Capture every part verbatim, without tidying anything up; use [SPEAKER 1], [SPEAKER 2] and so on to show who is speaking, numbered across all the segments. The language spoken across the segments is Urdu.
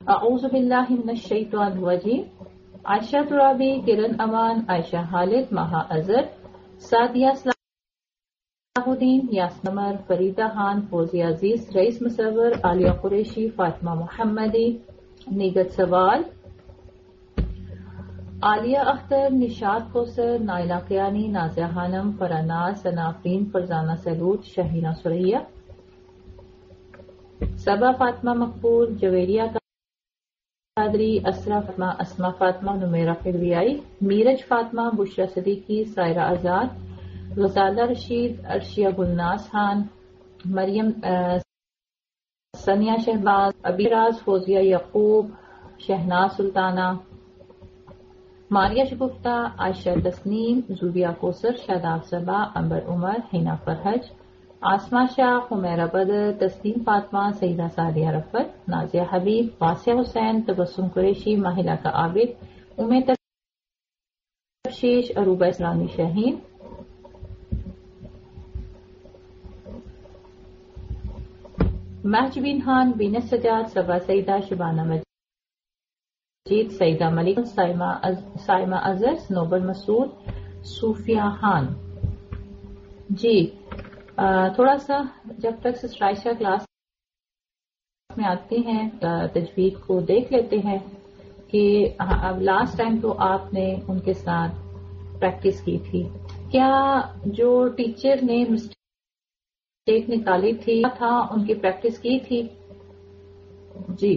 [SPEAKER 1] اعوذ باللہ من الشیطان الرجیم. عائشہ ترابی، کرن امان، عائشہ خالد، مہا اظہر، سعدیہ صلاح الدین، یاس نمر، فریدہ خان، فوزیہ عزیز، رئیس مصور، عالیہ قریشی، فاطمہ محمدی، نگت سوال، عالیہ اختر، نشاط کوثر، نائلہ قیانی، نازیہ خانم، فرناز، ثنافرین، فرزانہ سلوٹ، شہینہ سریہ، صبا فاطمہ مقبول، جویریہ قادری، اسرا فاطمہ، اسما فاطمہ، نمیرہ فرویائی، میرج فاطمہ، بشرا صدیقی، سائرہ آزاد، غزالہ رشید، عرشیہ گلناز خان، مریم ثانیہ شہباز، ابیراز، فوزیہ یعقوب، شہناز سلطانہ، ماریہ شگفتہ، عائشہ تسنیم، زوبیہ کوثر، شاداب صبا، امبر عمر، حنا فرحج، آسما شاہ، حمیرہ بدر، تسنیم فاطمہ، سیدہ سعدیہ رفت، نازیہ حبیب، واسیہ حسین، تبسم قریشی، ماہلہ کا عابد، امید تفشیش، عروبہ اسلامی شاہین، محجبین خان، بینت سجاد، صبا سیدہ، شبانہ مجید، سیدہ ملک، سائمہ اظہر، نوبل مسعود، صوفیہ خان. جی آ, تھوڑا سا جب تک سسٹر عائشہ کلاس میں آتے ہیں تجوید کو دیکھ لیتے ہیں کہ اب لاسٹ ٹائم تو آپ نے ان کے ساتھ پریکٹس کی تھی. کیا جو ٹیچر نے مسٹیک نکالی تھی تھا ان کی پریکٹس کی تھی؟ جی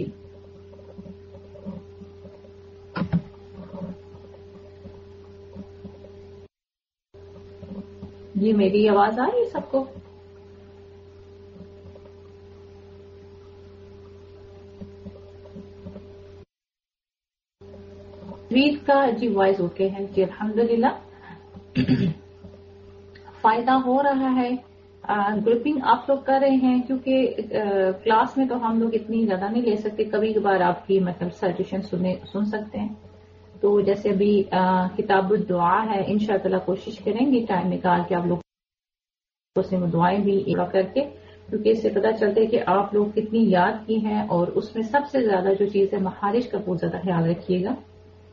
[SPEAKER 1] جی میری آواز آ رہی ہے سب کو؟ تجوید کا جی وائز اوکے ہے جی الحمدللہ. فائدہ ہو رہا ہے. گروپنگ آپ لوگ کر رہے ہیں کیونکہ کلاس میں تو ہم لوگ اتنی زیادہ نہیں لے سکتے. کبھی کبھار آپ کی مطلب سجیشن سن سکتے ہیں. تو جیسے ابھی کتاب الدعا ہے انشاءاللہ کوشش کریں گے ٹائم نکال کے آپ لوگ سے دعائیں بھی کر کے، کیونکہ اس سے پتہ چلتا ہے کہ آپ لوگ کتنی یاد کی ہیں. اور اس میں سب سے زیادہ جو چیز ہے مخارج کا بہت زیادہ خیال رکھیے گا.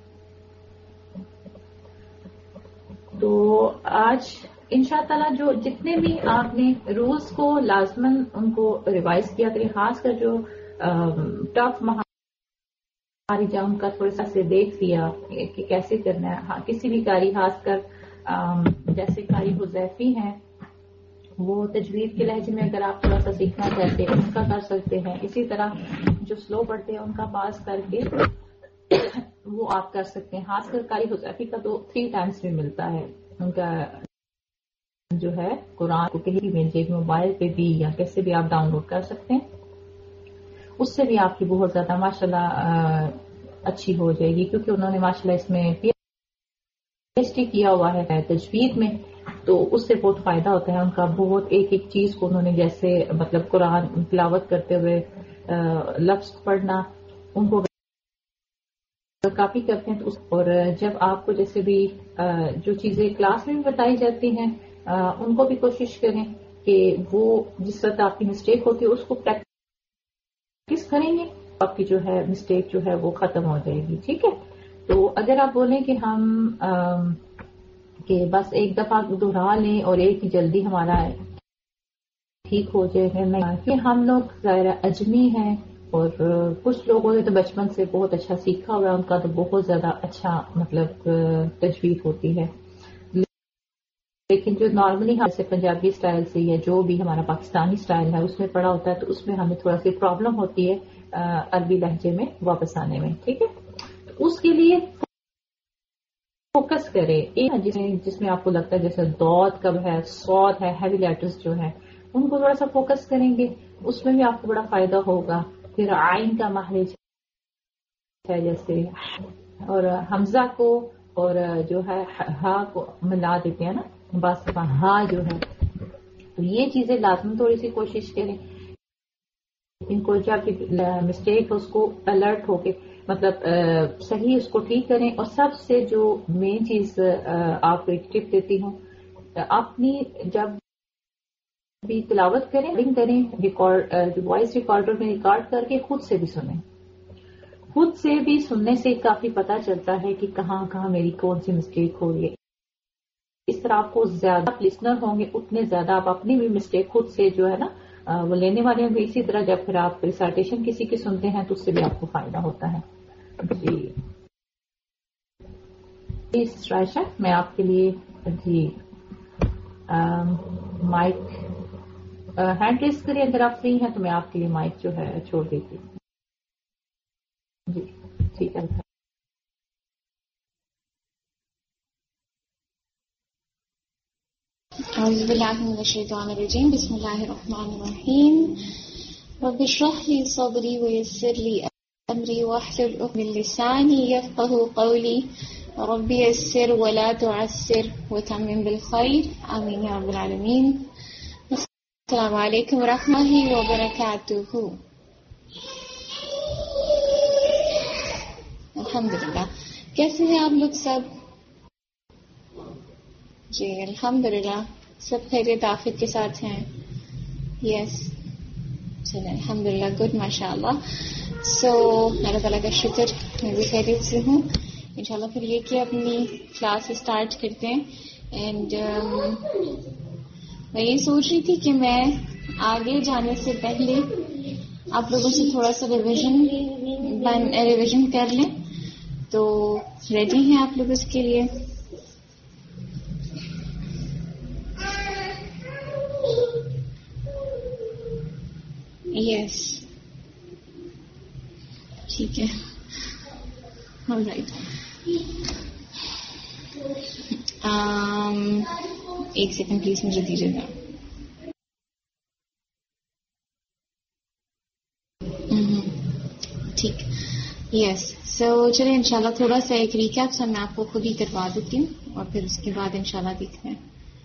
[SPEAKER 1] تو آج انشاءاللہ جو جتنے بھی آپ نے رولز کو لازماً ان کو ریوائز کیا کریں، خاص کر جو ٹف مخارج ان کا تھوڑا سا سے دیکھ لیا کہ کیسے کرنا ہے. کسی بھی قاری خاص کر جیسے قاری حذیفی ہیں وہ تجوید کے لہجے میں اگر آپ تھوڑا سا سیکھنا چاہتے ہیں ان کا کر سکتے ہیں. اسی طرح جو سلو پڑھتے ہیں ان کا پاس کر کے وہ آپ کر سکتے ہیں. خاص کر قاری حذیفی کا تو تھری ٹائمز میں ملتا ہے. ان کا جو ہے قرآن کو کہیں بھی مل جائے گی، موبائل پہ بھی یا کیسے بھی آپ ڈاؤن لوڈ کر سکتے ہیں. اس سے بھی آپ کی بہت زیادہ ماشاءاللہ اچھی ہو جائے گی، کیونکہ انہوں نے ماشاءاللہ اس میں پی ایچ ڈی کیا ہوا ہے تجوید میں. تو اس سے بہت فائدہ ہوتا ہے ان کا. بہت ایک ایک چیز کو انہوں نے جیسے مطلب قرآن تلاوت کرتے ہوئے لفظ پڑھنا ان کو کافی کرتے ہیں. تو اور جب آپ کو جیسے بھی جو چیزیں کلاس میں بھی بتائی جاتی ہیں ان کو بھی کوشش کریں کہ وہ جس وقت آپ کی مسٹیک ہوتی ہے اس کو پریکٹس کریں گے، آپ کی جو ہے مسٹیک جو ہے وہ ختم ہو جائے گی. ٹھیک ہے. تو اگر آپ بولیں کہ ہم کہ بس ایک دفعہ دہرا لیں اور ایک ہی جلدی ہمارا ٹھیک ہو جائے میں کہ ہم لوگ ظاہر اجمی ہیں اور کچھ لوگوں نے تو بچپن سے بہت اچھا سیکھا ہوا ہے، ان کا تو بہت زیادہ اچھا مطلب تجوید ہوتی ہے. لیکن جو نارملی جیسے پنجابی اسٹائل سے یا جو بھی ہمارا پاکستانی اسٹائل ہے اس میں پڑھا ہوتا ہے تو اس میں ہمیں تھوڑا سی پرابلم ہوتی ہے عربی لہجے میں واپس آنے میں. ٹھیک ہے. اس کے لیے فوکس کرے جس میں جس میں آپ کو لگتا ہے جیسے دود کب ہے، صاد ہے، ہیوی لیٹرز جو ہے ان کو تھوڑا سا فوکس کریں گے، اس میں بھی آپ کو بڑا فائدہ ہوگا. پھر عین کا مخرج ہے جیسے، اور حمزہ کو اور جو ہے ہا کو ملا دیتے ہیں نا بس ہا جو ہے. تو یہ چیزیں لازم تھوڑی سی کوشش کریں. ان کو جب مسٹیک ہو اس کو الرٹ ہو کے مطلب صحیح اس کو ٹھیک کریں. اور سب سے جو مین چیز آپ کو ایک ٹپ دیتی ہوں، اپنی جب بھی تلاوت کریں کریں ریکارڈ وائس ریکارڈر میں ریکارڈ کر کے خود سے بھی سنیں. خود سے بھی سننے سے کافی پتہ چلتا ہے کہ کہاں کہاں میری کون سی مسٹیک ہو رہی ہے. اس طرح آپ کو زیادہ لسنر ہوں گے اتنے زیادہ آپ اپنی بھی مسٹیک خود سے جو ہے نا وہ لینے والے ہوں گے. اسی طرح جب پھر آپ ریسائٹیشن کسی کی سنتے ہیں تو اس سے بھی آپ کو فائدہ ہوتا ہے. جی رائشہ میں آپ کے لیے جی مائک ہینڈ ریز کریں اگر آپ فری ہیں تو میں آپ کے لیے مائک جو ہے چھوڑ دیتی ہوں. جی ٹھیک ہے.
[SPEAKER 2] اعوذ باللہ من الشیطان الرجیم. بسم اللہ الرحمن الرحیم. رب اشرح لی صدری ویسر لی امری واحلل عقدۃ من لسانی یفقهوا قولی. رب یسر ولا تعسر وتمم بالخیر. آمین یا رب العالمین. السلام علیکم ورحمۃ اللہ وبرکاتہ. الحمدللہ. کیسے ہیں آپ لوگ سب؟ جی الحمدللہ سب خیریت آفت کے ساتھ ہیں. یس چلیں الحمدللہ گڈ ماشاء اللہ. سو اللہ تعالیٰ کا شکر میں بھی خیریت سے ہوں. انشاءاللہ پھر یہ کہ اپنی کلاس اسٹارٹ کرتے ہیں. اینڈ میں یہ سوچ رہی تھی کہ میں آگے جانے سے پہلے آپ لوگوں سے تھوڑا سا ریویژن ریویژن کر لیں. تو ریڈی ہیں آپ لوگ اس کے لیے؟ یس ٹھیک ہے. All right. ایک سیکنڈ پلیز مجھے دیجیے گا. ٹھیک. یس سو چلیں انشاءاللہ تھوڑا سا ایک ریکیپ سا میں آپ کو خود ہی کروا دیتی ہوں اور پھر اس کے بعد انشاءاللہ دیکھتے ہیں.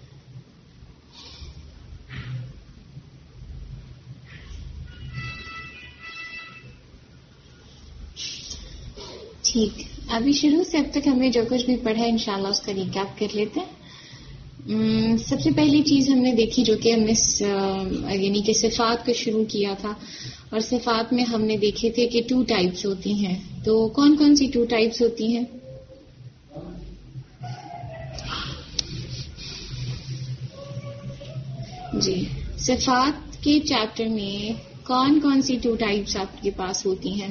[SPEAKER 2] ٹھیک. ابھی شروع سے اب تک ہم نے جو کچھ بھی پڑھا ہے انشاءاللہ اس کا ریکیپ کر لیتے ہیں. سب سے پہلی چیز ہم نے دیکھی جو کہ ہم نے یعنی کہ صفات کو شروع کیا تھا اور صفات میں ہم نے دیکھے تھے کہ ٹو ٹائپس ہوتی ہیں. تو کون کون سی ٹو ٹائپس ہوتی ہیں؟ جی صفات کے چیپٹر میں کون کون سی ٹو ٹائپس آپ کے پاس ہوتی ہیں؟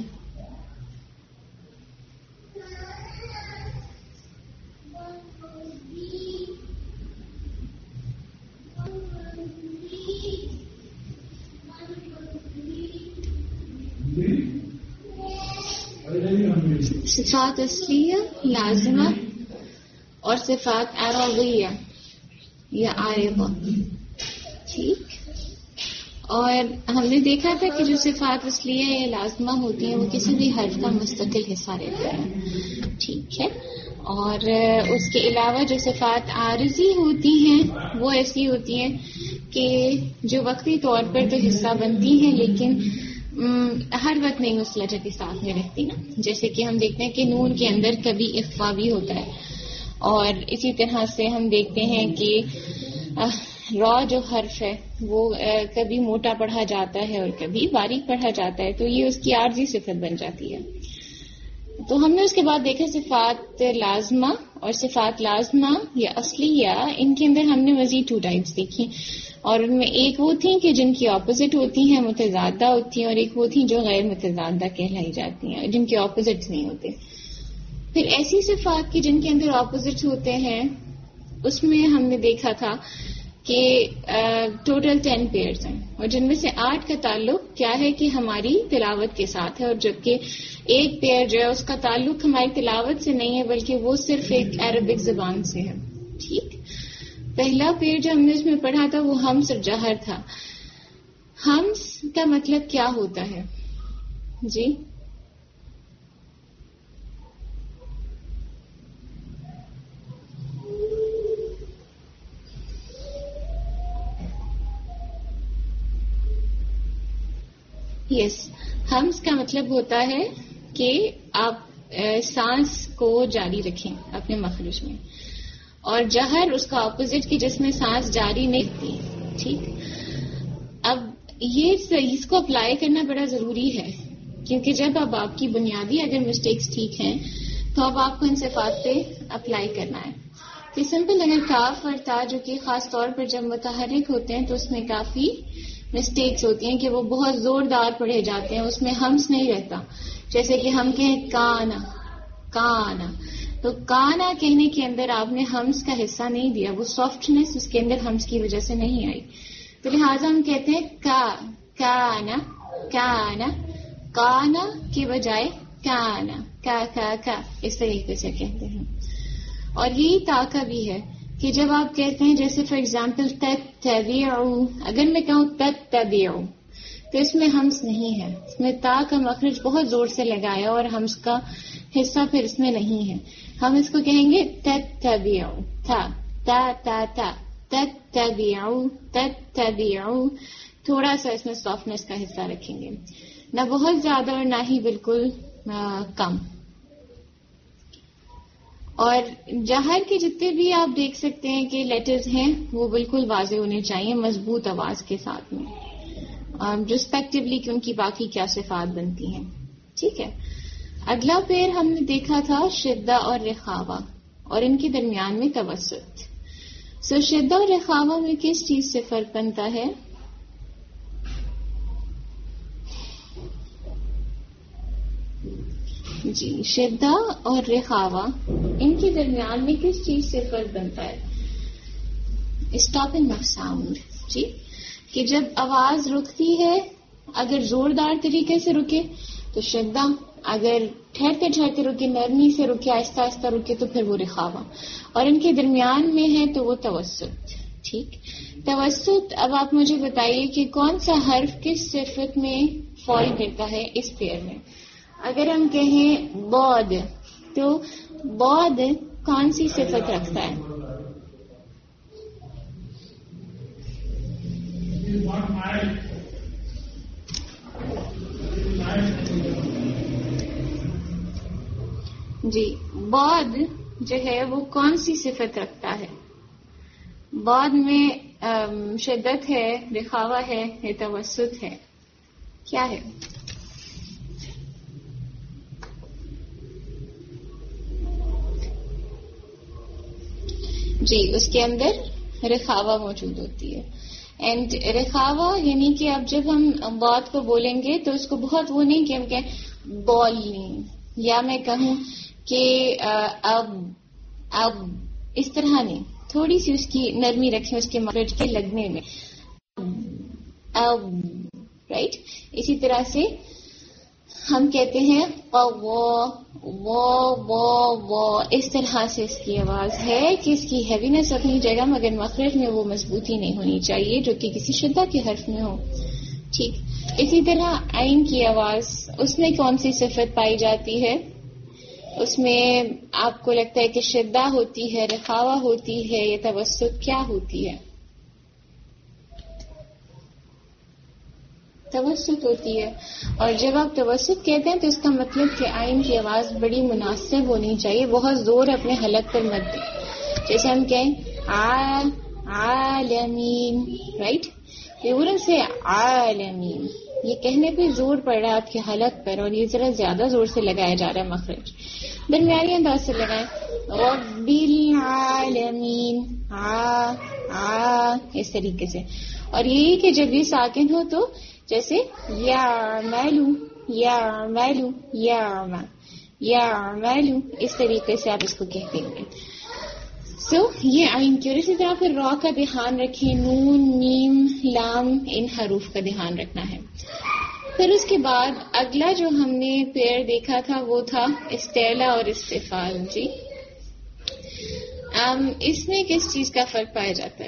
[SPEAKER 2] صفات اصلیہ، لازمہ اور صفات عارضیہ یا عارضہ. ٹھیک. اور ہم نے دیکھا تھا کہ جو صفات اصلیہ یا لازمہ ہوتی ہیں وہ کسی بھی حرف کا مستقل حصہ رہتا ہے. ٹھیک ہے. اور اس کے علاوہ جو صفات عارضی ہوتی ہیں وہ ایسی ہوتی ہیں کہ جو وقتی طور پر تو حصہ بنتی ہیں لیکن ہر وقت نہیں اس لیٹر کے ساتھ میں رہتی نا. جیسے کہ ہم دیکھتے ہیں کہ نون کے اندر کبھی اخفا بھی ہوتا ہے اور اسی طرح سے ہم دیکھتے ہیں کہ را جو حرف ہے وہ کبھی موٹا پڑھا جاتا ہے اور کبھی باریک پڑھا جاتا ہے. تو یہ اس کی عارضی صفت بن جاتی ہے. تو ہم نے اس کے بعد دیکھا صفات لازمہ اور صفات لازمہ یا اصلیہ. ان کے اندر ہم نے مزید ٹو ٹائپس دیکھی اور ان میں ایک وہ تھیں کہ جن کی اپوزٹ ہوتی ہیں متضادہ ہوتی ہیں اور ایک وہ تھیں جو غیر متضادہ کہلائی جاتی ہیں جن کے اپوزٹس نہیں ہوتے. پھر ایسی صفات کی جن کے اندر اپوزٹس ہوتے ہیں اس میں ہم نے دیکھا تھا کہ ٹوٹل ٹین پیئرز ہیں اور جن میں سے آٹھ کا تعلق کیا ہے کہ ہماری تلاوت کے ساتھ ہے اور جبکہ ایک پیئر جو ہے اس کا تعلق ہماری تلاوت سے نہیں ہے بلکہ وہ صرف ایک عربک زبان سے ہے. ٹھیک. پہلا پیئر جو ہم نے اس میں پڑھا تھا وہ ہمس اور جہر تھا. ہمس کا مطلب کیا ہوتا ہے جی؟ یس ہمس کا مطلب ہوتا ہے کہ آپ سانس کو جاری رکھیں اپنے مخرج میں اور جہر اس کا اپوزٹ کی جس میں سانس جاری نہیں رہتی. ٹھیک. اب یہ اس کو اپلائی کرنا بڑا ضروری ہے کیونکہ جب اب آپ کی بنیادی اگر مسٹیکس ٹھیک ہیں تو اب آپ کو ان صفات پہ اپلائی کرنا ہے. کہ سمپل اگر کاف اور تا جو کہ خاص طور پر جب متحرک ہوتے ہیں تو اس میں کافی مسٹیکس ہوتی ہیں کہ وہ بہت زوردار پڑھے جاتے ہیں, اس میں ہمس نہیں رہتا. جیسے کہ ہم کہیں کانا کانا, تو کانا کہنے کے اندر آپ نے ہمس کا حصہ نہیں دیا, وہ سافٹنس اس کے اندر ہمس کی وجہ سے نہیں آئی. تو لہٰذا ہم کہتے ہیں کا کانا کانا, کانا کی بجائے کانا کا کا کا اس طریقے سے کہتے ہیں. اور یہی تا کا بھی ہے کہ جب آپ کہتے ہیں جیسے فار ایگزامپل تتبعو, اگر میں کہوں تتبعو تو اس میں ہمس نہیں ہے, اس میں تا کا مخرج بہت زور سے لگایا اور ہمس کا حصہ پھر اس میں نہیں ہے. ہم اس کو کہیں گے تتبعو, تھا تا تا تا تتبعو تتبعو, تھوڑا سا اس میں سافٹنس کا حصہ رکھیں گے, نہ بہت زیادہ اور نہ ہی بالکل کم. اور جہر کے جتنے بھی آپ دیکھ سکتے ہیں کہ لیٹرز ہیں وہ بالکل واضح ہونے چاہیے مضبوط آواز کے ساتھ میں, ریسپیکٹولی کہ ان کی باقی کیا صفات بنتی ہیں. ٹھیک ہے, اگلا پیر ہم نے دیکھا تھا شدہ اور رخاوہ اور ان کے درمیان میں توسط. سو شدہ اور رخاوہ میں کس چیز سے فرق بنتا ہے؟ جی, شدہ اور رخاوہ ان کے درمیان میں کس چیز سے فرق بنتا ہے؟ Stopping of sound. جی, کہ جب آواز رکتی ہے اگر زوردار طریقے سے رکے تو شدہ, اگر ٹھہرتے ٹھہرتے رکے, نرمی سے رکے, آہستہ آہستہ رکے تو پھر وہ رخاوہ, اور ان کے درمیان میں ہے تو وہ توسط. ٹھیک, توسط. اب آپ مجھے بتائیے کہ کون سا حرف کس صفت میں فال کرتا ہے اس پیر میں. اگر ہم کہیں بود تو بود کون سی صفت رکھتا ہے؟ جی, بود جو ہے وہ کون سی صفت رکھتا ہے؟ بود میں شدت ہے, رخاوہ ہے, یا توسط ہے, کیا ہے؟ جی, اس کے اندر رخاوہ موجود ہوتی ہے. اینڈ رخاوہ یعنی کہ اب جب ہم بات کو بولیں گے تو اس کو بہت وہ نہیں کہ ہم کہیں بولنی, یا میں کہوں کہ اب اب اس طرح نہیں, تھوڑی سی اس کی نرمی رکھیں اس کے مخرج کے لگنے میں. اب رائٹ, اسی طرح سے ہم کہتے ہیں وہ وہ وہ وہ اس طرح سے اس کی آواز ہے کہ اس کی ہیوینس اپنی جگہ مگر مخرج میں وہ مضبوطی نہیں ہونی چاہیے جو کہ کسی شدہ کے حرف میں ہو. ٹھیک, اسی طرح عین کی آواز, اس میں کون سی صفت پائی جاتی ہے؟ اس میں آپ کو لگتا ہے کہ شدہ ہوتی ہے, رخاوہ ہوتی ہے, یا توسط, کیا ہوتی ہے؟ توسط ہوتی ہے. اور جب آپ توسط کہتے ہیں تو اس کا مطلب کہ عین کی آواز بڑی مناسب ہونی چاہیے, بہت زور اپنے حلق پر مت دیں. جیسے ہم کہیں عالمین, رائٹ, پورن سے عالمین, یہ کہنے پہ زور پڑ رہا ہے آپ کے حلق پر, اور یہ ذرا زیادہ زور سے لگایا جا رہا ہے مخرج. درمیانی انداز سے لگائیں, رب العالمین, آ آ اس طریقے سے. اور یہی کہ جب یہ ساکن ہو تو جیسے یا میلو یا میلو یا یا میلو, اس طریقے سے آپ اس کو کہتے ہیں. سو so, یہ عین کی. اور اسی طرح پھر را کا دھیان رکھیں, نون, میم, لام, ان حروف کا دھیان رکھنا ہے. پھر اس کے بعد اگلا جو ہم نے پیر دیکھا تھا وہ تھا استعلا اور استفال. جی, um, اس میں کس چیز کا فرق پایا جاتا ہے؟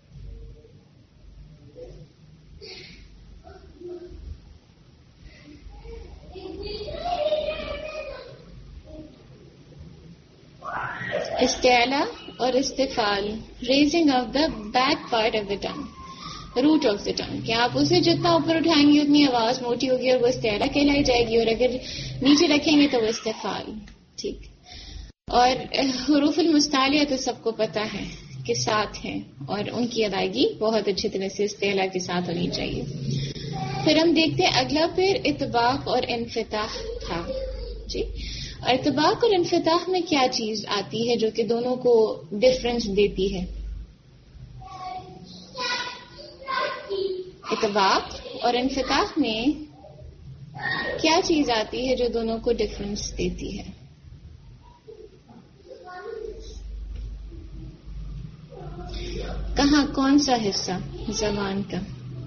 [SPEAKER 2] استعلا اور استفال, raising of the back part of the tongue, root of the tongue, کہ آپ اسے جتنا اوپر اٹھائیں گے اتنی آواز موٹی ہوگی اور وہ استعلا کہلائی جائے گی, اور اگر نیچے رکھیں گے تو وہ استفال. ٹھیک, اور حروف المستعلیہ تو سب کو پتا ہے کہ ساتھ ہیں, اور ان کی ادائیگی بہت اچھی طرح سے استعلا کے ساتھ ہونی چاہیے. پھر ہم دیکھتے ہیں اگلا پھر اطباق اور انفتاح تھا جی. اور اطباق اور انفتاح میں کیا چیز آتی ہے جو کہ دونوں کو ڈفرنس دیتی ہے؟ اطباق اور انفتاح میں کیا چیز آتی ہے جو دونوں کو ڈفرنس دیتی ہے؟ کہاں کون سا حصہ زبان کا؟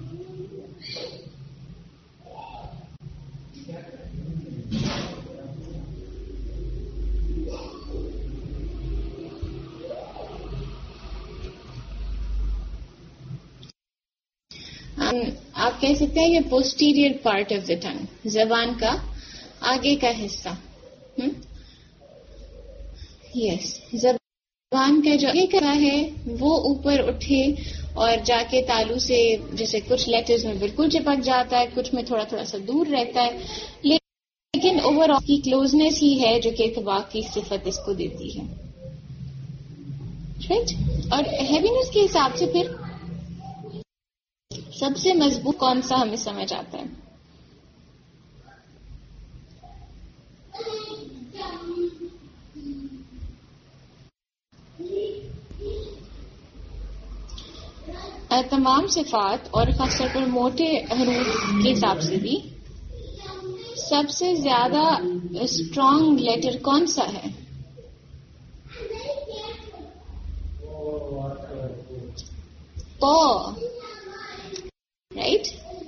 [SPEAKER 2] آپ کہہ سکتے ہیں یہ posterior part of the tongue, زبان کا آگے کا حصہ. یس yes. زبان کا جو آگے کا ہے وہ اوپر اٹھے اور جا کے تالو سے جیسے کچھ لیٹرز میں بالکل چپک جاتا ہے، کچھ میں تھوڑا تھوڑا سا دور رہتا ہے، لیکن اوور آل کی کلوزنس ہی ہے جو کہ اطباق کی صفت اس کو دیتی ہے. رائٹ. اور ہیوینس کے حساب سے پھر سب سے مضبوط کون سا ہمیں سمجھ آتا ہے؟ تمام صفات اور خاص طور پر موٹے حروف کے حساب سے بھی سب سے زیادہ اسٹرانگ لیٹر کون سا ہے؟ پو. رائٹ.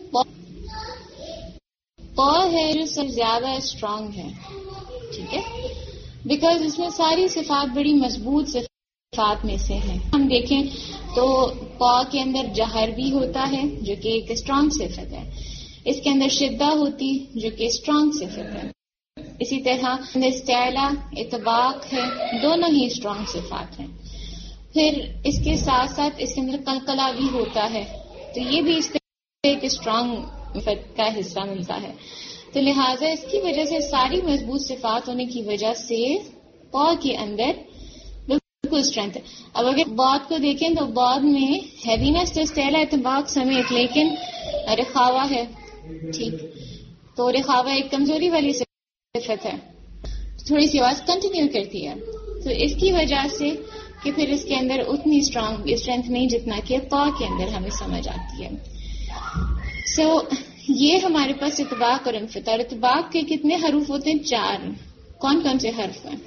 [SPEAKER 2] پو ہے جو سب سے زیادہ اسٹرانگ ہے. ٹھیک ہے، بیکاز اس میں ساری صفات بڑی مضبوط صفات میں سے ہیں. ہم دیکھیں تو پا کے اندر جہر بھی ہوتا ہے جو کہ ایک اسٹرانگ صفت ہے، اس کے اندر شدہ ہوتی جو کہ اسٹرانگ صفت ہے. اسی طرح استعلا اطباق ہے، دونوں ہی اسٹرانگ صفات ہیں. پھر اس کے ساتھ ساتھ اس کے اندر قلقلہ بھی ہوتا ہے، تو یہ بھی اس طرح ایک اسٹرانگ صفت کا حصہ ملتا ہے. تو لہٰذا اس کی وجہ سے ساری مضبوط صفات ہونے کی وجہ سے پا کے اندر بالکل اسٹرینتھ ہے. اب اگر بعد کو دیکھیں تو بعد میں ہیوینس تو استعلا اطباق سمیت، لیکن رخاوہ ہے. ٹھیک، تو رخاوہ ایک کمزوری والی صفت ہے، تھوڑی سی آواز کنٹینیو کرتی ہے. تو اس کی وجہ سے کہ پھر اس کے اندر اتنی اسٹرانگ اسٹرینتھ نہیں جتنا کہ پا کے اندر ہمیں سمجھ آتی ہے. سو so, یہ ہمارے پاس اطباق اور انفتاح. اطباق کے کتنے حروف ہوتے ہیں؟ چار. کون کون سے حرف ہیں؟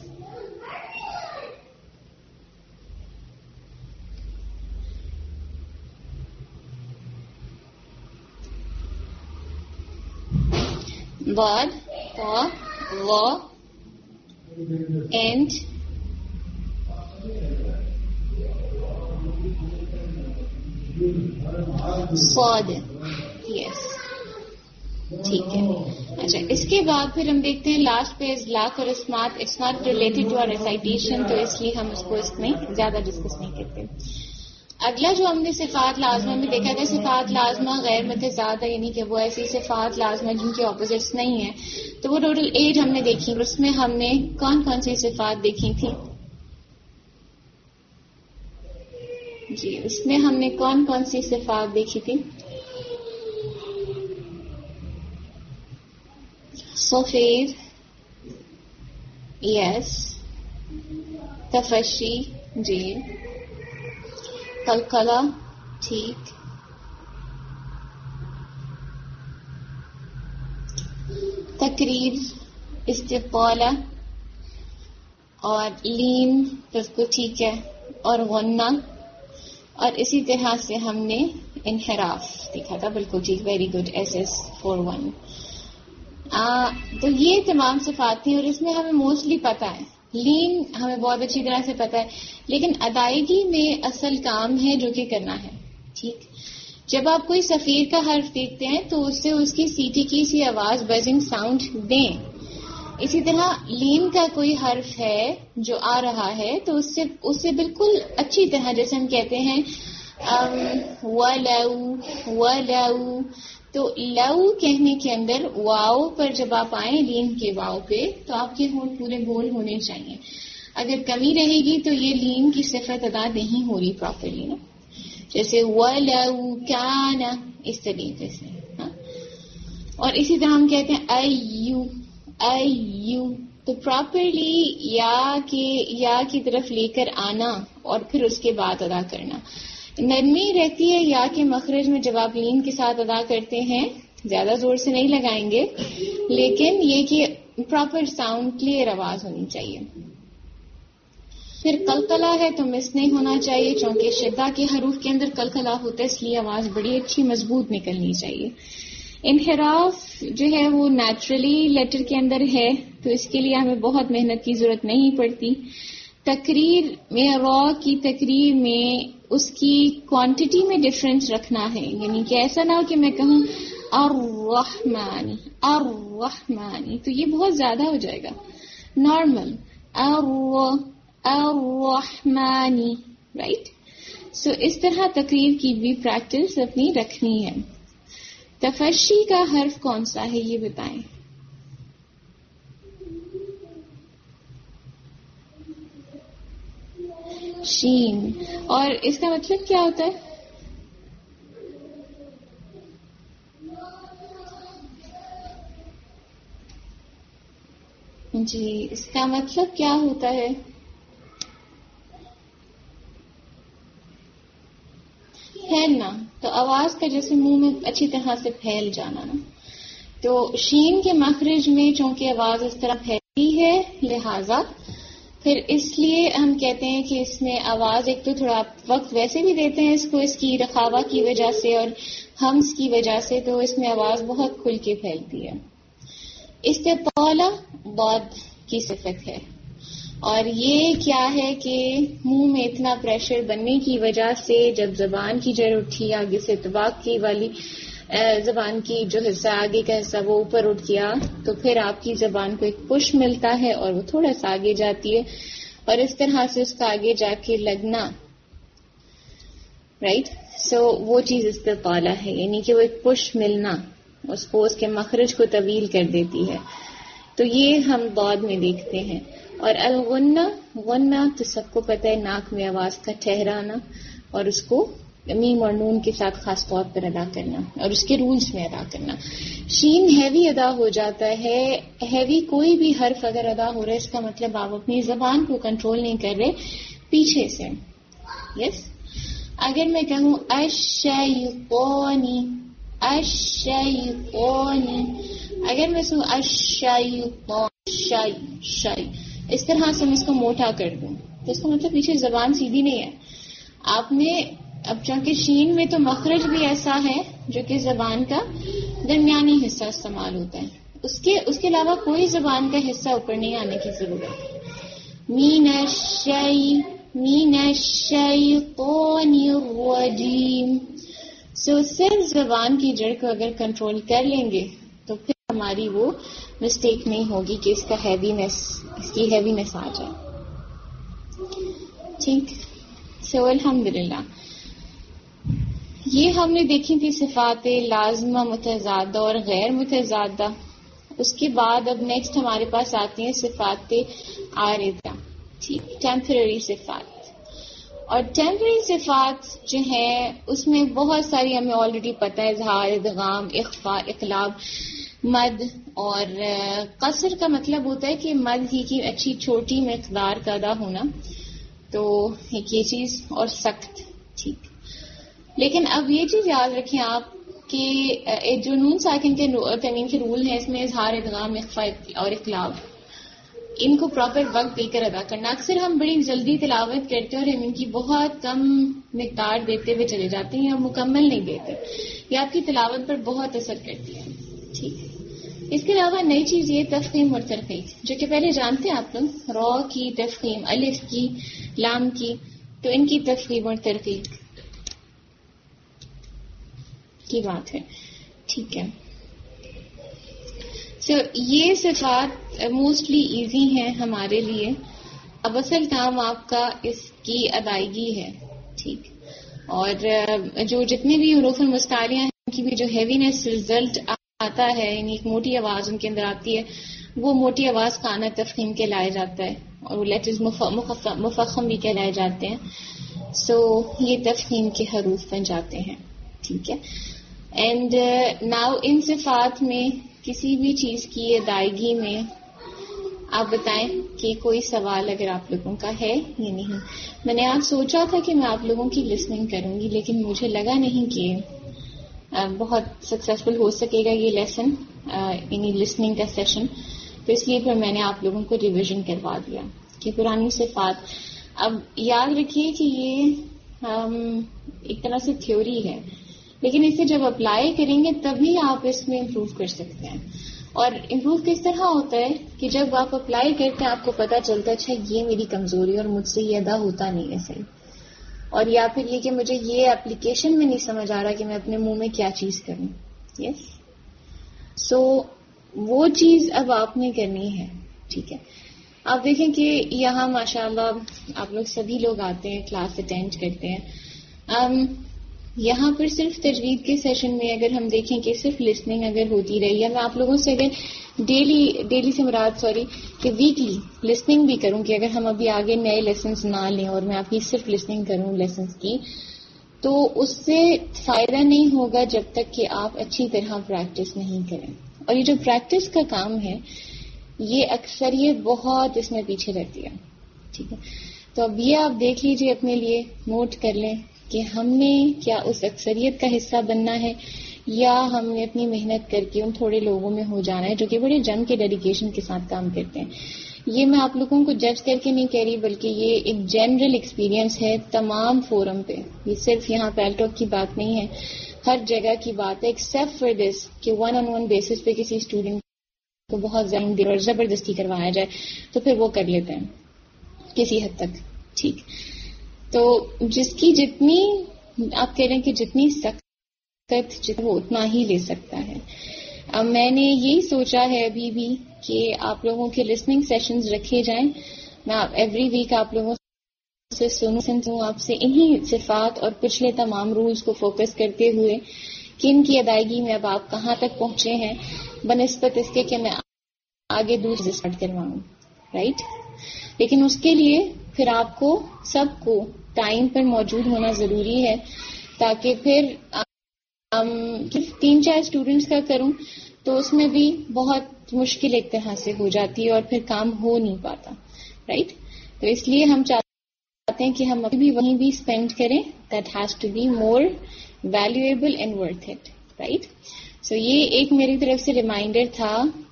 [SPEAKER 2] بعد، پا، وا، اینڈ صاد. یس ٹھیک ہے. اچھا، اس کے بعد پھر ہم دیکھتے ہیں لاسٹ پہ اطلاق اور اسمات. It's not related to our recitation, تو اس لیے ہم اس کو اس میں زیادہ ڈسکس نہیں کرتے. اگلا جو ہم نے صفات لازمہ میں دیکھا تھا، صفات لازمہ غیر متضاد ہے، یعنی کہ وہ ایسی صفات لازمہ جن کے اپوزٹس نہیں ہیں. تو وہ ٹوٹل ایٹ ہم نے دیکھی. اس میں ہم نے کون کون سی صفات دیکھی تھی؟ جی اس میں ہم نے کون کون سی صفات دیکھی تھی؟ سفید، یس. تفشی، جی. قلقلہ، ٹھیک. تقریر، استطالہ اور لین، بالکل ٹھیک ہے. اور غنہ، اور اسی طرح سے ہم نے انحراف دیکھا تھا. بالکل ٹھیک، very good. S S four one. تو یہ تمام صفات تھیں، اور اس میں ہمیں موسٹلی پتا ہے. لین ہمیں بہت اچھی طرح سے پتا ہے، لیکن ادائیگی میں اصل کام ہے جو کہ کرنا ہے. ٹھیک، جب آپ کوئی صفیر کا حرف دیکھتے ہیں تو اس سے اس کی سیٹی کی سی آواز بزنگ ساؤنڈ دیں. اسی طرح لین کا کوئی حرف ہے جو آ رہا ہے تو اس سے اس سے بالکل اچھی طرح، جیسے ہم کہتے ہیں وَلَوْ وَلَوْ، تو لو کہنے کے اندر واؤ پر جب آپ آئیں، لین کے واؤ پہ، تو آپ کے ہونٹ پورے گول ہونے چاہیے. اگر کمی رہے گی تو یہ لین کی صفت ادا نہیں ہو رہی پراپرلی نا. جیسے وَلَوْ كَانَ، اس طریقے سے. ہاں، اور اسی طرح ہم کہتے ہیں اے یو اے یو. تو پراپرلی یا کے یا کی طرف لے کر آنا اور پھر اس کے بعد ادا کرنا. نرمی رہتی ہے یا کے مخرج میں جب آپ لین کے ساتھ ادا کرتے ہیں, زیادہ زور سے نہیں لگائیں گے, لیکن یہ کہ پراپر ساؤنڈ کلیئر آواز ہونی چاہیے. پھر قلقلہ ہے تو مس نہیں ہونا چاہیے, چونکہ شدہ کے حروف کے اندر قلقلہ ہوتا ہے, اس لیے آواز بڑی اچھی مضبوط نکلنی چاہیے. انحراف جو ہے وہ نیچرلی لیٹر کے اندر ہے, تو اس کے لیے ہمیں بہت محنت کی ضرورت نہیں پڑتی. تقریر میں را کی تقریر میں اس کی کوانٹٹی میں ڈفرنس رکھنا ہے, یعنی کہ ایسا نہ ہو کہ میں کہوں الرحمن الرحمن تو یہ بہت زیادہ ہو جائے گا. نارمل الرحمن, رائٹ. سو اس طرح تقریر کی بھی پریکٹس اپنی رکھنی ہے. تفشی کا حرف کون سا ہے یہ بتائیں. شین. اور اس کا مطلب کیا ہوتا ہے؟ جی اس کا مطلب کیا ہوتا ہے؟ پھیلنا. تو آواز کا جیسے منہ میں اچھی طرح سے پھیل جانا نا. تو شین کے مخرج میں چونکہ آواز اس طرح پھیلتی ہے, لہذا پھر اس لیے ہم کہتے ہیں کہ اس میں آواز ایک تو تھوڑا وقت ویسے بھی دیتے ہیں اس کو, اس کی رخاوا کی وجہ سے اور ہمس کی وجہ سے, تو اس میں آواز بہت کھل کے پھیلتی ہے. استطالہ ضاد کی صفت ہے, اور یہ کیا ہے کہ منہ میں اتنا پریشر بننے کی وجہ سے جب زبان کی جڑ اٹھی آگے سے طباق کی والی زبان کی جو حصہ آگے کا حصہ وہ اوپر اٹھ گیا, تو پھر آپ کی زبان کو ایک پش ملتا ہے اور وہ تھوڑا سا آگے جاتی ہے, اور اس طرح سے اس کا آگے جا کے لگنا, رائٹ. سو وہ چیز استطالہ ہے, یعنی کہ وہ ایک پش ملنا اس کو اس کے مخرج کو طویل کر دیتی ہے. تو یہ ہم بعد میں دیکھتے ہیں. اور الغنہ, غنہ تو سب کو پتہ ہے ناک میں آواز کا ٹھہرانا اور اس کو میم اور نون کے ساتھ خاص طور پر ادا کرنا اور اس کے رولز میں ادا کرنا. شین ہیوی ادا ہو جاتا ہے. ہیوی کوئی بھی حرف اگر ادا ہو رہا ہے اس کا مطلب آپ اپنی زبان کو کنٹرول نہیں کر رہے پیچھے سے. یس, اگر میں کہوں الشیطانی الشیطانی, اگر میں سنوں الشیطان شای شای اس طرح سے میں اس کو موٹا کر دوں تو اس کا مطلب پیچھے زبان سیدھی نہیں ہے. آپ نے اب چونکہ شین میں تو مخرج بھی ایسا ہے جو کہ زبان کا درمیانی حصہ استعمال ہوتا ہے, اس کے اس کے علاوہ کوئی زبان کا حصہ اوپر نہیں آنے کی ضرورت. مین الشی مین الشیطان الرجیم. سو صرف زبان کی جڑ کو اگر کنٹرول کر لیں گے تو پھر ہماری وہ مسٹیک نہیں ہوگی کہ اس کا ہیوینس اس کی ہیوینس آ جائے. ٹھیک. سو الحمدللہ یہ ہم نے دیکھی تھی صفات لازمہ, متضادہ اور غیر متضادہ. اس کے بعد اب نیکسٹ ہمارے پاس آتی ہیں صفات عارضہ, ٹھیک, ٹیمپرری صفات. اور ٹیمپرری صفات جو ہیں اس میں بہت ساری ہمیں آلریڈی پتہ ہے, اظہار, ادغام, اخفاء, اقلاب, مد. اور قصر کا مطلب ہوتا ہے کہ مد ہی کی اچھی چھوٹی مقدار کا ادا ہونا, تو ایک یہ چیز, اور سخت. ٹھیک. لیکن اب یہ چیز یاد رکھیں آپ کہ جو نون ساکن کے تنوین کے رول ہیں اس میں اظہار, ادغام, اخفاء اور اقلاب, ان کو پراپر وقت دے کر ادا کرنا. اکثر ہم بڑی جلدی تلاوت کرتے ہیں اور ہم ان کی بہت کم مقدار دیتے ہوئے چلے جاتے ہیں یا مکمل نہیں دیتے, یہ آپ کی تلاوت پر بہت اثر کرتی ہے. ٹھیک. اس کے علاوہ نئی چیز یہ تفخیم اور ترقیق, جو کہ پہلے جانتے ہیں آپ لوگ, را کی تفخیم, الف کی, لام کی, تو ان کی تفخیم اور ترقیق کی بات ہے. ٹھیک ہے. سو so, یہ صفات موسٹلی ایزی ہیں ہمارے لیے. اب اصل کام آپ کا اس کی ادائیگی ہے. ٹھیک. اور جو جتنے بھی حروف المستعلیہ ہیں ان کی بھی جو ہیوینس رزلٹ آتا ہے, یعنی ایک موٹی آواز ان کے اندر آتی ہے, وہ موٹی آواز کا آنا تفخیم کہلایا جاتا ہے, اور وہ لیٹرز مفخم بھی کہلائے جاتے ہیں. سو so, یہ تفخیم کے حروف بن جاتے ہیں. ٹھیک ہے. اینڈ ناؤ ان صفات میں کسی بھی چیز کی ادائیگی میں آپ بتائیں کہ کوئی سوال اگر آپ لوگوں کا ہے یا نہیں. میں نے آج سوچا تھا کہ میں آپ لوگوں کی لسننگ کروں گی، لیکن مجھے لگا نہیں کہ بہت سکسیسفل ہو سکے گا یہ لیسن، یعنی لسننگ کا سیشن. تو اس لیے پھر میں نے آپ لوگوں کو ریویژن کروا دیا کہ پرانی صفات. اب یاد رکھیے کہ یہ ایک طرح سے تھیوری ہے، لیکن اسے جب اپلائی کریں گے تبھی آپ اس میں امپروو کر سکتے ہیں. اور امپروو کس طرح ہوتا ہے کہ جب آپ اپلائی کرتے ہیں آپ کو پتا چلتا ہے اچھا یہ میری کمزوری اور مجھ سے یہ ادا ہوتا نہیں ہے صحیح، اور یا پھر یہ کہ مجھے یہ اپلیکیشن میں نہیں سمجھ آ رہا کہ میں اپنے منہ میں کیا چیز کروں. یس، سو وہ چیز اب آپ نے کرنی ہے. ٹھیک ہے، آپ دیکھیں کہ یہاں ماشاءاللہ آپ لوگ سبھی لوگ آتے ہیں، کلاس اٹینڈ کرتے ہیں. um, یہاں پر صرف تجوید کے سیشن میں اگر ہم دیکھیں کہ صرف لسننگ اگر ہوتی رہی، یا میں آپ لوگوں سے اگر ڈیلی ڈیلی سے مراد سوری کہ ویکلی لسننگ بھی کروں، کہ اگر ہم ابھی آگے نئے لیسنز نہ لیں اور میں آپ کی صرف لسننگ کروں لیسنز کی، تو اس سے فائدہ نہیں ہوگا جب تک کہ آپ اچھی طرح پریکٹس نہیں کریں. اور یہ جو پریکٹس کا کام ہے یہ اکثر یہ بہت اس میں پیچھے رہتی ہے. ٹھیک ہے، تو اب یہ آپ دیکھ لیجئے، اپنے لیے نوٹ کر لیں کہ ہم نے کیا اس اکثریت کا حصہ بننا ہے، یا ہم نے اپنی محنت کر کے ان تھوڑے لوگوں میں ہو جانا ہے جو کہ بڑے جم کے ڈیڈیکیشن کے ساتھ کام کرتے ہیں. یہ میں آپ لوگوں کو جج کر کے نہیں کہہ رہی، بلکہ یہ ایک جنرل ایکسپیرینس ہے تمام فورم پہ. یہ صرف یہاں پیل ٹاک کی بات نہیں ہے، ہر جگہ کی بات ہے، ایکسیپٹ فار دس کہ ون آن ون بیسس پہ کسی اسٹوڈنٹ کو بہت زیادہ اور زبردستی کروایا جائے تو پھر وہ کر لیتے ہیں کسی حد تک. ٹھیک، تو جس کی جتنی آپ کہہ رہے ہیں کہ جتنی سخت وہ اتنا ہی لے سکتا ہے. اب میں نے یہی سوچا ہے ابھی بھی کہ آپ لوگوں کے لسننگ سیشنز رکھے جائیں. میں ایوری ویک آپ لوگوں سے سنوں، آپ سے انہی صفات اور پچھلے تمام رولز کو فوکس کرتے ہوئے کہ ان کی ادائیگی میں اب آپ کہاں تک پہنچے ہیں بنسبت اس کے کہ میں آگے دوسرے اسٹارٹ کرواؤں. رائٹ، لیکن اس کے لیے پھر آپ کو سب کو ٹائم پر موجود ہونا ضروری ہے، تاکہ پھر صرف تین چار اسٹوڈینٹس کا کروں تو اس میں بھی بہت مشکل ایک طرح سے ہو جاتی ہے اور پھر کام ہو نہیں پاتا. رائٹ، تو اس لیے ہم چاہتے ہیں کہ ہم ابھی بھی وہیں بھی اسپینڈ کریں. That has to be more valuable and worth it. Right, so یہ ایک میری طرف سے ریمائنڈر تھا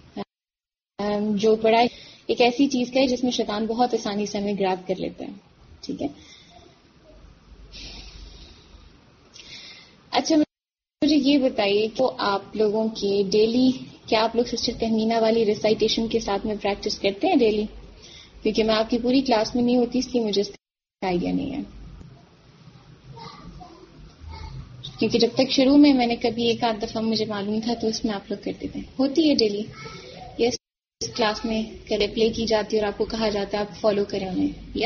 [SPEAKER 2] جو بڑا ایک ایسی چیز کا ہے جس میں شیطان بہت آسانی سے ہمیں گراب کر لیتا ہے. ٹھیک ہے، اچھا مجھے یہ بتائیے کہ آپ لوگوں کی ڈیلی کیا آپ لوگ سسٹر تہمینہ والی ریسائٹیشن کے ساتھ میں پریکٹس کرتے ہیں ڈیلی؟ کیونکہ میں آپ کی پوری کلاس میں نہیں ہوتی اس لیے مجھے اس کا آئیڈیا نہیں ہے. کیونکہ جب تک شروع میں میں نے کبھی ایک آدھ دفعہ مجھے معلوم تھا تو اس میں آپ لوگ کرتے تھے. ہوتی ہے ڈیلی؟ یس، کلاس میں کرے پلے کی جاتی ہے اور آپ کو کہا جاتا ہے آپ فالو کریں انہیں. یا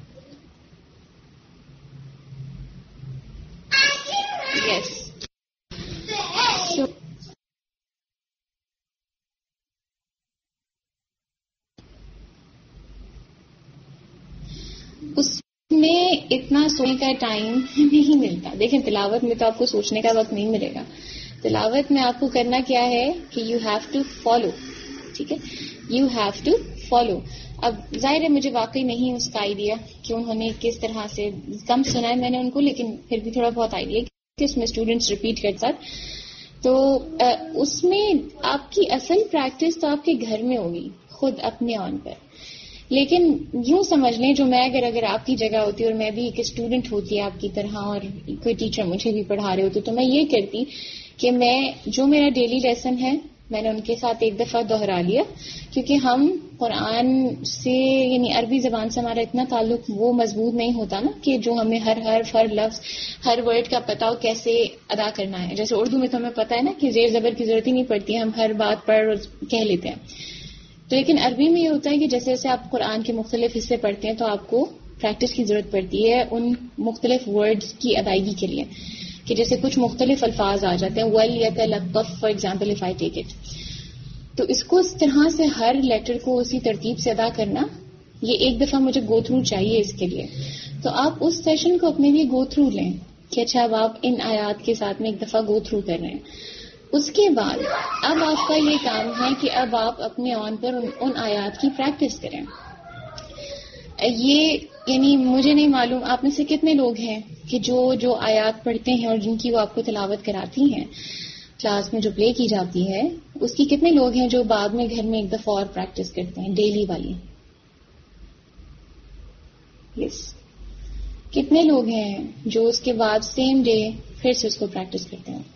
[SPEAKER 2] یس، اس میں اتنا سونے کا ٹائم نہیں ملتا. دیکھیں تلاوت میں تو آپ کو سوچنے کا وقت نہیں ملے گا. تلاوت میں آپ کو کرنا کیا ہے کہ یو ہیو ٹو فالو. ٹھیک ہے، یو ہیو ٹو فالو. اب ظاہر ہے مجھے واقعی نہیں اس کا آئیڈیا کہ انہوں نے کس طرح سے، کم سنا ہے میں نے ان کو، لیکن پھر بھی تھوڑا بہت آئیڈیا کہ اس میں اسٹوڈینٹس ریپیٹ کر ساتھ. تو اس میں آپ کی اصل پریکٹس تو آپ کے گھر میں ہوگی خود اپنے آن پر. لیکن یوں سمجھ لیں جو میں اگر اگر آپ کی جگہ ہوتی اور میں بھی ایک اسٹوڈنٹ ہوتی ہے آپ کی طرح اور کوئی ٹیچر مجھے بھی پڑھا رہے ہوتے تو میں یہ کرتی کہ میں جو میرا ڈیلی لیسن ہے میں نے ان کے ساتھ ایک دفعہ دوہرا لیا. کیونکہ ہم قرآن سے یعنی عربی زبان سے ہمارا اتنا تعلق وہ مضبوط نہیں ہوتا نا کہ جو ہمیں ہر حرف ہر لفظ ہر ورڈ کا پتہ ہو کیسے ادا کرنا ہے. جیسے اردو میں تو ہمیں پتہ ہے نا کہ زیر زبر کی ضرورت ہی نہیں پڑتی، ہم ہر بات پڑھ اور کہہ لیتے ہیں. تو لیکن عربی میں یہ ہوتا ہے کہ جیسے جیسے آپ قرآن کے مختلف حصے پڑھتے ہیں تو آپ کو پریکٹس کی ضرورت پڑتی ہے ان مختلف ورڈز کی ادائیگی کے لیے، کہ جیسے کچھ مختلف الفاظ آ جاتے ہیں، وَلْيَتَلَطَّفْ for example if I take it, تو اس کو اس طرح سے ہر لیٹر کو اسی ترتیب سے ادا کرنا یہ ایک دفعہ مجھے گو تھرو چاہیے اس کے لیے. تو آپ اس سیشن کو اپنے لیے گو تھرو لیں کہ اچھا اب آپ ان آیات کے ساتھ میں ایک دفعہ گو تھرو کر رہے ہیں. اس کے بعد اب آپ کا یہ کام ہے کہ اب آپ اپنے آن پر ان, ان آیات کی پریکٹس کریں. یہ یعنی مجھے نہیں معلوم آپ میں سے کتنے لوگ ہیں کہ جو جو آیات پڑھتے ہیں اور جن کی وہ آپ کو تلاوت کراتی ہیں کلاس میں جو پلے کی جاتی ہے, اس کی کتنے لوگ ہیں جو بعد میں گھر میں ایک دفعہ اور پریکٹس کرتے ہیں ڈیلی والی. یس yes. کتنے لوگ ہیں جو اس کے بعد سیم ڈے پھر سے اس کو پریکٹس کرتے ہیں؟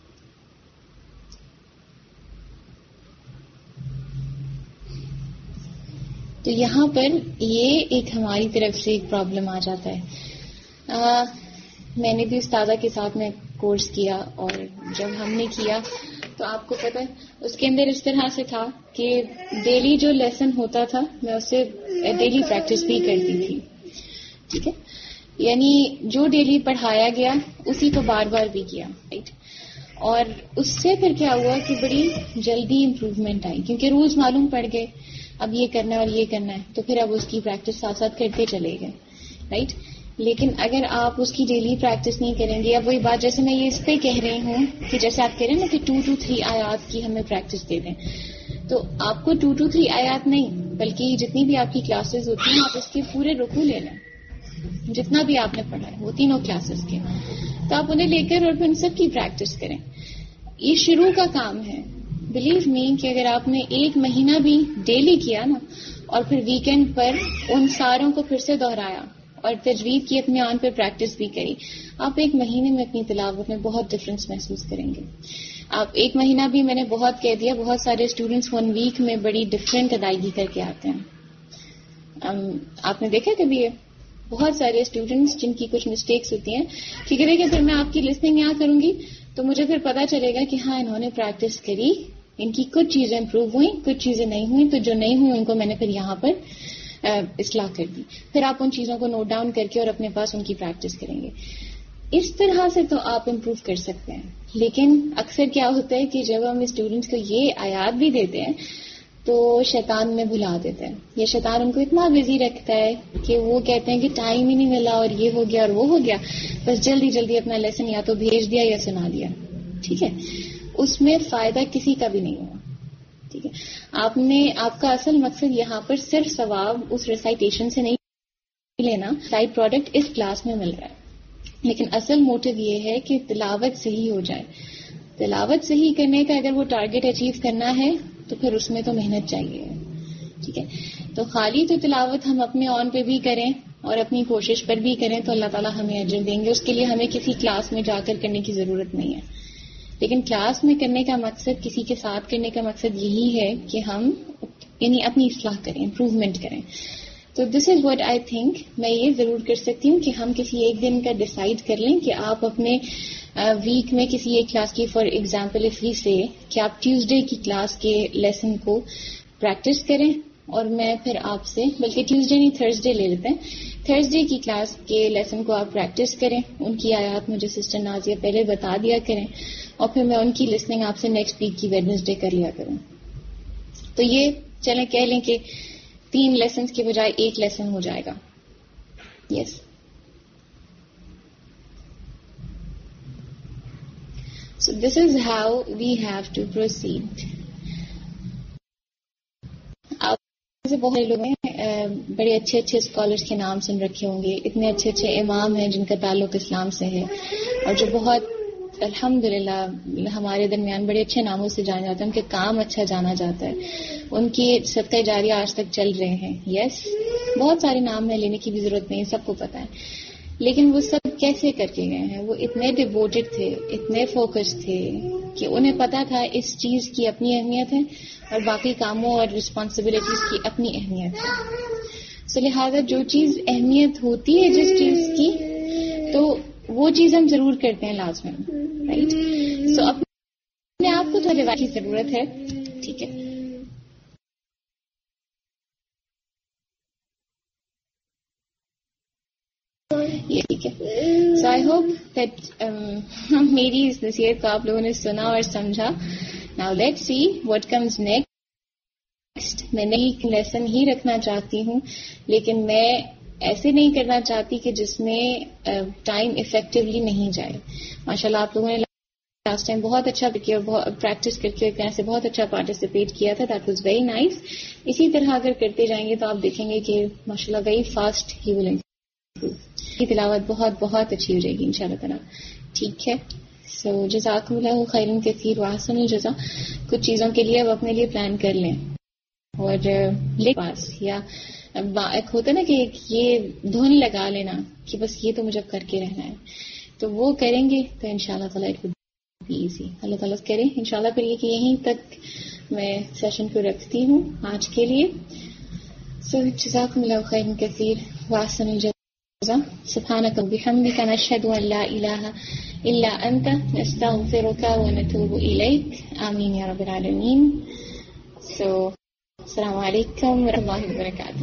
[SPEAKER 2] تو یہاں پر یہ ایک ہماری طرف سے ایک پرابلم آ جاتا ہے. آ, میں نے بھی استاذہ کے ساتھ میں کورس کیا, اور جب ہم نے کیا تو آپ کو پتہ ہے اس کے اندر اس طرح سے تھا کہ ڈیلی جو لیسن ہوتا تھا میں اسے ڈیلی پریکٹس بھی کرتی تھی. ٹھیک ہے, یعنی جو ڈیلی پڑھایا گیا اسی کو بار بار بھی کیا. رائٹ, اور اس سے پھر کیا ہوا کہ بڑی جلدی امپروومنٹ آئی, کیونکہ رولز معلوم پڑ گئے اب یہ کرنا ہے اور یہ کرنا ہے, تو پھر اب اس کی پریکٹس ساتھ ساتھ کرتے چلے گئے. رائٹ, لیکن اگر آپ اس کی ڈیلی پریکٹس نہیں کریں گے, اب وہی بات جیسے میں یہ اس پہ کہہ رہی ہوں کہ جیسے آپ کہہ رہے ہیں نا کہ ٹو ٹو تھری آیات کی ہمیں پریکٹس دے دیں, تو آپ کو ٹو ٹو تھری آیات نہیں بلکہ جتنی بھی آپ کی کلاسز ہوتی ہیں آپ اس کے پورے رکوع لے لیں, جتنا بھی آپ نے پڑھا ہے وہ تینوں کلاسز کے, تو آپ انہیں لے کر اور پھر ان سب کی پریکٹس کریں. یہ شروع کا کام ہے. بلیو می کہ اگر آپ نے ایک مہینہ بھی ڈیلی کیا نا اور پھر ویکینڈ پر ان ساروں کو پھر سے دہرایا اور تجوید کی اپنے آن پہ پریکٹس بھی کری, آپ ایک مہینے میں اپنی تلاوت میں بہت ڈفرینس محسوس کریں گے. آپ ایک مہینہ بھی میں نے بہت کہہ دیا, بہت سارے اسٹوڈینٹس ون ویک میں بڑی ڈفرینٹ ادائیگی کر کے آتے ہیں. آپ نے دیکھا کبھی یہ بہت سارے اسٹوڈینٹس جن کی کچھ مسٹیکس ہوتی ہیں, ٹھیک ہے کہ پھر میں آپ کی لسننگ یہاں کروں گی تو مجھے پھر پتا چلے گا کہ ہاں انہوں نے پریکٹس کری, ان کی کچھ چیزیں امپروو ہوئیں, کچھ چیزیں نہیں ہوئیں, تو جو نہیں ہوئی ان کو میں نے پھر یہاں پر اصلاح کر دی. پھر آپ ان چیزوں کو نوٹ ڈاؤن کر کے اور اپنے پاس ان کی پریکٹس کریں گے. اس طرح سے تو آپ امپروو کر سکتے ہیں. لیکن اکثر کیا ہوتا ہے کہ جب ہم اسٹوڈینٹس کو یہ آیات بھی دیتے ہیں تو شیطان میں بھلا دیتے ہیں, یہ شیطان ان کو اتنا بزی رکھتا ہے کہ وہ کہتے ہیں کہ ٹائم ہی نہیں ملا اور یہ ہو گیا اور وہ ہو گیا, بس جلدی جلدی اپنا لیسن یا تو بھیج دیا یا سنا دیا. ٹھیک ہے, اس میں فائدہ کسی کا بھی نہیں ہوا. ٹھیک ہے, آپ نے آپ کا اصل مقصد یہاں پر صرف ثواب اس ریسائٹیشن سے نہیں لینا, سائڈ پروڈکٹ اس کلاس میں مل رہا ہے, لیکن اصل موٹو یہ ہے کہ تلاوت صحیح ہو جائے. تلاوت صحیح کرنے کا اگر وہ ٹارگٹ اچیو کرنا ہے تو پھر اس میں تو محنت چاہیے. ٹھیک ہے, تو خالی تو تلاوت ہم اپنے آن پہ بھی کریں اور اپنی کوشش پر بھی کریں تو اللہ تعالیٰ ہمیں اجر دیں گے. اس کے لیے ہمیں کسی کلاس میں جا کر کرنے کی ضرورت نہیں ہے. لیکن کلاس میں کرنے کا مقصد, کسی کے ساتھ کرنے کا مقصد یہی ہے کہ ہم یعنی اپنی اصلاح کریں, امپروومنٹ کریں. تو دس از واٹ آئی تھنک. میں یہ ضرور کر سکتی ہوں کہ ہم کسی ایک دن کا ڈیسائیڈ کر لیں کہ آپ اپنے ویک میں کسی ایک کلاس کی, فار ایگزامپل اف وی سے کہ آپ ٹیوزڈے کی کلاس کے لیسن کو پریکٹس کریں, اور میں پھر آپ سے, بلکہ ٹیوزڈے نہیں تھرسڈے لے لیتے ہیں, تھرسڈے کی کلاس کے لیسن کو آپ پریکٹس کریں. ان کی آیات مجھے سسٹر نازیہ پہلے بتا دیا کریں اور پھر میں ان کی لسننگ آپ سے نیکسٹ ویک کی ویڈنسڈے کر لیا کروں. تو یہ چلیں کہہ لیں کہ تین لیسنز کے بجائے ایک لیسن ہو جائے گا. Yes, so this is how we have to proceed. آپ سے بہت لوگ ہیں بڑے اچھے اچھے اسکالرس کے نام سن رکھے ہوں گے, اتنے اچھے اچھے امام ہیں جن کا تعلق اسلام سے ہے اور جو بہت الحمدللہ ہمارے درمیان بڑے اچھے ناموں سے جانے جاتے ہیں, ان کے کام اچھا جانا جاتا ہے, ان کی صدقہ جاریہ آج تک چل رہے ہیں. یس, بہت سارے نام میں لینے کی بھی ضرورت نہیں, سب کو پتا ہے. لیکن وہ سب کیسے کر کے گئے ہیں؟ وہ اتنے ڈیووٹڈ تھے, اتنے فوکس تھے کہ انہیں پتا تھا اس چیز کی اپنی اہمیت ہے اور باقی کاموں اور رسپانسبلٹیز کی اپنی اہمیت ہے. سو لہٰذا جو چیز اہمیت ہوتی ہے جس چیز کی, تو وہ چیز ہم ضرور کرتے ہیں لازمن. رائٹ, سو اپنے آپ کو تو روایت کی ضرورت ہے. ٹھیک ہے, یہ ٹھیک ہے. سو آئی ہوپ دیٹ میری اس نصیحت کو آپ لوگوں نے سنا اور سمجھا. Now let's see what comes next. میں نئی لیسن ہی رکھنا چاہتی ہوں, لیکن میں ایسے نہیں کرنا چاہتی کہ جس میں ٹائم افیکٹولی نہیں جائے. ماشاءاللہ آپ لوگوں نے لاسٹ ٹائم بہت اچھا کیا اور پریکٹس کر کے ایک سے بہت اچھا پارٹیسپیٹ کیا تھا. That was very nice. اسی طرح اگر کرتے جائیں گے تو آپ دیکھیں گے کہ ماشاءاللہ very fast he will improve. کی تلاوت بہت بہت اچھی ہو جائے گی انشاءاللہ تعالی. ٹھیک ہے. سو جزاکم اللہ خیرا کثیر واحسن الجزا. کچھ چیزوں کے لیے اب اپنے لیے پلان کر لیں اور پاس یا ایک ہوتا ہے نا کہ یہ دھن لگا لینا کہ بس یہ تو مجھے کر کے رہنا ہے, تو وہ کریں گے تو انشاءاللہ تعالی اٹ ول بی ایزی. اللہ تعالیٰ کریں انشاءاللہ. پھر یہ کہ یہیں تک میں سیشن کو رکھتی ہوں آج کے لیے. سو جزاکم اللہ خیرا کثیر واحسن الجزا. سبحانک وبحمدک نشہد ان لا الہ الا انت نستغفرک ونتوب الیک. آمین یا رب العالمین. سو السلام علیکم ورحمۃ اللہ وبرکاتہ.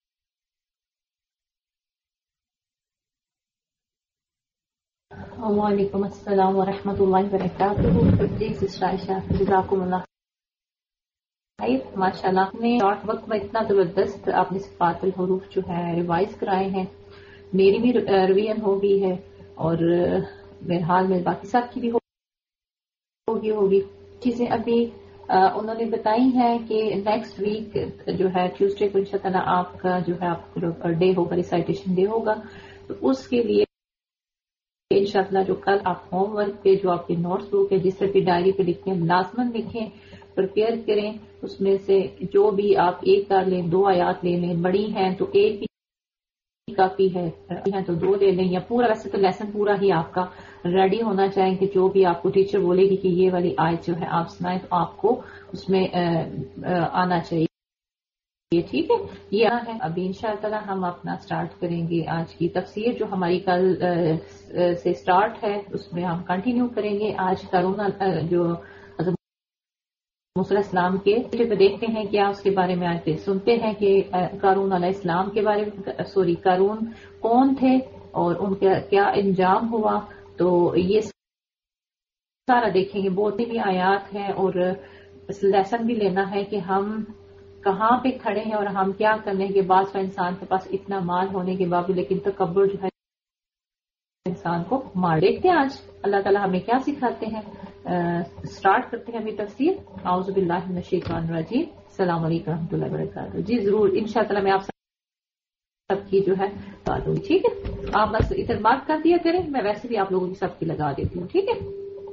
[SPEAKER 1] وعلیکم السلام ورحمۃ اللہ وبرکاتہ. جی سسٹر عائشہ جزاکم اللہ خیر. ماشاء اللہ نے شارٹ وقت میں اتنا زبردست آپ نے صفات الحروف جو ہے ریوائز کرائے ہیں. میری بھی ریویژن ہو گئی ہے اور میرے حال میں باقی سب کی بھی ہوگی ہوگی چیزیں ابھی انہوں نے بتائی ہیں کہ نیکسٹ ویک جو ہے ٹیوزڈے کو انشاءاللہ آپ کا جو ہے آپ کا ڈے ہوگا, ریسائٹیشن ڈے ہوگا. تو اس کے لیے انشاءاللہ جو کل آپ ہوم ورک پہ جو آپ کے نوٹس بک ہے جس طرح کی ڈائری پہ لکھیں لازمن لکھیں, پریپیئر کریں. اس میں سے جو بھی آپ ایک کر لیں, دو آیات لے لیں, بڑی ہیں تو ایک کافی ہے تو دو لے لیں, یا پورا ویسے تو لیسن پورا ہی آپ کا ریڈی ہونا چاہیں کہ جو بھی آپ کو ٹیچر بولے گی کہ یہ والی آیت جو ہے آپ سنائیں تو آپ کو اس میں آنا چاہیے. ٹھیک ہے. یہ ہے ابھی انشاءاللہ ہم اپنا سٹارٹ کریں گے آج کی تفسیر جو ہماری کل سے سٹارٹ ہے اس میں ہم کنٹینیو کریں گے. آج قارون جو موسیٰ علیہ السلام کے پہ دیکھتے ہیں کیا اس کے بارے میں آئے سنتے ہیں کہ قارون علیہ السلام کے بارے میں سوری قارون کون تھے اور ان کا کیا انجام ہوا. تو یہ سارا دیکھیں گے. بہت ہی آیات ہیں اور لیسن بھی لینا ہے کہ ہم کہاں پہ کھڑے ہیں اور ہم کیا کرنے کے بعد انسان کے پاس اتنا مال ہونے کے باوجود لیکن تکبر جو ہے انسان کو مار. دیکھتے ہیں آج اللہ تعالیٰ ہمیں کیا سکھاتے ہیں. سٹارٹ کرتے ہیں ابھی تفسیر. اعوذ باللہ من الشیطان الرجیم. السلام علیکم ورحمۃ اللہ وبرکاتہ. جی ضرور انشاءاللہ میں آپ سب کی جو ہے بات ہوگی. ٹھیک ہے. آپ بس ادھر بات کر دیا کریں, میں ویسے بھی آپ لوگوں کی سب کی لگا دیتی ہوں. ٹھیک ہے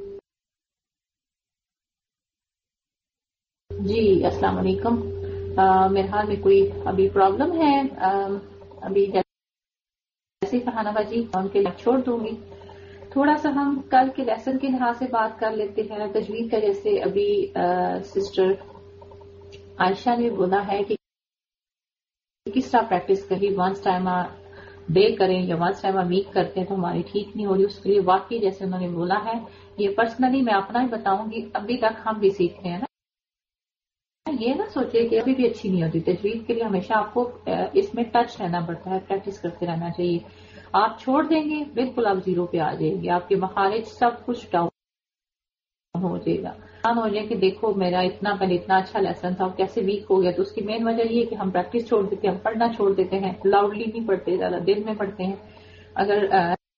[SPEAKER 1] جی. السلام علیکم. میرے حال میں کوئی ابھی پرابلم ہے ابھی جیسے فرحانہ باجی ان کے لیے چھوڑ دوں گی. تھوڑا سا ہم کل کے لیسن کے لحاظ سے بات کر لیتے ہیں تجوید کا. جیسے ابھی سسٹر عائشہ نے بولا ہے کہ کس طرح پریکٹس کریں. ونس ٹائم ڈے کریں یا ونس ٹائم ویک کرتے ہیں تو ہماری ٹھیک نہیں ہو رہی. اس کے لیے واقعی جیسے انہوں نے بولا ہے یہ پرسنلی میں اپنا ہی بتاؤں گی. ابھی تک ہم بھی سیکھتے ہیں نا, یہ نہ سوچے کہ ابھی بھی اچھی نہیں ہوتی. تجوید کے لیے ہمیشہ آپ کو اس میں ٹچ رہنا پڑتا ہے, پریکٹس کرتے رہنا چاہیے. آپ چھوڑ دیں گے بالکل آپ زیرو پہ آ جائیں گے. آپ کے مخارج سب کچھ ڈاؤن ہو جائے گا. ہو جائے کہ دیکھو میرا اتنا پہلے اتنا اچھا لیسن تھا کیسے ویک ہو گیا. تو اس کی مین وجہ یہ کہ ہم پریکٹس چھوڑ دیتے ہیں, ہم پڑھنا چھوڑ دیتے ہیں, لاؤڈلی نہیں پڑھتے, زیادہ دل میں پڑھتے ہیں. اگر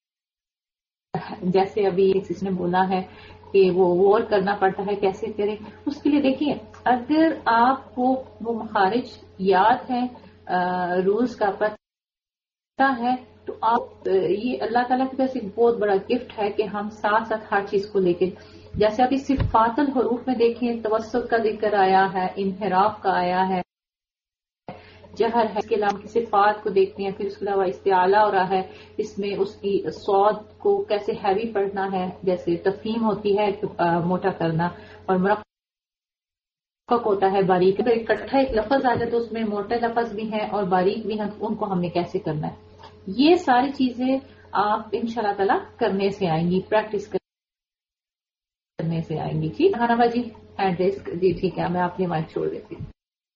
[SPEAKER 1] جیسے ابھی کسی نے بولا ہے کہ وہ وار کرنا پڑتا ہے کیسے کریں, اس کے لیے دیکھیے اگر آپ کو وہ مخارج یاد ہے, روز کا پتہ ہے, تو آپ یہ اللہ تعالیٰ کی طرف سے بہت بڑا گفٹ ہے کہ ہم ساتھ ساتھ ہر چیز کو لے کے, جیسے ابھی صفات الحروف میں دیکھیں توسط کا ذکر آیا ہے, انحراف کا آیا ہے, جہر ہے, اس کے علاوہ صفات کو دیکھتے ہیں. پھر اس کے علاوہ استعلا ہو رہا ہے, اس میں اس کی صاد کو کیسے ہیوی پڑھنا ہے, جیسے تفہیم ہوتی ہے موٹا کرنا, اور مرقق ہوتا ہے باریک. اگر اکٹھا ایک لفظ آ جائے تو اس میں موٹے لفظ بھی ہیں اور باریک بھی ہیں, ان کو ہم نے کیسے کرنا ہے. یہ ساری چیزیں آپ انشاءاللہ تعالی کرنے سے آئیں گی, پریکٹس کرنے سے آئیں گی. ٹھیک ہے جی. ایڈریس جی ٹھیک ہے, میں آپ کی مائک چھوڑ دیتی ہوں.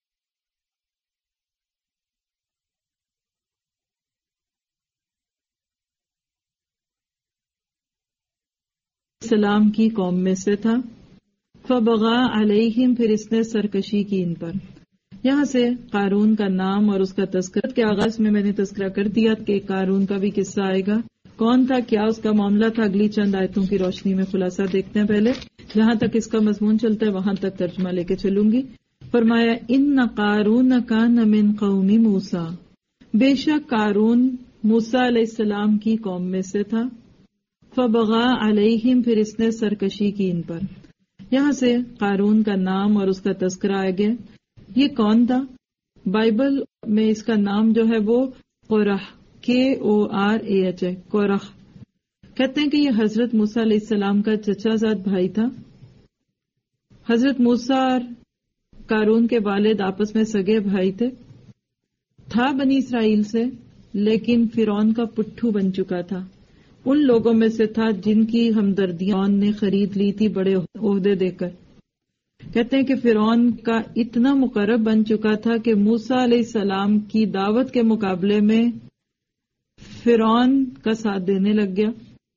[SPEAKER 3] سلام کی قوم میں سے تھا. فبغى علیہم, پھر اس نے سرکشی کی ان پر. یہاں سے قارون کا نام اور اس کا تذکرہ کے آغاز میں میں نے تذکرہ کر دیا کہ قارون کا بھی قصہ آئے گا. کون تھا, کیا اس کا معاملہ تھا, اگلی چند آیتوں کی روشنی میں خلاصہ دیکھتے ہیں. پہلے جہاں تک اس کا مضمون چلتا ہے وہاں تک ترجمہ لے کے چلوں گی. فرمایا ان قارون کان من قوم موسیٰ, بے شک قارون موسیٰ علیہ السلام کی قوم میں سے تھا. فبغى علیہم, پھر اس نے سرکشی کی ان پر. یہاں سے قارون کا نام اور اس کا تذکرہ آ گیا. یہ کون تھا؟ بائبل میں اس کا نام جو ہے وہ قرح, کے او آر اے ایچ ہے, قرح. کہتے ہیں کہ یہ حضرت موسیٰ علیہ السلام کا چچا زاد بھائی تھا. حضرت موسیٰ اور قارون کے والد آپس میں سگے بھائی تھے. تھا بنی اسرائیل سے, لیکن فرعون کا پٹھو بن چکا تھا. ان لوگوں میں سے تھا جن کی ہمدردیاں نے خرید لی تھی بڑے عہدے دے کر. کہتے ہیں کہ فرعون کا اتنا مقرب بن چکا تھا کہ موسیٰ علیہ السلام کی دعوت کے مقابلے میں فرعون کا ساتھ دینے لگ گیا.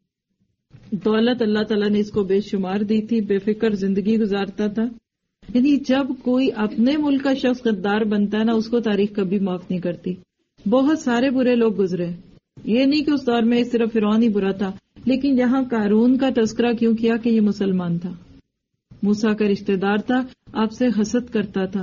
[SPEAKER 3] دولت اللہ تعالیٰ نے اس کو بے شمار دی تھی, بے فکر زندگی گزارتا تھا. یعنی جب کوئی اپنے ملک کا شخص غدار بنتا ہے نا, اس کو تاریخ کبھی معاف نہیں کرتی. بہت سارے برے لوگ گزرے, یہ نہیں کہ اس دور میں صرف فرعون ہی برا تھا, لیکن یہاں قارون کا تذکرہ کیوں کیا کہ یہ مسلمان تھا, موسیٰ کا رشتہ دار تھا, آپ سے حسد کرتا تھا.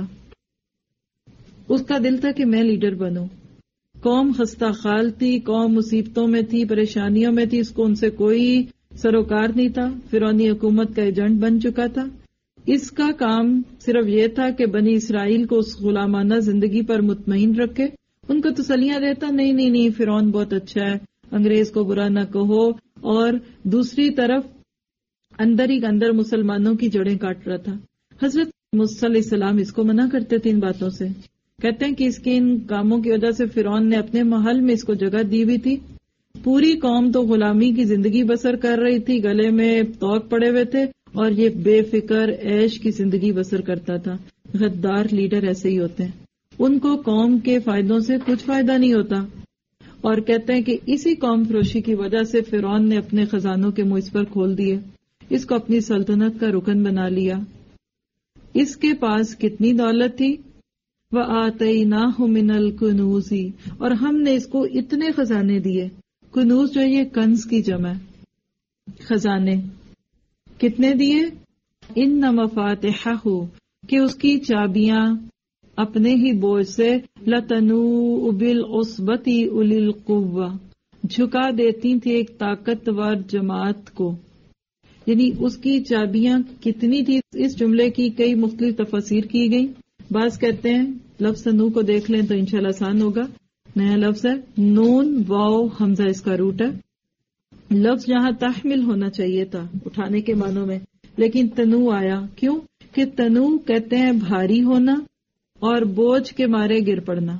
[SPEAKER 3] اس کا دل تھا کہ میں لیڈر بنوں. قوم خستہ خال تھی, قوم مصیبتوں میں تھی, پریشانیوں میں تھی, اس کو ان سے کوئی سروکار نہیں تھا. فرعونی حکومت کا ایجنٹ بن چکا تھا. اس کا کام صرف یہ تھا کہ بنی اسرائیل کو اس غلامانہ زندگی پر مطمئن رکھے, ان کو تسلیاں دیتا, نہیں نہیں نہیں فرعون بہت اچھا ہے, انگریز کو برا نہ کہو, اور دوسری طرف اندر ہی اندر مسلمانوں کی جڑیں کاٹ رہا تھا. حضرت موسیٰ علیہ السلام اس کو منع کرتے تھے ان باتوں سے. کہتے ہیں کہ اس کے ان کاموں کی وجہ سے فرعون نے اپنے محل میں اس کو جگہ دی ہوئی تھی. پوری قوم تو غلامی کی زندگی بسر کر رہی تھی, گلے میں توق پڑے ہوئے تھے, اور یہ بے فکر عیش کی زندگی بسر کرتا تھا. غدار لیڈر ایسے ہی ہوتے ہیں, ان کو قوم کے فائدوں سے کچھ فائدہ نہیں ہوتا. اور کہتے ہیں کہ اسی قوم فروشی کی وجہ سے فرعون نے اپنے خزانوں کے منہ اس پر کھول دیے, اس کو اپنی سلطنت کا رکن بنا لیا. اس کے پاس کتنی دولت تھی, وَآتَيْنَاهُ مِنَ الْكُنُوزِ, اور ہم نے اس کو اتنے خزانے دیے. کنوز جو یہ کنز کی جمع ہے, خزانے. کتنے دیے؟ اِنَّ مَفَاتِحَهُ, کہ اس کی چابیاں اپنے ہی بوجھ سے لَتَنُوءُ بِالْعُصْبَةِ أُولِي الْقُوَّةِ, جھکا دیتی تھی ایک طاقتور جماعت کو. یعنی اس کی چابیاں کتنی تھی, اس جملے کی کئی مختلف تفاسیر کی گئی. بعض کہتے ہیں لفظ تنو کو دیکھ لیں تو انشاءاللہ آسان ہوگا. نیا لفظ ہے, نون واو حمزہ اس کا روٹ ہے. لفظ جہاں تحمل ہونا چاہیے تھا اٹھانے کے معنوں میں, لیکن تنو آیا. کیوں کہ تنو کہتے ہیں بھاری ہونا اور بوجھ کے مارے گر پڑنا.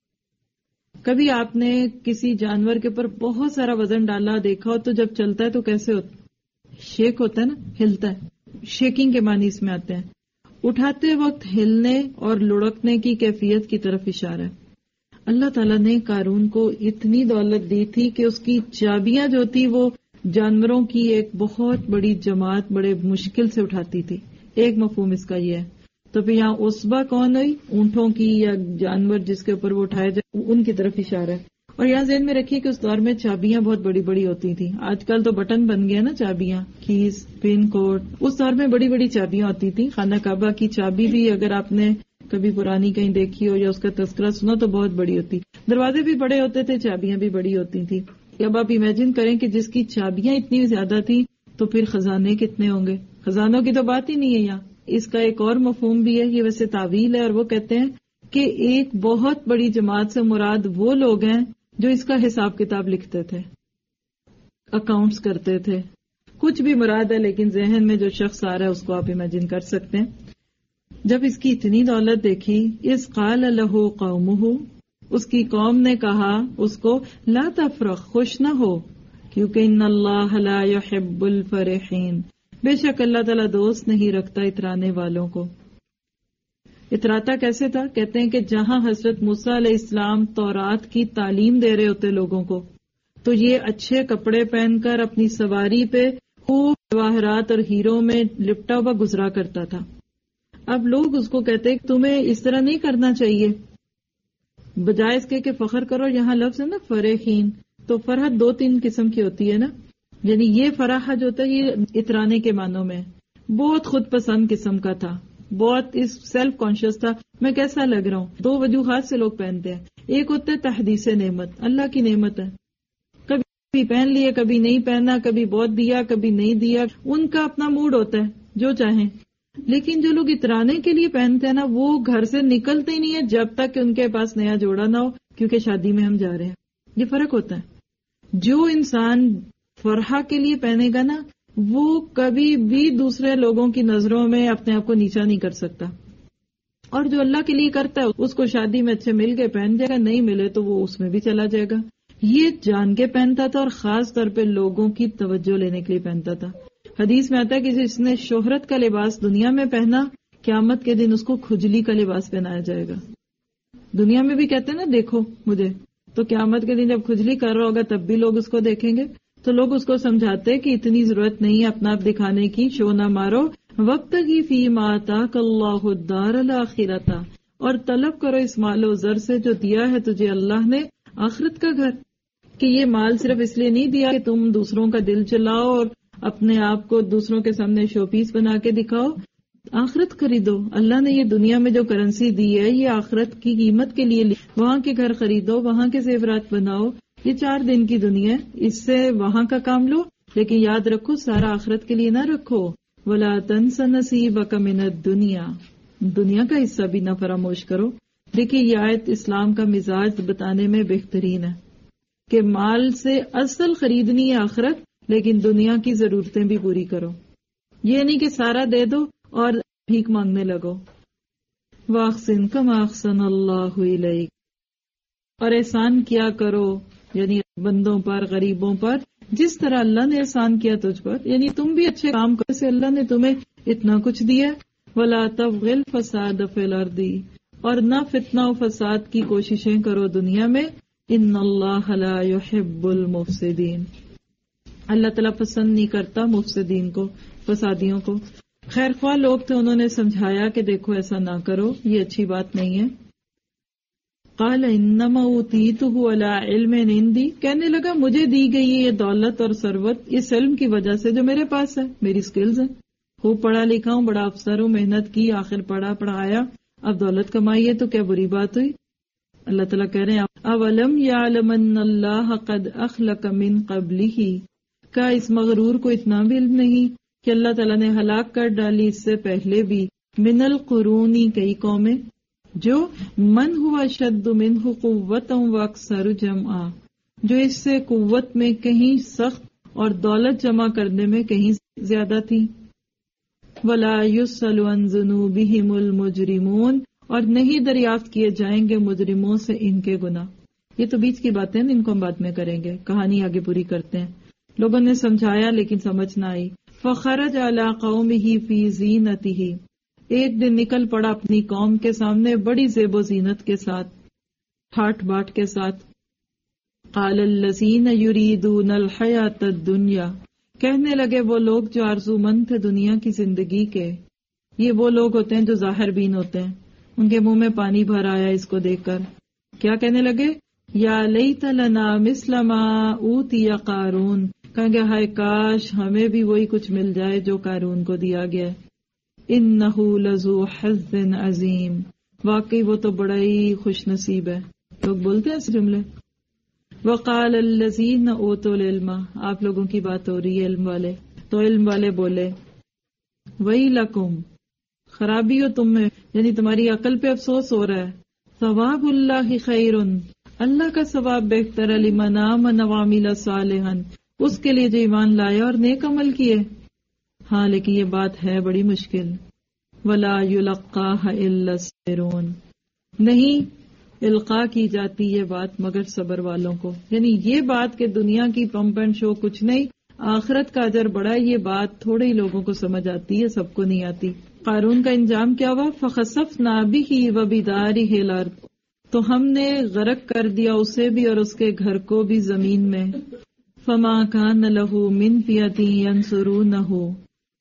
[SPEAKER 3] کبھی آپ نے کسی جانور کے اوپر بہت سارا وزن ڈالا دیکھا ہو تو جب چلتا ہے تو کیسے ہوتا, شیک ہوتا ہے نا, ہلتا ہے. شیکنگ کے معنی اس میں آتے ہیں. اٹھاتے وقت ہلنے اور لڑکنے کی کیفیت کی طرف اشارہ ہے. اللہ تعالیٰ نے قارون کو اتنی دولت دی تھی کہ اس کی چابیاں جو تھی وہ جانوروں کی ایک بہت بڑی جماعت بڑے مشکل سے اٹھاتی تھی. ایک مفہوم اس کا یہ ہے. تو پھر یہاں عصبہ کون ہوئی, اونٹوں کی یا جانور جس کے اوپر وہ اٹھائے جائے, ان کی طرف اشارہ ہے. اور یہاں ذہن میں رکھیے کہ اس دور میں چابیاں بہت بڑی بڑی ہوتی تھیں. آج کل تو بٹن بن گیا نا چابیاں, کیز, پن کوڈ. اس دور میں بڑی بڑی چابیاں ہوتی تھیں. خانہ کعبہ کی چابی بھی اگر آپ نے کبھی پرانی کہیں دیکھی ہو یا اس کا تذکرہ سنا تو بہت بڑی ہوتی. دروازے بھی بڑے ہوتے تھے, چابیاں بھی بڑی ہوتی تھی. اب آپ امیجن کریں کہ جس کی چابیاں اتنی زیادہ تھیں تو پھر خزانے کتنے ہوں گے. خزانوں کی تو بات ہی نہیں ہے یہاں. اس کا ایک اور مفہوم بھی ہے, یہ ویسے تعویل ہے, اور وہ کہتے ہیں کہ ایک بہت بڑی جماعت سے مراد وہ لوگ ہیں جو اس کا حساب کتاب لکھتے تھے, اکاؤنٹس کرتے تھے. کچھ بھی مراد ہے, لیکن ذہن میں جو شخص آ رہا ہے اس کو آپ امیجن کر سکتے ہیں. جب اس کی اتنی دولت دیکھی, اس قال لہ قومہ, اس کی قوم نے کہا اس کو, لا تفرح, خوش نہ ہو, کیونکہ ان اللہ لا يحب الفرحین, بے شک اللہ تعالیٰ دوست نہیں رکھتا اترانے والوں کو. اتراتا کیسے تھا؟ کہتے ہیں کہ جہاں حضرت موسیٰ علیہ السلام تورات کی تعلیم دے رہے ہوتے لوگوں کو, تو یہ اچھے کپڑے پہن کر اپنی سواری پہ خوب جواہرات اور ہیروں میں لپٹا ہوا گزرا کرتا تھا. اب لوگ اس کو کہتے ہیں تمہیں اس طرح نہیں کرنا چاہیے، بجائے اس کے کہ فخر کرو. یہاں لفظ ہے نا فرحین، تو فرحت دو تین قسم کی ہوتی ہے نا، یعنی یہ فرح جو ہوتا ہے یہ اترانے کے معنوں میں، بہت خود پسند قسم کا تھا، بہت اس سیلف کانشیس تھا میں کیسا لگ رہا ہوں. دو وجوہات سے لوگ پہنتے ہیں. ایک ہوتا ہے تحدیث نعمت، اللہ کی نعمت ہے، کبھی پہن لیے کبھی نہیں پہنا، کبھی بہت دیا کبھی نہیں دیا، ان کا اپنا موڈ ہوتا ہے جو چاہیں. لیکن جو لوگ اترانے کے لیے پہنتے ہیں نا وہ گھر سے نکلتے ہی نہیں ہے جب تک کہ ان کے پاس نیا جوڑا نہ ہو، کیونکہ شادی میں ہم جا رہے ہیں. یہ فرق ہوتا ہے. جو انسان فرحہ کے لیے پہنے گا نا وہ کبھی بھی دوسرے لوگوں کی نظروں میں اپنے آپ کو نیچا نہیں کر سکتا، اور جو اللہ کے لیے کرتا ہے اس کو شادی میں اچھے مل گئے پہن جائے گا، نہیں ملے تو وہ اس میں بھی چلا جائے گا. یہ جان کے پہنتا تھا اور خاص طور پہ لوگوں کی توجہ لینے کے لیے پہنتا تھا. حدیث میں آتا ہے کہ جس نے شہرت کا لباس دنیا میں پہنا قیامت کے دن اس کو کھجلی کا لباس پہنایا جائے گا. دنیا میں بھی کہتے ہیں نا دیکھو مجھے، تو قیامت کے دن جب کھجلی کر رہا ہوگا تب بھی لوگ اس کو دیکھیں گے. تو لوگ اس کو سمجھاتے کہ اتنی ضرورت نہیں ہے اپنا آپ دکھانے کی، شو نہ مارو، وقت کی فی ما آتاک اللہ الدار الاخرۃ، اور طلب کرو اس مال و زر سے جو دیا ہے تجھے اللہ نے آخرت کا گھر. کہ یہ مال صرف اس لیے نہیں دیا کہ تم دوسروں کا دل چلاؤ اور اپنے آپ کو دوسروں کے سامنے شو پیس بنا کے دکھاؤ، آخرت خریدو. اللہ نے یہ دنیا میں جو کرنسی دی ہے یہ آخرت کی قیمت کے لیے لی. وہاں کے گھر خریدو، وہاں کے زیورات بناؤ. یہ چار دن کی دنیا ہے، اس سے وہاں کا کام لو، لیکن یاد رکھو سارا آخرت کے لیے نہ رکھو. وَلَا تَنْسَ نَصِيبَكَ مِنَ الدُّنْيَا، دنیا کا حصہ بھی نہ فراموش کرو. دیکھیے یہ آیت اسلام کا مزاج بتانے میں بہترین ہے کہ مال سے اصل خریدنی ہے آخرت، لیکن دنیا کی ضرورتیں بھی پوری کرو. یہ نہیں کہ سارا دے دو اور بھیک مانگنے لگو. وَأَحْسِنْ كَمَا أَحْسَنَ اللَّهُ إِلَيْكَ، اور احسان کیا کرو یعنی بندوں پر، غریبوں پر جس طرح اللہ نے احسان کیا تجھ پر، یعنی تم بھی اچھے کام کرو سے اللہ نے تمہیں اتنا کچھ دیا. وَلَا تَبْغِ الْفَسَادَ فِي الْأَرْضِ، اور نہ فتنہ و فساد کی کوششیں کرو دنیا میں. ان اللہ لا يحب المفسدین، اللہ تعالیٰ پسند نہیں کرتا مفسدین کو، فسادیوں کو. خیر خواہ لوگ تھے، انہوں نے سمجھایا کہ دیکھو ایسا نہ کرو، یہ اچھی بات نہیں ہے. قال انما اوتیتہ علی علم عندی، کہنے لگا مجھے دی گئی یہ دولت اور ثروت اس علم کی وجہ سے جو میرے پاس ہے، میری سکلز ہیں، خوب پڑھا لکھا ہوں، بڑا افسر ہوں، محنت کی، آخر پڑھا پڑھایا، اب دولت کمائی ہے تو کیا بری بات ہوئی. اللہ تعالیٰ کہہ رہے ہیں اولم یعلم ان اللہ قد اخلق من قبلہ، کا اس مغرور کو اتنا بھی علم نہیں کہ اللہ تعالیٰ نے ہلاک کر ڈالی اس سے پہلے بھی من القرونی کئی قومیں، جو من ہوا شد منہ قوتا و اکثر جمعا، جو اس سے قوت میں کہیں سخت اور دولت جمع کرنے میں کہیں زیادہ تھی. ولا یسأل عن ذنوبہم المجرمون، اور نہیں دریافت کیے جائیں گے مجرموں سے ان کے گناہ. یہ تو بیچ کی باتیں ان کو ہم بعد میں کریں گے، کہانی آگے پوری کرتے ہیں. لوگوں نے سمجھایا لیکن سمجھ نہ آئی. فخرج علی قومہ فی زینتہ، ایک دن نکل پڑا اپنی قوم کے سامنے بڑی زیب و زینت کے ساتھ، ٹھاٹ باٹ کے ساتھ. قال الذین یریدون الحیاۃ الدنیا، کہنے لگے وہ لوگ جو آرزو مند تھے دنیا کی زندگی کے. یہ وہ لوگ ہوتے ہیں جو ظاہر بین ہوتے ہیں، ان کے منہ میں پانی بھر آیا اس کو دیکھ کر. کیا کہنے لگے؟ یا لیت لنا مثل ما اوتی قارون، کہیں گے ہائے کاش ہمیں بھی وہی کچھ مل جائے جو قارون کو دیا گیا. انہ لذو حظ عظیم، واقعی وہ تو بڑا ہی خوش نصیب ہے. لوگ بولتے ہیں اس جملے. وقال الذین اوتوا العلم، آپ لوگوں کی بات ہو رہی ہے علم والے، تو علم والے بولے ویلکم، خرابی ہو تم میں، یعنی تمہاری عقل پہ افسوس ہو رہا ہے. ثواب اللہ خیر، اللہ کا ثواب بہتر ہے، لمن آمن وعمل صالحا، اس کے لیے جو ایمان لائے اور نیک عمل کیے. ہاں لیکن یہ بات ہے بڑی مشکل. ولا یلقاها الا الصابرون، نہیں القاء کی جاتی یہ بات مگر صبر والوں کو. یعنی یہ بات کہ دنیا کی پمپ اینڈ شو کچھ نہیں، آخرت کا اجر بڑا ہے، یہ بات تھوڑے ہی لوگوں کو سمجھ آتی ہے، سب کو نہیں آتی. قارون کا انجام کیا ہوا؟ فخسفنا بہ وبدارہ الارض، تو ہم نے غرق کر دیا اسے بھی اور اس کے گھر کو بھی زمین میں. فما کان لہ من فئۃ ینصرونہ،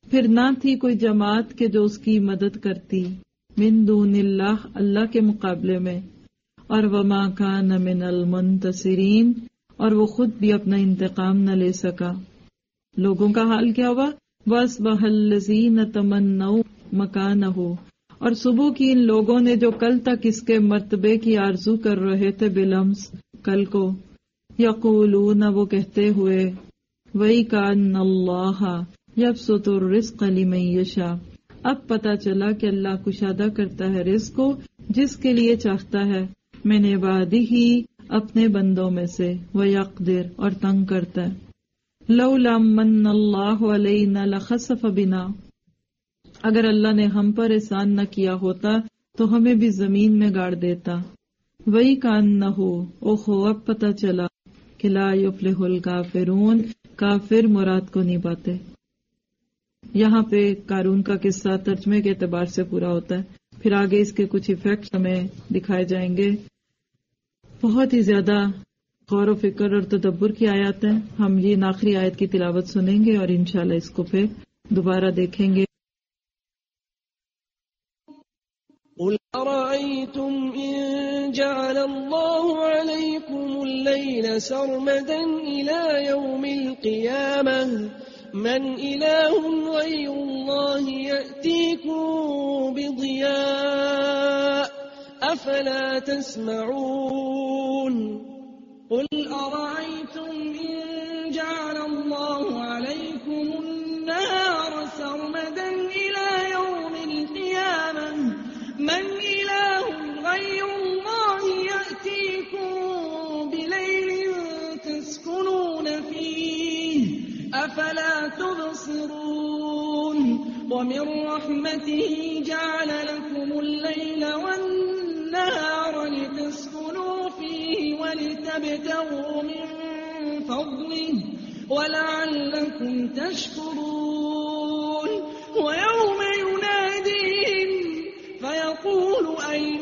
[SPEAKER 3] फिर ना थी कोई जमात के जो उसकी मदद करती मिन दूनिल्लाह, अल्लाह के मुकाबले में। और वमा कान मिनल मुंतसिरीन, और वो खुद भी अपना इंतकाम न ले सका। लोगों का हाल क्या हुआ? बस बहल्लज़ीन तमन्नौ मकानहु, और सुबह की इन लोगों ने जो कल तक इसके मर्तबे की आरजू कर रहे थे बिलम्स, कल को, यक़ूलून, वो कहते हुए, वही कान्नल्लाह यबसुतुर रिज़्क़ लिमन यशा, अब पता चला कि अल्लाह कुशादा करता है रिज़्क़ को जिसके लिए चाहता है, मिन इबादिही, अपने बंदों में से, व यक़दिर, और तंग करता है। लौला मन्नल्लाहु अलैना लखसफ बिना, अगर अल्लाह ने हम पर एहसान न किया होता तो हमें भी जमीन में गाड़ देता। वही कान न हो, ओहो अब पता चला कि ला युफ्लिहुल काफिरून, काफिर मुराद को नहीं पाते। यहाँ पे कारून का किस्सा तर्जमे के एतबार से पूरा होता है, फिर आगे इसके कुछ इफेक्ट हमें दिखाए जाएंगे। बहुत ही ज्यादा गौर व फिक्र और तदब्बर की आयत है। हम ये आखिरी आयत की तिलावत सुनेंगे और इंशाल्लाह इसको फिर दोबारा देखेंगे।
[SPEAKER 4] قل أرأيتم إن جعل الله عليكم الليل سرمدا إلى يوم القيامة من إله غير الله يأتيكم بضياء أفلا تسمعون قل أرأيتم إن جعل الله عليكم النهار سرمدا إلى يوم القيامة من إله غير الله يأتيكم بليل تسكنون فيه أفلا تبصرون ومن رحمته جعل لكم الليل والنهار لتسكنوا فيه ولتبتغوا من فضله ولعلكم تشكرون ويوم يناديهم فيقول أين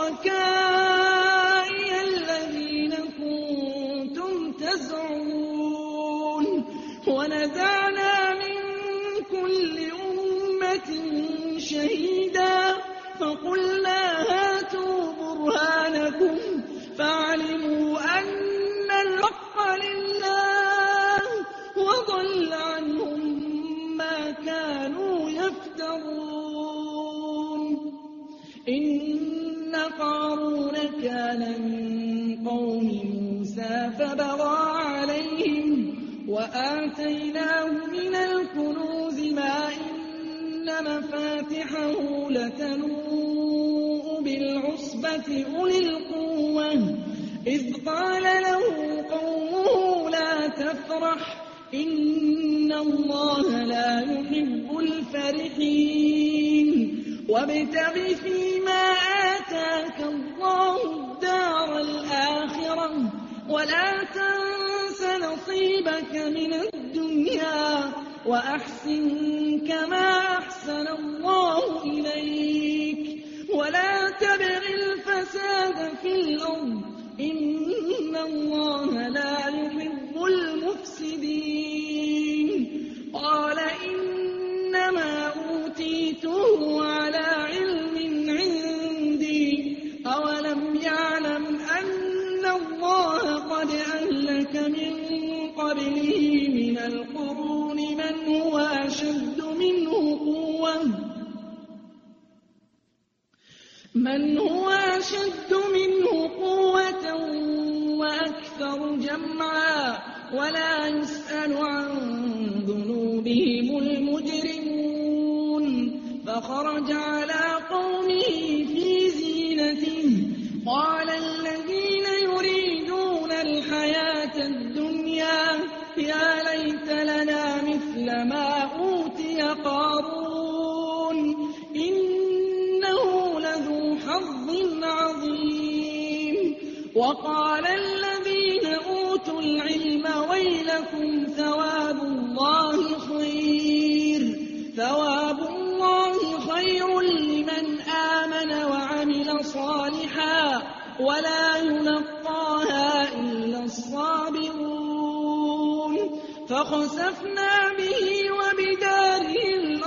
[SPEAKER 4] شركائي الذين كنتم تزعمون ونزعنا من كل أمة شهيدا فقلنا هاتوا برهانكم فعلموا أن الحق لله وضل عنهم ما كانوا يفترون إن قارون كان من قوم موسى فبغى عليهم وآتيناه من الكنوز ما إن مفاتحه لتنوء بالعصبة أولي القوة إذ قال له قومه لا تفرح إن الله لا يحب الفرحين وابتغ فيما آتاك الله الدار الآخرة ولا تنس نصيبك من الدنيا وأحسن كما أحسن الله إليك ولا تبغ الفساد في الأرض إن الله لا يحب المفسدين قال إنما أوتيته على علم عندي أولم يعلم أن الله قد أهلك من قبله من القرون من هو أشد منه قوة من هو أشد منه قوة وأكثر جمعا ولا يسأل عن ذنوبهم المجرمون فخرج على قومه في زينته قال الذين يريدون الحياة الدنيا يا ليت لنا مثل ما أوتي قارون إنه لذو حظ عظيم وقال الذين أوتوا العلم ويلكم ثواب الله خير ثواب الله خير لمن آمن وعمل صالحا ولا يلقاها إلا الصابرون فخسفنا به وبداره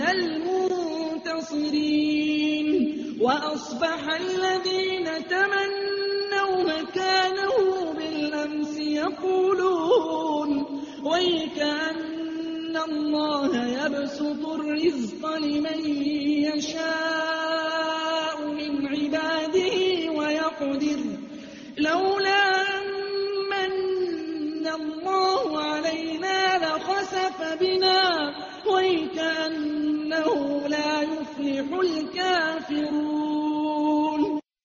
[SPEAKER 4] الْمُنْتَصِرِينَ وَأَصْبَحَ الَّذِينَ تَمَنَّوْا مَكَانَهُ بِالْأَمْسِ يَقُولُونَ وَيْكَأَنَّ اللَّهَ يَبْسُطُ الرِّزْقَ لِمَن يَشَاءُ مِنْ عِبَادِهِ وَيَقْدِرُ لَوْلَا أَن مَّنَّ اللَّهُ عَلَيْنَا لَخَسَفَ بِنَا وَيْكَأَنَّهُ لَا يُفْلِحُ الْكَافِرُونَ۔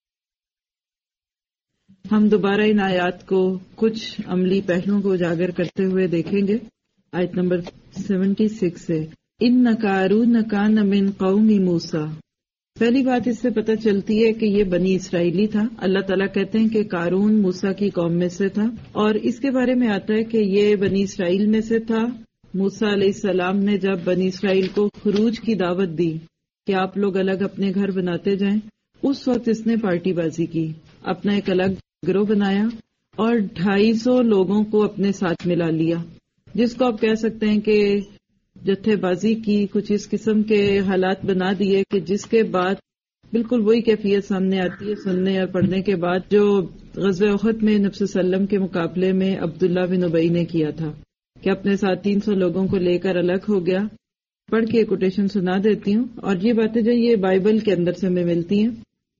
[SPEAKER 3] ہم دوبارہ ان آیات کو کچھ عملی پہلوؤں کو اجاگر کرتے ہوئے دیکھیں گے۔ آیت نمبر سیونٹی سکس سے ان قارون کان من قوم موسیٰ۔ پہلی بات اس سے پتہ چلتی ہے کہ یہ بنی اسرائیلی تھا۔ اللہ تعالیٰ کہتے ہیں کہ قارون موسیٰ کی قوم میں سے تھا، اور اس کے بارے میں آتا ہے کہ یہ بنی اسرائیل میں سے تھا۔ موسیٰ علیہ السلام نے جب بنی اسرائیل کو خروج کی دعوت دی کہ آپ لوگ الگ اپنے گھر بناتے جائیں، اس وقت اس نے پارٹی بازی کی، اپنا ایک الگ گروہ بنایا اور ڈھائی سو لوگوں کو اپنے ساتھ ملا لیا، جس کو آپ کہہ سکتے ہیں کہ جتھے بازی کی، کچھ اس قسم کے حالات بنا دیے کہ جس کے بعد بالکل وہی کیفیت سامنے آتی ہے سننے اور پڑھنے کے بعد جو غزوہ احد میں نبی صلی اللہ علیہ وسلم کے مقابلے میں عبداللہ بن ابی نے کیا تھا، کہ اپنے ساتھ تین سو لوگوں کو لے کر الگ ہو گیا۔ پڑھ کے کوٹیشن سنا دیتی ہوں، اور یہ باتیں جو یہ بائبل کے اندر سے ہمیں ملتی ہیں۔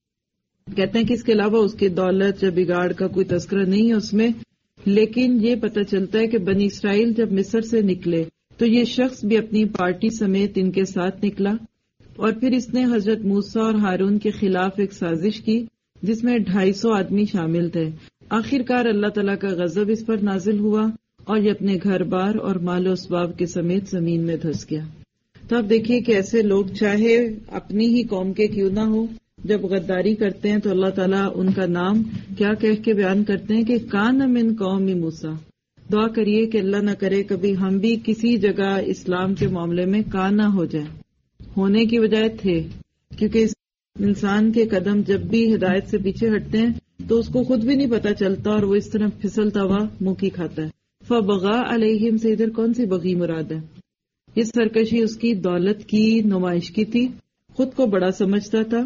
[SPEAKER 3] کہتے ہیں کہ اس کے علاوہ اس کی دولت یا بگاڑ کا کوئی تذکرہ نہیں ہے اس میں، لیکن یہ پتہ چلتا ہے کہ بنی اسرائیل جب مصر سے نکلے تو یہ شخص بھی اپنی پارٹی سمیت ان کے ساتھ نکلا، اور پھر اس نے حضرت موسیٰ اور ہارون کے خلاف ایک سازش کی جس میں ڈھائی سو آدمی شامل تھے۔ آخر کار اللہ تعالیٰ کا غضب اس پر نازل ہوا اور یہ اپنے گھر بار اور مال و اسباب کے سمیت زمین میں دھس گیا۔ تو آپ دیکھیے کہ ایسے لوگ چاہے اپنی ہی قوم کے کیوں نہ ہو، جب غداری کرتے ہیں تو اللہ تعالیٰ ان کا نام کیا کہہ کے بیان کرتے ہیں کہ کان من قوم موسیٰ۔ دعا کریے کہ اللہ نہ کرے کبھی ہم بھی کسی جگہ اسلام کے معاملے میں کا نہ ہو جائیں، ہونے کی بجائے تھے، کیونکہ انسان کے قدم جب بھی ہدایت سے پیچھے ہٹتے ہیں تو اس کو خود بھی نہیں پتہ چلتا اور وہ اس طرح پھسلتا ہوا منہ کی کھاتا ہے۔ فبغا علیہم سے ادھر کون سی بغی مراد ہے؟ یہ سرکشی اس کی دولت کی نمائش کی تھی، خود کو بڑا سمجھتا تھا،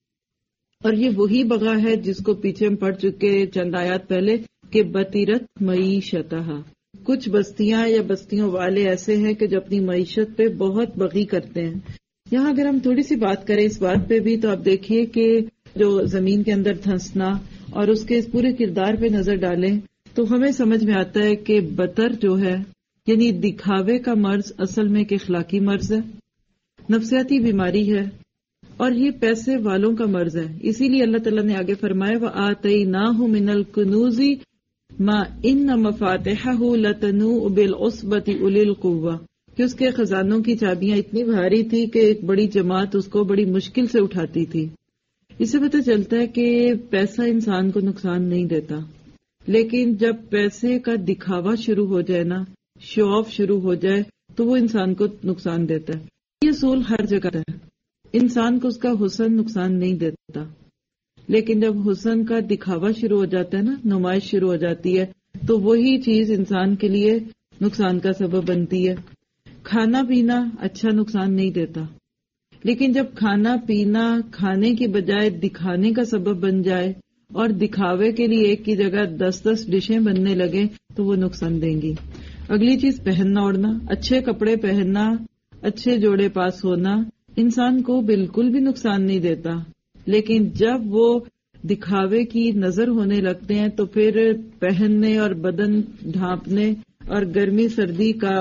[SPEAKER 3] اور یہ وہی بغا ہے جس کو پیچھے ہم پڑھ چکے چند آیات پہلے کہ بطیرت معیشتہ۔ کچھ بستیاں یا بستیوں والے ایسے ہیں کہ جو اپنی معیشت پہ بہت بغی کرتے ہیں۔ یہاں اگر ہم تھوڑی سی بات کریں اس بات پہ بھی تو آپ دیکھیے کہ جو زمین کے اندر دھنسنا اور اس کے اس پورے کردار پہ نظر ڈالیں تو ہمیں سمجھ میں آتا ہے کہ بطر جو ہے یعنی دکھاوے کا مرض اصل میں ایک اخلاقی مرض ہے، نفسیاتی بیماری ہے، اور یہ پیسے والوں کا مرض ہے۔ اسی لیے اللہ تعالیٰ نے آگے فرمایا وَآتَيْنَاهُ مِنَ الْكُنُوزِ مَا إِنَّ مَفَاتِحَهُ لَتَنُوءُ بِالْعُصْبَةِ أُولِي الْقُوَّةِ، کہ اس کے خزانوں کی چابیاں اتنی بھاری تھی کہ ایک بڑی جماعت اس کو بڑی مشکل سے اٹھاتی تھی۔ اس سے پتہ چلتا ہے کہ پیسہ انسان کو نقصان نہیں دیتا، لیکن جب پیسے کا دکھاوا شروع ہو جائے نا، شو آف شروع ہو جائے تو وہ انسان کو نقصان دیتا ہے۔ یہ اصول ہر جگہ ہے، انسان کو اس کا حسن نقصان نہیں دیتا، لیکن جب حسن کا دکھاوا شروع ہو جاتا ہے نا، نمائش شروع ہو جاتی ہے، تو وہی چیز انسان کے لیے نقصان کا سبب بنتی ہے۔ کھانا پینا اچھا نقصان نہیں دیتا، لیکن جب کھانا پینا کھانے کی بجائے دکھانے کا سبب بن جائے اور دکھاوے کے لیے ایک کی جگہ دس دس ڈشیں بننے لگے تو وہ نقصان دیں گی۔ اگلی چیز پہننا اوڑھنا، اچھے کپڑے پہننا، اچھے جوڑے پاس ہونا انسان کو بالکل بھی نقصان نہیں دیتا، لیکن جب وہ دکھاوے کی نظر ہونے لگتے ہیں تو پھر پہننے اور بدن ڈھانپنے اور گرمی سردی کا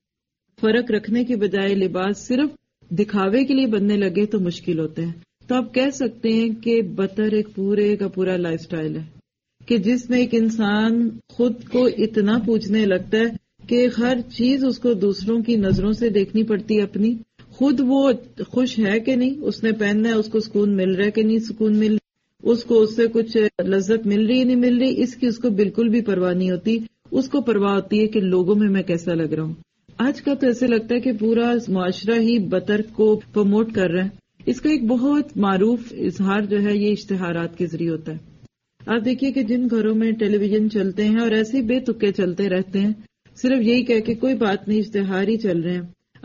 [SPEAKER 3] فرق رکھنے کے بجائے لباس صرف دکھاوے کے لیے بننے لگے تو مشکل ہوتے ہیں۔ تو آپ کہہ سکتے ہیں کہ بطر ایک پورے کا پورا لائف سٹائل ہے کہ جس میں ایک انسان خود کو اتنا پوچھنے لگتا ہے کہ ہر چیز اس کو دوسروں کی نظروں سے دیکھنی پڑتی ہے اپنی، خود وہ خوش ہے کہ نہیں، اس نے پہننا ہے، اس کو سکون مل رہا ہے کہ نہیں سکون مل رہا، اس کو اس سے کچھ لذت مل رہی ہے نہیں مل رہی، اس کی اس کو بالکل بھی پرواہ نہیں ہوتی۔ اس کو پرواہ ہوتی ہے کہ لوگوں میں میں کیسا لگ رہا ہوں۔ آج کا تو ایسے لگتا ہے کہ پورا معاشرہ ہی بطر کو پروموٹ کر رہا ہے۔ اس کا ایک بہت معروف اظہار جو ہے یہ اشتہارات کے ذریعے ہوتا ہے۔ آپ دیکھیے کہ جن گھروں میں ٹیلی ویژن چلتے ہیں اور ایسے بے تکے چلتے رہتے ہیں، صرف یہی کہہ کہ کوئی بات نہیں اشتہار ہی چل رہے ہیں،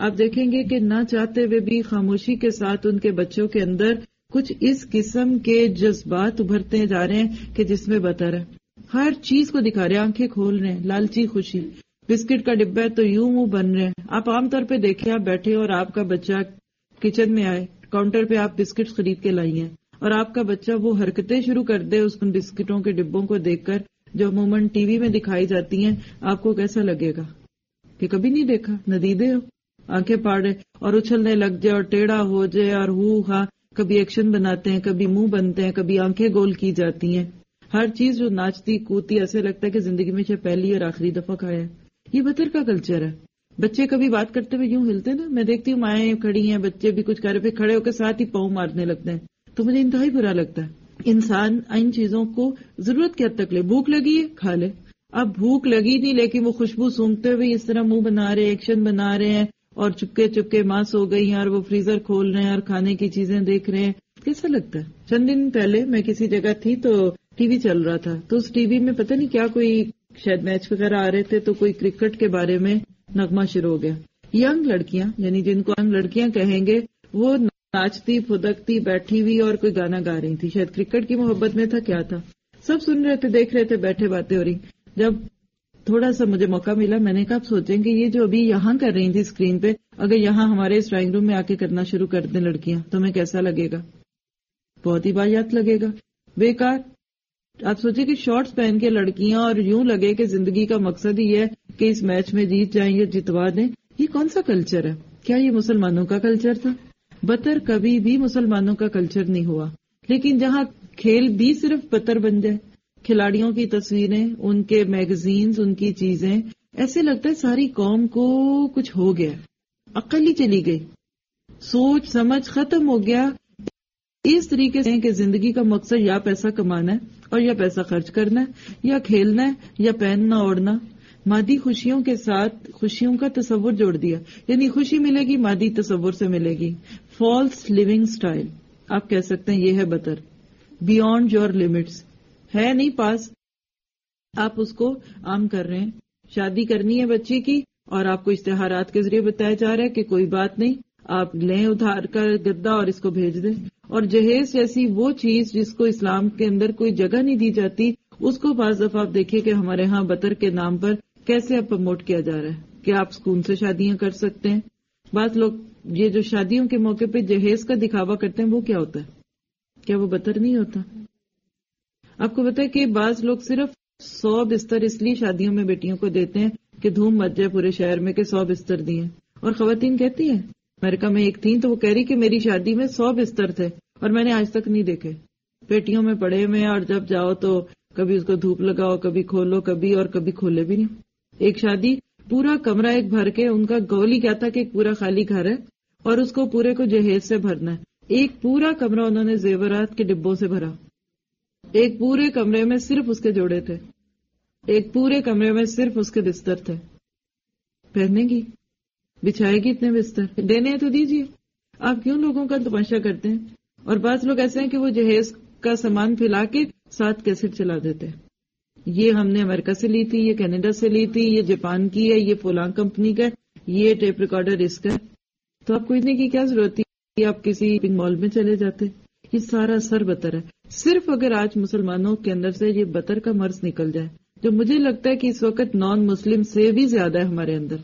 [SPEAKER 3] آپ دیکھیں گے کہ نہ چاہتے ہوئے بھی خاموشی کے ساتھ ان کے بچوں کے اندر کچھ اس قسم کے جذبات ابھرتے جا رہے ہیں کہ جس میں بطر ہے. ہر چیز کو دکھا رہے ہیں, آنکھیں کھول رہے ہیں, لالچی خوشی. بسکٹ کا ڈبہ ہے تو یوں منہ بن رہے ہیں. آپ عام طور پہ دیکھیں, آپ بیٹھے اور آپ کا بچہ کچن میں آئے, کاؤنٹر پہ آپ بسکٹ خرید کے لائی ہیں, اور آپ کا بچہ وہ حرکتیں شروع کر دے اس بسکٹوں کے ڈبوں کو دیکھ کر جو عموماً ٹی وی میں دکھائی جاتی ہیں, آپ کو کیسا لگے گا کہ کبھی نہیں دیکھا, ندیدے ہو, آنکھیں پاڑے اور اچھلنے لگ جائے اور ٹیڑھا ہو جائے اور ہو ہاں, کبھی ایکشن بناتے ہیں, کبھی منہ بنتے ہیں, کبھی آنکھیں گول کی جاتی ہیں. ہر چیز جو ناچتی کودتی ایسے لگتا ہے کہ زندگی میں سے پہلی اور آخری دفعہ کھایا ہے. یہ بطر کا کلچر ہے. بچے کبھی بات کرتے ہوئے یوں ہلتے نا, میں دیکھتی ہوں مائیں کھڑی ہیں, بچے بھی کچھ کر رہے, پھر کھڑے ہو کے ساتھ ہی پاؤں مارنے لگتے ہیں, تو مجھے انتہائی برا لگتا ہے. انسان ان چیزوں کو ضرورت کی حد تک لے, بھوک لگی ہے کھا لے. اب بھوک لگی نہیں لیکن وہ خوشبو سونگتے ہوئے اس طرح منہ بنا رہے, ایکشن بنا رہے ہیں, اور چپکے چپکے ماں سو گئی ہیں اور وہ فریزر کھول رہے ہیں اور کھانے کی چیزیں دیکھ رہے ہیں. کیسا لگتا ہے؟ چند دن پہلے میں کسی جگہ تھی تو ٹی وی چل رہا تھا, تو اس ٹی وی میں پتہ نہیں کیا کوئی شاید میچ وغیرہ آ رہے تھے, تو کوئی کرکٹ کے بارے میں نغمہ شروع ہو گیا. ینگ لڑکیاں, یعنی جن کو ینگ لڑکیاں کہیں گے, وہ ناچتی پھدکتی بیٹھی ہوئی اور کوئی گانا گا رہی تھی. شاید کرکٹ کی محبت میں تھا, کیا تھا, سب سن رہے تھے, دیکھ رہے تھے, بیٹھے باتیں ہو رہی. جب تھوڑا سا مجھے موقع ملا, میں نے کہا آپ سوچیں کہ یہ جو ابھی یہاں کر رہی تھی اسکرین پہ, اگر یہاں ہمارے اس ڈرائنگ روم میں آ کے کرنا شروع کر دیں لڑکیاں, تو ہمیں کیسا لگے گا؟ بہت ہی واحد لگے گا, بیکار. آپ سوچیں کہ شارٹس پہن کے لڑکیاں, اور یوں لگے کہ زندگی کا مقصد ہی ہے کہ اس میچ میں جیت جائیں یا جتوا دیں. یہ کون سا کلچر ہے؟ کیا یہ مسلمانوں کا کلچر تھا؟ بطر کبھی بھی مسلمانوں کا کلچر نہیں ہوا. لیکن جہاں کھیل بھی صرف بطر بن جائے, کھلاڑیوں کی تصویریں, ان کے میگزینز, ان کی چیزیں, ایسے لگتا ہے ساری قوم کو کچھ ہو گیا, عقل ہی چلی گئی, سوچ سمجھ ختم ہو گیا. اس طریقے سے کہ زندگی کا مقصد یا پیسہ کمانا ہے اور یا پیسہ خرچ کرنا ہے, یا کھیلنا ہے یا پہننا اوڑھنا. مادی خوشیوں کے ساتھ خوشیوں کا تصور جوڑ دیا, یعنی خوشی ملے گی مادی تصور سے ملے گی. فالس لیونگ سٹائل آپ کہہ سکتے ہیں, یہ ہے بطر. بیونڈ یور لمٹس ہے نہیں پاس, آپ اس کو عام کر رہے ہیں. شادی کرنی ہے بچی کی, اور آپ کو اشتہارات کے ذریعے بتایا جا رہا ہے کہ کوئی بات نہیں, آپ لیں ادھار کا گدا اور اس کو بھیج دیں. اور جہیز جیسی وہ چیز جس کو اسلام کے اندر کوئی جگہ نہیں دی جاتی, اس کو بعض دفعہ آپ دیکھیے کہ ہمارے ہاں بطر کے نام پر کیسے اب پروموٹ کیا جا رہا ہے کہ آپ سکون سے شادیاں کر سکتے ہیں. بعض لوگ یہ جو شادیوں کے موقع پہ جہیز کا دکھاوا کرتے ہیں, وہ کیا ہوتا ہے؟ کیا وہ بطر نہیں ہوتا؟ آپ کو پتا ہے کہ بعض لوگ صرف سو بستر اس لیے شادیوں میں بیٹیوں کو دیتے ہیں کہ دھوم مچ جائے پورے شہر میں کہ سو بستر دیے. اور خواتین کہتی ہیں, امریکہ میں ایک تھی تو وہ کہہ رہی کہ میری شادی میں سو بستر تھے اور میں نے آج تک نہیں دیکھے, پیٹیوں میں پڑے ہوئے, اور جب جاؤ تو کبھی اس کو دھوپ لگاؤ, کبھی کھولو, کبھی اور کبھی کھولے بھی نہیں. ایک شادی پورا کمرہ ایک بھر کے, ان کا گول ہی کیا تھا کہ ایک پورا خالی گھر ہے اور اس کو پورے کو جہیز سے بھرنا ہے. ایک پورا کمرہ انہوں نے زیورات کے ڈبوں سے بھرا, ایک پورے کمرے میں صرف اس کے جوڑے تھے, ایک پورے کمرے میں صرف اس کے بستر تھے. پہننے گی, بچھائے گی اتنے بستر, دینے ہیں تو دیجیے. آپ کیوں لوگوں کا تماشا کرتے ہیں؟ اور بعض لوگ ایسے ہیں کہ وہ جہیز کا سامان پھیلا کے ساتھ کیسٹ چلا دیتے ہیں. یہ ہم نے امریکہ سے لی تھی, یہ کینیڈا سے لی تھی, یہ جاپان کی ہے, یہ فلاں کمپنی کا ہے, یہ ٹیپ ریکارڈر اس کا ہے. تو آپ کو اتنے کی کیا ضرورت تھی؟ آپ کسی مال میں چلے جاتے. یہ سارا سر بطر ہے. صرف اگر آج مسلمانوں کے اندر سے یہ بطر کا مرض نکل جائے, جو مجھے لگتا ہے کہ اس وقت نان مسلم سے بھی زیادہ ہے ہمارے اندر,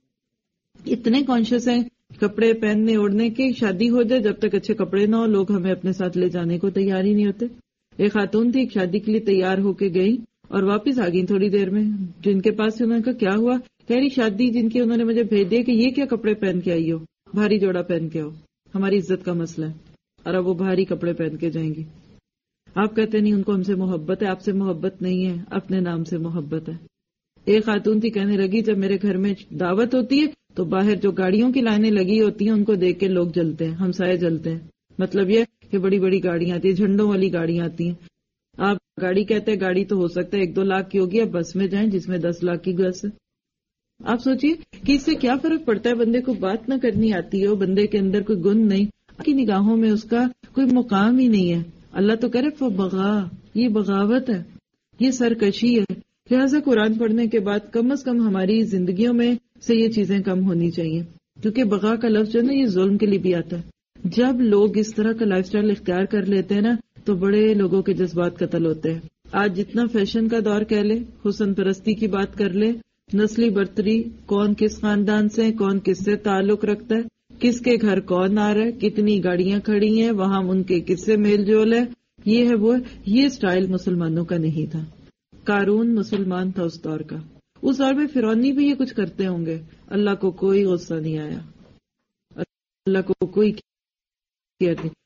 [SPEAKER 3] اتنے کانشیس ہیں کپڑے پہننے اوڑھنے کی, شادی ہو جائے جب تک اچھے کپڑے نہ ہو لوگ ہمیں اپنے ساتھ لے جانے کو تیار ہی نہیں ہوتے. ایک خاتون تھی, ایک شادی کے لیے تیار ہو کے گئی اور واپس آ گئی تھوڑی دیر میں. جن کے پاس سے انہوں نے کہا کیا ہوا, کہہ رہی شادی جن کی انہوں نے مجھے بھیج دیا کہ یہ کیا کپڑے پہن کے آئی ہو, بھاری جوڑا پہن کے آؤ, ہماری عزت کا مسئلہ ہے. اور اب وہ بھاری کپڑے پہن کے جائیں گی. آپ کہتے نہیں ان کو ہم سے محبت ہے, آپ سے محبت نہیں ہے, اپنے نام سے محبت ہے. ایک خاتون تھی کہنے لگی جب میرے گھر میں دعوت ہوتی ہے تو باہر جو گاڑیوں کی لائنیں لگی ہوتی ہیں ان کو دیکھ کے لوگ جلتے ہیں, ہمسائے جلتے ہیں. مطلب یہ کہ بڑی بڑی گاڑیاں آتی ہیں, جھنڈوں والی گاڑیاں آتی ہیں. آپ گاڑی کہتے ہیں, گاڑی تو ہو سکتا ہے ایک دو لاکھ کی ہوگی, آپ بس میں جائیں جس میں دس لاکھ کی بس ہے. آپ سوچیے کہ اس سے کیا فرق پڑتا ہے. بندے کو بات نہ کرنی آتی ہو, بندے کے اندر کوئی گن نہیں, آپ کی نگاہوں میں اس کا کوئی مقام ہی نہیں ہے. اللہ تو کرے فبغا, یہ بغاوت ہے, یہ سرکشی ہے. لہٰذا قرآن پڑھنے کے بعد کم از کم ہماری زندگیوں میں سے یہ چیزیں کم ہونی چاہیے. کیونکہ بغا کا لفظ جو ہے نا یہ ظلم کے لیے بھی آتا ہے. جب لوگ اس طرح کا لائف سٹائل اختیار کر لیتے ہیں نا تو بڑے لوگوں کے جذبات قتل ہوتے ہیں. آج جتنا فیشن کا دور کہہ لے، حسن پرستی کی بات کر لے، نسلی برتری، کون کس خاندان سے، کون کس سے تعلق رکھتا ہے، کس کے گھر کون آ رہا ہے، کتنی گاڑیاں کھڑی ہیں، وہاں ان کے کس سے میل جول ہے، یہ ہے وہ ہے. یہ سٹائل مسلمانوں کا نہیں تھا. قارون مسلمان تھا اس دور کا. اس دور میں فرعونی بھی یہ کچھ کرتے ہوں گے، اللہ کو کوئی غصہ نہیں آیا، اللہ کو کوئی کیئر نہیں.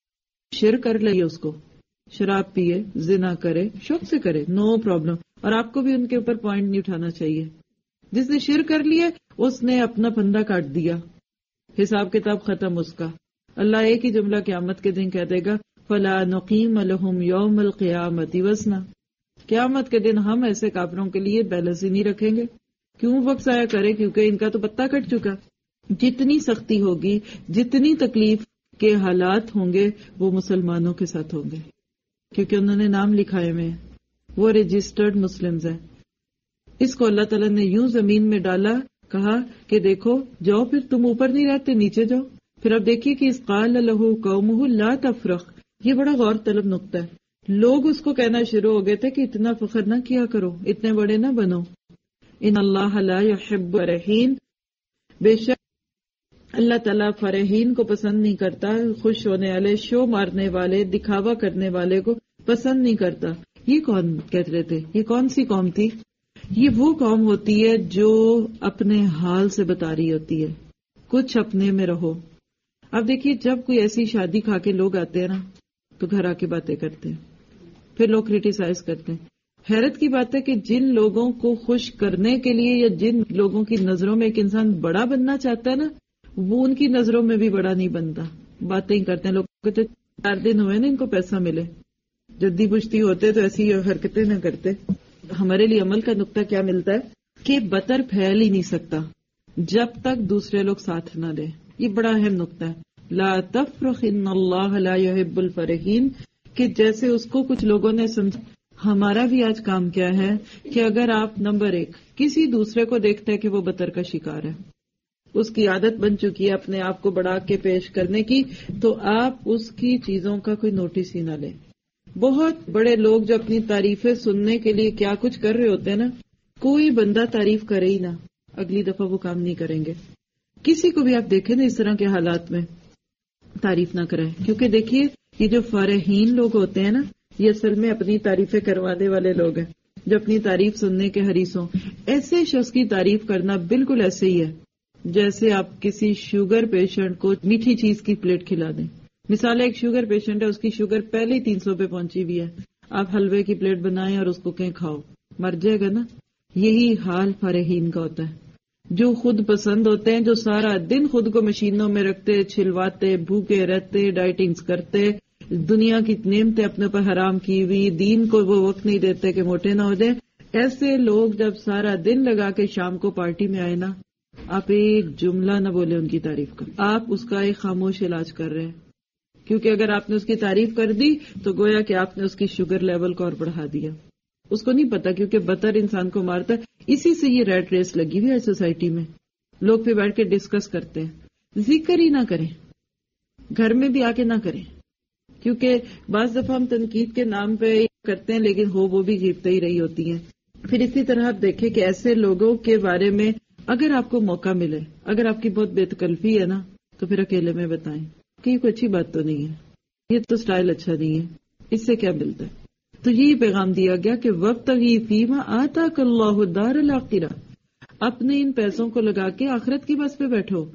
[SPEAKER 3] شر کر لئے اس کو، شراب پیے، زنا کرے، شوق سے کرے، نو پرابلم. اور آپ کو بھی ان کے اوپر پوائنٹ نہیں اٹھانا چاہیے. جس نے شر کر لیے اس نے اپنا پھندا کاٹ دیا، حساب کتاب ختم اس کا. اللہ ایک ہی جملہ قیامت کے دن کہہ دے گا فَلَا نُقِيمَ لَهُمْ يَوْمَ الْقِيَامَةِ وَزْنًا. قیامت کے دن ہم ایسے کافروں کے لیے بیلنس ہی نہیں رکھیں گے. کیوں وقت ضائع کرے؟ کیونکہ ان کا تو پتہ کٹ چکا. جتنی سختی ہوگی، جتنی تکلیف کے حالات ہوں گے وہ مسلمانوں کے ساتھ ہوں گے، کیونکہ انہوں نے نام لکھائے ہوئے ہیں، وہ رجسٹرڈ مسلمز ہیں. اس کو اللہ تعالیٰ نے یوں زمین میں ڈالا، کہا کہ دیکھو جاؤ، پھر تم اوپر نہیں رہتے، نیچے جاؤ. پھر اب دیکھیے کہ اس قال لہ قومہ لا تفرخ، یہ بڑا غور طلب نقطہ ہے. لوگ اس کو کہنا شروع ہو گئے تھے کہ اتنا فخر نہ کیا کرو، اتنے بڑے نہ بنو. ان اللہ لا يحب فرحین، بے شک اللہ تعالیٰ فرحین کو پسند نہیں کرتا، خوش ہونے والے، شو مارنے والے، دکھاوا کرنے والے کو پسند نہیں کرتا. یہ کون کہہ رہے تھے؟ یہ کون سی قوم تھی؟ یہ وہ قوم ہوتی ہے جو اپنے حال سے بتا رہی ہوتی ہے، کچھ اپنے میں رہو. اب دیکھیے جب کوئی ایسی شادی کھا کے لوگ آتے ہیں نا تو گھر آ کے باتیں کرتے ہیں، پھر لوگ کریٹیسائز کرتے ہیں. حیرت کی بات ہے کہ جن لوگوں کو خوش کرنے کے لیے یا جن لوگوں کی نظروں میں ایک انسان بڑا بننا چاہتا ہے نا، وہ ان کی نظروں میں بھی بڑا نہیں بنتا. باتیں ہی کرتے ہیں. لوگ کہتے چار دن ہوئے نا ان کو پیسہ ملے، جدی پشتی ہوتے تو ایسی حرکتیں نہ کرتے. ہمارے لیے عمل کا نقطہ کیا ملتا ہے کہ بطر پھیل ہی نہیں سکتا جب تک دوسرے لوگ ساتھ نہ دیں. یہ بڑا اہم نقطہ ہے. لا تفرخ ان اللہ لا يحب الفرحین، کہ جیسے اس کو کچھ لوگوں نے سمجھا. ہمارا بھی آج کام کیا ہے کہ اگر آپ نمبر ایک کسی دوسرے کو دیکھتے ہیں کہ وہ بطر کا شکار ہے، اس کی عادت بن چکی ہے اپنے آپ کو بڑھا کے پیش کرنے کی، تو آپ اس کی چیزوں کا کوئی نوٹس ہی نہ لیں. بہت بڑے لوگ جو اپنی تعریفیں سننے کے لیے کیا کچھ کر رہے ہوتے ہیں نا، کوئی بندہ تعریف کرے ہی نہ، اگلی دفعہ وہ کام نہیں کریں گے. کسی کو بھی آپ دیکھیں نا اس طرح کے حالات میں تعریف نہ کریں، کیونکہ دیکھیے یہ جو فرحین لوگ ہوتے ہیں نا، یہ اصل میں اپنی تعریفیں کروانے والے لوگ ہیں، جو اپنی تعریف سننے کے حریص ہوں. ایسے شخص کی تعریف کرنا بالکل ایسے ہی ہے جیسے آپ کسی شوگر پیشنٹ کو میٹھی چیز کی پلیٹ کھلا دیں. مثال ایک شوگر پیشنٹ ہے، اس کی شوگر پہلے ہی تین سو پہ پہنچی ہوئی ہے، آپ حلوے کی پلیٹ بنائیں اور اس کو کہیں کھاؤ، مر جائے گا نا. یہی حال فرحین کا ہوتا ہے، جو خود پسند ہوتے ہیں، جو سارا دن خود کو مشینوں میں رکھتے، چھلواتے، بھوکے رہتے، ڈائٹنگز کرتے، دنیا کی نعمتیں اپنے پر حرام کی ہوئی، دین کو وہ وقت نہیں دیتے کہ موٹے نہ ہو جائیں. ایسے لوگ جب سارا دن لگا کے شام کو پارٹی میں آئے نا، آپ ایک جملہ نہ بولے ان کی تعریف کا، آپ اس کا ایک خاموش علاج کر رہے ہیں. کیونکہ اگر آپ نے اس کی تعریف کر دی تو گویا کہ آپ نے اس کی شوگر لیول کو اور بڑھا دیا. اس کو نہیں پتا، کیونکہ بطر انسان کو مارتا ہے. اسی سے یہ ریٹ ریس لگی ہوئی ہے سوسائٹی میں. لوگ پھر بیٹھ کے ڈسکس کرتے ہیں، ذکر ہی نہ کریں، گھر میں بھی آ کے نہ کریں. کیونکہ بعض دفعہ ہم تنقید کے نام پہ کرتے ہیں لیکن ہو وہ بھی غیبتیں ہی رہی ہوتی ہیں. پھر اسی طرح آپ دیکھیں کہ ایسے لوگوں کے بارے میں اگر آپ کو موقع ملے، اگر آپ کی بہت بے تکلفی ہے نا، تو پھر اکیلے میں بتائیں کہ یہ کوئی اچھی بات تو نہیں ہے، یہ تو سٹائل اچھا نہیں ہے، اس سے کیا ملتا ہے. تو یہی پیغام دیا گیا کہ وابتغی فیما آتاک اللہ الدار الآخرہ، اپنے ان پیسوں کو لگا کے آخرت کی بس پہ بیٹھو.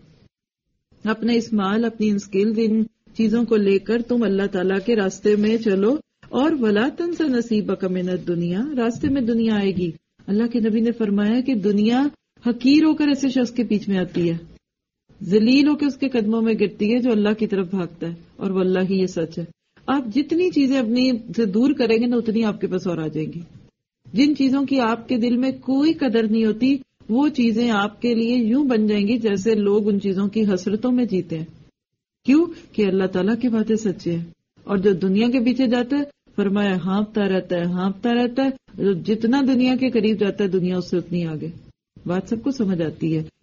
[SPEAKER 3] اپنے اس مال، اپنی ان سکلز، ان چیزوں کو لے کر تم اللہ تعالیٰ کے راستے میں چلو. اور ولا تنس نصیبک من الدنیا، راستے میں دنیا آئے گی. اللہ کے نبی نے فرمایا کہ دنیا حقیر ہو کر ایسے شخص کے پیچھے میں آتی ہے، ذلیل ہو کے اس کے قدموں میں گرتی ہے جو اللہ کی طرف بھاگتا ہے. اور واللہ ہی یہ سچ ہے. آپ جتنی چیزیں اپنی سے دور کریں گے نا، اتنی آپ کے پاس اور آ جائیں گی. جن چیزوں کی آپ کے دل میں کوئی قدر نہیں ہوتی، وہ چیزیں آپ کے لیے یوں بن جائیں گی جیسے لوگ ان چیزوں کی حسرتوں میں جیتے ہیں. کیوں کہ اللہ تعالیٰ کی باتیں سچے ہیں. اور جو دنیا کے پیچھے جاتا ہے، فرمایا ہانپتا رہتا ہے ہانپتا رہتا ہے. جو جتنا دنیا کے قریب جاتا ہے، دنیا اس سے اتنی آگے. بات سب کو سمجھ آتی ہے.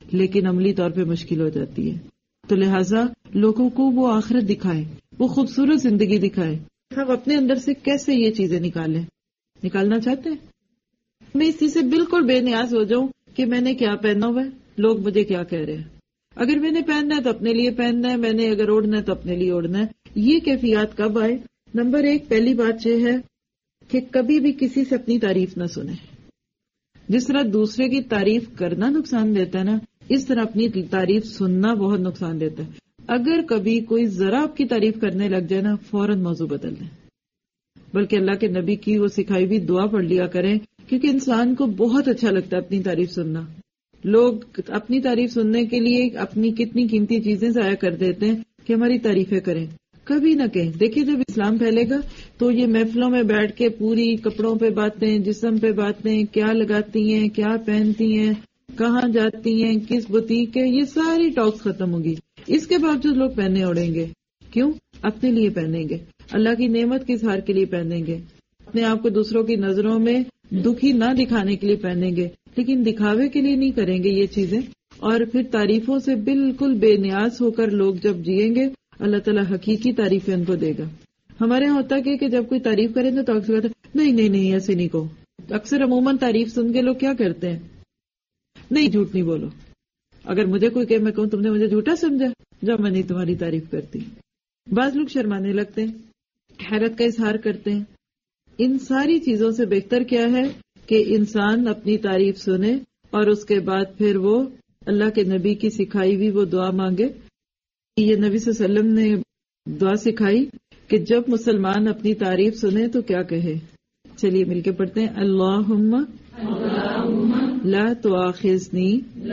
[SPEAKER 3] لیکن عملی طور پہ مشکل ہو جاتی ہے. تو لہٰذا لوگوں کو وہ آخرت دکھائے، وہ خوبصورت زندگی دکھائے. ہم اپنے اندر سے کیسے یہ چیزیں نکالیں؟ نکالنا چاہتے ہیں؟ میں اس چیز سے بالکل بے نیاز ہو جاؤں کہ میں نے کیا پہنا ہوا ہے، لوگ مجھے کیا کہہ رہے ہیں. اگر میں نے پہننا ہے تو اپنے لیے پہننا ہے، میں نے اگر اوڑھنا ہے تو اپنے لیے اوڑھنا ہے. یہ کیفیات کب آئے؟ نمبر ایک، پہلی بات یہ ہے کہ کبھی بھی کسی سے اپنی تعریف نہ سنیں. جس طرح دوسرے کی تعریف کرنا نقصان دیتا ہے نا، اس طرح اپنی تعریف سننا بہت نقصان دیتا ہے. اگر کبھی کوئی ذرا آپ کی تعریف کرنے لگ جائے نا، فوراً موضوع بدل دیں. بلکہ اللہ کے نبی کی وہ سکھائی ہوئی دعا پڑھ لیا کریں، کیونکہ انسان کو بہت اچھا لگتا ہے اپنی تعریف سننا. لوگ اپنی تعریف سننے کے لیے اپنی کتنی قیمتی چیزیں ضائع کر دیتے ہیں کہ ہماری تعریفیں کریں. کبھی نہ کہیں. دیکھیے جب اسلام پھیلے گا تو یہ محفلوں میں بیٹھ کے پوری کپڑوں پہ باتیں، جسم پہ باتیں، کیا لگاتی ہیں، کیا پہنتی ہیں، کہاں جاتی ہیں، کس بوتیک ہے، یہ ساری ٹاکس ختم ہوگی. اس کے باوجود لوگ پہنے اوڑھیں گے. کیوں؟ اپنے لیے پہنیں گے، اللہ کی نعمت کے اظہار کے لیے پہنیں گے، اپنے آپ کو دوسروں کی نظروں میں دکھی نہ دکھانے کے لیے پہنیں گے، لیکن دکھاوے کے لیے نہیں کریں گے یہ چیزیں. اور پھر تعریفوں سے بالکل بے نیاز ہو کر لوگ جب جئیں گے، اللہ تعالیٰ حقیقی تعریفیں ان کو دے گا. ہمارے یہاں ہوتا ہے کہ جب کوئی تعریف کریں تو ٹاکس کہتے ہیں نہیں نہیں نہیں ایسے نہیں کہو. اکثر عموماً تعریف سن کے لوگ کیا کرتے ہیں؟ نہیں، جھوٹ نہیں بولو. اگر مجھے کوئی کہ میں کہوں تم نے مجھے جھوٹا سمجھا جب میں نہیں تمہاری تعریف کرتی. بعض لوگ شرمانے لگتے ہیں، حیرت کا اظہار کرتے ہیں. ان ساری چیزوں سے بہتر کیا ہے کہ انسان اپنی تعریف سنے اور اس کے بعد پھر وہ اللہ کے نبی کی سکھائی ہوئی وہ دعا مانگے. یہ نبی صلی اللہ علیہ وسلم نے دعا سکھائی کہ جب مسلمان اپنی تعریف سنے تو کیا کہے. چلیے مل کے پڑھتے ہیں. اللہم لا تؤاخذنی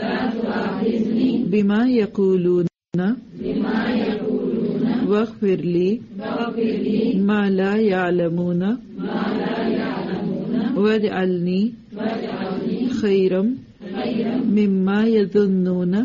[SPEAKER 3] بما یقولون واغفر لی ما لا یعلمون واجعلنی خیرا مما یظنون.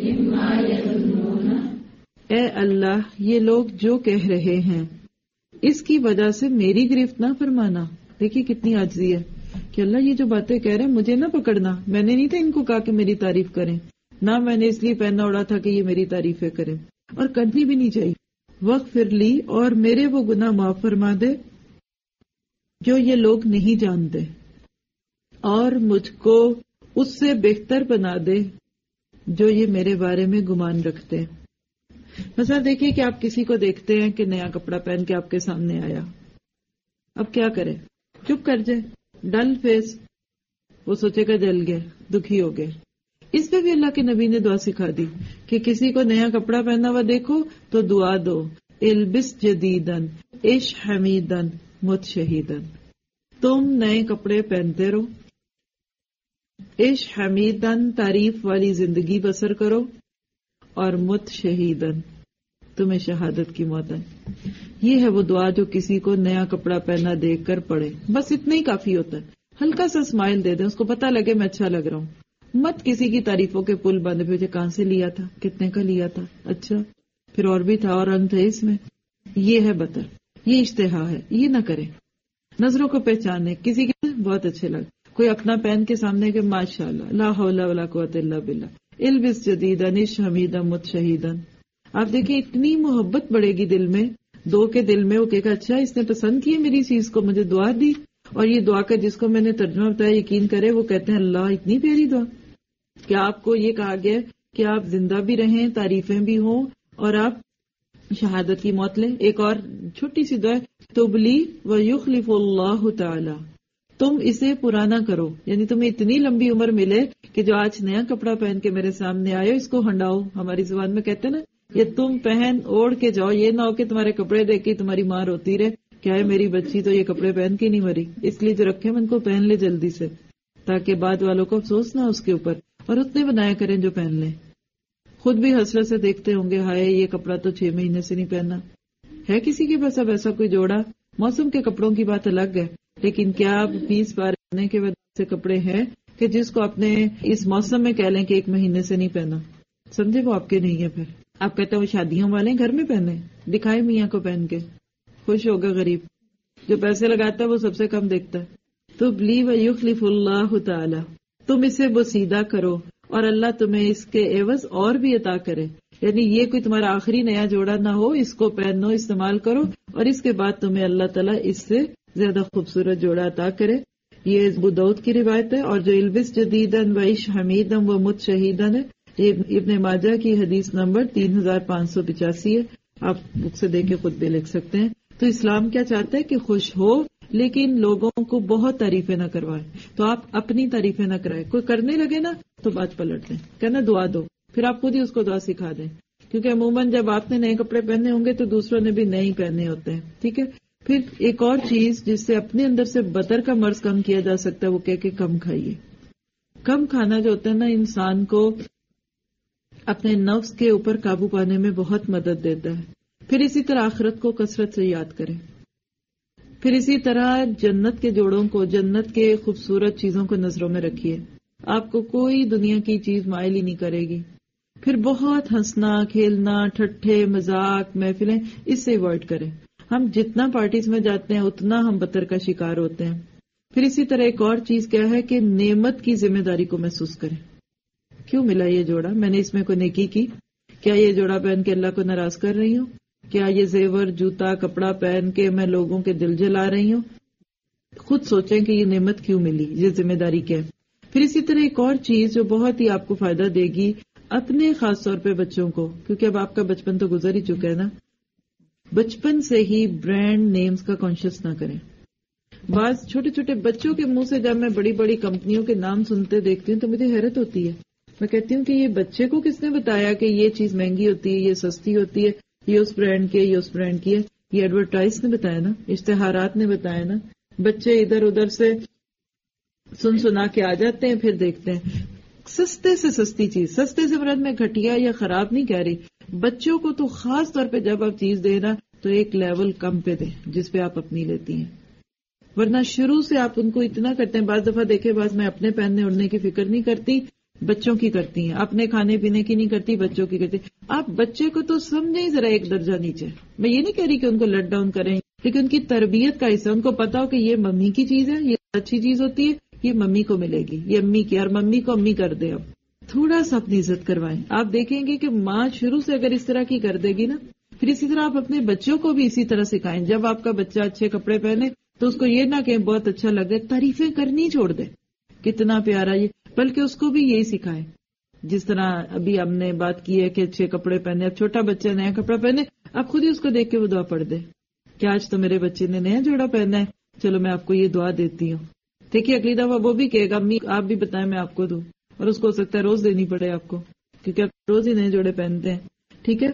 [SPEAKER 3] اے اللہ، یہ لوگ جو کہہ رہے ہیں اس کی وجہ سے میری گرفت نہ فرمانا. دیکھیے کتنی عاجزی ہے کہ اللہ یہ جو باتیں کہہ رہے ہیں مجھے نہ پکڑنا. میں نے نہیں تھا ان کو کہا کہ میری تعریف کریں، نہ میں نے اس لیے پہنا اڑا تھا کہ یہ میری تعریفیں کریں، اور کرنی بھی نہیں چاہیے. واغفر لی، اور میرے وہ گناہ معاف فرما دے جو یہ لوگ نہیں جانتے، اور مجھ کو اس سے بہتر بنا دے جو یہ میرے بارے میں گمان رکھتے ہیں. مثلا دیکھیے کہ آپ کسی کو دیکھتے ہیں کہ نیا کپڑا پہن کے آپ کے سامنے آیا، اب کیا کریں؟ چپ کر جائے، ڈل فیس. وہ سوچے گا جل گئے، دکھی ہو گئے. اس پہ بھی اللہ کے نبی نے دعا سکھا دی کہ کسی کو نیا کپڑا پہنا ہوا دیکھو تو دعا دو، البس جدیدن عش حمیدن مت شہیدن. تم نئے کپڑے پہنتے رہو، عش حمیدن تعریف والی زندگی بسر کرو، اور مت شہیدن تمہیں شہادت کی موت ہے. یہ ہے وہ دعا جو کسی کو نیا کپڑا پہنا دیکھ کر پڑھے. بس اتنا ہی کافی ہوتا ہے. ہلکا سا اسمائل دے دیں، اس کو پتہ لگے میں اچھا لگ رہا ہوں. مت کسی کی تعریفوں کے پل بندے پہ کہاں سے لیا تھا، کتنے کا لیا تھا، اچھا پھر اور بھی تھا اور رنگ تھا اس میں. یہ ہے بطر، یہ اشتہا ہے. یہ نہ کریں. نظروں کو پہچانے، کسی کے بہت اچھے لگ، کوئی اپنا پہن کے سامنے کے ماشاء اللہ لا حول ولا قوت الا باللہ، البس جدیدن عش حمیدن مت شہیدن. آپ دیکھیں اتنی محبت بڑھے گی دل میں، دو کے دل میں. وہ کہے گا اچھا اس نے پسند کی میری چیز کو، مجھے دعا دی. اور یہ دعا کا جس کو میں نے ترجمہ بتایا یقین کرے، وہ کہتے ہیں اللہ اتنی پیاری دعا. کیا آپ کو یہ کہا گیا کہ آپ زندہ بھی رہیں، تعریفیں بھی ہوں، اور آپ شہادت کی موت لیں. ایک اور چھوٹی سی دعا ہے، تبلی و یخلف اللہ تعالی. تم اسے پرانا کرو، یعنی تمہیں اتنی لمبی عمر ملے کہ جو آج نیا کپڑا پہن کے میرے سامنے آئے اس کو ہنڈاؤ. ہماری زبان میں کہتے ہیں نا، یہ تم پہن اوڑھ کے جاؤ. یہ نہ ہو کہ تمہارے کپڑے دیکھ کے تمہاری ماں روتی رہے کیا ہے میری بچی تو یہ کپڑے پہن کے نہیں مری. اس لیے جو رکھے ان کو پہن لے جلدی سے، تاکہ بعد والوں کو افسوس نہ اس کے اوپر. اور اتنے بنایا کریں جو پہن لیں. خود بھی حسرت سے دیکھتے ہوں گے ہائے یہ کپڑا تو چھ مہینے سے نہیں پہنا. ہے کسی کے پاس اب ایسا کوئی جوڑا؟ موسم کے کپڑوں کی بات الگ ہے، لیکن کیا اب بیس بار کے وجہ سے کپڑے ہیں کہ جس کو اپنے اس موسم میں کہہ لیں کہ ایک مہینے سے نہیں پہنا، سمجھے وہ آپ کے نہیں ہے. پھر آپ کہتے ہیں وہ شادیوں والے گھر میں پہنے، دکھائے میاں کو پہن کے، خوش ہوگا. غریب جو پیسے لگاتا ہے وہ سب سے کم دیکھتا ہے. تو بلی و یخلف اللہ تعالی، تم اسے بسیدہ کرو اور اللہ تمہیں اس کے عوض اور بھی عطا کرے. یعنی یہ کوئی تمہارا آخری نیا جوڑا نہ ہو، اس کو پہنو، استعمال کرو، اور اس کے بعد تمہیں اللہ تعالیٰ اس سے زیادہ خوبصورت جوڑا عطا کرے. یہ ابو داؤد کی روایت ہے. اور جو البس جدیدن وعیش حمیدن و مت شہیدن ہے، یہ ابن ماجہ کی حدیث نمبر تین ہزار پانچ سو پچاسی ہے. آپ بک سے دیکھ کے خود بھی لکھ سکتے ہیں. تو اسلام کیا چاہتا ہے کہ خوش ہو لیکن لوگوں کو بہت تعریفیں نہ کروائے. تو آپ اپنی تعریفیں نہ کرائے. کوئی کرنے لگے نا تو بات پلٹ دیں، کہنا دعا دو، پھر آپ خود ہی اس کو دعا سکھا دیں. کیونکہ عموماً جب آپ نے نئے کپڑے پہنے ہوں گے تو دوسروں نے بھی نئے ہی پہنے ہوتے ہیں. ٹھیک ہے. پھر ایک اور چیز جس سے اپنے اندر سے بدر کا مرض کم کیا جا سکتا ہے وہ کہ کم کھائیے. کم کھانا جو ہوتا ہے نا انسان کو اپنے نفس کے اوپر قابو پانے میں بہت مدد دیتا ہے. پھر اسی طرح آخرت کو کثرت سے یاد کریں. پھر اسی طرح جنت کے جوڑوں کو، جنت کے خوبصورت چیزوں کو نظروں میں رکھیے. آپ کو کوئی دنیا کی چیز مائل ہی نہیں کرے گی. پھر بہت ہنسنا، کھیلنا، ٹھٹھے، مذاق، محفلیں، اس سے ایوائڈ کریں. ہم جتنا پارٹیز میں جاتے ہیں اتنا ہم بطر کا شکار ہوتے ہیں. پھر اسی طرح ایک اور چیز کیا ہے کہ نعمت کی ذمہ داری کو محسوس کریں. کیوں ملا یہ جوڑا؟ میں نے اس میں کوئی نیکی کی؟ کیا یہ جوڑا پہن کے اللہ کو ناراض کر رہی ہوں؟ کیا یہ زیور، جوتا، کپڑا پہن کے میں لوگوں کے دل جلا رہی ہوں؟ خود سوچیں کہ یہ نعمت کیوں ملی، یہ ذمہ داری کیا ہے. پھر اسی طرح ایک اور چیز جو بہت ہی آپ کو فائدہ دے گی، اپنے خاص طور پہ بچوں کو، کیونکہ اب آپ کا بچپن تو گزر ہی چکا ہے نا، بچپن سے ہی برانڈ نیمز کا کانشیس نہ کریں. بعض چھوٹے چھوٹے بچوں کے منہ سے جب میں بڑی بڑی کمپنیوں کے نام سنتے دیکھتی ہوں تو مجھے حیرت ہوتی ہے. میں کہتی ہوں کہ یہ بچے کو کس نے بتایا کہ یہ چیز مہنگی ہوتی ہے، یہ سستی ہوتی ہے، یہ اس برانڈ کی ہے، یہ اس برانڈ کی ہے؟ یہ ایڈورٹائز نے بتایا نا، اشتہارات نے بتایا نا. بچے ادھر ادھر سے سن سنا کے آ جاتے ہیں، پھر دیکھتے ہیں سستے سے سستی چیز. سستے سے مراد میں گھٹیا یا خراب نہیں کہہ رہی. بچوں کو تو خاص طور پہ جب آپ چیز دیں نا تو ایک لیول کم پہ دیں جس پہ آپ اپنی لیتی ہیں، ورنہ شروع سے آپ ان کو اتنا کرتے ہیں. بعض دفعہ دیکھے بعض میں اپنے پہننے اڑنے کی فکر نہیں کرتی، بچوں کی کرتی ہیں. اپنے کھانے پینے کی نہیں کرتی، بچوں کی کرتی. آپ بچے کو تو سمجھیں ذرا ایک درجہ نیچے. میں یہ نہیں کہہ رہی کہ ان کو لٹ ڈاؤن کریں، لیکن ان کی تربیت کا حصہ ان کو پتا ہو کہ یہ ممی کی چیز ہے، یہ اچھی چیز ہوتی ہے، یہ ممی کو ملے گی، یہ امی کی، اور ممی کو امی کر دے. اب تھوڑا سا اپنی عزت کروائیں. آپ دیکھیں گے کہ ماں شروع سے اگر اس طرح کی کر دے گی نا، پھر اسی طرح آپ اپنے بچوں کو بھی اسی طرح سکھائیں. جب آپ کا بچہ اچھے کپڑے پہنے تو اس کو یہ نہ کہ بہت اچھا لگ رہا ہے، تعریفیں کرنی چھوڑ دے، کتنا پیارا یہ، بلکہ اس کو بھی یہی سکھائیں. جس طرح ابھی ہم نے بات کی ہے کہ اچھے کپڑے پہنے، اب چھوٹا بچہ نیا کپڑا پہنے، اب خود ہی اس کو دیکھ کے وہ دعا پڑھ دے کہ آج تو میرے بچے نے نیا جوڑا پہنا ہے، چلو میں آپ کو یہ دعا دیتی ہوں. دیکھیے اگلی دفعہ وہ بھی کہے گا امی آپ بھی بتائیں میں آپ کو دوں، اور اس کو ہو سکتا ہے روز دینی پڑے آپ کو، کیونکہ آپ روز ہی نئے جوڑے پہنتے ہیں. ٹھیک ہے.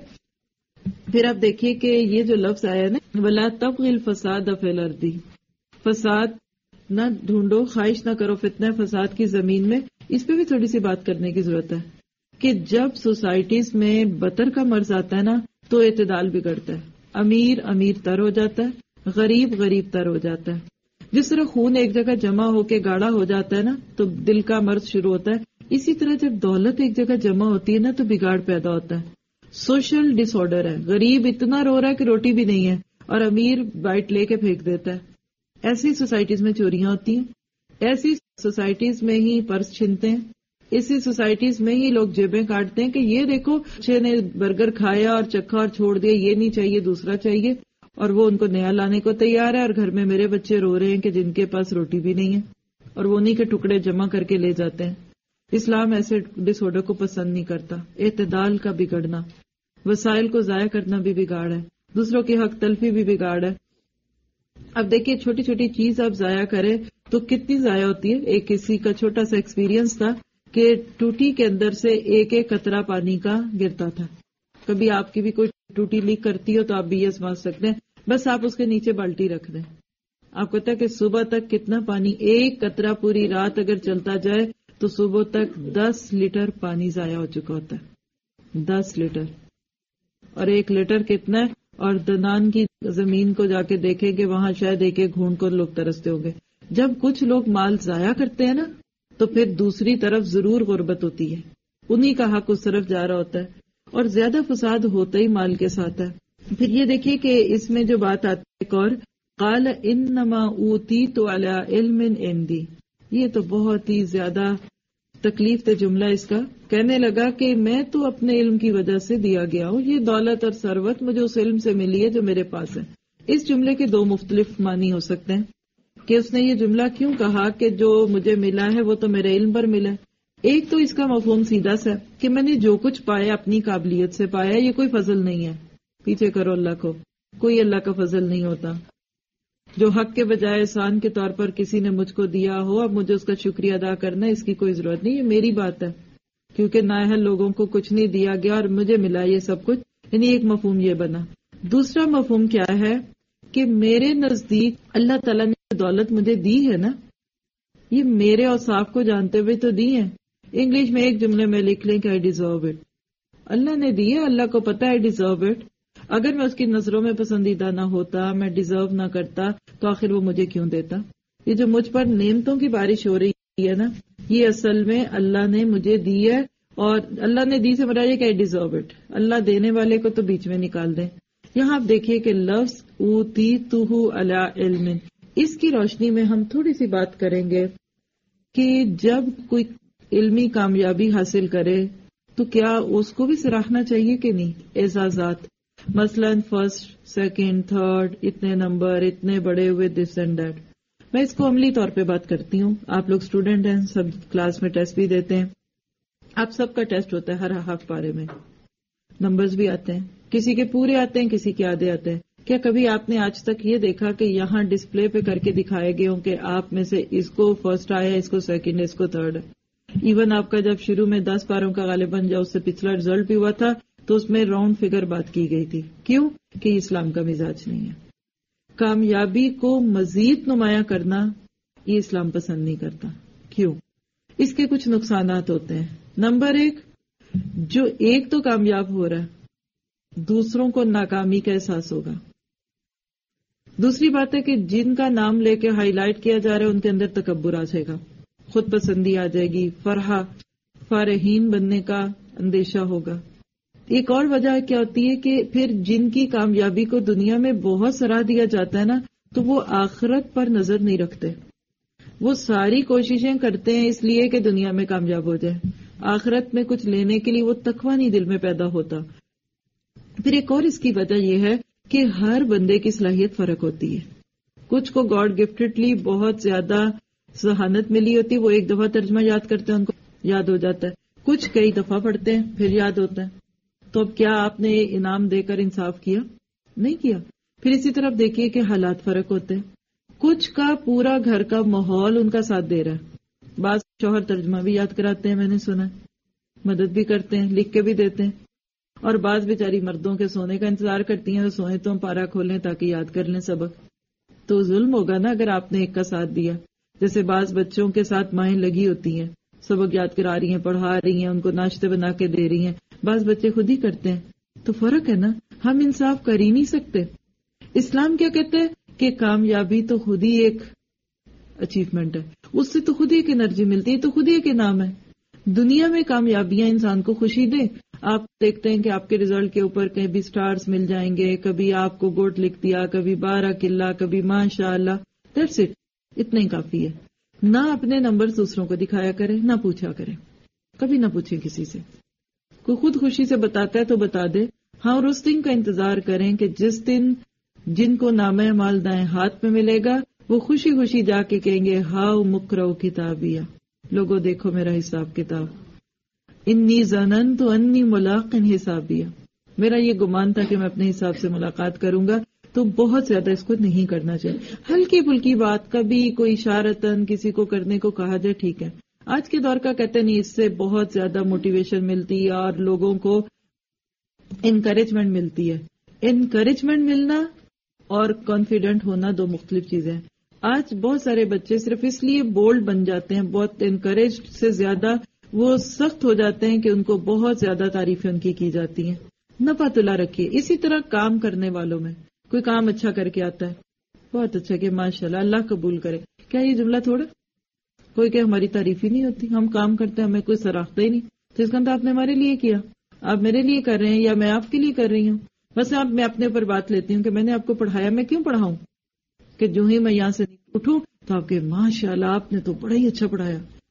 [SPEAKER 3] پھر آپ دیکھیے کہ یہ جو لفظ آیا نا، وَلَا تَبْغِ الْفَسَادَ فِي الْأَرْضِ، فساد نہ ڈھونڈو، خواہش نہ کرو فتنہ فساد کی زمین میں. اس پہ بھی تھوڑی سی بات کرنے کی ضرورت ہے کہ جب سوسائٹیز میں بطر کا مرض آتا ہے نا تو اعتدال بگڑتا ہے. امیر امیر تر ہو جاتا ہے، غریب غریب تر ہو جاتا ہے. جس طرح خون ایک جگہ جمع ہو کے گاڑھا ہو جاتا ہے نا تو دل کا مرض شروع ہوتا ہے، اسی طرح جب دولت ایک جگہ جمع ہوتی ہے نا تو بگاڑ پیدا ہوتا ہے. سوشل ڈس آرڈر ہے. غریب اتنا رو رہا ہے کہ روٹی بھی نہیں ہے اور امیر بائٹ لے کے پھینک دیتا ہے. ایسی سوسائٹیز میں چوریاں ہوتی ہیں، ایسی سوسائٹیز میں ہی پرس چھینتے ہیں، اسی سوسائٹیز میں ہی لوگ جیبیں کاٹتے ہیں کہ یہ دیکھو بچے نے برگر کھایا اور چکھا اور چھوڑ دیا، یہ نہیں چاہیے دوسرا چاہیے، اور وہ ان کو نیا لانے کو تیار ہے، اور گھر میں میرے بچے رو رہے ہیں کہ جن کے پاس روٹی بھی نہیں ہے، اور وہ انہیں کے ٹکڑے جمع کر کے لے جاتے ہیں. اسلام ایسے ڈس آرڈر کو پسند نہیں کرتا. اعتدال کا بگڑنا، وسائل کو ضائع کرنا بھی بگاڑ ہے، دوسروں کی حق تلفی بھی بگاڑ ہے. اب دیکھیے چھوٹی چھوٹی چیز آپ ضائع کریں تو کتنی ضائع ہوتی ہے. ایک کسی کا چھوٹا سا ایکسپیرینس تھا کہ ٹوٹی کے اندر سے ایک ایک قطرہ پانی کا گرتا تھا. کبھی آپ کی بھی کوئی ٹوٹی لیک کرتی ہو تو آپ بھی یہ سمجھ سکتے ہیں، بس آپ اس کے نیچے بالٹی رکھ دیں، آپ کو پتا کہ صبح تک کتنا پانی، ایک قطرہ پوری رات اگر چلتا جائے تو صبح تک دس لیٹر پانی ضائع ہو چکا ہوتا ہے. دس لیٹر. اور ایک لیٹر کتنا ہے؟ اور دنان کی زمین کو جا کے دیکھیں کہ وہاں شاید ایک ایک گھونٹ کو لوگ ترستے ہوں گے. جب کچھ لوگ مال ضائع کرتے ہیں نا تو پھر دوسری طرف ضرور غربت ہوتی ہے، انہی کا حق اس طرف جا رہا ہوتا ہے، اور زیادہ فساد ہوتا ہی مال کے ساتھ ہے. پھر یہ دیکھیے کہ اس میں جو بات آتی ہے ایک اور، قال انما اوتیت علی علم عندی، یہ تو بہت ہی زیادہ تکلیف تے جملہ اس کا. کہنے لگا کہ میں تو اپنے علم کی وجہ سے دیا گیا ہوں, یہ دولت اور ثروت مجھے اس علم سے ملی ہے جو میرے پاس ہے. اس جملے کے دو مختلف معنی ہو سکتے ہیں کہ اس نے یہ جملہ کیوں کہا کہ جو مجھے ملا ہے وہ تو میرے علم پر ملا ہے. ایک تو اس کا مفہوم سیدھا سا کہ میں نے جو کچھ پایا اپنی قابلیت سے پایا, یہ کوئی فضل نہیں ہے. پیچھے کرو اللہ کو, کوئی اللہ کا فضل نہیں ہوتا. جو حق کے بجائے احسان کے طور پر کسی نے مجھ کو دیا ہو, اب مجھے اس کا شکریہ ادا کرنا ہے, اس کی کوئی ضرورت نہیں. یہ میری بات ہے کیونکہ نااہل لوگوں کو کچھ نہیں دیا گیا اور مجھے ملا یہ سب کچھ. یعنی ایک مفہوم یہ بنا. دوسرا مفہوم کیا ہے کہ میرے نزدیک اللہ تعالیٰ نے دولت مجھے دی ہے نا, یہ میرے اوصاف کو جانتے ہوئے تو دی ہے. انگلش میں ایک جملے میں لکھ لیں کہ آئی ڈیزرو اٹ. اللہ نے دی ہے, اللہ کو پتا ہے آئی ڈیزرو اٹ. اگر میں اس کی نظروں میں پسندیدہ نہ ہوتا, میں ڈیزرو نہ کرتا, تو آخر وہ مجھے کیوں دیتا. یہ جو مجھ پر نعمتوں کی بارش ہو رہی ہے نا, یہ اصل میں اللہ نے مجھے دی ہے. اور اللہ نے دی سے مراد یہ کہ آئی ڈیزرو اٹ. اللہ دینے والے کو تو بیچ میں نکال دیں. یہاں آپ دیکھیے کہ لفظ اوتیتہ علی علم, اس کی روشنی میں ہم تھوڑی سی بات کریں گے کہ جب کوئی علمی کامیابی حاصل کرے تو کیا اس کو بھی سراہنا چاہیے کہ نہیں. اعزازات مثلا فرسٹ, سیکنڈ, تھرڈ, اتنے نمبر, اتنے بڑے ہوئے, دس اینڈ دیٹ. میں اس کو عملی طور پہ بات کرتی ہوں. آپ لوگ اسٹوڈنٹ ہیں, سب کلاس میں ٹیسٹ بھی دیتے ہیں. آپ سب کا ٹیسٹ ہوتا ہے ہر ہاف پارے میں, نمبرز بھی آتے ہیں, کسی کے پورے آتے ہیں, کسی کے آدھے آتے ہیں. کیا کبھی آپ نے آج تک یہ دیکھا کہ یہاں ڈسپلے پہ کر کے دکھائے گئے ہوں کہ آپ میں سے اس کو فرسٹ آیا, اس کو سیکنڈ, اس کو تھرڈ ہے. ایون آپ کا جب شروع میں دس پاروں کا غالباً جب اس سے پچھلا رزلٹ بھی ہوا تھا تو اس میں راؤنڈ فگر بات کی گئی تھی. کیوں کہ اسلام کا مزاج نہیں ہے. کامیابی کو مزید نمایاں کرنا یہ اسلام پسند نہیں کرتا. کیوں؟ اس کے کچھ نقصانات ہوتے ہیں. نمبر ایک, جو ایک تو کامیاب ہو رہا ہے دوسروں کو ناکامی کا احساس ہوگا. دوسری بات ہے کہ جن کا نام لے کے ہائی لائٹ کیا جا رہا ہے ان کے اندر تکبر آ جائے گا, خود پسندی آ جائے گی, فرحہ فارحین بننے کا اندیشہ ہوگا. ایک اور وجہ کیا ہوتی ہے کہ پھر جن کی کامیابی کو دنیا میں بہت سراہ دیا جاتا ہے نا, تو وہ آخرت پر نظر نہیں رکھتے. وہ ساری کوششیں کرتے ہیں اس لیے کہ دنیا میں کامیاب ہو جائے, آخرت میں کچھ لینے کے لیے وہ تقویٰ نہیں دل میں پیدا ہوتا. پھر ایک اور اس کی وجہ یہ ہے کہ ہر بندے کی صلاحیت فرق ہوتی ہے. کچھ کو گاڈ گفٹڈلی بہت زیادہ ذہانت ملی ہوتی ہے, وہ ایک دفعہ ترجمہ یاد کرتے ہیں ان کو یاد ہو جاتا ہے. کچھ کئی دفعہ پڑھتے ہیں پھر یاد ہوتا ہے. تو اب کیا آپ نے انعام دے کر انصاف کیا؟ نہیں کیا. پھر اسی طرف دیکھیے کہ حالات فرق ہوتے ہیں. کچھ کا پورا گھر کا ماحول ان کا ساتھ دے رہا ہے. بعض شوہر ترجمہ بھی یاد کراتے ہیں, میں نے سنا, مدد بھی کرتے ہیں, لکھ کے بھی دیتے ہیں. اور بعض بیچاری مردوں کے سونے کا انتظار کرتی ہیں, تو سوئیں تو ہم پارا کھولیں تاکہ یاد کر لیں سبق. تو ظلم ہوگا نا اگر آپ نے ایک کا ساتھ دیا. جیسے بعض بچوں کے ساتھ مائیں لگی ہوتی ہیں, سبق یاد کرا رہی ہیں, پڑھا رہی ہیں, ان کو ناشتے بنا کے دے رہی ہیں. بعض بچے خود ہی کرتے ہیں. تو فرق ہے نا, ہم انصاف کر ہی نہیں سکتے. اسلام کیا کہتے ہیں کہ کامیابی تو خود ہی ایک اچیومنٹ ہے, اس سے تو خود ہی ایک انرجی ملتی ہے, تو خود ہی ایک انعام ہے. دنیا میں کامیابیاں انسان کو خوشی دیں. آپ دیکھتے ہیں کہ آپ کے ریزلٹ کے اوپر کہیں بھی سٹارز مل جائیں گے, کبھی آپ کو گوٹ لکھ دیا, کبھی بارہ قلعہ, کبھی ماشاء اللہ. دیٹس اٹ, اتنا ہی کافی ہے. نہ اپنے نمبر دوسروں کو دکھایا کریں, نہ پوچھا کریں, کبھی نہ پوچھیں کسی سے. کوئی خود خوشی سے بتاتا ہے تو بتا دے. ہاں, اور اس دن کا انتظار کریں کہ جس دن جن کو نامہ اعمال دائیں ہاتھ میں ملے گا وہ خوشی خوشی جا کے کہیں گے ہاؤ مقرؤ کتابیہ, لوگوں دیکھو میرا حساب کتاب. انی ظننت انی ملاق حسابیہ, میرا یہ گمان تھا کہ میں اپنے حساب سے ملاقات کروں گا. تو بہت زیادہ اس کو نہیں کرنا چاہیے. ہلکی پھلکی بات کبھی کوئی اشارتاً کسی کو کرنے کو کہا جائے, ٹھیک ہے. آج کے دور کا کہتے نہیں, اس سے بہت زیادہ موٹیویشن ملتی ہے اور لوگوں کو انکریجمنٹ ملتی ہے. انکریجمنٹ ملنا اور کانفیڈنٹ ہونا دو مختلف چیزیں ہیں. آج بہت سارے بچے صرف اس لیے بولڈ بن جاتے ہیں, بہت انکریج سے زیادہ وہ سخت ہو جاتے ہیں کہ ان کو بہت زیادہ تعریفیں ان کی کی جاتی ہیں. نفع تلا رکھیے. اسی طرح کام کرنے والوں میں کوئی کام اچھا کر کے آتا ہے, بہت اچھا کہ ماشاءاللہ اللہ قبول کرے. کیا یہ جملہ تھوڑا کوئی کہ ہماری تعریف ہی نہیں ہوتی, ہم کام کرتے ہیں ہمیں کوئی سراہتا ہی نہیں, تو اس کا آپ نے ہمارے لیے کیا, آپ میرے لیے کر رہے ہیں یا میں آپ کے لیے کر رہی ہوں. بس آپ میں اپنے اوپر بات لیتی ہوں کہ میں نے آپ کو پڑھایا, میں کیوں پڑھاؤں کہ جو ہی میں یہاں سے اٹھوں تو آپ کے ماشاء اللہ آپ نے تو بڑا ہی اچھا پڑھایا,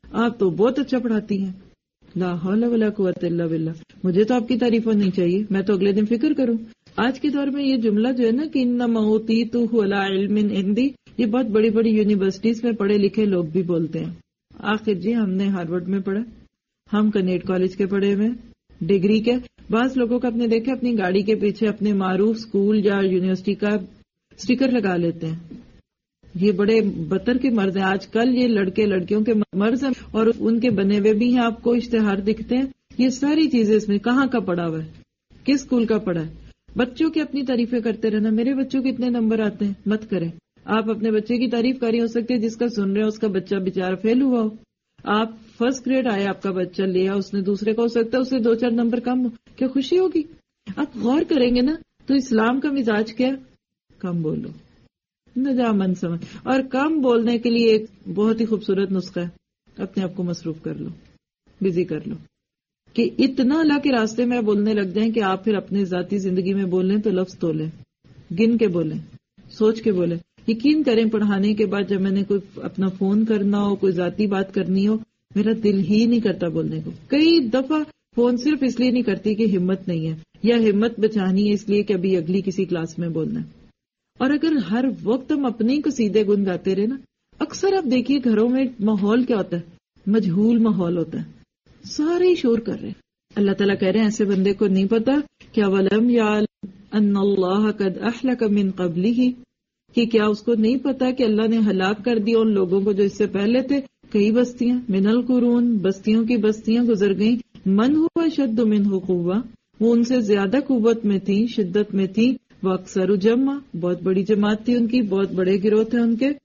[SPEAKER 3] آپ تو بہت اچھا پڑھاتی ہیں، لا حول ولا قوت الا باللہ، مجھے تو آپ کی تعریف ہونی چاہیے، میں تو اگلے دن فکر کروں۔ آج کے دور میں یہ جملہ جو ہے نا کہ انما اوتیتہ علی علم عندی، یہ بہت بڑی بڑی یونیورسٹیز میں پڑھے لکھے لوگ بھی بولتے ہیں۔ آخر جی ہم نے ہارورڈ میں پڑھا، ہم کنیٹ کالج کے پڑھے ہوئے، ڈگری کے۔ بعض لوگوں کو اپنے دیکھے اپنی گاڑی کے پیچھے اپنے معروف اسکول یا یونیورسٹی کا اسٹیکر لگا لیتے ہیں۔ یہ بڑے بدتر کے مرض ہیں آج کل، یہ لڑکے لڑکیوں کے مرض ہیں، اور ان کے بنے ہوئے بھی ہیں، آپ کو اشتہار دکھتے ہیں۔ یہ ساری چیزیں اس میں کہاں کا پڑھا ہوا ہے، کس اسکول کا پڑھا ہے؟ بچوں کی اپنی تعریفیں کرتے رہنا، میرے بچوں کے اتنے نمبر آتے ہیں، مت کریں۔ آپ اپنے بچے کی تعریف کاری ہو سکتی ہے، جس کا سن رہے ہو اس کا بچہ بےچارا فیل ہوا ہو۔ آپ فرسٹ گریڈ آئے، آپ کا بچہ لیا، اس نے دوسرے کا ہو سکتا ہے اسے دو چار نمبر کم ہو، کیا خوشی ہوگی؟ آپ غور کریں گے نا تو اسلام کا مزاج کیا؟ کم بولو، نجا من سمجھ۔ اور کم بولنے کے لیے ایک بہت ہی خوبصورت نسخہ ہے، اپنے آپ کو مصروف کر لو، بزی کر لو، کہ اتنا اللہ کے راستے میں بولنے لگ جائیں کہ آپ پھر اپنی ذاتی زندگی میں بولیں تو لفظ تولیں، گن کے بولیں، سوچ کے بولیں۔ یقین کریں پڑھانے کے بعد جب میں نے کوئی اپنا فون کرنا ہو، کوئی ذاتی بات کرنی ہو، میرا دل ہی نہیں کرتا بولنے کو۔ کئی دفعہ فون صرف اس لیے نہیں کرتی کہ ہمت نہیں ہے، یا ہمت بچانی ہے اس لیے کہ ابھی اگلی کسی کلاس میں بولنا ہے۔ اور اگر ہر وقت ہم اپنے قصیدے گنگاتے رہے نا، اکثر آپ دیکھیے گھروں میں ماحول کیا ہوتا ہے، مجہول ماحول ہوتا ہے، سارے ہی شور کر رہے ہیں۔ اللہ تعالیٰ کہہ رہے ہیں ایسے بندے کو نہیں پتا کہ وَلَمْ يَعْلَمْ أَنَّ اللَّهَ قَدْ أَهْلَكَ مِنْ قَبْلِهِ، کہ کیا اس کو نہیں پتا کہ اللہ نے ہلاک کر دیا ان لوگوں کو جو اس سے پہلے تھے، کئی بستیاں، من القرون، بستیوں کی بستیاں گزر گئیں، من ہوا شد منہ قوہ، وہ ان سے زیادہ قوت میں تھی، شدت میں تھی، وہ اکثر جمع، بہت بڑی جماعت تھی ان کی، بہت بڑے گروہ تھے ان کے،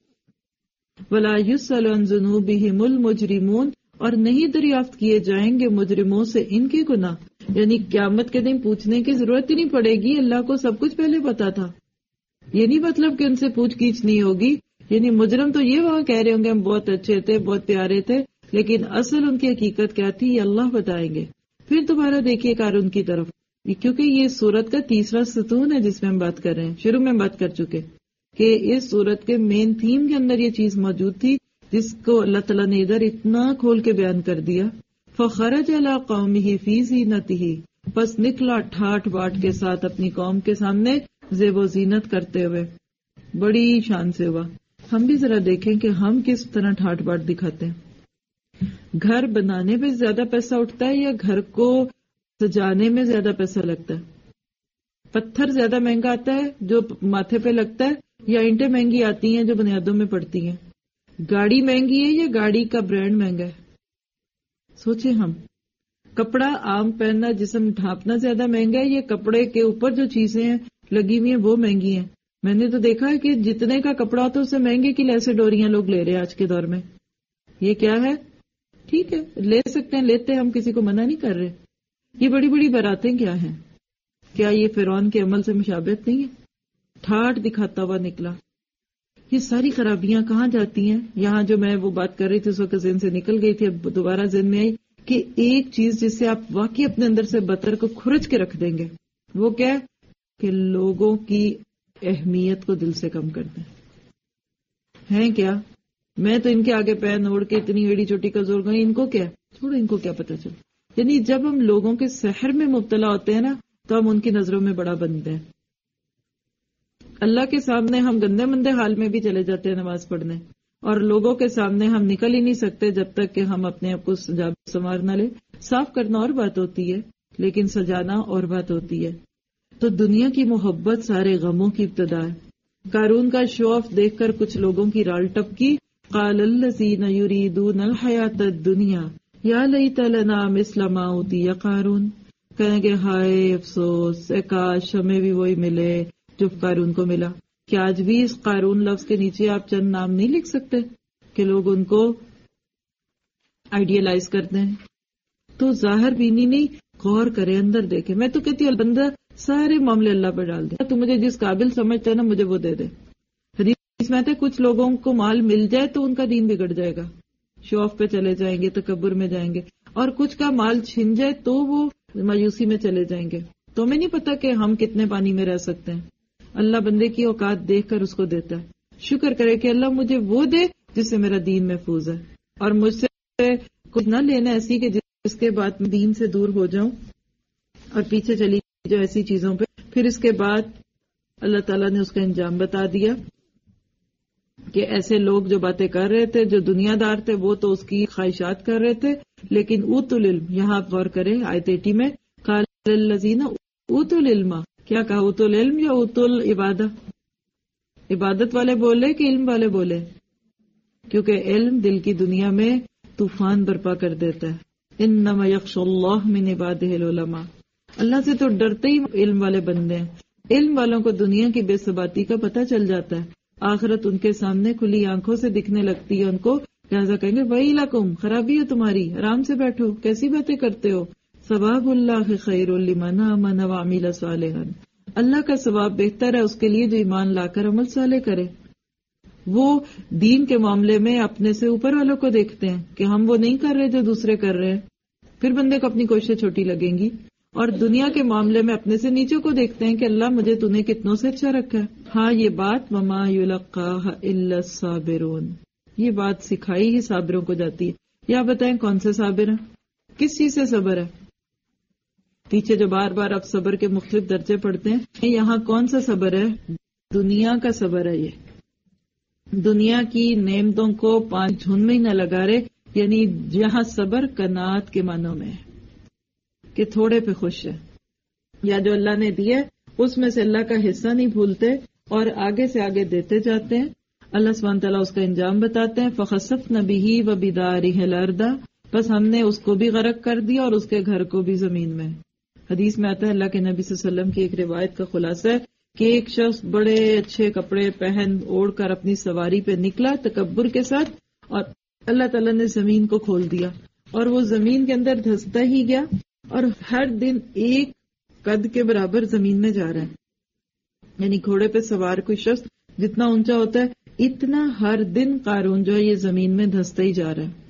[SPEAKER 3] ولا یسأل عن ذنوبہم المجرمون، اور نہیں دریافت کیے جائیں گے مجرموں سے ان کے گناہ، یعنی قیامت کے دن پوچھنے کی ضرورت ہی نہیں پڑے گی، اللہ کو سب کچھ پہلے پتا تھا۔ یہ نہیں مطلب کہ ان سے پوچھ گیچھ نہیں ہوگی، یعنی مجرم تو یہ وہاں کہہ رہے ہوں گے ہم بہت اچھے تھے، بہت پیارے تھے، لیکن اصل ان کی حقیقت کیا تھی یہ اللہ بتائیں گے۔ پھر دوبارہ دیکھیے قارون کی طرف، کیونکہ یہ سورت کا تیسرا ستون ہے جس میں ہم بات کر رہے ہیں، شروع میں ہم بات کر چکے کہ اس سورت کے مین تھیم کے اندر یہ چیز موجود تھی جس کو اللہ تعالیٰ نے ادھر اتنا کھول کے بیان کر دیا۔ فخرج علی قومہ فی زینتہ، پس نکلا ٹھاٹ باٹ کے ساتھ اپنی قوم کے سامنے زیب و زینت کرتے ہوئے، بڑی شان سے ہوا۔ ہم بھی ذرا دیکھیں کہ ہم کس طرح ٹھاٹ باٹ دکھاتے ہیں۔ گھر بنانے میں زیادہ پیسہ اٹھتا ہے یا گھر کو سجانے میں زیادہ پیسہ لگتا ہے؟ پتھر زیادہ مہنگا آتا ہے جو ماتھے پہ لگتا ہے، یا اینٹیں مہنگی آتی ہیں جو بنیادوں میں پڑتی ہیں؟ گاڑی مہنگی ہے یا گاڑی کا برانڈ مہنگا ہے؟ سوچیں ہم۔ کپڑا عام پہننا، جسم ڈھانپنا زیادہ مہنگا ہے یا کپڑے کے اوپر جو چیزیں ہیں لگی ہوئی ہیں وہ مہنگی ہیں؟ میں نے تو دیکھا ہے کہ جتنے کا کپڑا ہوتا ہے اس سے مہنگے کی لیسے ڈوریاں لوگ لے رہے ہیں آج کے دور میں۔ یہ کیا ہے؟ ٹھیک ہے لے سکتے ہیں، لیتے ہیں، ہم کسی کو منع نہیں کر رہے۔ یہ بڑی بڑی باراتیں کیا ہیں؟ کیا یہ فرعون کے عمل سے مشابہت نہیں ہے؟ ٹھاٹ دکھاتا ہوا نکلا۔ یہ ساری خرابیاں کہاں جاتی ہیں؟ یہاں جو میں وہ بات کر رہی تھی اس وقت ذہن سے نکل گئی تھی، اب دوبارہ ذہن میں آئی کہ ایک چیز جس سے آپ واقعی اپنے اندر سے بطر کو کھرچ کے رکھ دیں گے، وہ کیا؟ کہ لوگوں کی اہمیت کو دل سے کم کر دیں۔ ہیں کیا؟ میں تو ان کے آگے پیر اوڑھ کے اتنی ایڑی چوٹی کا زور گئی، ان کو کیا؟ چھوڑو، ان کو کیا پتہ چل۔ یعنی جب ہم لوگوں کے سحر میں مبتلا ہوتے ہیں نا تو ہم ان کی نظروں میں بڑا بنتے ہیں۔ اللہ کے سامنے ہم گندے مندے حال میں بھی چلے جاتے ہیں نماز پڑھنے، اور لوگوں کے سامنے ہم نکل ہی نہیں سکتے جب تک کہ ہم اپنے آپ کو سجا سنوار نہ لیں۔ صاف کرنا اور بات ہوتی ہے لیکن سجانا اور بات ہوتی ہے۔ تو دنیا کی محبت سارے غموں کی ابتدا ہے۔ قارون کا شو آف دیکھ کر کچھ لوگوں کی رال ٹپکی۔ قال الذین یریدون الحیاۃ الدنیا یا لیت لنا مثل ما اوتی قارون، کہیں گے ہائے افسوس، اے کاش ہمیں بھی وہی ملے جو قارون کو ملا۔ کہ آج بھی اس قارون لفظ کے نیچے آپ چند نام نہیں لکھ سکتے کہ لوگ ان کو آئیڈیالائز کرتے ہیں؟ تو ظاہر بینی نہیں، غور کرے، اندر دیکھے۔ میں تو کہتی ہوں بندہ سارے معاملے اللہ پر ڈال دے، تو مجھے جس قابل سمجھتا ہے نا مجھے وہ دے دے۔ حدیث میں آتا ہے کچھ لوگوں کو مال مل جائے تو ان کا دین بگڑ جائے گا، شو آف پہ چلے جائیں گے، تکبر میں جائیں گے، اور کچھ کا مال چھن جائے تو وہ مایوسی میں چلے جائیں گے۔ تو ہمیں نہیں پتا کہ ہم کتنے پانی میں رہ سکتے ہیں۔ اللہ بندے کی اوقات دیکھ کر اس کو دیتا ہے۔ شکر کرے کہ اللہ مجھے وہ دے جس سے میرا دین محفوظ ہے، اور مجھ سے کچھ نہ لینا ایسی کہ جس کے بعد دین سے دور ہو جاؤں اور پیچھے چلی جو ایسی چیزوں پہ. پھر اس کے بعد اللہ تعالیٰ نے اس کا انجام بتا دیا کہ ایسے لوگ جو باتیں کر رہے تھے، جو دنیا دار تھے، وہ تو اس کی خواہشات کر رہے تھے، لیکن اوت العلم، یہاں آپ غور کریں آیت ایٹی میں، قال الذین اوتوا العلم، کیا کہا؟ اوت العلم یا اوت العبادہ؟ عبادت والے بولے کہ علم والے بولے؟ کیونکہ علم دل کی دنیا میں طوفان برپا کر دیتا ہے. انما یخشی اللہ من عبادہ العلماء، اللہ سے تو ڈرتے ہی علم والے بندے ہیں. علم والوں کو دنیا کی بے ثباتی کا پتہ چل جاتا ہے، آخرت ان کے سامنے کھلی آنکھوں سے دکھنے لگتی ہے ان کو، لہٰذا کہیں گے ویلکم، خرابی ہے تمہاری، آرام سے بیٹھو، کیسی باتیں کرتے ہو. ثواب اللہ خیر لمن آمن وعمل صالحا، اللہ کا ثواب بہتر ہے اس کے لیے جو ایمان لا کر عمل صالح کرے. وہ دین کے معاملے میں اپنے سے اوپر والوں کو دیکھتے ہیں کہ ہم وہ نہیں کر رہے جو دوسرے کر رہے ہیں، پھر بندے کو اپنی کوششیں چھوٹی لگیں گی. اور دنیا کے معاملے میں اپنے سے نیچے کو دیکھتے ہیں کہ اللہ مجھے تو نے کتنوں سے اچھا رکھا ہے. ہاں یہ بات وما یلقاها الا الصابرون، یہ بات سکھائی ہی صابروں کو جاتی ہے. یا بتائیں کون سے صابر ہیں، کس چیز سے صبر ہے؟ پیچھے جو بار بار اب صبر کے مختلف درجے پڑھتے ہیں، یہاں کون سا صبر ہے؟ دنیا کا صبر ہے. یہ دنیا کی نعمتوں کو پانچ جھن میں ہی نہ لگا رہے، یعنی جہاں صبر قناعت کے معنوں میں ہے کہ تھوڑے پہ خوش ہے، یا جو اللہ نے دیا اس میں سے اللہ کا حصہ نہیں بھولتے اور آگے سے آگے دیتے جاتے ہیں. اللہ سبحانہ تعالیٰ اس کا انجام بتاتے ہیں، فخسفنا بہ وبدارہ الارض، بس ہم نے اس کو بھی غرق کر دیا اور اس کے گھر کو بھی زمین میں. حدیث میں آتا ہے اللہ کے نبی صلی اللہ علیہ وسلم کی ایک روایت کا خلاصہ ہے کہ ایک شخص بڑے اچھے کپڑے پہن اوڑھ کر اپنی سواری پہ نکلا تکبر کے ساتھ، اور اللہ تعالیٰ نے زمین کو کھول دیا اور وہ زمین کے اندر دھستا ہی گیا، اور ہر دن ایک قد کے برابر زمین میں جا رہا ہے. یعنی گھوڑے پہ سوار کوئی شخص جتنا اونچا ہوتا ہے اتنا ہر دن قارون جو ہے یہ زمین میں دھستا ہی جا رہا ہے.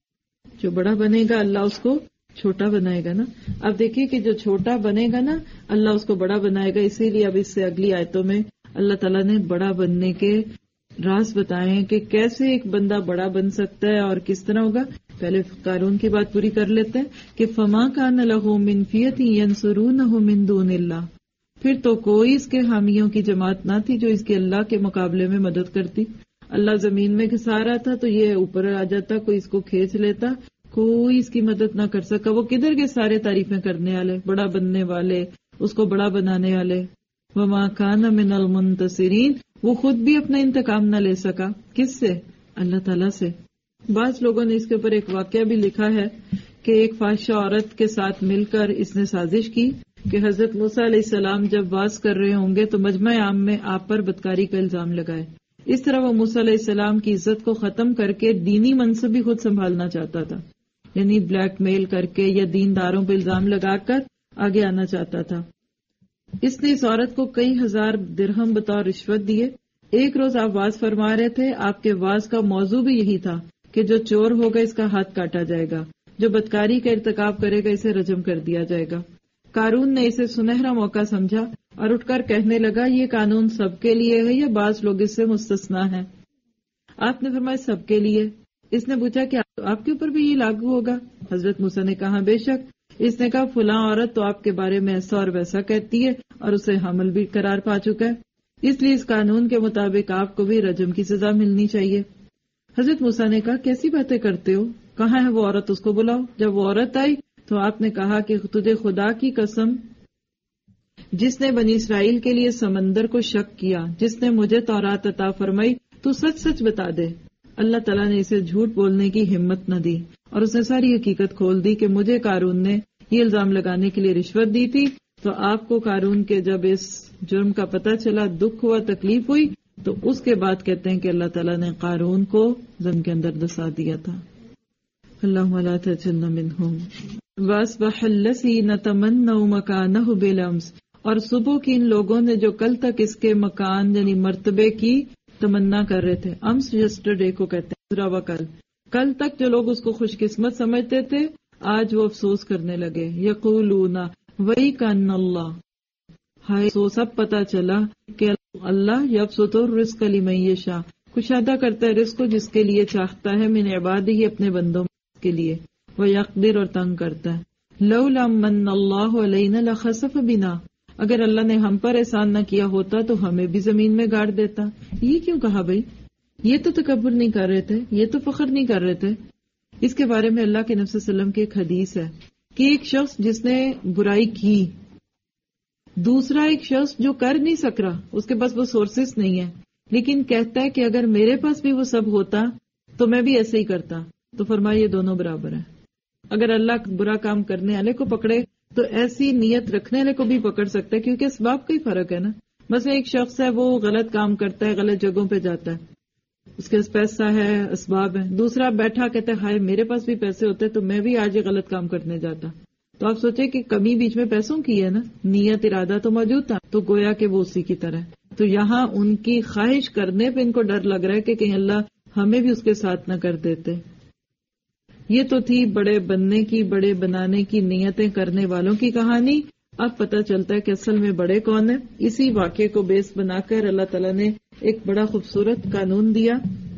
[SPEAKER 3] جو بڑا بنے گا اللہ اس کو چھوٹا بنائے گا نا. اب دیکھیے کہ جو چھوٹا بنے گا نا اللہ اس کو بڑا بنائے گا. اسی لیے اب اس سے اگلی آیتوں میں اللہ تعالیٰ نے بڑا بننے کے راز بتائے ہیں کہ کیسے ایک بندہ بڑا بن سکتا ہے اور کس طرح ہوگا. پہلے قارون کی بات پوری کر لیتے ہیں کہ فما کان لہ من فیۃ ینصرونہ من دون اللہ، پھر تو کوئی اس کے حامیوں کی جماعت نہ تھی جو اس کے اللہ کے مقابلے میں مدد کرتی. اللہ زمین میں گھسا رہا تھا تو یہ اوپر آ جاتا، کوئی اس کو کھینچ لیتا، کوئی اس کی مدد نہ کر سکا. وہ کدھر کے سارے تعریفیں کرنے والے، بڑا بننے والے، اس کو بڑا بنانے والے. وما کان من المنتصرین، وہ خود بھی اپنا انتقام نہ لے سکا. کس سے؟ اللہ تعالیٰ سے. بعض لوگوں نے اس کے اوپر ایک واقعہ بھی لکھا ہے کہ ایک فاحشہ عورت کے ساتھ مل کر اس نے سازش کی کہ حضرت موسیٰ علیہ السلام جب واز کر رہے ہوں گے تو مجمع عام میں آپ پر بدکاری کا الزام لگائے. اس طرح وہ موسیٰ علیہ السلام کی عزت کو ختم کر کے دینی منصب بھی خود سنبھالنا چاہتا تھا، یعنی بلیک میل کر کے یا دینداروں پہ الزام لگا کر آگے آنا چاہتا تھا. اس نے اس عورت کو کئی ہزار درہم بطور رشوت دیے. ایک روز آپ واز فرما رہے تھے، آپ کے واز کا موضوع بھی یہی تھا کہ جو چور ہوگا اس کا ہاتھ کاٹا جائے گا، جو بدکاری کا ارتکاب کرے گا اسے رجم کر دیا جائے گا. قارون نے اسے سنہرا موقع سمجھا اور اٹھ کر کہنے لگا یہ قانون سب کے لیے ہے یا بعض لوگ اس سے مستثنا ہیں؟ آپ نے فرمایا سب کے لیے. اس نے پوچھا کہ آپ کے اوپر بھی یہ لاگو ہوگا؟ حضرت موسیٰ نے کہا بے شک. اس نے کہا فلاں عورت تو آپ کے بارے میں ایسا اور ویسا کہتی ہے اور اسے حمل بھی قرار پا چکا ہے، اس لیے اس قانون کے مطابق آپ کو بھی رجم کی سزا ملنی چاہیے. حضرت موسیٰ نے کہا کیسی باتیں کرتے ہو، کہاں ہے وہ عورت، اس کو بلاؤ. جب وہ عورت آئی تو آپ نے کہا کہ تجھے خدا کی قسم جس نے بنی اسرائیل کے لیے سمندر کو شق کیا، جس نے مجھے تورات عطا فرمائی، تو سچ سچ بتا دے. اللہ تعالیٰ نے اسے جھوٹ بولنے کی ہمت نہ دی اور اس نے ساری حقیقت کھول دی کہ مجھے قارون نے یہ الزام لگانے کے لیے رشوت دی تھی. تو آپ کو قارون کے جب اس جرم کا پتہ چلا، دکھ ہوا، تکلیف ہوئی، تو اس کے بعد کہتے ہیں کہ اللہ تعالیٰ نے قارون کو زمین کے اندر دسا دیا تھا. اللہم لا تجعلنا منہم. وَأَصْبَحَ الَّذِينَ تَمَنَّوْا مَكَانَهُ بِالْأَمْسِ، اور صبح کی ان لوگوں نے جو کل تک اس کے مکان یعنی مرتبے کی تمنا کر رہے تھے. امس یسٹرڈے کو کہتے ہیں، گزرا ہوا کل. کل تک جو لوگ اس کو خوش قسمت سمجھتے تھے آج وہ افسوس کرنے لگے. یقولون وَيْكَنَّ اللَّهُ، ہائے سو سب پتا چلا کہ اللہ یبسط الرزق لمن یشاء، کشادہ کرتا ہے رزق کو جس کے لیے چاہتا ہے، من عبادہ، اپنے بندوں. کے لیے، وہ یقدر اور تنگ کرتا ہے۔ لولا من اللہ علینا لخسف بنا، اگر اللہ نے ہم پر احسان نہ کیا ہوتا تو ہمیں بھی زمین میں گاڑ دیتا۔ یہ کیوں کہا بھائی؟ یہ تو تکبر نہیں کر رہے تھے، یہ تو فخر نہیں کر رہے تھے۔ اس کے بارے میں اللہ کے نبی صلی اللہ علیہ وسلم کی ایک حدیث ہے کہ ایک شخص جس نے برائی کی، دوسرا ایک شخص جو کر نہیں سک رہا، اس کے پاس وہ سورسز نہیں ہے، لیکن کہتا ہے کہ اگر میرے پاس بھی وہ سب ہوتا تو میں بھی ایسے ہی کرتا، تو فرمایا یہ دونوں برابر ہیں۔ اگر اللہ برا کام کرنے والے کو پکڑے تو ایسی نیت رکھنے والے کو بھی پکڑ سکتا ہے، کیونکہ اسباب کا ہی فرق ہے نا۔ بس ایک شخص ہے وہ غلط کام کرتا ہے، غلط جگہوں پہ جاتا ہے، اس کے پاس پیسہ ہے، اسباب ہے، دوسرا بیٹھا کہتا ہے ہائے میرے پاس بھی پیسے ہوتے تو میں بھی آج یہ غلط کام کرنے جاتا۔ تو آپ سوچیں کہ کمی بیچ میں پیسوں کی ہے نا، نیت ارادہ تو موجود تھا، تو گویا کہ وہ اسی کی طرح۔ تو یہاں ان کی خواہش کرنے پہ ان کو ڈر لگ رہا ہے کہ کہیں اللہ ہمیں بھی اس کے ساتھ نہ کر دیتے۔ یہ تو تھی بڑے بننے کی، بڑے بنانے کی نیتیں کرنے والوں کی کہانی۔ اب پتہ چلتا ہے کہ اصل میں بڑے کون ہیں۔ اسی واقعے کو بیس بنا کر اللہ تعالیٰ نے ایک بڑا خوبصورت قانون دیا،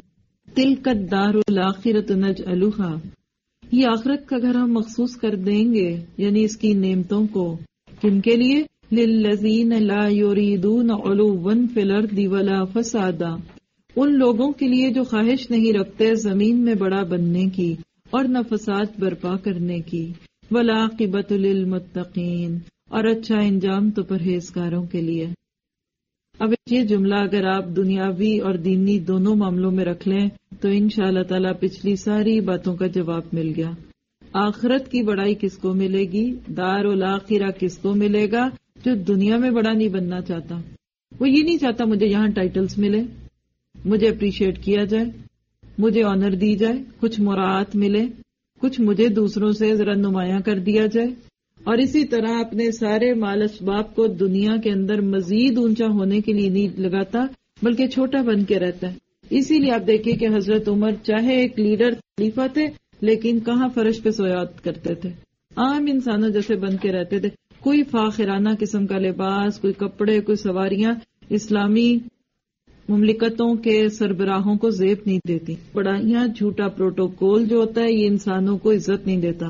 [SPEAKER 3] تلک الدار الآخرۃ نجعلھا، یہ آخرت کا گھر ہم مخصوص کر دیں گے، یعنی اس کی نعمتوں کو کن کے لیے؟ للذین لا یریدون علوا فی الارض ولا فسادا، ان لوگوں کے لیے جو خواہش نہیں رکھتے زمین میں بڑا بننے کی اور نہ فساد برپا کرنے کی، والعاقبۃ للمتقین، اور اچھا انجام تو پرہیزگاروں کے لیے۔ اب یہ جملہ اگر آپ دنیاوی اور دینی دونوں معاملوں میں رکھ لیں تو انشاءاللہ تعالیٰ پچھلی ساری باتوں کا جواب مل گیا۔ آخرت کی بڑائی کس کو ملے گی؟ دار الاخرہ کس کو ملے گا؟ جو دنیا میں بڑا نہیں بننا چاہتا، وہ یہ نہیں چاہتا مجھے یہاں ٹائٹلز ملے، مجھے اپریشیٹ کیا جائے، مجھے آنر دی جائے، کچھ مراعات ملے، کچھ مجھے دوسروں سے ذرا نمایاں کر دیا جائے، اور اسی طرح اپنے سارے مال اسباب کو دنیا کے اندر مزید اونچا ہونے کے لیے نہیں لگاتا بلکہ چھوٹا بن کے رہتا ہے۔ اسی لیے آپ دیکھیے کہ حضرت عمر چاہے ایک لیڈر خلیفہ تھے لیکن کہاں فرش پہ سویا کرتے تھے، عام انسانوں جیسے بن کے رہتے تھے۔ کوئی فاخرانہ قسم کا لباس، کوئی کپڑے، کوئی سواریاں اسلامی مملکتوں کے سربراہوں کو زیب نہیں دیتی۔ بڑائیاں، جھوٹا پروٹوکول جو ہوتا ہے یہ انسانوں کو عزت نہیں دیتا۔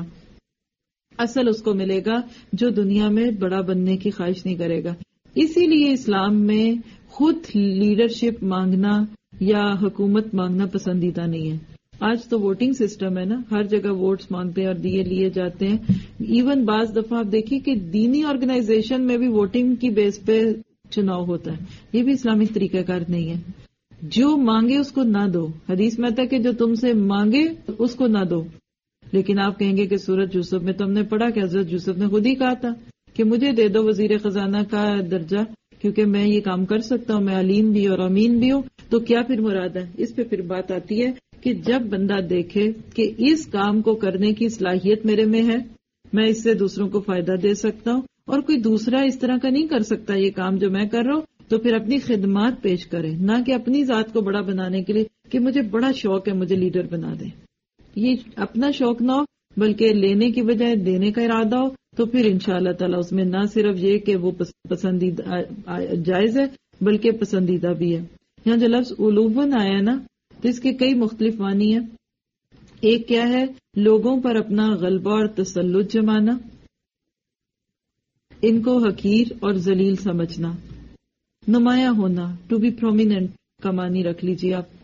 [SPEAKER 3] اصل اس کو ملے گا جو دنیا میں بڑا بننے کی خواہش نہیں کرے گا۔ اسی لیے اسلام میں خود لیڈرشپ مانگنا یا حکومت مانگنا پسندیدہ نہیں ہے۔ آج تو ووٹنگ سسٹم ہے نا، ہر جگہ ووٹس مانگتے ہیں اور دیے لیے جاتے ہیں۔ ایون بعض دفعہ آپ دیکھیے کہ دینی آرگنائزیشن میں بھی ووٹنگ کی بیس پہ چناؤ ہوتا ہے، یہ بھی اسلامی طریقہ کار نہیں ہے۔ جو مانگے اس کو نہ دو، حدیث میں آتا ہے کہ جو تم سے مانگے اس کو نہ دو۔ لیکن آپ کہیں گے کہ سورۃ یوسف میں تو ہم نے پڑھا کہ حضرت یوسف نے خود ہی کہا تھا کہ مجھے دے دو وزیر خزانہ کا درجہ کیونکہ میں یہ کام کر سکتا ہوں، میں علیم بھی اور امین بھی ہوں۔ تو کیا پھر مراد ہے؟ اس پہ پھر بات آتی ہے کہ جب بندہ دیکھے کہ اس کام کو کرنے کی صلاحیت میرے میں ہے، میں اس سے دوسروں کو فائدہ دے سکتا ہوں، اور کوئی دوسرا اس طرح کا نہیں کر سکتا یہ کام جو میں کر رہا ہوں، تو پھر اپنی خدمات پیش کرے، نہ کہ اپنی ذات کو بڑا بنانے کے لیے کہ مجھے بڑا شوق ہے مجھے لیڈر بنا دے۔ یہ اپنا شوق نہ ہو بلکہ لینے کی بجائے دینے کا ارادہ ہو، تو پھر انشاءاللہ تعالیٰ اس میں نہ صرف یہ کہ وہ پسندیدہ جائز ہے بلکہ پسندیدہ بھی ہے۔ یہاں جو لفظ علوون آیا نا تو اس کے کئی مختلف معنی ہیں۔ ایک کیا ہے؟ لوگوں پر اپنا غلبہ اور تسلط جمانا، ان کو حقیر اور ذلیل سمجھنا، نمایاں ہونا، ٹو بی پرومیننٹ کا معنی رکھ لیجیے آپ۔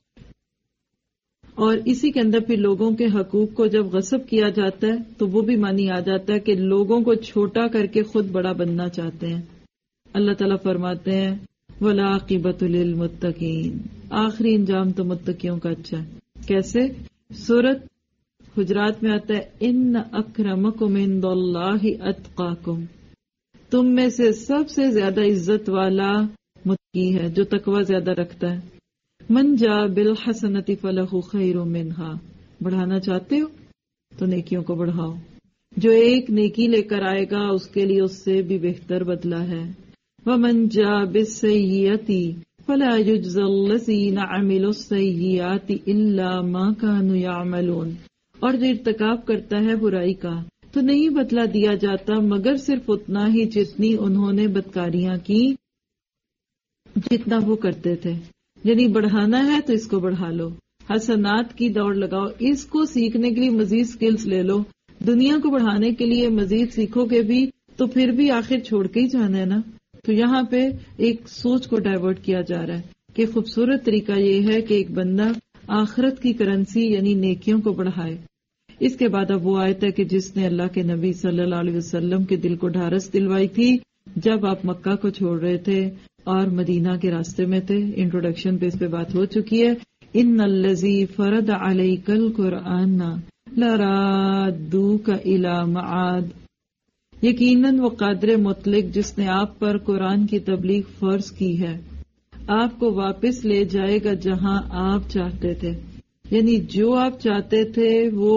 [SPEAKER 3] اور اسی کے اندر پھر لوگوں کے حقوق کو جب غصب کیا جاتا ہے تو وہ بھی معنی آ جاتا ہے کہ لوگوں کو چھوٹا کر کے خود بڑا بننا چاہتے ہیں۔ اللہ تعالیٰ فرماتے ہیں وَالْعَاقِبَةُ لِلْمُتَّقِينَ، آخری انجام تو متقیوں کا اچھا ہے۔ کیسے؟ سورۃ حجرات میں آتا ہے اِنَّ أَكْرَمَكُمْ عِندَ اللَّهِ أَتْقَاكُمْ، تم میں سے سب سے زیادہ عزت والا متقی ہے جو تقوی زیادہ رکھتا ہے۔ من جاء بالحسنۃ فلہ خیر منہا، بڑھانا چاہتے ہو تو نیکیوں کو بڑھاؤ، جو ایک نیکی لے کر آئے گا اس کے لیے اس سے بھی بہتر بدلہ ہے۔ ومن جاء بالسیئۃ فلا یجزی الذین عملوا السیئات الا ما كانوا یعملون، اور جو ارتکاب کرتا ہے برائی کا تو نہیں بدلہ دیا جاتا مگر صرف اتنا ہی جتنی انہوں نے بدکاریاں کی جتنا وہ کرتے تھے۔ یعنی بڑھانا ہے تو اس کو بڑھا لو، حسنات کی دوڑ لگاؤ، اس کو سیکھنے کے لیے مزید سکلز لے لو، دنیا کو بڑھانے کے لیے مزید سیکھو گے بھی تو پھر بھی آخر چھوڑ کے ہی جانا ہے نا. تو یہاں پہ ایک سوچ کو ڈائیورٹ کیا جا رہا ہے کہ خوبصورت طریقہ یہ ہے کہ ایک بندہ آخرت کی کرنسی یعنی نیکیوں کو بڑھائے. اس کے بعد اب وہ آیت ہے کہ جس نے اللہ کے نبی صلی اللہ علیہ وسلم کے دل کو ڈھارس دلوائی تھی جب آپ مکہ کو چھوڑ رہے تھے اور مدینہ کے راستے میں تھے. انٹروڈکشن پہ اس پہ بات ہو چکی ہے. ان الذی فرض علیک القرآن لرادوک الی معاد، یقیناً وہ قادر مطلق جس نے آپ پر قرآن کی تبلیغ فرض کی ہے آپ کو واپس لے جائے گا جہاں آپ چاہتے تھے. یعنی جو آپ چاہتے تھے وہ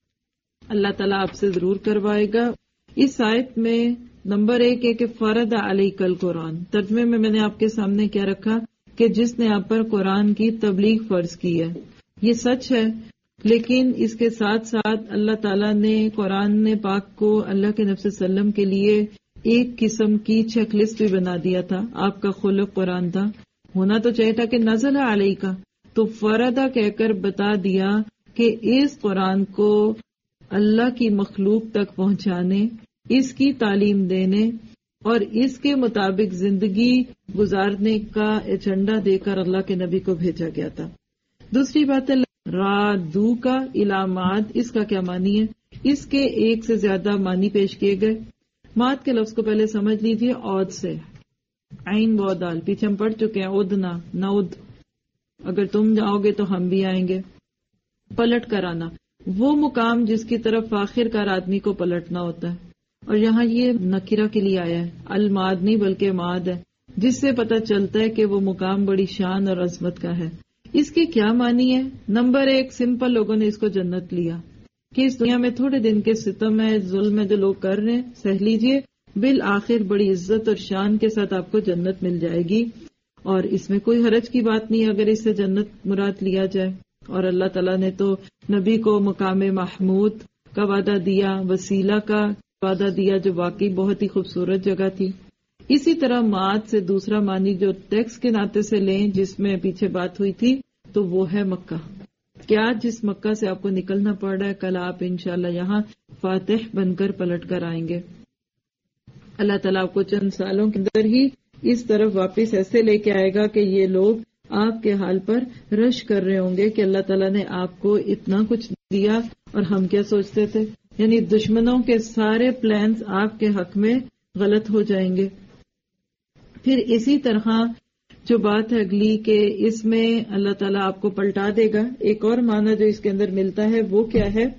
[SPEAKER 3] اللہ تعالیٰ آپ سے ضرور کروائے گا. اس آیت میں نمبر ایک ہے کہ فرض علیک القرآن، ترجمے میں میں نے آپ کے سامنے کیا رکھا کہ جس نے آپ پر قرآن کی تبلیغ فرض کی ہے. یہ سچ ہے، لیکن اس کے ساتھ ساتھ اللہ تعالیٰ نے قرآن نے پاک کو اللہ کے نبی صلی اللہ علیہ وسلم کے لیے ایک قسم کی چیک لسٹ بھی بنا دیا تھا. آپ کا خلق قرآن تھا، ہونا تو چاہیے تھا کہ نزل علیہ کا، تو فردا کہہ کر بتا دیا کہ اس قرآن کو اللہ کی مخلوق تک پہنچانے، اس کی تعلیم دینے اور اس کے مطابق زندگی گزارنے کا ایجنڈا دے کر اللہ کے نبی کو بھیجا گیا تھا. دوسری بات ہے رادو کا علامات، اس کا کیا معنی ہے؟ اس کے ایک سے زیادہ معنی پیش کیے گئے. مات کے لفظ کو پہلے سمجھ لیجئے، عود سے، عین و دال پیچھے ہم پڑھ چکے ہیں. ادنا نود، اگر تم جاؤ گے تو ہم بھی آئیں گے. پلٹ کر آنا، وہ مقام جس کی طرف آخر کار آدمی کو پلٹنا ہوتا ہے. اور یہاں یہ نکرہ کے لیے آیا ہے، الماد نہیں بلکہ ماد ہے، جس سے پتہ چلتا ہے کہ وہ مقام بڑی شان اور عظمت کا ہے. اس کے کیا معنی ہے؟ نمبر ایک، سمپل لوگوں نے اس کو جنت لیا کہ اس دنیا میں تھوڑے دن کے ستم ہے، ظلم ہے جو لوگ کر رہے ہیں سہ لیجئے، بالآخر بڑی عزت اور شان کے ساتھ آپ کو جنت مل جائے گی. اور اس میں کوئی حرج کی بات نہیں اگر اس سے جنت مراد لیا جائے. اور اللہ تعالیٰ نے تو نبی کو مقام محمود کا وعدہ دیا، وسیلہ کا وعدہ دیا جو واقعی بہت ہی خوبصورت جگہ تھی. اسی طرح معاد سے دوسرا معنی جو ٹیکس کے ناطے سے لیں جس میں پیچھے بات ہوئی تھی تو وہ ہے مکہ. کیا جس مکہ سے آپ کو نکلنا پڑ رہا ہے کل آپ انشاءاللہ یہاں فاتح بن کر پلٹ کر آئیں گے. اللہ تعالیٰ آپ کو چند سالوں کے اندر ہی اس طرف واپس ایسے لے کے آئے گا کہ یہ لوگ آپ کے حال پر رش کر رہے ہوں گے کہ اللہ تعالیٰ نے آپ کو اتنا کچھ دیا اور ہم کیا سوچتے تھے. یعنی دشمنوں کے سارے پلانز آپ کے حق میں غلط ہو جائیں گے. پھر اسی طرح جو بات ہے اگلی کہ اس میں اللہ تعالیٰ آپ کو پلٹا دے گا. ایک اور معنی جو اس کے اندر ملتا ہے وہ کیا ہے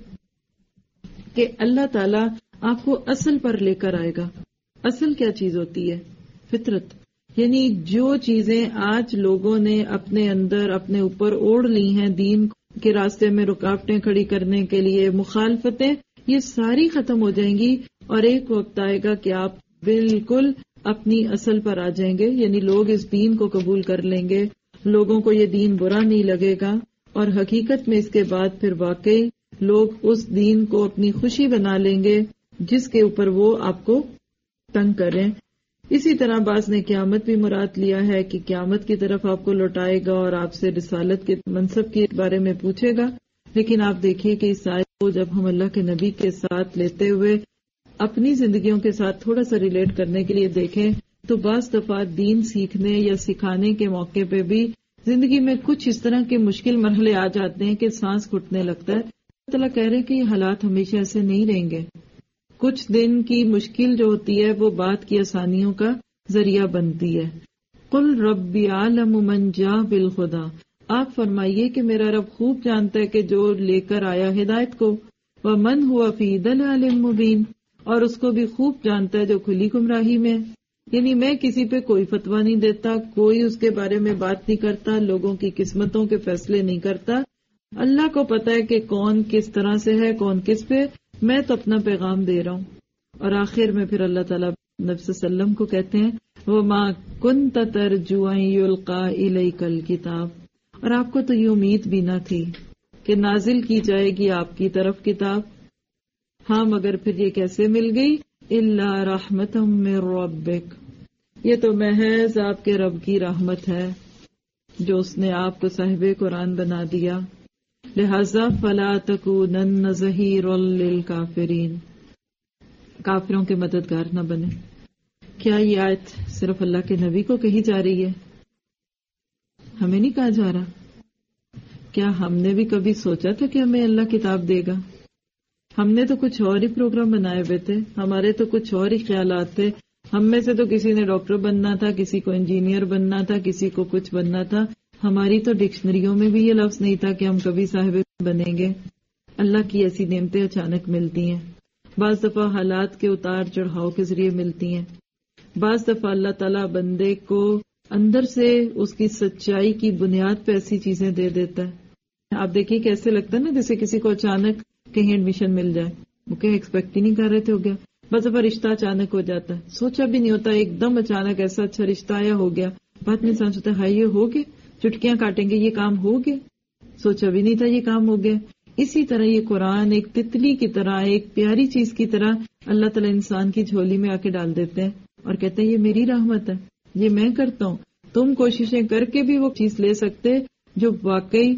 [SPEAKER 3] کہ اللہ تعالیٰ آپ کو اصل پر لے کر آئے گا. اصل کیا چیز ہوتی ہے؟ فطرت. یعنی جو چیزیں آج لوگوں نے اپنے اندر اپنے اوپر اوڑھ لی ہیں، دین کے راستے میں رکاوٹیں کھڑی کرنے کے لیے مخالفتیں، یہ ساری ختم ہو جائیں گی اور ایک وقت آئے گا کہ آپ بالکل اپنی اصل پر آ جائیں گے. یعنی لوگ اس دین کو قبول کر لیں گے، لوگوں کو یہ دین برا نہیں لگے گا اور حقیقت میں اس کے بعد پھر واقعی لوگ اس دین کو اپنی خوشی بنا لیں گے جس کے اوپر وہ آپ کو تنگ کریں. اسی طرح بعض نے قیامت بھی مراد لیا ہے کہ قیامت کی طرف آپ کو لوٹائے گا اور آپ سے رسالت کے منصب کے بارے میں پوچھے گا. لیکن آپ دیکھیے کہ اس آیت کو جب ہم اللہ کے نبی کے ساتھ لیتے ہوئے اپنی زندگیوں کے ساتھ تھوڑا سا ریلیٹ کرنے کے لیے دیکھیں تو بعض دفعہ دین سیکھنے یا سکھانے کے موقع پہ بھی زندگی میں کچھ اس طرح کے مشکل مرحلے آ جاتے ہیں کہ سانس گھٹنے لگتا ہے. اللہ تعالیٰ کہہ رہے کہ یہ حالات ہمیشہ ایسے نہیں رہیں گے. کچھ دن کی مشکل جو ہوتی ہے وہ بات کی آسانیوں کا ذریعہ بنتی ہے. قل ربی عالم من جاء بالہدی، آپ فرمائیے کہ میرا رب خوب جانتا ہے کہ جو لے کر آیا ہدایت کو، ومن ہوا فی ضلال مبین، اور اس کو بھی خوب جانتا ہے جو کھلی گمراہی میں. یعنی میں کسی پہ کوئی فتویٰ نہیں دیتا، کوئی اس کے بارے میں بات نہیں کرتا، لوگوں کی قسمتوں کے فیصلے نہیں کرتا. اللہ کو پتا ہے کہ کون کس طرح سے ہے، کون کس پہ، میں تو اپنا پیغام دے رہا ہوں. اور آخر میں پھر اللہ تعالیٰ نبی صلی اللہ علیہ وسلم کو کہتے ہیں وَمَا كُنْتَ تَرْجُو أَن يُلْقَى إِلَيْكَ الْكِتَابُ، اور آپ کو تو یہ امید بھی نہ تھی کہ نازل کی جائے گی آپ کی طرف کتاب. ہاں مگر پھر یہ کیسے مل گئی؟ إِلَّا رَحْمَةً مِّن رَبِّكَ، یہ تو محض آپ کے رب کی رحمت ہے جو اس نے آپ کو صاحب قرآن بنا دیا. لہذا فلا تکونن ظہیرا للکافرین، کافروں کے مددگار نہ بنے۔ کیا یہ آیت صرف اللہ کے نبی کو کہی جا رہی ہے؟ ہمیں نہیں کہا جا رہا؟ کیا ہم نے بھی کبھی سوچا تھا کہ ہمیں اللہ کتاب دے گا؟ ہم نے تو کچھ اور ہی پروگرام بنائے ہوئے تھے، ہمارے تو کچھ اور ہی خیالات تھے۔ ہم میں سے تو کسی نے ڈاکٹر بننا تھا، کسی کو انجینئر بننا تھا، کسی کو کچھ بننا تھا۔ ہماری تو ڈکشنریوں میں بھی یہ لفظ نہیں تھا کہ ہم کبھی صاحب بنیں گے۔ اللہ کی ایسی نعمتیں اچانک ملتی ہیں، بعض دفعہ حالات کے اتار چڑھاؤ کے ذریعے ملتی ہیں، بعض دفعہ اللہ تعالیٰ بندے کو اندر سے اس کی سچائی کی بنیاد پہ ایسی چیزیں دے دیتا ہے۔ آپ دیکھیے کیسے لگتا ہے نا جیسے کسی کو اچانک کہیں ایڈمیشن مل جائے، وہ کہ ایکسپیکٹ ہی نہیں کر رہے تھے، ہو گیا۔ بس اب رشتہ اچانک ہو جاتا ہے، سوچا بھی نہیں ہوتا، ایک دم اچانک ایسا اچھا رشتہ آیا، ہو گیا۔ بعد میں انسان سوچتا ہے ہائی یہ ہو گیا، چٹکیاں کاٹیں گے یہ کام ہو گیا، سوچا بھی نہیں تھا یہ کام ہو گیا۔ اسی طرح یہ قرآن ایک تتلی کی طرح، ایک پیاری چیز کی طرح اللہ تعالیٰ انسان کی جھولی میں آ کے ڈال دیتے ہیں اور کہتے ہیں یہ میری رحمت ہے، یہ میں کرتا ہوں۔ تم کوششیں کر کے بھی وہ چیز لے سکتے جو واقعی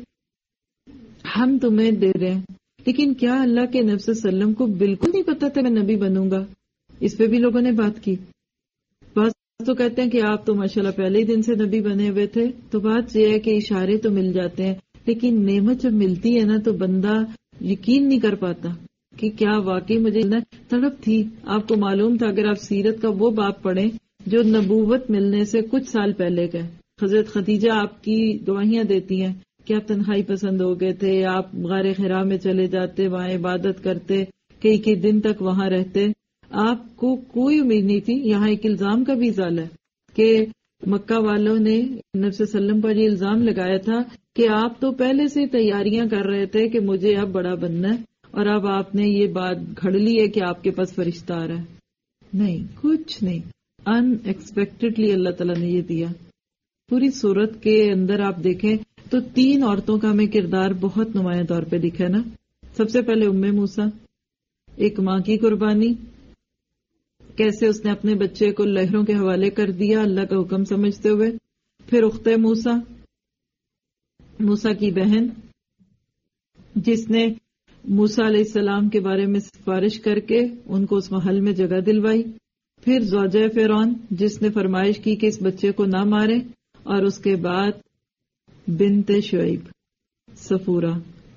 [SPEAKER 3] ہم تمہیں دے رہے ہیں۔ لیکن کیا اللہ کے نبی صلی اللہ علیہ وسلم کو بالکل نہیں پتا تھا میں نبی بنوں گا؟ اس پہ بھی لوگوں نے بات کی۔ بعض تو کہتے ہیں کہ آپ تو ماشاءاللہ پہلے ہی دن سے نبی بنے ہوئے تھے۔ تو بات یہ ہے کہ اشارے تو مل جاتے ہیں، لیکن نعمت جب ملتی ہے نا تو بندہ یقین نہیں کر پاتا کہ کیا واقعی مجھے تڑپ تھی۔ آپ کو معلوم تھا، اگر آپ سیرت کا وہ باب پڑھیں جو نبوت ملنے سے کچھ سال پہلے کا، حضرت خدیجہ آپ کی گواہیاں دیتی ہیں کہ آپ تنہائی پسند ہو گئے تھے، آپ غار حرا میں چلے جاتے، وہاں عبادت کرتے، کئی کئی دن تک وہاں رہتے، آپ کو کوئی امید نہیں تھی۔ یہاں ایک الزام کا بھی ازالہ ہے کہ مکہ والوں نے نبی صلی اللہ علیہ وسلم پر یہ الزام لگایا تھا کہ آپ تو پہلے سے تیاریاں کر رہے تھے کہ مجھے اب بڑا بننا ہے، اور اب آپ نے یہ بات گھڑ لی ہے کہ آپ کے پاس فرشتہ آ رہا ہے۔ نہیں، کچھ نہیں، ان ایکسپیکٹڈلی اللہ تعالیٰ نے یہ دیا۔ پوری صورت کے اندر آپ دیکھیں تو تین عورتوں کا ہمیں کردار بہت نمایاں طور پہ دکھا نا۔ سب سے پہلے ام موسیٰ، ایک ماں کی قربانی، کیسے اس نے اپنے بچے کو لہروں کے حوالے کر دیا اللہ کا حکم سمجھتے ہوئے۔ پھر اخت موسیٰ، موسیٰ کی بہن، جس نے موسیٰ علیہ السلام کے بارے میں سفارش کر کے ان کو اس محل میں جگہ دلوائی۔ پھر زوجہ فرعون، جس نے فرمائش کی کہ اس بچے کو نہ مارے، اور اس کے بعد بنت شعیب، صفورہ۔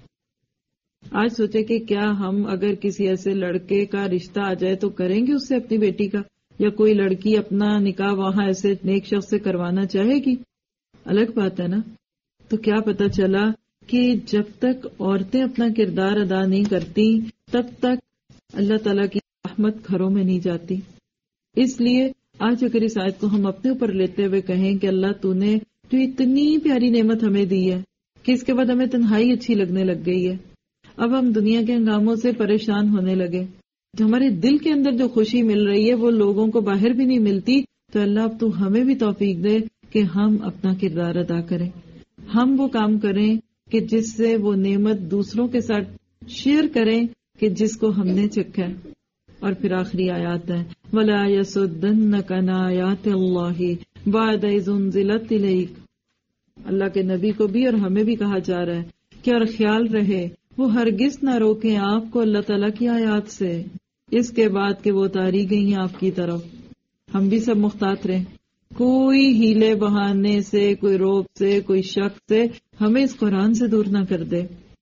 [SPEAKER 3] آج سوچے کہ کیا ہم اگر کسی ایسے لڑکے کا رشتہ آ جائے تو کریں گے اس سے اپنی بیٹی کا، یا کوئی لڑکی اپنا نکاح وہاں ایسے نیک شخص سے کروانا چاہے گی؟ الگ بات ہے نا۔ تو کیا پتا چلا کہ جب تک عورتیں اپنا کردار ادا نہیں کرتی تب تک اللہ تعالیٰ کی رحمت گھروں میں نہیں جاتی۔ اس لیے آج اگر اس آیت کو ہم اپنے اوپر لیتے ہوئے کہیں کہ اللہ تو نے جو اتنی پیاری نعمت ہمیں دی ہے کہ اس کے بعد ہمیں تنہائی اچھی لگنے لگ گئی ہے، اب ہم دنیا کے ہنگاموں سے پریشان ہونے لگے، جو ہمارے دل کے اندر جو خوشی مل رہی ہے وہ لوگوں کو باہر بھی نہیں ملتی، تو اللہ اب تو ہمیں بھی توفیق دے کہ ہم اپنا کردار ادا کریں، ہم وہ کام کریں کہ جس سے وہ نعمت دوسروں کے ساتھ شیئر کریں کہ جس کو ہم نے چکھا ہے۔ اور پھر آخری آیات ہے وَلَا يَسُدَّنَّكَ عَنْ آيَاتِ اللَّهِ بَعْدَ إِذْ أُنزِلَتْ إِلَيْكَ۔ اللہ کے نبی کو بھی اور ہمیں بھی کہا جا رہا ہے کہ اور خیال رہے وہ ہرگز نہ روکیں آپ کو اللہ تعالیٰ کی آیات سے اس کے بعد کہ وہ اتاری گئی ہیں آپ کی طرف۔ ہم بھی سب محتاط رہیں، کوئی ہیلے بہانے سے، کوئی روب سے، کوئی شک سے ہمیں اس قرآن سے دور نہ کر دے۔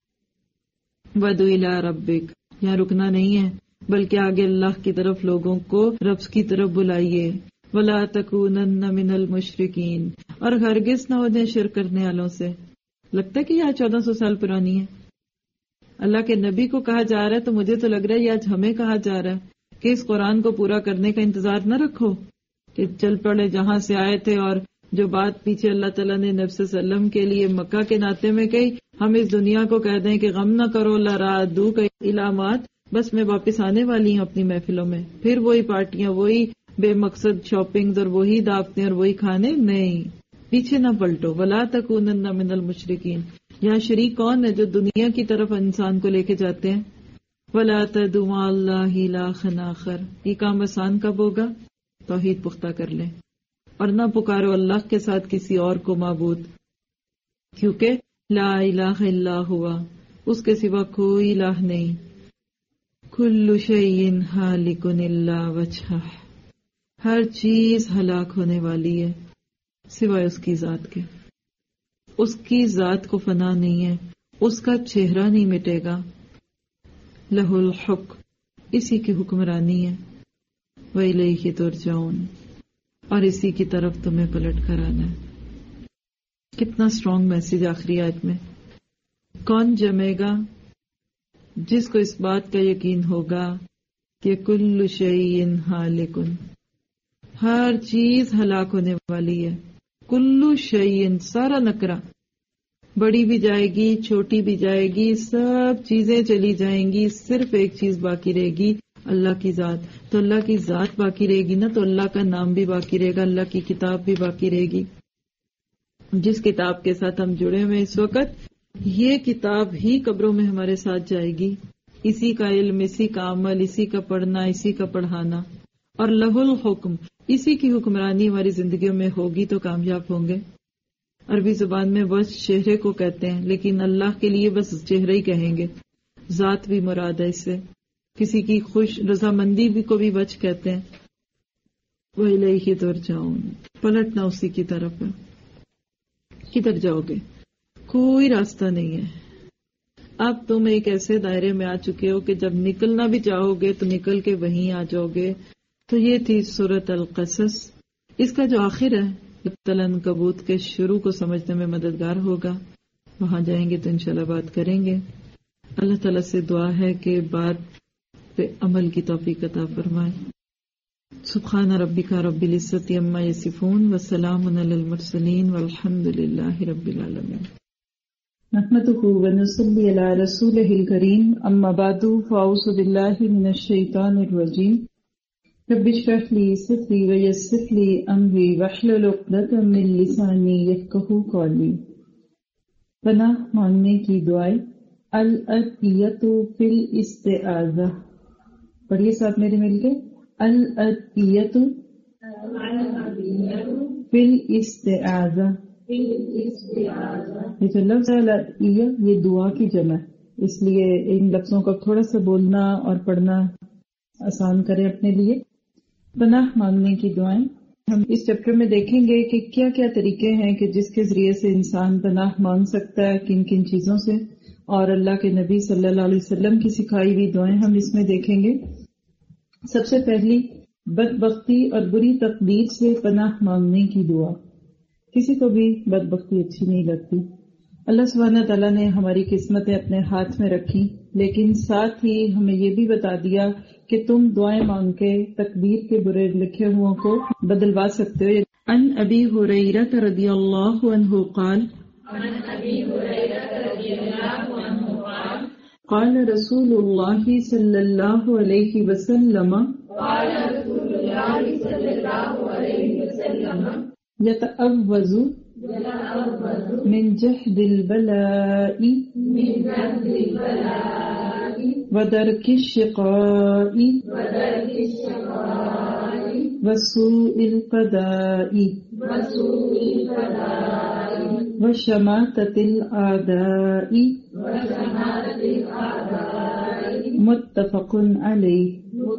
[SPEAKER 3] وَدُعُ إِلَىٰ رَبِّكَ، یہاں رکنا نہیں ہے بلکہ آگے اللہ کی طرف لوگوں کو رب کی طرف بلائیے۔ وَلَا تَكُونَنَّ مِنَ الْمُشْرِكِينَ، اور ہرگز نہ ہو جائیں شرک کرنے والوں سے۔ لگتا ہے کہ یہ چودہ سو سال پرانی ہے۔ اللہ کے نبی کو کہا جا رہا ہے تو مجھے تو لگ رہا ہے یہ آج ہمیں کہا جا رہا ہے کہ اس قرآن کو پورا کرنے کا انتظار نہ رکھو کہ چل پڑے جہاں سے آئے تھے، اور جو بات پیچھے اللہ تعالیٰ نے نبی صلی اللہ علیہ وسلم کے لیے مکہ کے ناطے میں کہی، ہم اس دنیا کو کہہ دیں کہ غم نہ کرو لرادو کا علامات، بس میں واپس آنے والی ہوں اپنی محفلوں میں، پھر وہی پارٹیاں، وہی بے مقصد شاپنگ اور وہی دعوتیں اور وہی کھانے، نہیں، پیچھے نہ پلٹو۔ وَلَا تَكُونَنَّ مِنَ الْمُشْرِكِينَ، یہاں شریک کون ہے جو دنیا کی طرف انسان کو لے کے جاتے ہیں؟ وَلَا تَدْعُ مَعَ اللَّهِ إِلَٰهًا آخَرَ، یہ کام آسان کب ہوگا؟ توحید پختہ کر لیں اور نہ پکارو اللہ کے ساتھ کسی اور کو معبود، کیونکہ لا الہ الا ہوا اس کے سوا کوئی الہ نہیں. کل شیء ہالک الا وجہہ، ہر چیز ہلاک ہونے والی ہے سوائے اس کی ذات کے. اس کی ذات کو فنا نہیں ہے، اس کا چہرہ نہیں مٹے گا. لہ الحکم، اسی کی حکمرانی ہے. وَإِلَيْهِ تُرْجَعُونَ، اور اسی کی طرف تمہیں پلٹ کر آنا ہے. کتنا اسٹرانگ میسج آخری آیت میں. کون جمے گا؟ جس کو اس بات کا یقین ہوگا کہ کل شیء ہالک، ہر چیز ہلاک ہونے والی ہے. کل شیء، سارا نکرہ، بڑی بھی جائے گی چھوٹی بھی جائے گی، سب چیزیں چلی جائیں گی، صرف ایک چیز باقی رہے گی، اللہ کی ذات. تو اللہ کی ذات باقی رہے گی نا، تو اللہ کا نام بھی باقی رہے گا، اللہ کی کتاب بھی باقی رہے گی. جس کتاب کے ساتھ ہم جڑے ہوئے اس وقت، یہ کتاب ہی قبروں میں ہمارے ساتھ جائے گی. اسی کا علم، اسی کا عمل، اسی کا پڑھنا، اسی کا پڑھانا. اور لہ الحکم، اسی کی حکمرانی ہماری زندگیوں میں ہوگی تو کامیاب ہوں گے. عربی زبان میں وجہ چہرے کو کہتے ہیں، لیکن اللہ کے لیے بس چہرہ ہی کہیں گے. ذات بھی مراد ہے اس سے. کسی کی خوش رضامندی بھی کو بھی وجہ کہتے ہیں. وَإِلَيْهِ تُرْجَعُونَ، پلٹنا اسی کی طرف ہے. کدھر جاؤ گے؟ کوئی راستہ نہیں ہے. اب تم ایک ایسے دائرے میں آ چکے ہو کہ جب نکلنا بھی چاہو گے تو نکل کے وہیں آ جاؤ گے. تو یہ تھی سورۃ القصص. اس کا جو آخر ہے العنکبوت کے شروع کو سمجھنے میں مددگار ہوگا. وہاں جائیں گے تو انشاءاللہ بات کریں گے. اللہ تعالیٰ سے دعا ہے کہ بات پہ عمل کی توفیق عطا فرمائے. سبحان ربک رب العزت عما یصفون وسلام علی المرسلین والحمد للہ رب العالمین. نحمده ونصلي على رسوله الكريم، اما بعد فاعوذ بالله من الشیطان الرجیم. رب اشرح لي صدري ويسر لي امري واحلل عقدة من لساني يفقهوا قولي. پناہ مانگنے کی دعائیں. الادعیۃ فی الاستعاذہ، پڑھیے ساتھ میرے مل کے. الادعیۃ فی الاستعاذہ. یہ جو لفظ ہے الادعیہ، یہ دعا کی جمع ہے، اس لیے ان لفظوں کا تھوڑا سا بولنا اور پڑھنا آسان کریں اپنے لیے. پناہ مانگنے کی دعائیں. ہم اس چیپٹر میں دیکھیں گے کہ کیا کیا طریقے ہیں کہ جس کے ذریعے سے انسان پناہ مانگ سکتا ہے، کن کن چیزوں سے، اور اللہ کے نبی صلی اللہ علیہ وسلم کی سکھائی ہوئی دعائیں ہم اس میں دیکھیں گے. سب سے پہلی، بدبختی اور بری تقدیر سے پناہ مانگنے کی دعا. کسی کو بھی بدبختی اچھی نہیں لگتی. اللہ سبحانہ تعالیٰ نے ہماری قسمتیں اپنے ہاتھ میں رکھی، لیکن ساتھ ہی ہمیں یہ بھی بتا دیا کہ تم دعائیں مانگ کے تقدیر کے برے لکھے ہوں کو بدلوا سکتے ہو. عن ابی ہریرہ رضی اللہ عنہ قال قال رسول اللہ صلی اللہ علیہ وسلم یتعوذ من جہد البلاء ودرک الشقاء وسوء القضاء وشماتة الأعداء. متفق علیہ.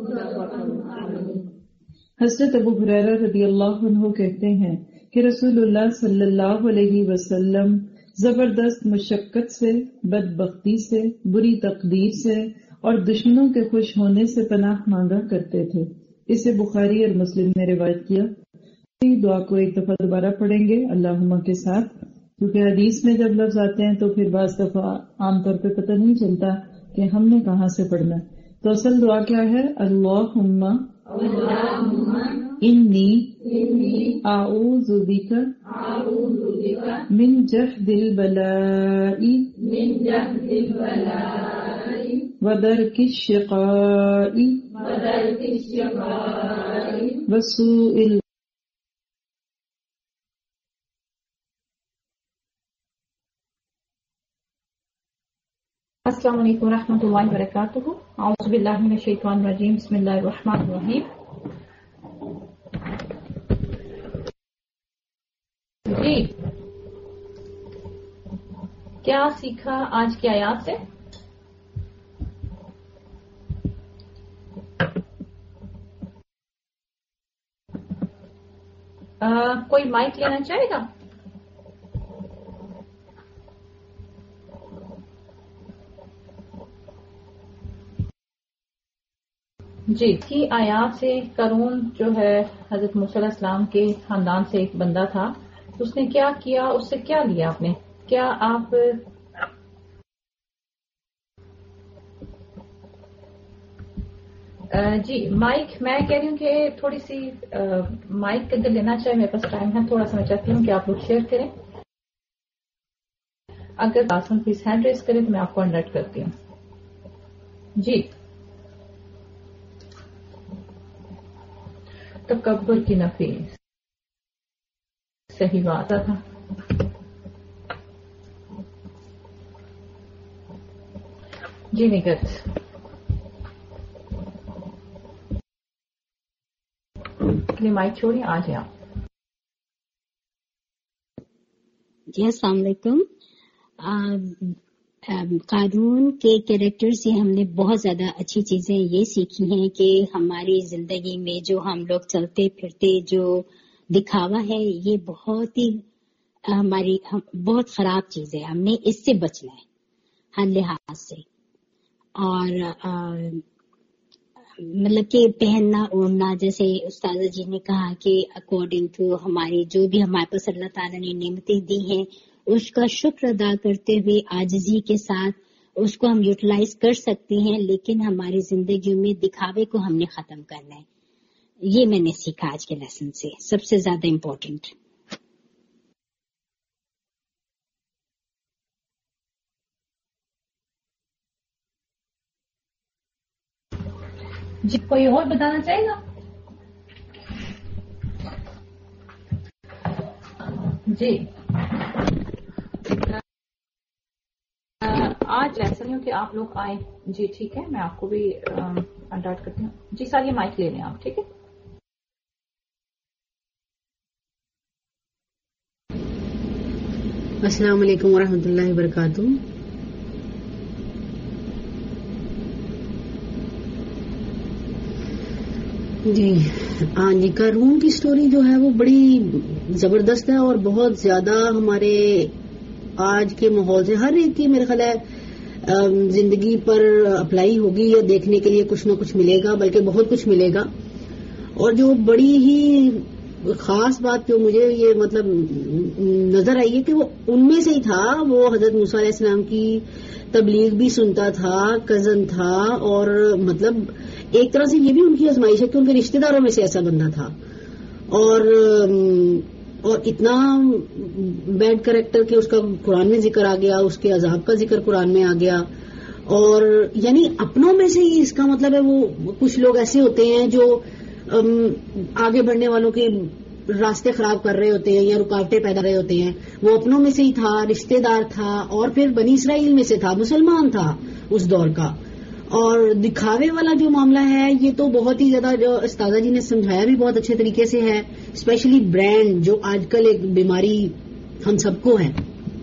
[SPEAKER 3] حضرت ابو ہریرہ رضی اللہ عنہ کہتے ہیں کہ رسول اللہ صلی اللہ علیہ وسلم زبردست مشقت سے، بدبختی سے، بری تقدیر سے اور دشمنوں کے خوش ہونے سے پناہ مانگا کرتے تھے. اسے بخاری اور مسلم نے روایت کیا. دعا کو ایک دفعہ دوبارہ پڑھیں گے اللہم کے ساتھ، کیونکہ حدیث میں جب لفظ آتے ہیں تو پھر بعض دفعہ عام طور پہ پتہ نہیں چلتا کہ ہم نے کہاں سے پڑھنا. تو اصل دعا کیا ہے؟ اللہم انی اعوذ بک من جہد البلاء ودرک الشقاء وسوء ال
[SPEAKER 1] السلام علیکم ورحمۃ اللہ وبرکاتہ. اعوذ باللہ من الشیطان الرجیم. بسم اللہ الرحمن الرحیم. جی کیا سیکھا آج کی آیات سے؟ آ, کوئی مائک لینا چاہے گا؟ جی کی آیات سے قارون جو ہے حضرت موسیٰ علیہ السلام کے خاندان سے ایک بندہ تھا، اس نے کیا کیا، اس سے کیا لیا آپ نے؟ کیا آپ جی مائک میں کہہ رہی ہوں کہ تھوڑی سی مائک اگر لینا چاہے، میرے پاس ٹائم ہے تھوڑا سا، میں چاہتی ہوں کہ آپ لوگ شیئر کریں. اگر آسان پلیز ہینڈ ریز کریں تو میں آپ کو انڈرٹ کرتی ہوں. جی تکبر کی نفی صحیح بات تھا. جی نگت مائک چھوڑیے، آ جائیں آپ.
[SPEAKER 5] جی السلام علیکم. قارون کے کیریکٹر سے ہم نے بہت زیادہ اچھی چیزیں یہ سیکھی ہیں کہ ہماری زندگی میں جو ہم لوگ چلتے پھرتے جو دکھاوا ہے، یہ بہت ہی ہماری بہت خراب چیز ہے. ہم نے اس سے بچنا ہے ہر لحاظ سے. اور مطلب کہ پہننا اوڑھنا، جیسے استاذہ جی نے کہا کہ اکارڈنگ ٹو ہماری جو بھی ہمارے پاس اللہ تعالیٰ نے نعمتیں دی ہیں، اس کا شکر ادا کرتے ہوئے عاجزی کے ساتھ اس کو ہم یوٹیلائز کر سکتے ہیں، لیکن ہماری زندگی میں دکھاوے کو ہم نے ختم کرنا ہے. یہ میں نے سیکھا آج کے لیسن سے، سب سے زیادہ امپورٹنٹ.
[SPEAKER 1] جی کوئی اور بتانا چاہے گا؟ جی آج ایسا نہیں ہو کہ آپ لوگ آئیں. جی ٹھیک ہے، میں آپ کو بھی انڈرٹ کرتی ہوں. جی سر یہ مائک لے لیں آپ، ٹھیک ہے.
[SPEAKER 6] السلام علیکم ورحمۃ اللہ وبرکاتہ. جی ہاں جی قارون کی سٹوری جو ہے وہ بڑی زبردست ہے اور بہت زیادہ ہمارے آج کے ماحول سے ہر ایک کی میرے خیال ہے زندگی پر اپلائی ہوگی، یا دیکھنے کے لیے کچھ نہ کچھ ملے گا، بلکہ بہت کچھ ملے گا. اور جو بڑی ہی خاص بات جو مجھے یہ مطلب نظر آئی ہے کہ وہ ان میں سے ہی تھا. وہ حضرت موسیٰ علیہ السلام کی تبلیغ بھی سنتا تھا، کزن تھا، اور مطلب ایک طرح سے یہ بھی ان کی آزمائش ہے کہ ان کے رشتہ داروں میں سے ایسا بندہ تھا. اور اور اتنا بیڈ کریکٹر کہ اس کا قرآن میں ذکر آ گیا، اس کے عذاب کا ذکر قرآن میں آ گیا. اور یعنی اپنوں میں سے ہی اس کا مطلب ہے وہ کچھ لوگ ایسے ہوتے ہیں جو آگے بڑھنے والوں کے راستے خراب کر رہے ہوتے ہیں یا رکاوٹیں پیدا رہے ہوتے ہیں. وہ اپنوں میں سے ہی تھا، رشتہ دار تھا، اور پھر بنی اسرائیل میں سے تھا، مسلمان تھا اس دور کا. اور دکھاوے والا جو معاملہ ہے یہ تو بہت ہی زیادہ، جو استاذہ جی نے سمجھایا بھی بہت اچھے طریقے سے ہے، اسپیشلی برانڈ جو آج کل ایک بیماری ہم سب کو ہے.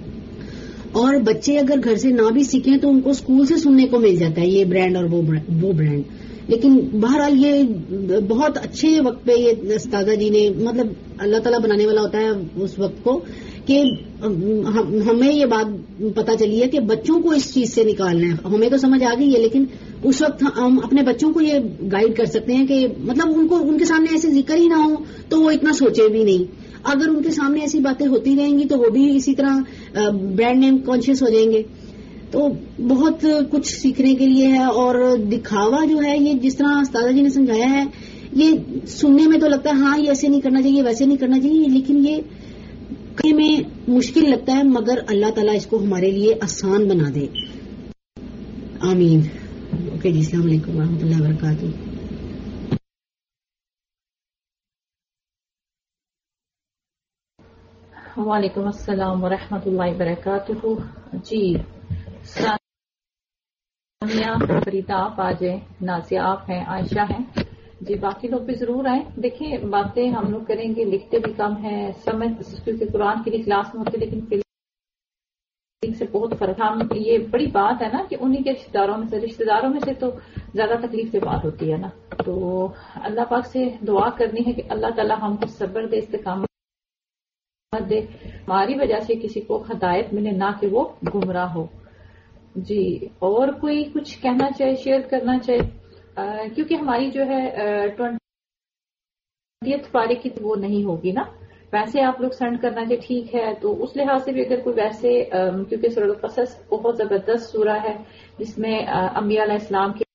[SPEAKER 6] اور بچے اگر گھر سے نہ بھی سیکھیں تو ان کو اسکول سے سننے کو مل جاتا ہے یہ برانڈ اور وہ برانڈ. لیکن بہرحال یہ بہت اچھے وقت پہ یہ استاذہ جی نے مطلب اللہ تعالیٰ بنانے والا ہوتا ہے اس وقت کو کہ ہمیں یہ بات پتہ چلی ہے کہ بچوں کو اس چیز سے نکالنا ہے. ہمیں تو سمجھ آ گئی ہے، لیکن اس وقت ہم اپنے بچوں کو یہ گائیڈ کر سکتے ہیں کہ مطلب ان کو ان کے سامنے ایسے ذکر ہی نہ ہو تو وہ اتنا سوچے بھی نہیں. اگر ان کے سامنے ایسی باتیں ہوتی رہیں گی تو وہ بھی اسی طرح برانڈ نیم کانشیس ہو جائیں گے. تو بہت کچھ سیکھنے کے لیے ہے. اور دکھاوا جو ہے یہ جس طرح استاذہ جی نے سمجھایا ہے، یہ سننے میں تو لگتا ہے ہاں یہ ایسے نہیں کرنا چاہیے، ویسے نہیں کرنا چاہیے، لیکن یہ کرنے میں مشکل لگتا ہے، مگر اللہ تعالیٰ اس کو ہمارے لیے آسان بنا دے. آمین. اوکے جی، السلام علیکم ورحمۃ اللہ وبرکاتہ.
[SPEAKER 1] وعلیکم السلام ورحمۃ اللہ وبرکاتہ. جی سامیا فریدہ آپ آ جائیں، نازیہ آپ ہیں، عائشہ ہیں. جی باقی لوگ بھی ضرور آئیں. دیکھیں باتیں ہم لوگ کریں گے، لکھتے بھی کم ہیں، سمجھ کیونکہ قرآن کی بھی کلاس میں ہوتے لیکن فیلنگ سے بہت فرق. ہم یہ بڑی بات ہے نا کہ انہی کے رشتے داروں میں سے رشتے داروں میں سے تو زیادہ تکلیف کی بات ہوتی ہے نا. تو اللہ پاک سے دعا کرنی ہے کہ اللہ تعالیٰ ہم کو صبر دے، استقامت ہدایت دے، ہماری وجہ سے کسی کو ہدایت ملے، نہ کہ وہ گمراہ ہو. جی اور کوئی کچھ کہنا چاہے، شیئر کرنا چاہے؟ آ, کیونکہ ہماری جو ہے ٹوینٹیتھ پارے کی وہ نہیں ہوگی نا. ویسے آپ لوگ سینڈ کرنا چاہیے ٹھیک ہے، تو اس لحاظ سے بھی اگر کوئی ویسے، کیونکہ سورۃ القصص بہت زبردست سورہ ہے جس میں انبیاء علیہ السلام کے،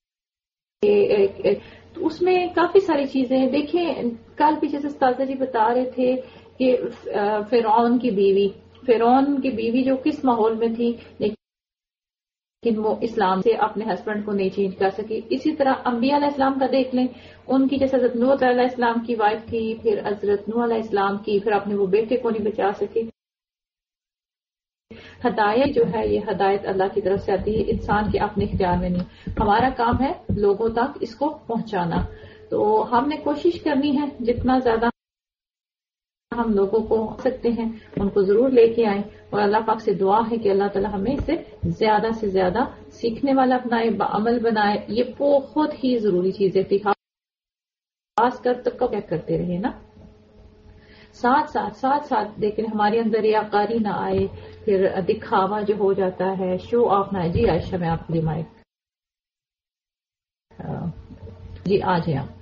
[SPEAKER 1] تو اس میں کافی ساری چیزیں دیکھیں. کل پیچھے سے استاذہ جی بتا رہے تھے کہ فرعون کی بیوی فرعون کی بیوی جو کس ماحول میں تھی، لیکن وہ اسلام سے اپنے ہسبینڈ کو نہیں چینج کر سکی. اسی طرح انبیاء علیہ السلام کا دیکھ لیں، ان کی جیسے حضرت نوح علیہ السلام کی وائف تھی، پھر حضرت نوح علیہ السلام کی، پھر اپنے وہ بیٹے کو نہیں بچا سکی. ہدایت جو ہے یہ ہدایت اللہ کی طرف سے آتی ہے، انسان کے اپنے اختیار میں نہیں. ہمارا کام ہے لوگوں تک اس کو پہنچانا. تو ہم نے کوشش کرنی ہے جتنا زیادہ ہم لوگوں کو سکتے ہیں ان کو ضرور لے کے آئیں، اور اللہ پاک سے دعا ہے کہ اللہ تعالی ہمیں اس سے زیادہ سے زیادہ سیکھنے والا بنائے، بعمل بنائے. یہ بہت ہی ضروری چیزیں تھی، خاص کر تک کیا کرتے رہے نا، ساتھ ساتھ ساتھ ساتھ لیکن ہمارے اندر ریاکاری نہ آئے، پھر دکھاوا جو ہو جاتا ہے، شو آف نہ آئے. جی عائشہ میں آپ کے لیے مائک، جی آ جائیں آپ.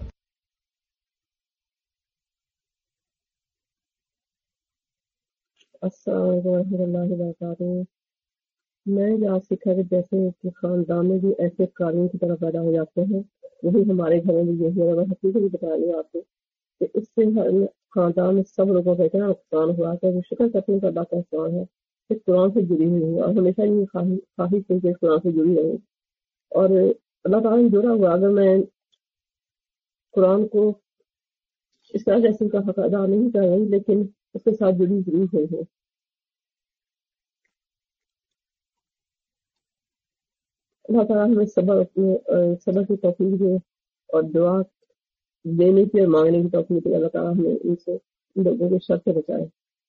[SPEAKER 7] السلام علیکم ورحمۃ اللہ وبرکاتہ. میں نے آج سیکھا کہ جیسے کہ خاندان میں بھی ایسے قانون کی طرح پیدا ہو جاتے ہیں، وہی ہمارے گھر میں بھی یہی ہے. میں حقیقت بھی بتا رہی ہوں آپ کو کہ اس سے خاندان میں سب لوگوں کا اتنا نقصان ہوا کہ شکر کرنے کا بات احسان ہے کہ قرآن سے جڑی ہوئی ہوں، اور ہمیشہ یہ خواہش ہے کہ قرآن سے جڑی رہوں. اور اللہ تعالیٰ نے جوڑا ہوا، اگر میں قرآن کو اس طرح جیسے کا حق ادا نہیں کر رہی، لیکن اس کے ساتھ جڑی ضرور ہوئی ہے. اللہ تعالیٰ ہمیں صبر اپنے صبر کی توفیق دے، اور دعا دینے کی اور مانگنے کی توفیق دے. اللہ تعالیٰ ہمیں ان سے ان لوگوں کے شر سے بچائے.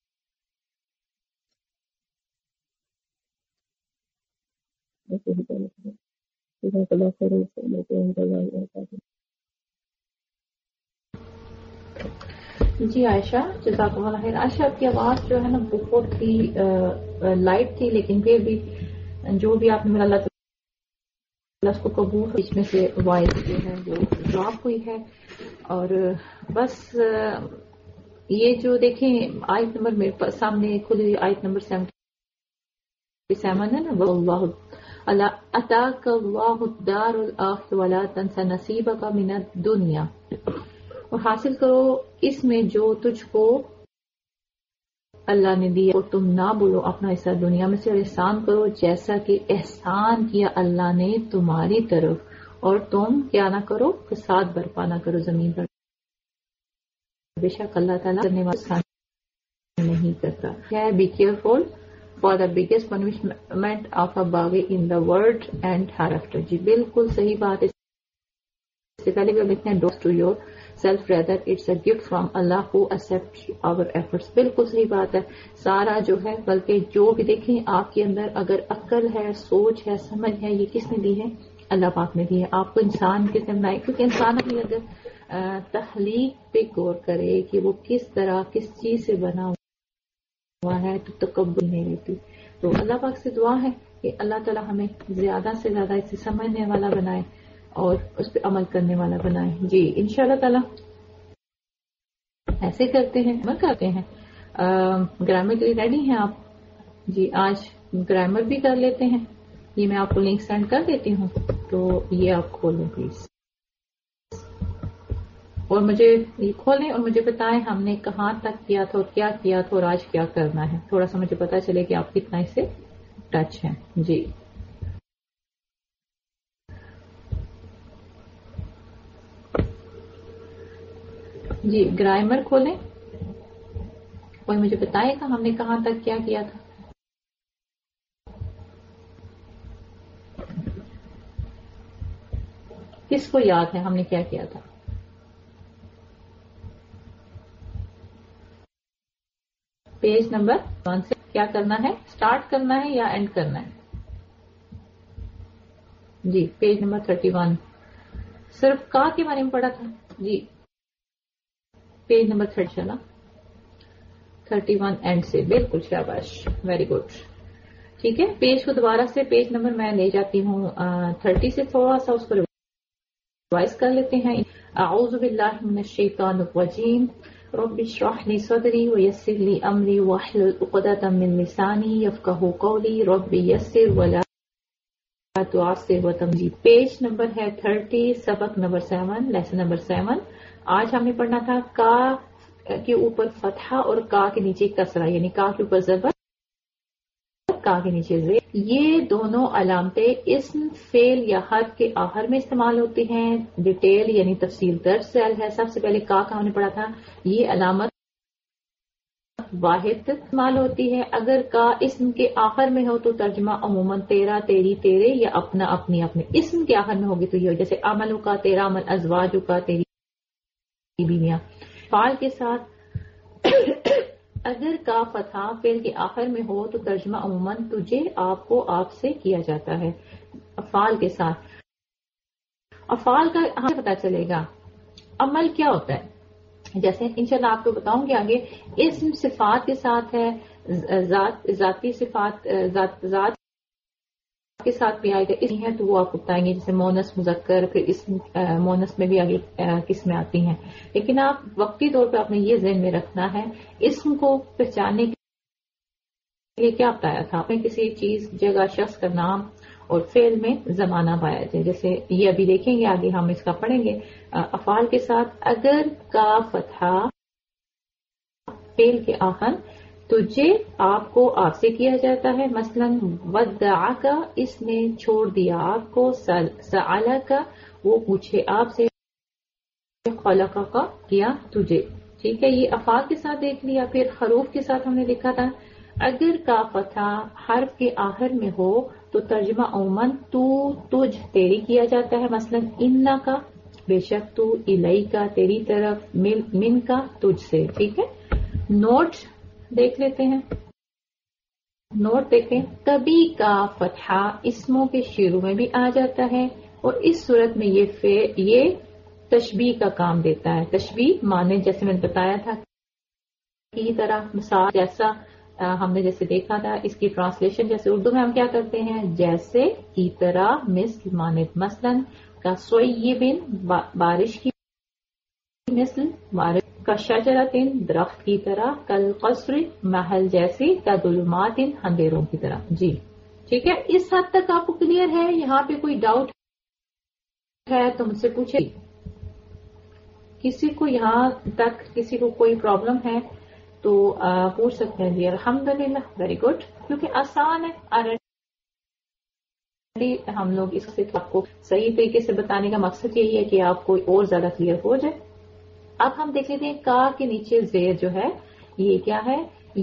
[SPEAKER 1] جی عائشہ جزاک اللہ خیر. عائشہ آپ کی آواز جو ہے نا بہت ہی لائٹ تھی، لیکن پھر بھی جو بھی آپ نے میرا اللہ اس کو قبول بیچ میں سے وائس جو ہے وہ ڈراپ ہوئی ہے. اور بس یہ جو دیکھیں آیت نمبر میرے پاس سامنے کھلی ہوئی آیت نمبر سیونٹی سیون ہے نا، واللہ اللہ اتاک اللہ الدار الآخرہ ولا تنس نصیبک من الدنیا، اور حاصل کرو اس میں جو تجھ کو اللہ نے دیا، اور تم نہ بولو اپنا حصہ دنیا میں سے، اور احسان کرو جیسا کہ احسان کیا اللہ نے تمہاری طرف، اور تم کیا نہ کرو فساد برپا نہ کرو زمین پر، بے شک اللہ تعالیٰ کرنے والا نہیں کرتا ہے. Be careful for the biggest punishment of a باغی in the world and hereafter. جی بالکل صحیح بات ہے. اس سے پہلے بھی ہم لکھتے ہیں does to yourself rather it's a gift from Allah who accept our efforts. بالکل صحیح بات ہے. سارا جو ہے بلکہ جو بھی دیکھیں آپ کے اندر اگر عقل ہے، سوچ ہے، سمجھ ہے، یہ کس نے دی ہے؟ اللہ پاک نے دی ہے. آپ کو انسان کس نے بنائے؟ کیونکہ انسان اپنی اگر تخلیق پہ غور کرے کہ وہ کس طرح کس چیز سے بنا ہوا ہے تو تکبر نہیں رہتی. تو اللہ پاک سے دعا ہے کہ اللہ تعالی ہمیں زیادہ سے زیادہ اسے سمجھنے والا بنائے اور اس پہ عمل کرنے والا بنائے. جی انشاءاللہ تعالی ایسے کرتے ہیں، عمل کرتے ہیں. گرامر کے لیے ریڈی ہیں آپ؟ جی آج گرامر بھی کر لیتے ہیں. یہ میں آپ کو لنک سینڈ کر دیتی ہوں، تو یہ آپ کھولیں پلیز، اور مجھے یہ کھولیں اور مجھے بتائیں ہم نے کہاں تک کیا تھا اور کیا کیا تھا اور آج کیا کرنا ہے. تھوڑا سا مجھے پتا چلے کہ آپ کتنا اس سے ٹچ ہیں. جی جی گرامر کھولیں اور مجھے بتائے گا ہم نے کہاں تک کیا کیا تھا. کس کو یاد ہے ہم نے کیا کیا تھا؟ پیج نمبر ون سے کیا کرنا ہے؟ سٹارٹ کرنا ہے یا اینڈ کرنا ہے؟ جی پیج نمبر تھرٹی ون. صرف کا کے بارے میں پڑھا تھا. جی پیج نمبر تھرٹی چلا تھرٹی ون اینڈ سے. بالکل شاباش, ویری گڈ. ٹھیک ہے, پیج کو دوبارہ سے پیج نمبر میں لے جاتی ہوں تھرٹی سے, تھوڑا سا اس کو ریوائز کر لیتے ہیں. اعوذ باللہ من الشیطان الرجیم, رب اشرح لي صدری ویسر لي امری واحلل عقدۃ من لسانی یفقہوا قولی, رب یسر ولا تعسر وتمجید. پیج نمبر ہے تھرٹی, سبق number seven, lesson number seven. آج ہم نے پڑھنا تھا کا کے اوپر فتحہ اور کا کے نیچے کسرہ, یعنی کا کے اوپر زبر, کا کے نیچے زیر. یہ دونوں علامتیں اسم, فعل یا حرف کے آخر میں استعمال ہوتی ہیں. ڈیٹیل یعنی تفصیل درج سیل ہے. سب سے پہلے کا کا ہم نے پڑھا تھا, یہ علامت واحد استعمال ہوتی ہے. اگر کا اسم کے آخر میں ہو تو ترجمہ عموماً تیرا, تیری, تیرے یا اپنا, اپنی, اپنے. اسم کے آخر میں ہوگی تو یہ ہو, جیسے عملوں کا, تیرا عمل, ازواجوں کا, تیری بیویاں. فعل کے ساتھ اگر کا فتحہ فعل کے آخر میں ہو تو ترجمہ عموماً تجھے, آپ کو, آپ سے کیا جاتا ہے. افعال کے ساتھ, افعال کا ہمیں پتا چلے گا عمل کیا ہوتا ہے. جیسے انشاءاللہ آپ کو بتاؤں گے آگے. اسم صفات کے ساتھ ہے, ذات, ذاتی صفات, ذات, ذات کے ساتھ بھی آئے گا. اس ہے تو وہ آپ کو بتائیں گے, جیسے مونس, مذکر, پھر اسم مونس میں بھی آگے قسمیں آتی ہیں. لیکن آپ وقتی طور پہ آپ نے یہ ذہن میں رکھنا ہے, اسم کو پہچاننے کے لیے کیا بتایا تھا آپ نے, کسی چیز, جگہ, شخص کا نام اور فعل میں زمانہ پایا جائے. جیسے یہ ابھی دیکھیں گے آگے, ہم اس کا پڑھیں گے. افعال کے ساتھ اگر کا فتحہ فعل کے آخر, تجھے, آپ کو, آپ سے کیا جاتا ہے. مثلا ودعک, اس نے چھوڑ دیا آپ کو. سألک, وہ پوچھے آپ سے. خلق کا, کیا تجھے. ٹھیک ہے, یہ افعال کے ساتھ دیکھ لیا. پھر حروف کے ساتھ ہم نے دیکھا تھا اگر کا فتحہ حرف کے آخر میں ہو تو ترجمہ عموماً تو, تجھ, تیری کیا جاتا ہے. مثلا ان کا, بے شک تو. الی کا, تیری طرف. من کا, تجھ سے. ٹھیک ہے. نوٹ دیکھ لیتے ہیں. نوٹ دیکھیں, کبھی کا فتحہ اسموں کے شروع میں بھی آ جاتا ہے اور اس صورت میں یہ فے, یہ تشبیہ کا کام دیتا ہے. تشبیہ مانے, جیسے میں نے بتایا تھا, کی طرح, مثال, جیسا. ہم نے جیسے دیکھا تھا اس کی ٹرانسلیشن, جیسے اردو میں ہم کیا کرتے ہیں, جیسے, کی طرح, مثل مانے. مثلا کا صیبن, بارش کی, مثل بارش. کا شجرتن, درخت کی طرح. کل قصر, محل جیسی. کا ظلمات, اندھیروں کی طرح. جی ٹھیک ہے, اس حد تک آپ کو کلیئر ہے. یہاں پہ کوئی ڈاؤٹ ہے تو مجھ سے پوچھے. کسی کو یہاں تک, کسی کو کوئی پرابلم ہے تو پوچھ سکتے ہیں. جی الحمدللہ, ویری گڈ, کیونکہ آسان ہے. ہم لوگ اس سے آپ کو صحیح طریقے سے بتانے کا مقصد یہی ہے کہ آپ کو اور زیادہ کلیئر ہو جائے. اب ہم دیکھ لیتے ہیں کا کے نیچے زیر جو ہے یہ کیا ہے.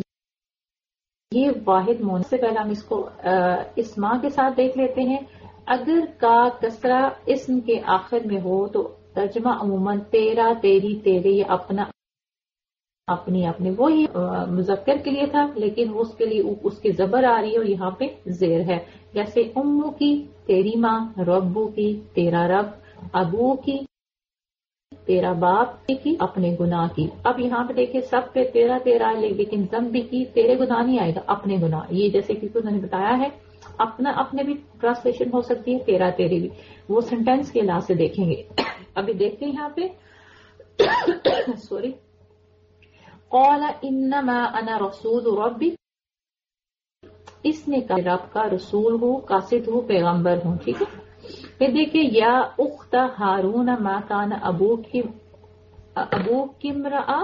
[SPEAKER 1] یہ واحد مون. سے پہلے ہم اس کو اسما کے ساتھ دیکھ لیتے ہیں. اگر کا کسرہ اسم کے آخر میں ہو تو ترجمہ عموماً تیرا, تیری, تیرے یا اپنا, اپنی, اپنے. وہی مذکر کے لیے تھا لیکن اس کے لیے اس کی زبر آ رہی ہے اور یہاں پہ زیر ہے. جیسے امو کی, تیری ماں. ربو کی, تیرا رب. ابو کی, تیرا باپ. کی, اپنے گناہ کی. اب یہاں پہ دیکھیں سب پہ تیرا تیرا ہے لیکن ذنب کی, تیرے گناہ نہیں آئے گا, اپنے گناہ. یہ جیسے کہ انہوں نے بتایا ہے, اپنا اپنے بھی ٹرانسلیشن ہو سکتی ہے, تیرا تیرے بھی. وہ سینٹینس کے لحاظ سے دیکھیں گے. ابھی دیکھتے ہیں یہاں پہ سوری. قال انما انا رسول ربی, اس نے کہا رب کا رسول ہوں, قاصد ہوں, پیغمبر ہوں. ٹھیک ہے. پھر دیکھیں یا اخت ہارون ما کان ابوک ابوک امرأ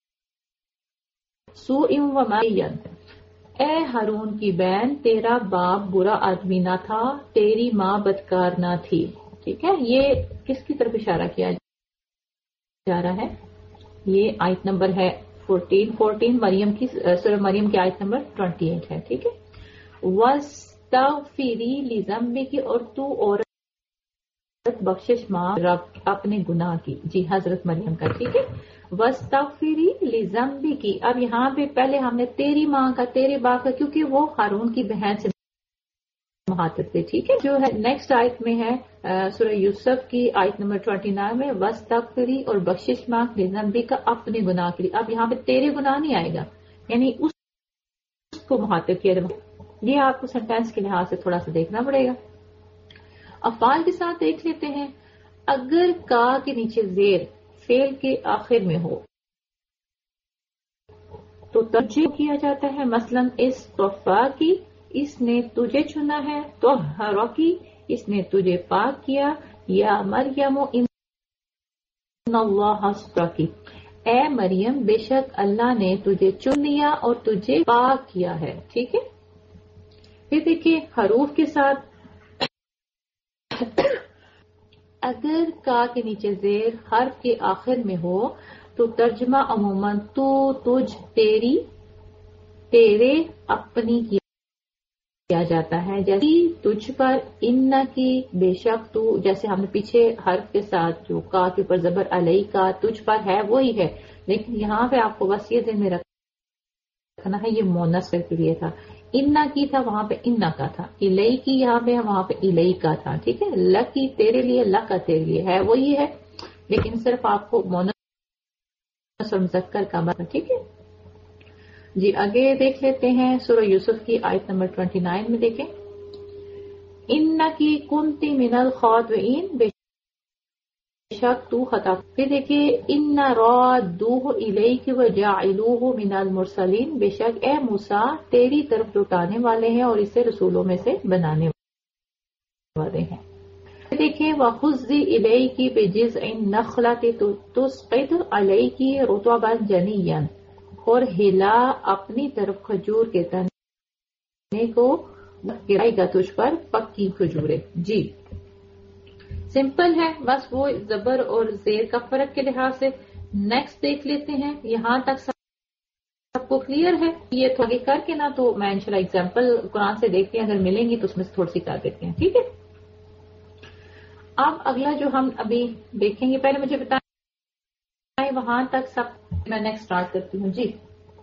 [SPEAKER 1] سوء ومعین, اے ہارون کی بہن, تیرا باپ برا آدمی نہ تھا, تیری ماں بدکار نہ تھی. ٹھیک ہے. یہ کس کی طرف اشارہ کیا جا رہا ہے؟ یہ آیت نمبر ہے فورٹین فورٹین مریم کی, سورہ مریم کی آیت نمبر ٹوینٹی ایٹ ہے. ٹھیک ہے. وَاسْتَغْفِرِي لِذَنبِكِ, اور تو عورت بخشش ماں رب اپنے گناہ کی. جی حضرت مریم کا. ٹھیک ہے. وَاسْتَغْفِرِي لِذَنبِكِ, اب یہاں پہ پہلے ہم نے تیری ماں کا, تیرے باپ کا, کیونکہ وہ ہارون کی بہن سے مخاطب تھے. ٹھیک ہے. جو ہے نیکسٹ آیت میں ہے سورہ یوسف کی آیت نمبر ٹوینٹی نائن میں, وَاسْتَغْفِرِي, اور بخشش مانگ لِذَنبِكَ, اپنے گناہ کے لیے. اب یہاں پہ تیرے گناہ نہیں آئے گا یعنی اس کو مخاطب کیا جائے. یہ آپ کو سینٹینس کے لحاظ سے تھوڑا سا دیکھنا پڑے گا. افعال کے ساتھ دیکھ لیتے ہیں. اگر کا کے نیچے زیر فعل کے آخر میں ہو تو ترجیح کیا جاتا ہے. مثلا اس طفا کی اس نے تجھے چنا ہے، تو ہرو کی اس نے تجھے پاک کیا، یا مریم ان اللہ اصطفیٰ کی اے مریم بے شک اللہ نے تجھے چن لیا اور تجھے پاک کیا ہے. ٹھیک ہے. پھر دیکھیے حروف کے ساتھ اگر کا کے نیچے زیر حرف کے آخر میں ہو تو ترجمہ عموماً تو، تجھ، تیری، تیرے، اپنی کیا جاتا ہے. جیسے تجھ پر، ان کی، بے شک تو، جیسے ہم نے پیچھے حرف کے ساتھ جو کا کے اوپر زبر علیہ کا تجھ پر ہے وہی ہے، لیکن یہاں پہ آپ کو بس یہ ذہن میں رکھنا ہے یہ مونس کے لیے تھا. ان کی تھا وہاں پہ ان کا تھا. الئی کی یہاں پہ وہاں پہ الئی کا تھا. ٹھیک ہے. ل کی تیرے لیے، ل کا تیرے لیے ہے وہی ہے، لیکن صرف آپ کو مونس اور مذکر کا مطلب. ٹھیک ہے جی. آگے دیکھ لیتے ہیں سورہ یوسف کی آیت نمبر انیس میں. دیکھیں ان کی کنتی من الخاطئین، بے شک تو خطا. پھر دیکھیے ان رادوہ الیک وجاعلوہ من المرسلین، بے شک اے موسیٰ تیری طرف لوٹانے والے ہیں اور اسے رسولوں میں سے بنانے والے ہیں. دیکھیں وَخُذِّ إِلَيْكِ بِجِذْعِ النَّخْلَةِ تُسْقِطْ عَلَيْكِ رُطَبًا جَنِيًّا، اور ہلا اپنی طرف کھجور کے تنے کو گرائے گا تجھ پر پکی کھجورے. جی سمپل ہے بس وہ زبر اور زیر کا فرق کے لحاظ سے. نیکسٹ دیکھ لیتے ہیں. یہاں تک سب کو کلیئر ہے. یہ تو آگے کر کے نا تو میں انشاءاللہ ایگزامپل قرآن سے دیکھتے ہیں، اگر ملیں گی تو اس میں سے تھوڑی سی کر دیتے ہیں. ٹھیک ہے. اب اگلا جو ہم ابھی دیکھیں گے، پہلے مجھے بتائیں وہاں تک سب. میں نیکسٹ اسٹارٹ کرتی ہوں. جی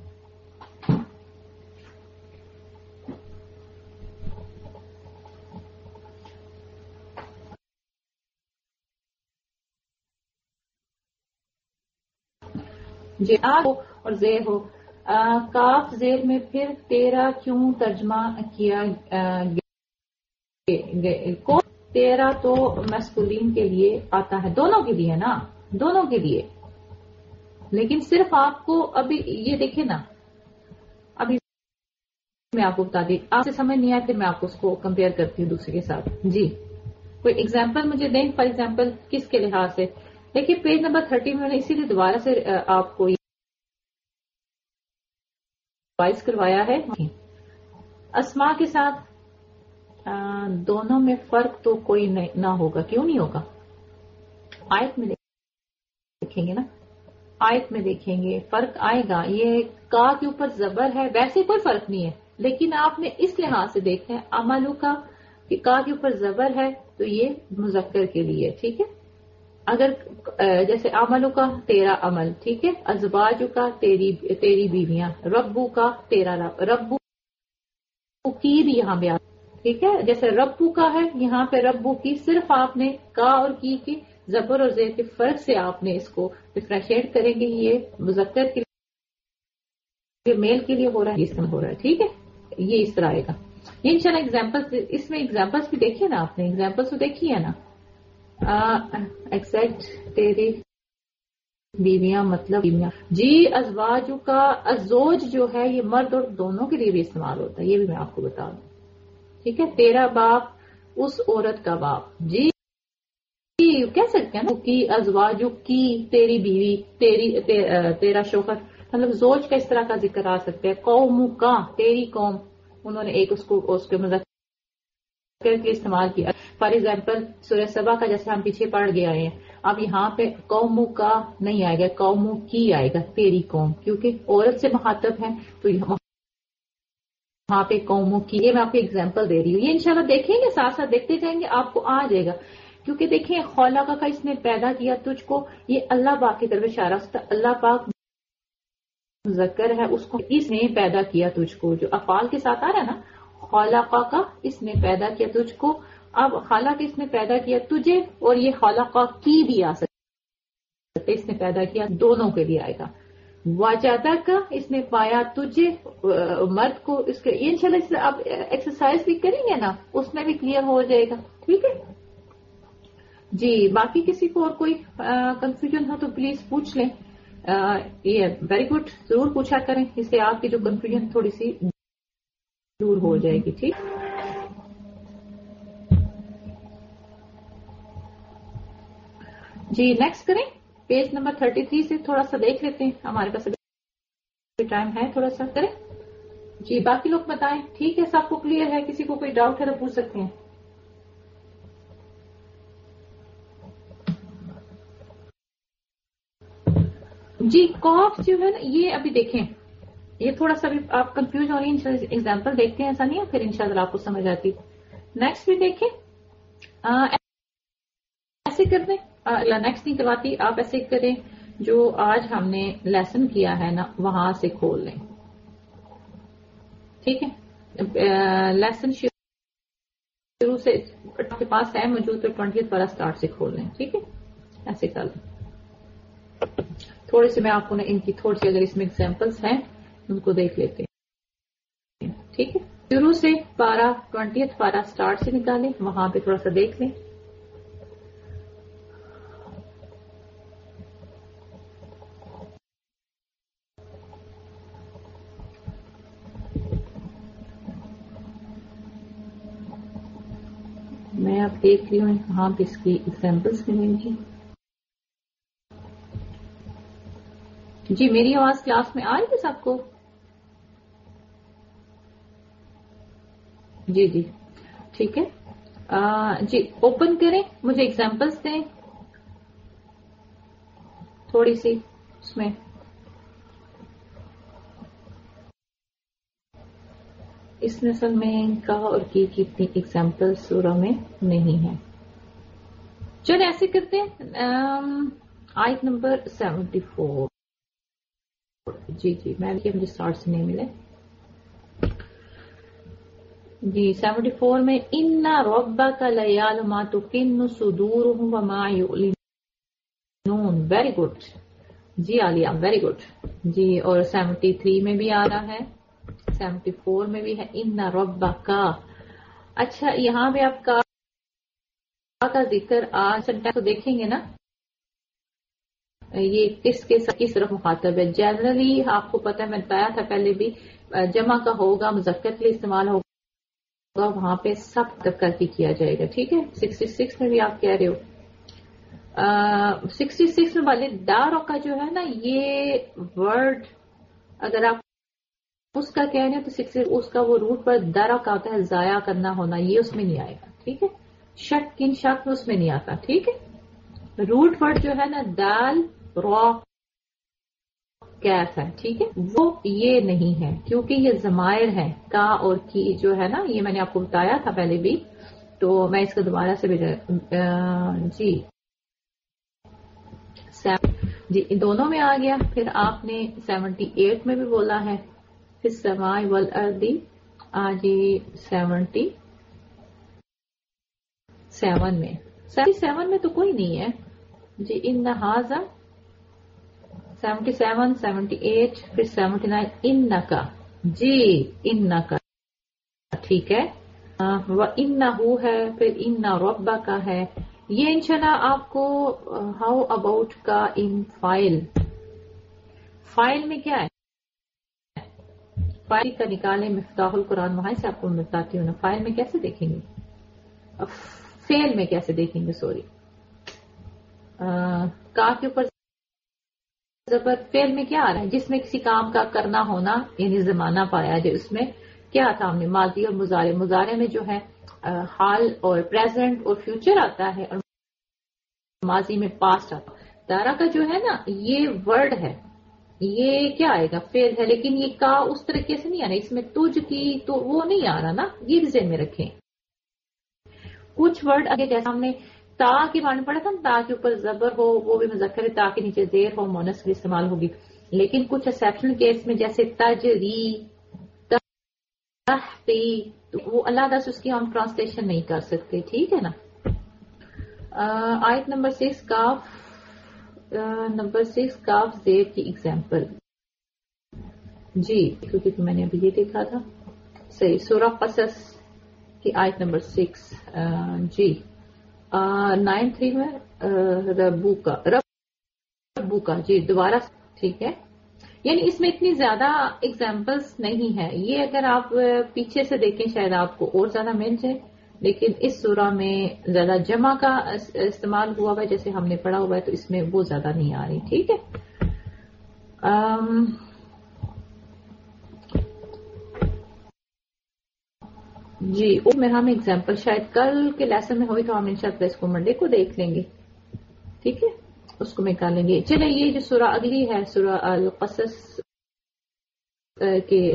[SPEAKER 1] جی آ ہو اور زیر ہو. کاف زیر میں پھر تیرا کیوں ترجمہ کیا کو؟ تیرا تو مسکولین کے لیے آتا ہے، دونوں کے لیے نا، دونوں کے لیے. لیکن صرف آپ کو ابھی یہ دیکھیں نا، ابھی میں آپ کو بتا دی، آپ سے سمجھ نہیں آیا پھر میں آپ کو اس کو کمپیئر کرتی ہوں دوسرے کے ساتھ. جی کوئی ایگزامپل مجھے دیں. فار ایگزامپل کس کے لحاظ سے؟ دیکھیے پیج نمبر تھرٹی میں نے اسی لیے دوبارہ سے آپ کو وائز کروایا ہے. اسما کے ساتھ دونوں میں فرق تو کوئی نہ ہوگا. کیوں نہیں ہوگا؟ آیت میں دیکھیں گے نا، آیت میں دیکھیں گے فرق آئے گا. یہ کا کے اوپر زبر ہے، ویسے کوئی فرق نہیں ہے، لیکن آپ نے اس لحاظ سے دیکھا ہے عملو کا کہ کا کے اوپر زبر ہے تو یہ مذکر کے لیے. ٹھیک ہے. اگر جیسے عملو کا تیرا عمل، ٹھیک ہے، ازواجو کا تیری تیری بیویاں، ربو کا تیرا رب، ربو کی بھی یہاں پہ، ٹھیک ہے، جیسے ربو کا ہے یہاں پہ ربو کی. صرف آپ نے کا اور کی کی زبر اور زیر کے فرق سے آپ نے اس کو ڈفرینشیٹ کریں گے. یہ مذکر کے لیے، میل کے لیے ہو رہا ہے، اس میں ہو رہا ہے. ٹھیک ہے. یہ اس طرح آئے گا. یہ انشاءاللہ ایگزامپل، اس میں ایگزامپلس بھی دیکھیے نا آپ نے، ایگزامپلس تو دیکھی ہے نا. ایکسیکٹ تیری بیویاں مطلب بیویاں. جی ازواجو کا ازوج جو ہے یہ مرد اور دونوں کے لیے بھی استعمال ہوتا ہے، یہ بھی میں آپ کو بتا دوں. ٹھیک ہے. تیرا باپ اس عورت کا باپ. جی کہہ سکتے ہیں نا کی ازواجو کی تیری بیوی، تیری تیرا شوہر، مطلب زوج کا اس طرح کا ذکر آ سکتا ہے. قوم کا تیری قوم، انہوں نے ایک اس کو اس کے مذکر کے لیے استعمال کیا. فار ایگزامپل سورہ سبا کا جیسے ہم پیچھے پڑھ گئے ہیں، اب یہاں پہ قوموں کا نہیں آئے گا، قوموں کی آئے گا، تیری قوم، کیونکہ عورت سے مخاطب ہے تو وہاں پہ قوموں کی. یہ میں آپ کو ایگزامپل دے رہی ہوں. یہ انشاءاللہ دیکھیں گے، ساتھ ساتھ دیکھتے جائیں گے، آپ کو آ جائے گا. کیونکہ دیکھیں خلق کا اس نے پیدا کیا تجھ کو، یہ اللہ پاک کی طرف اشارہ ہوتا ہے. اللہ پاک مذکر ہے، اس کو اس نے پیدا کیا تجھ کو، جو افعال کے ساتھ آ رہا ہے نا، خلق کا اس نے پیدا کیا تجھ کو. اب خالق اس نے پیدا کیا تجھے، اور یہ خلق کی بھی آ سکتا ہے، اس نے پیدا کیا، دونوں کے لیے آئے گا. واجادہ کا اس نے پایا تجھے مرد کو. اس کے انشاءاللہ آپ ایکسرسائز بھی کریں گے نا, اس میں بھی کلیئر ہو جائے گا. ٹھیک ہے جی. باقی کسی کو اور کوئی کنفیوژن ہو تو پلیز پوچھ لیں. یہ ویری گڈ, ضرور پوچھا کریں, اس سے آپ کی جو کنفیوژن تھوڑی سی دور ہو جائے گی. ٹھیک جی. نیکسٹ کریں پیج نمبر تھرٹی تھری سے تھوڑا سا دیکھ لیتے ہیں, ہمارے پاس ٹائم ہے تھوڑا سا کریں جی. باقی لوگ بتائیں. ٹھیک ہے, سب کو کلیئر ہے؟ کسی کو کوئی ڈاؤٹ ہے تو پوچھ سکتے ہیں. جی کاف جو ہے نا, یہ ابھی دیکھیں, یہ تھوڑا سا بھی آپ کنفیوز ہو رہی ہیں. ایگزامپل دیکھتے ہیں, ایسا نہیں ہے, پھر انشاءاللہ آپ کو سمجھ آتی. نیکسٹ بھی دیکھیں, ایسے کر دیں. نیکسٹ نہیں کرواتی, آپ ایسے کریں جو آج ہم نے لیسن کیا ہے نا وہاں سے کھول لیں. ٹھیک ہے, لیسن شروع سے آپ کے پاس ہے موجود تو ٹوینٹیتھ والا اسٹارٹ سے کھول لیں. ٹھیک ہے, ایسے کر لیں. تھوڑے سے میں آپ کو ان کی تھوڑی سی اگر اس میں ایگزامپلس ہیں ان کو دیکھ لیتے ہیں. ٹھیک ہے, شروع سے پارا ٹوینٹیتھ پارا اسٹارٹ سے نکالیں, وہاں پہ تھوڑا سا دیکھ لیں. میں اب دیکھ رہی ہوں کہاں پہ اس کی ایگزامپلس ملیں گی. جی میری آواز کلاس میں آ رہی ہے سب کو؟ جی جی ٹھیک ہے. آ, جی اوپن کریں, مجھے ایگزامپلس دیں تھوڑی سی. اس میں اس نسل میں کا اور کی کی اتنی ایگزامپل سورہ میں نہیں ہے. چلیں ایسے کرتے ہیں, آیت نمبر سیونٹی فور. جی جی میں بھی مجھے اسٹارٹ سے نہیں ملے. جی سیونٹی فور میں ان ربک لیعلم ما تکن صدورہم وما یعلنون. ویری گڈ جی عالیہ, ویری گڈ جی. اور سیونٹی تھری میں بھی آ رہا ہے, سیونٹی فور میں بھی ہے ان ربک. اچھا یہاں پہ آپ کا کا ذکر آج تو دیکھیں گے نا, یہ کس کے کس طرف مخاطب ہے. جنرلی آپ کو پتہ ہے, میں بتایا تھا پہلے بھی, جمع کا ہوگا مذکر کے لیے استعمال ہوگا, وہاں پہ سب تک کر کے کیا جائے گا. ٹھیک ہے, سکسٹی سکس میں بھی آپ کہہ رہے ہو. سکسٹی سکس میں والے دارو کا جو ہے نا یہ ورڈ اگر آپ اس کا کہہ رہے ہیں تو سکسٹی اس کا وہ روٹ پر دارا کا ہوتا ہے ضائع کرنا ہونا, یہ اس میں نہیں آئے گا. ٹھیک ہے, شک کن شک میں اس میں نہیں آتا. ٹھیک ہے, روٹ ورڈ جو ہے نا دال را کیف ہے. ٹھیک ہے, وہ یہ نہیں ہے کیونکہ یہ ضمائر ہے کا اور کی جو ہے نا, یہ میں نے آپ کو بتایا تھا پہلے بھی, تو میں اس کو دوبارہ سے جی جی دونوں میں آ گیا. پھر آپ نے سیونٹی ایٹ میں بھی بولا ہے, پھر سماء والارض آجی سیونٹی سیون میں. سیونٹی سیون میں تو کوئی نہیں ہے جی. ان ہاذا سیونٹی سیون, سیونٹی ایٹ, پھر سیونٹی نائن ان کا جی ان کا. ٹھیک ہے, وہ ان ہے, پھر ان ربا کا ہے. یہ انشاءاللہ آپ کو ہاؤ اباؤٹ کا ان فائل. فائل میں کیا ہے, فائل کا نکالیں مفتاح القرآن, وہاں سے آپ کو میں بتاتی ہوں نا. فائل میں کیسے دیکھیں گے, فیل میں کیسے دیکھیں گے, سوری کا کے اوپر زبر. فیل میں کیا آ رہا ہے, جس میں کسی کام کا کرنا ہونا یعنی زمانہ پایا جائے. اس میں کیا تھا ہم نے ماضی اور مضارع. مضارع میں جو ہے حال اور پریزنٹ اور فیوچر آتا ہے, اور ماضی میں پاسٹ آتا ہے. دارا کا جو ہے نا یہ ورڈ ہے, یہ کیا آئے گا, فیل ہے, لیکن یہ کا اس طریقے سے نہیں آ رہا. اس میں تجھ کی تو وہ نہیں آ رہا نا, یہ بھی ذہن میں رکھیں. کچھ ورڈ اگر جیسا ہم نے تا کے معنی پڑھا تھا, تا کے اوپر زبر ہو وہ بھی مذکر ہے, تا کے نیچے زیر ہو مونس بھی استعمال ہوگی. لیکن کچھ ایکسیپشنل کیس میں جیسے تجری تحتی, تو وہ علیحدہ سے اس کی ہم ٹرانسلیشن نہیں کر سکتے. ٹھیک ہے نا. آیت نمبر سکس کاف نمبر سکس کاف زیر کی ایگزامپل. جی کیونکہ میں نے ابھی یہ دیکھا تھا صحیح. سورہ قصص کی آیت نمبر سکس. جی نائن تھری میں ربو کا ربو کا جی دوبارہ ٹھیک ہے. یعنی اس میں اتنی زیادہ اگزامپلس نہیں ہے. یہ اگر آپ پیچھے سے دیکھیں شاید آپ کو اور زیادہ مل جائے، لیکن اس سورہ میں زیادہ جمع کا استعمال ہوا ہوا ہے جیسے ہم نے پڑھا ہوا ہے، تو اس میں وہ زیادہ نہیں آ رہی. ٹھیک ہے. جی میں ہم اگزامپل شاید کل کے لیسن میں ہوئی تو ہم انشاءاللہ اس کو منڈے کو دیکھ لیں گے. ٹھیک ہے، اس کو نکالیں گے. چلے یہ جو سورہ اگلی ہے سورہ القصص کے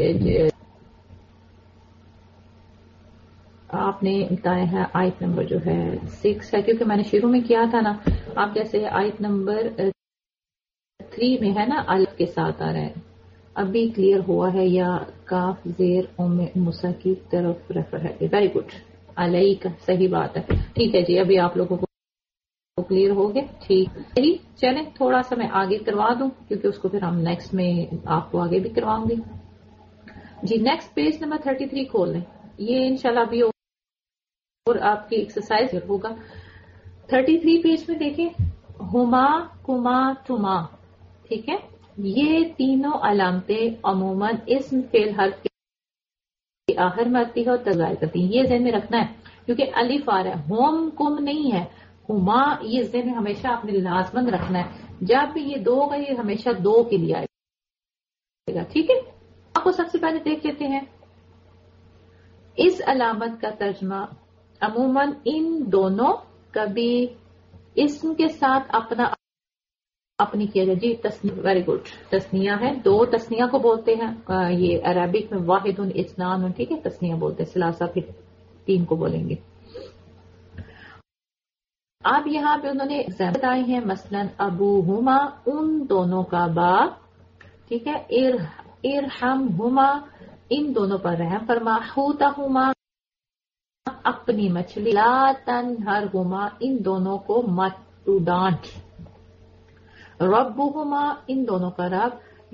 [SPEAKER 1] آپ نے بتایا ہے آیت نمبر جو ہے سکس ہے، کیونکہ میں نے شروع میں کیا تھا نا. آپ جیسے آیت نمبر تھری میں ہے نا الف کے ساتھ آ رہا ہے، ابھی کلیئر ہوا ہے یا کاف زیر ام موسیٰ کی طرف ریفر ہے. ویری گڈ علیہ کا صحیح بات ہے. ٹھیک ہے جی ابھی آپ لوگوں کو کلیئر ہو گیا. ٹھیک ہے چلیں تھوڑا سا میں آگے کروا دوں کیونکہ اس کو پھر ہم نیکسٹ میں آپ کو آگے بھی کرواؤں گی. جی next page number thirty three کھول لیں. یہ انشاءاللہ ابھی اور آپ کی ایکسرسائز ہوگا. تھرٹی تھری پیج میں دیکھیں ہما کما تما. ٹھیک ہے، یہ تینوں علامتیں عموماً اسم فعل حرف کے آخر میں آتی ہے اور تظاہر کرتی ہیں. یہ ذہن میں رکھنا ہے کیونکہ الف آ رہا ہے، ہوم کم نہیں ہے. ہما یہ ذہن میں ہمیشہ آپ نے لازمن رکھنا ہے. جب بھی یہ دو ہوگا یہ ہمیشہ دو کے لیے آئے گا. ٹھیک ہے، آپ کو سب سے پہلے دیکھ لیتے ہیں اس علامت کا ترجمہ. عموماً ان دونوں کبھی اسم کے ساتھ اپنا اپنی کیا جائے. جی تسنیہ، ویری گڈ. تسنیہ ہے، دو تسنیہ کو بولتے ہیں. یہ عربک میں واحد اثنان. ٹھیک ہے، تسنیہ بولتے ہیں. ثلاثہ پھر تین کو بولیں گے. اب یہاں پہ انہوں نے ایگزامپل بتائے ہیں، مثلا ابوہما ان دونوں کا باپ. ٹھیک ہے، ارحمہما ان دونوں پر رحم فرما. حوتہما اپنی مچھلی. لا تنہرہما ان دونوں کو مت ڈانٹ. ربہما ان دونوں کا رب.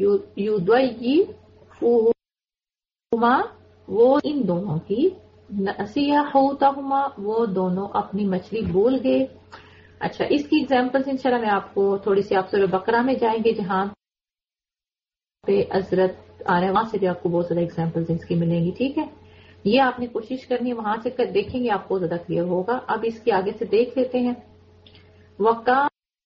[SPEAKER 1] یضیفہما وہ ان دونوں کی. نسیہ حوتہما وہ دونوں اپنی مچھلی بھول گئے. اچھا اس کی ایگزامپلس انشاءاللہ میں آپ کو تھوڑی سی آپ سورہ بقرہ میں جائیں گے جہاں پہ حضرت آ رہے ہیں، وہاں سے بھی آپ کو بہت زیادہ ایگزامپلس اس کی ملیں گی. ٹھیک ہے، یہ آپ نے کوشش کرنی ہے وہاں سے کر دیکھیں گے آپ کو زیادہ کلیئر ہوگا. اب اس کے آگے سے دیکھ لیتے ہیں. وَقَانَ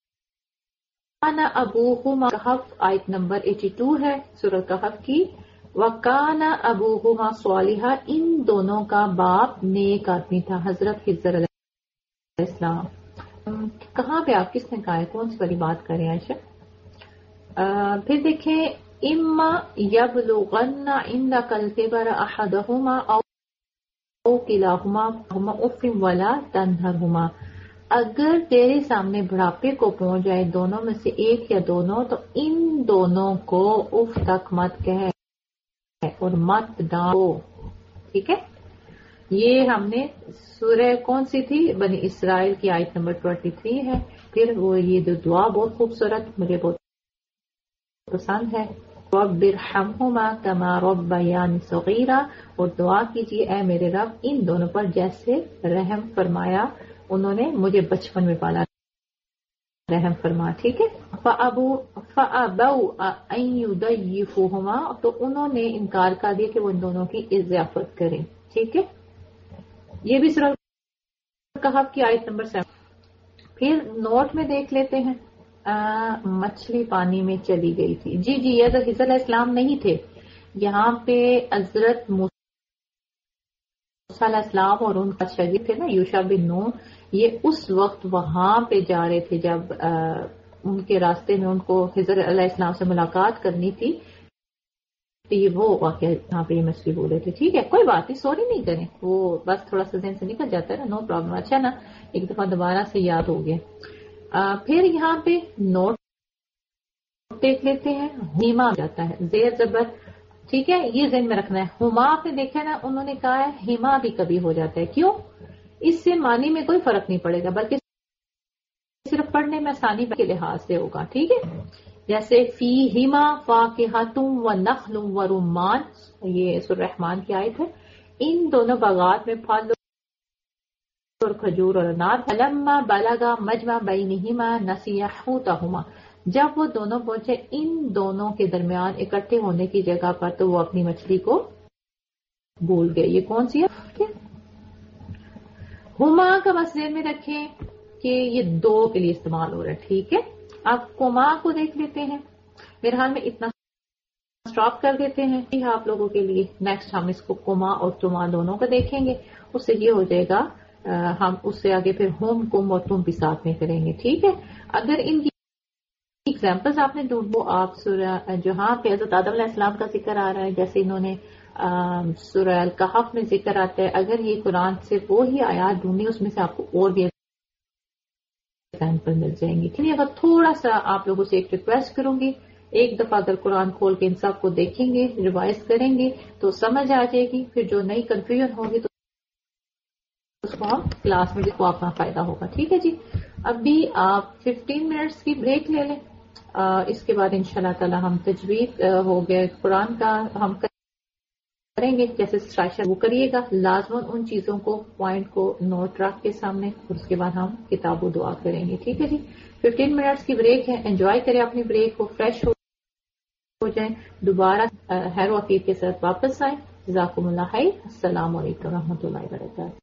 [SPEAKER 1] ابوہما کہف آیت نمبر ایٹی ٹو ہے سورہ کہف کی. وَقَانَ ابوہما صالحا ان دونوں کا باپ نیک آدمی تھا. حضرت خضر علیہ السلام. کہاں پہ آپ کس نے کہا ہے، کون سی والی بات کریں عائشہ؟ پھر دیکھیں اما یبلغن عندک الکبر احدہما او کلاہما اف ولا تنہرہما. اگر تیرے سامنے بڑھاپے کو پہنچ جائے دونوں میں سے ایک یا دونوں تو ان دونوں کو اف تک مت کہے اور مت ڈانٹو. ٹھیک ہے، یہ ہم نے سورہ کون سی تھی، بنی اسرائیل کی آیت نمبر ٹوینٹی تھری ہے. پھر وہ یہ جو دعا بہت خوبصورت مجھے بہت پسند ہے. رب ارحمہما کما ربیانی صغیرا. اور دعا کیجیے اے میرے رب ان دونوں پر جیسے رحم فرمایا انہوں نے مجھے بچپن میں پالا، رحم فرما. ٹھیک ہے، فَأَبَوْا أَن يُضَيِّفُوهُمَا تو انہوں نے انکار کر دیا کہ وہ ان دونوں کی اضافت کریں. ٹھیک ہے، یہ بھی سورہ کہف کی آیت نمبر سیون. پھر نوٹ میں دیکھ لیتے ہیں مچھلی پانی میں چلی گئی تھی. جی جی یہ حضرت علیہ السلام نہیں تھے یہاں پہ. حضرت موسیٰ علیہ السلام اور ان کا شاگرد تھے نا یوشع بن نون، یہ اس وقت وہاں پہ جا رہے تھے جب ان کے راستے میں ان کو خضر علیہ السلام سے ملاقات کرنی تھی. تو یہ وہ واقعہ یہاں پہ یہ مچھلی بول رہے تھے. ٹھیک ہے، کوئی بات نہیں، سوری نہیں کریں، وہ بس تھوڑا سا ذہن سے نکل جاتا ہے نا، نو پرابلم. اچھا نا ایک دفعہ دوبارہ سے یاد ہو گیا. پھر یہاں پہ نوٹ دیکھ لیتے ہیں. ہیما جاتا ہے زیر زبر. ٹھیک ہے، یہ ذہن میں رکھنا ہے. ہما آپ نے دیکھا نا انہوں نے کہا ہے ہیما بھی کبھی ہو جاتا ہے. کیوں؟ اس سے معنی میں کوئی فرق نہیں پڑے گا بلکہ صرف پڑھنے میں آسانی کے لحاظ سے ہوگا. ٹھیک ہے، जैसे फी हिमा फाकिहतुम व नखलुम व रुम्मान, ये सूरह रहमान की आयत है। इन दोनों बागात में फल और खजूर और अनार। फलम्मा बलगा मजमा बैनिहिमा नसिया हुतहुमा, जब वो दोनों पहुंचे इन दोनों के दरमियान इकट्ठे होने की जगह पर, तो वो अपनी मछली को भूल गए। ये कौन सी है? हुमा का मसले में रखें कि ये दो के लिए इस्तेमाल हो रहा है, ठीक है। अब कुमा को देख लेते हैं। मेरे हाल में इतना स्टॉप कर देते हैं आप लोगों के लिए। नेक्स्ट हम इसको कुमा और तुमा दोनों को देखेंगे। उससे ये हो जाएगा, आ, हम उससे आगे फिर होम कुम और तुम भी साथ में करेंगे, ठीक है। अगर इनकी एग्जाम्पल्स आपने ढूंढो, आप सूरह जहां पे हज़रत आदम अलैहिस्सलाम का जिक्र आ रहा है, जैसे इन्होंने सूरह अल कहफ में जिक्र आता है, अगर ये कुरान से वो ही आयात ढूंढनी, उसमें से आपको और भी एग्जाम्पल मिल जाएंगी, ठीक है। अगर थोड़ा सा आप लोगों से एक रिक्वेस्ट करूंगी, एक दफा अगर कुरान खोल के इन सब को देखेंगे, रिवाइज करेंगे तो समझ आ जाएगी। फिर जो नई कंफ्यूजन होगी तो उसको हम क्लास में जिसको आपका फायदा होगा, ठीक है जी। अभी आप फिफ्टीन मिनट्स की ब्रेक ले लें। आ, इसके बाद इंशाल्लाह ताला हम तजवीद हो गए कुरान का हम करेंगे। जैसे शायशा वो करिएगा लाजमन उन चीजों को, पॉइंट को नोट रख के सामने, और उसके बाद हम किताबो दुआ करेंगे, ठीक है जी। फिफ्टीन मिनट्स की ब्रेक है, एंजॉय करें अपनी ब्रेक को, फ्रेश हो, हो जाए, दोबारा हैरो अकीद के साथ वापस आए। जज़ाकुमुल्लाह खैर। अस्सलाम वालेकुम रहमतुल्लाहि व बरकातहू।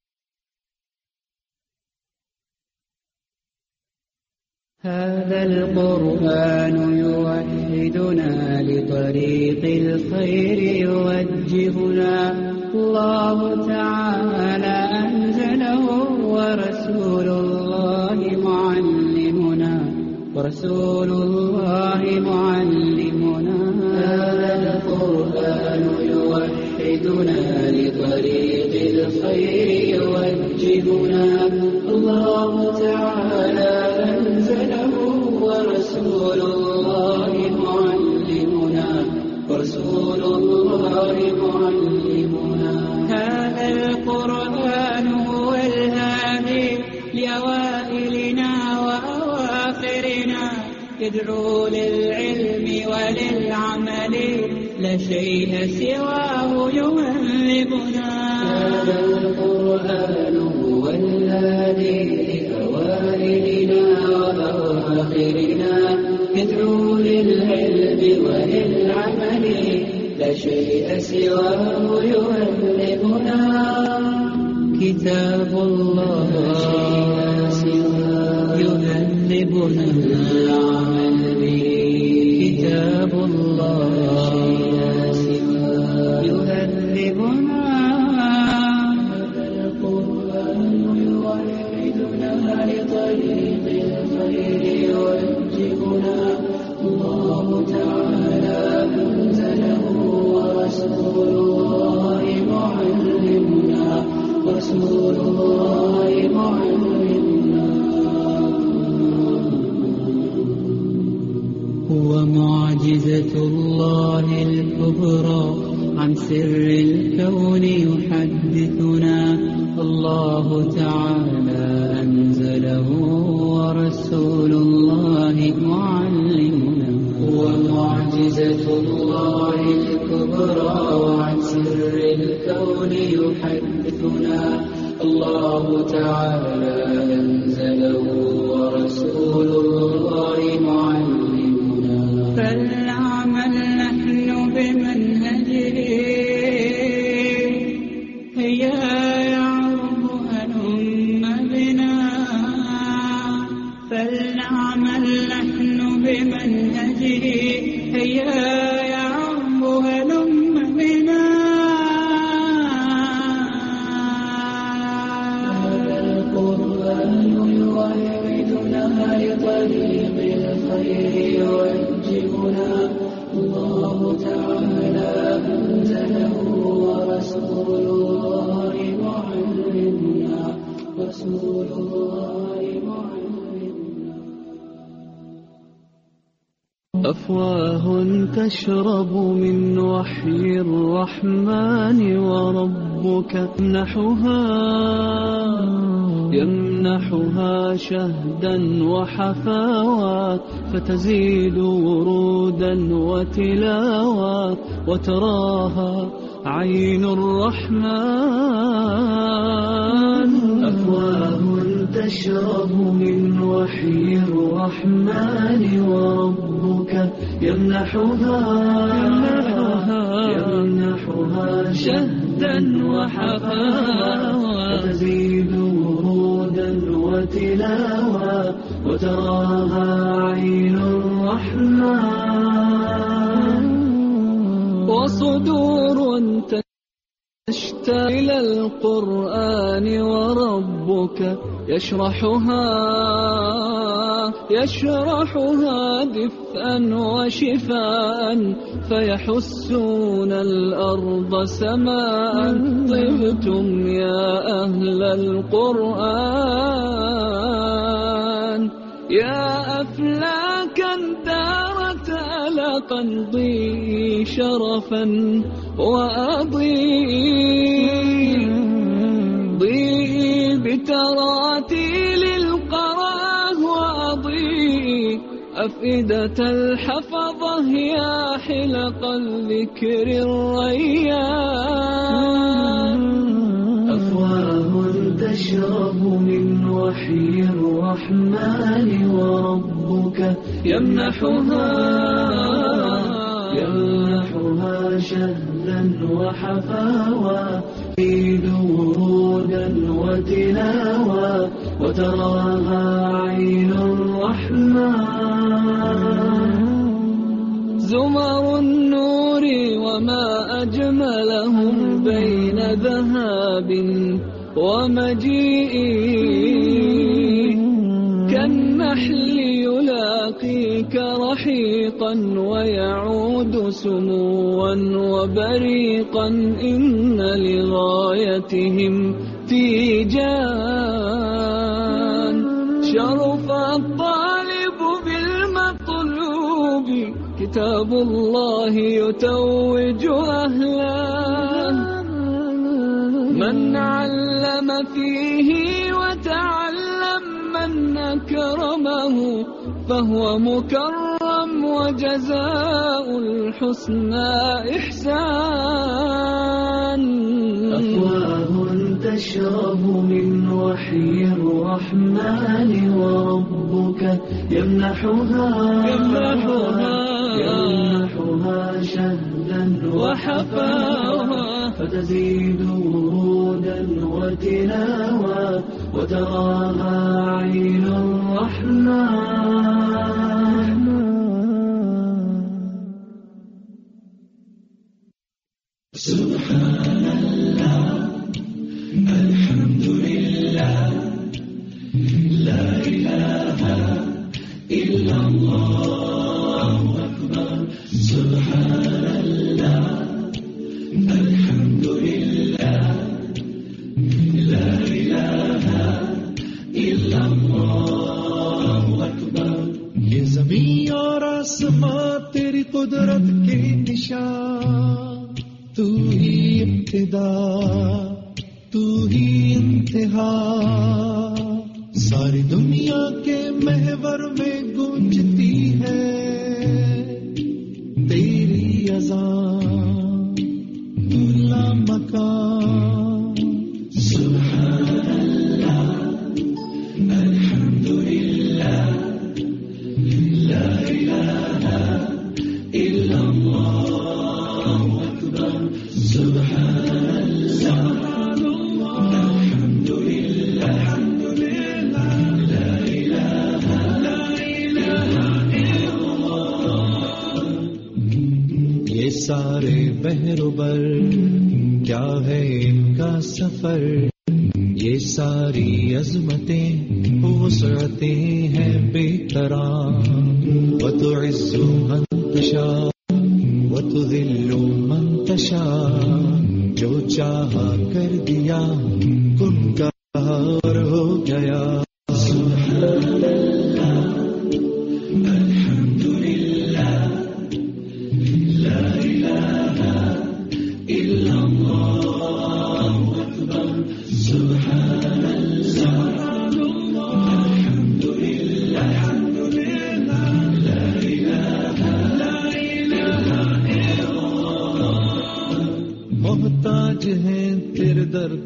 [SPEAKER 8] هذا القرآن يوحدنا لطريق الخير يوجهنا الله تعالى أنزله ورسول الله معلمنا ورسول الله معلمنا هذا القرآن يوحدنا لطريق الخير يوجهنا الله تعالى أنزله ورسول الله معلمنا ورسول الله معلمنا هذا القرآن هو الهادي لأوائلنا وأواخرنا يدعو للعلم وللعمل لا شيء سواه يهذبنا هذا القرآن هو الهادي لأوائلنا وأواخرنا يدعو للعلم وللعمل لا شيء سواه يهذبنا كتاب الله يهذبنا العمل به كتاب الله يهذبنا لطريق الخير يوجهنا الله تعالى أنزله ورسول الله معلمنا ورسول الله معلمنا هو معجزة الله الكبرى عن سر الكون يحدثنا الله تعالى أنزله ورسول الله معلمنا هو معجزة الله الكبرى وعن سر الكون يحدثنا الله تعالى أنزله ورسول الله معلمنا فلنعمل نحن بمنهجه هيا فلنعمل نحن بمنهجه هيا يا رب هلم بنا هذا القرآن يوحدنا لطريق الخير يوجهنا الله تعالى أنزله ورسول الله معلمنا رسول الله معلمنا أفواه تشرب من وحي الرحمن وربك يمنحها يمنحها شهدا وحفاوات فتزيد ورودا وتلاوات وتراها عين الرحمن. أفواه تشرب من وحي الرحمن وربك يمنحها يمنحها شهدا وحفاوة فتزيد ورودا وتلاوة وتراها عين الرحمن. وصدور تشتاق إلى القرآن وربك يشرحها يشرحها دفءا وشفاء فيحسون الأرض سماء. طبتم يا أهل القرآن يا أفلاكا دارت ألقا ضيء شرفا وأضيء ضيء بتراتيل القرآن وأضيء أفئدة الحفظة يا حلق الذكر الريان. أفواه تشرب من وحي الرحمن وربك يمنحها يمنحها شهدا وحفاوة تزيد ورودا وتلاوة وتراها عين الرحمن. زمر النور وما أجملهم بين ذهاب ومجيء كالنحل يلاقيك رحيقا ويعود سموا وبريقا. إن لغايتهم تيجان شرف الطالب بالمطلوب كتاب الله يتوج أهله. من علم فيه وتعلم من أكرمه فهو مكرم وجزاء الحسنى إحسان. أفواه تشرب من وحي الرحمن وربك يمنحها يمنحها يمنحها شهدا وحفاوة فتزيد ورودا وتلاوة وتراها عين الرحمن. سبحان الله الحمد لله لا إله إلا الله أكبر. سبحان الله الحمد لله لا إله إلا الله أكبر. ये ज़मीं और आसमां तेरी कुदरत के निशान. तू ही इब्तिदा तू ही इंतहा. सारी दुनिया के महवर में गूंजती है तेरी अज़ान. तू लामकान. सुभान अल्लाह अल्हम्दुलिल्लाह ला इलाहा इल्लल्लाह अकबर. सुभान अल्लाह अल्हम्दुलिल्लाह ला इलाहा इल्लल्लाह. ये सारे बहरुबर क्या है इनका सफर. ये सारी अज़मतें वुसअतें हैं बेकरार. व तुइज़्ज़ु मन तशा व तुज़िल्लु मन तशा. जो चाहा कर दिया कुन का और हो गया. सुभान अल्लाह अल्हम्दुलिल्लाह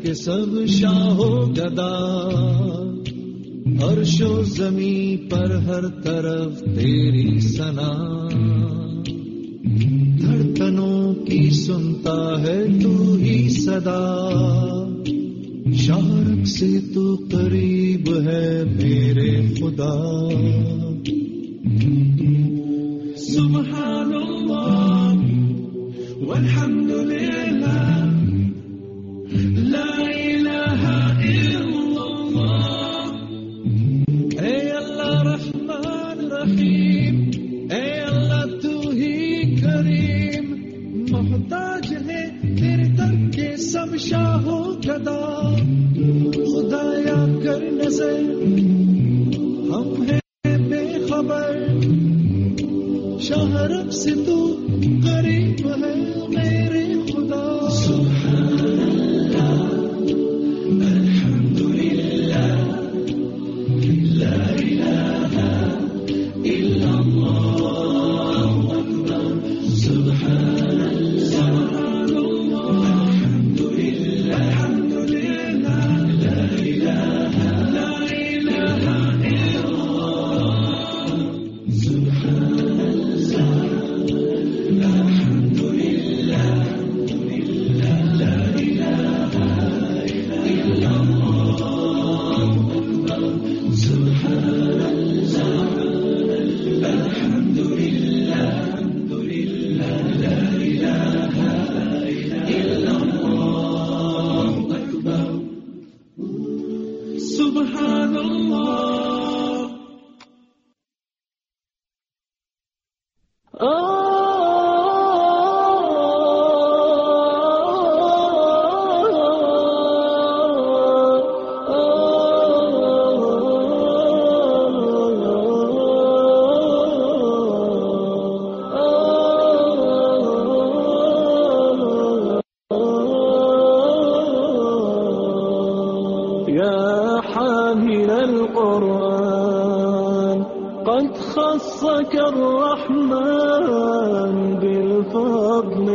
[SPEAKER 8] के सब शाहो गदा, अर्शो ज़मी पर हर तरफ तेरी सना, धड़कनों की सुनता है तू ही सदा, शारक से तू करीब है मेरे खुदा। सुब्हानल्लाह वल्हम्दुलिल्लाह, ला इलाहा इल्लल्लाह। ऐ अल्लाह रहमान रहीम, ऐ अल्लाह तू ही करीम, मोहताज है तेरे दर के सब शाहो गदा, खुदाया कर नजर हम हैं बेखबर, शाहरब से तू करीब है मेरे खुदा। सुब्हानल्लाह अल्हम्दुलिल्लाह, ला इलाहा इल्लल्लाह, अकबर। सुब्हानल्लाह अल्हम्दुलिल्लाह, अल्हम्दुलिल्लाह, ला इलाहा ला इलाहा इल्लल्लाह। सुब्हानल्लाह अल्हम्दुलिल्लाह, अल्हम्दुलिल्लाह, ला इलाहा इल्लल्लाह, अकबर। सुब्हानल्लाह अल्हम्दुलिल्लाह, अल्हम्दुलिल्लाह, ला इलाहा इल्लल्लाह, अकबर। सुब्हानल्लाह। يا حامل القرآن قد خصك الرحمن بالفضل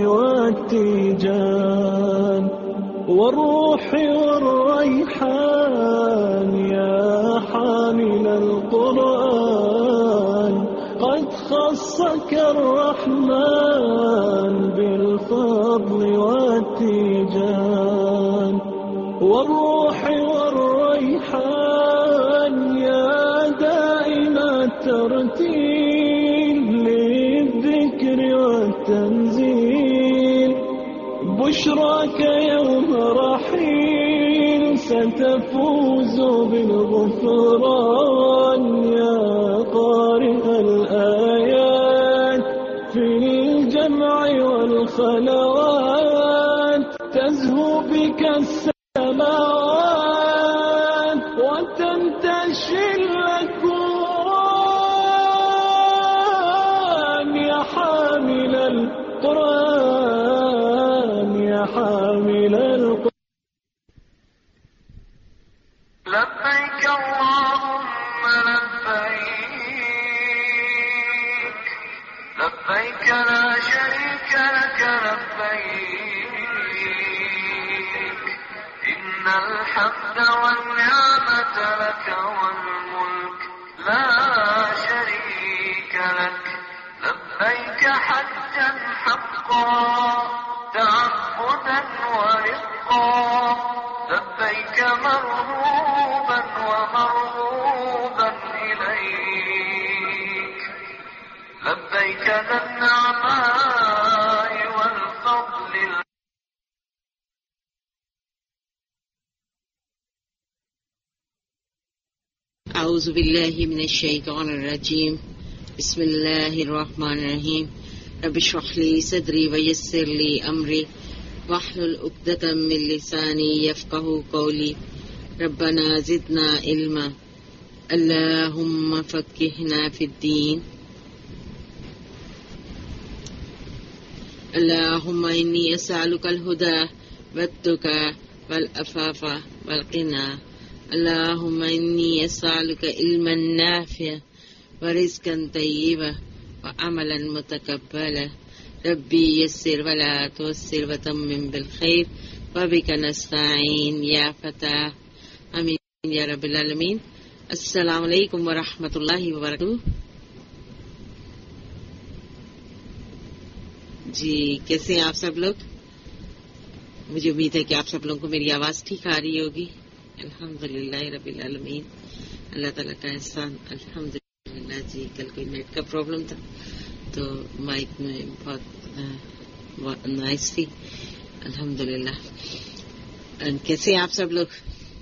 [SPEAKER 8] والتيجان والروح والريحان، يا حامل القرآن قد خصك الرحمن بالفضل والتيجان والروح والريحان، يا دائم الترتيل للذكر والتنزيل، بشراك يوم رحيل ستفوز بالغفران، يا قارئ الآيات في الجمع والخلوات، تزهو بك السماوات وتنتشي الأكوان، يا حامل القرآن، يا حامل القرآن. لبيك اللهم لبيك، لبيك لا شريك لك لبيك، إن الحمد والنعمة لك والملك لا شريك لك. لبيك حجا حقا تعبدا ورقا، لبيك مرغوبا ومرغوبا إليك، لبيك ذا النعماء والفضل.
[SPEAKER 9] أعوذ بالله من الشيطان الرجيم، بسم الله الرحمن الرحيم. رب اشرح لي صدري ويسر لي أمري واحلل عقدة من لساني يفقهوا قولي. ربنا زدنا علما، اللهم فقهنا في الدين. اللهم إني أسألك الهدى والتقى والعفاف والغنى. اللهم إني أسألك علما نافعا ورزقا طيبا وعملا متقبلا. ربي يسر ولا تعسر وتمم بالخير وبك نستعين يا فتاح آمين یا رب العالمین. السلام علیکم ورحمۃ اللہ وبرکاتہ. جی کیسے ہیں آپ سب لوگ؟ مجھے امید ہے کہ آپ سب لوگوں کو میری آواز ٹھیک آ رہی ہوگی. الحمدللہ رب العالمین، اللہ تعالیٰ کا احسان. الحمدللہ. جی کل کوئی نیٹ کا پرابلم تھا تو مائک میں بہت نائس تھی. الحمدللہ. کیسے ہیں آپ سب لوگ؟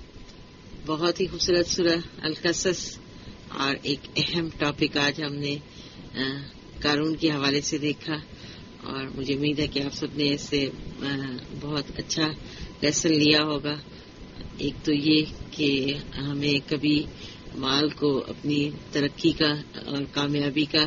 [SPEAKER 9] بہت ہی خوبصورت سورہ القصص اور ایک اہم ٹاپک آج ہم نے قارون کے حوالے سے دیکھا، اور مجھے امید ہے کہ آپ سب نے اس سے بہت اچھا لیسن لیا ہوگا. ایک تو یہ کہ ہمیں کبھی مال کو اپنی ترقی کا اور کامیابی کا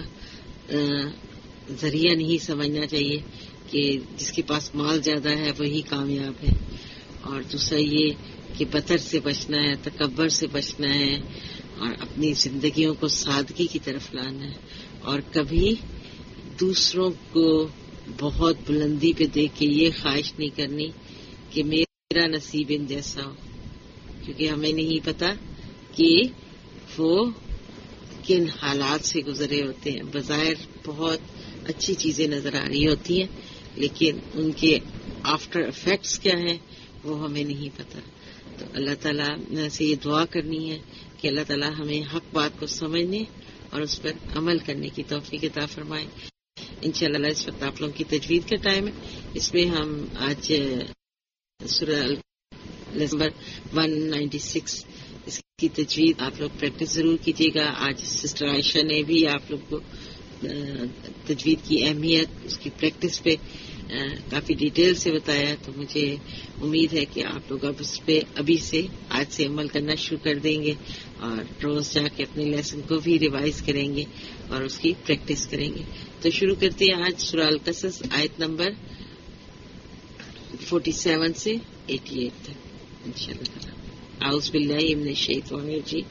[SPEAKER 9] ذریعہ نہیں سمجھنا چاہیے کہ جس کے پاس مال زیادہ ہے وہی کامیاب ہے. اور دوسرا یہ کہ بطر سے بچنا ہے، تکبر سے بچنا ہے، اور اپنی زندگیوں کو سادگی کی طرف لانا ہے، اور کبھی دوسروں کو بہت بلندی پہ دیکھ کے یہ خواہش نہیں کرنی کہ میرا نصیب ان جیسا ہو، کیونکہ ہمیں نہیں پتا کہ وہ کن حالات سے گزرے ہوتے ہیں. بظاہر بہت اچھی چیزیں نظر آ رہی ہوتی ہیں، لیکن ان کے آفٹر افیکٹس کیا ہیں وہ ہمیں نہیں پتا. تو اللہ تعالیٰ سے یہ دعا کرنی ہے کہ اللہ تعالیٰ ہمیں حق بات کو سمجھنے اور اس پر عمل کرنے کی توفیق عطا فرمائے. انشاءاللہ اس وقت آپ لوگوں کی تجوید کا ٹائم ہے. اس میں ہم آج سورہ نمبر ایک سو چھیانوے اس کی تجوید آپ لوگ پریکٹس ضرور کیجیے گا. آج سسٹر عائشہ نے بھی آپ لوگ کو تجوید کی اہمیت، اس کی پریکٹس پہ کافی ڈیٹیل سے بتایا. تو مجھے امید ہے کہ آپ لوگ اب اس پہ ابھی سے آج سے عمل کرنا شروع کر دیں گے، اور روز جا کے اپنے لیسن کو بھی ریوائز کریں گے اور اس کی پریکٹس کریں گے. تو شروع کرتے ہیں آج سورہ القصص آیت نمبر سینتالیس سے اٹھاسی تک انشاءاللہ تعالی. اعوذ باللہ من الشیطان الرجیم.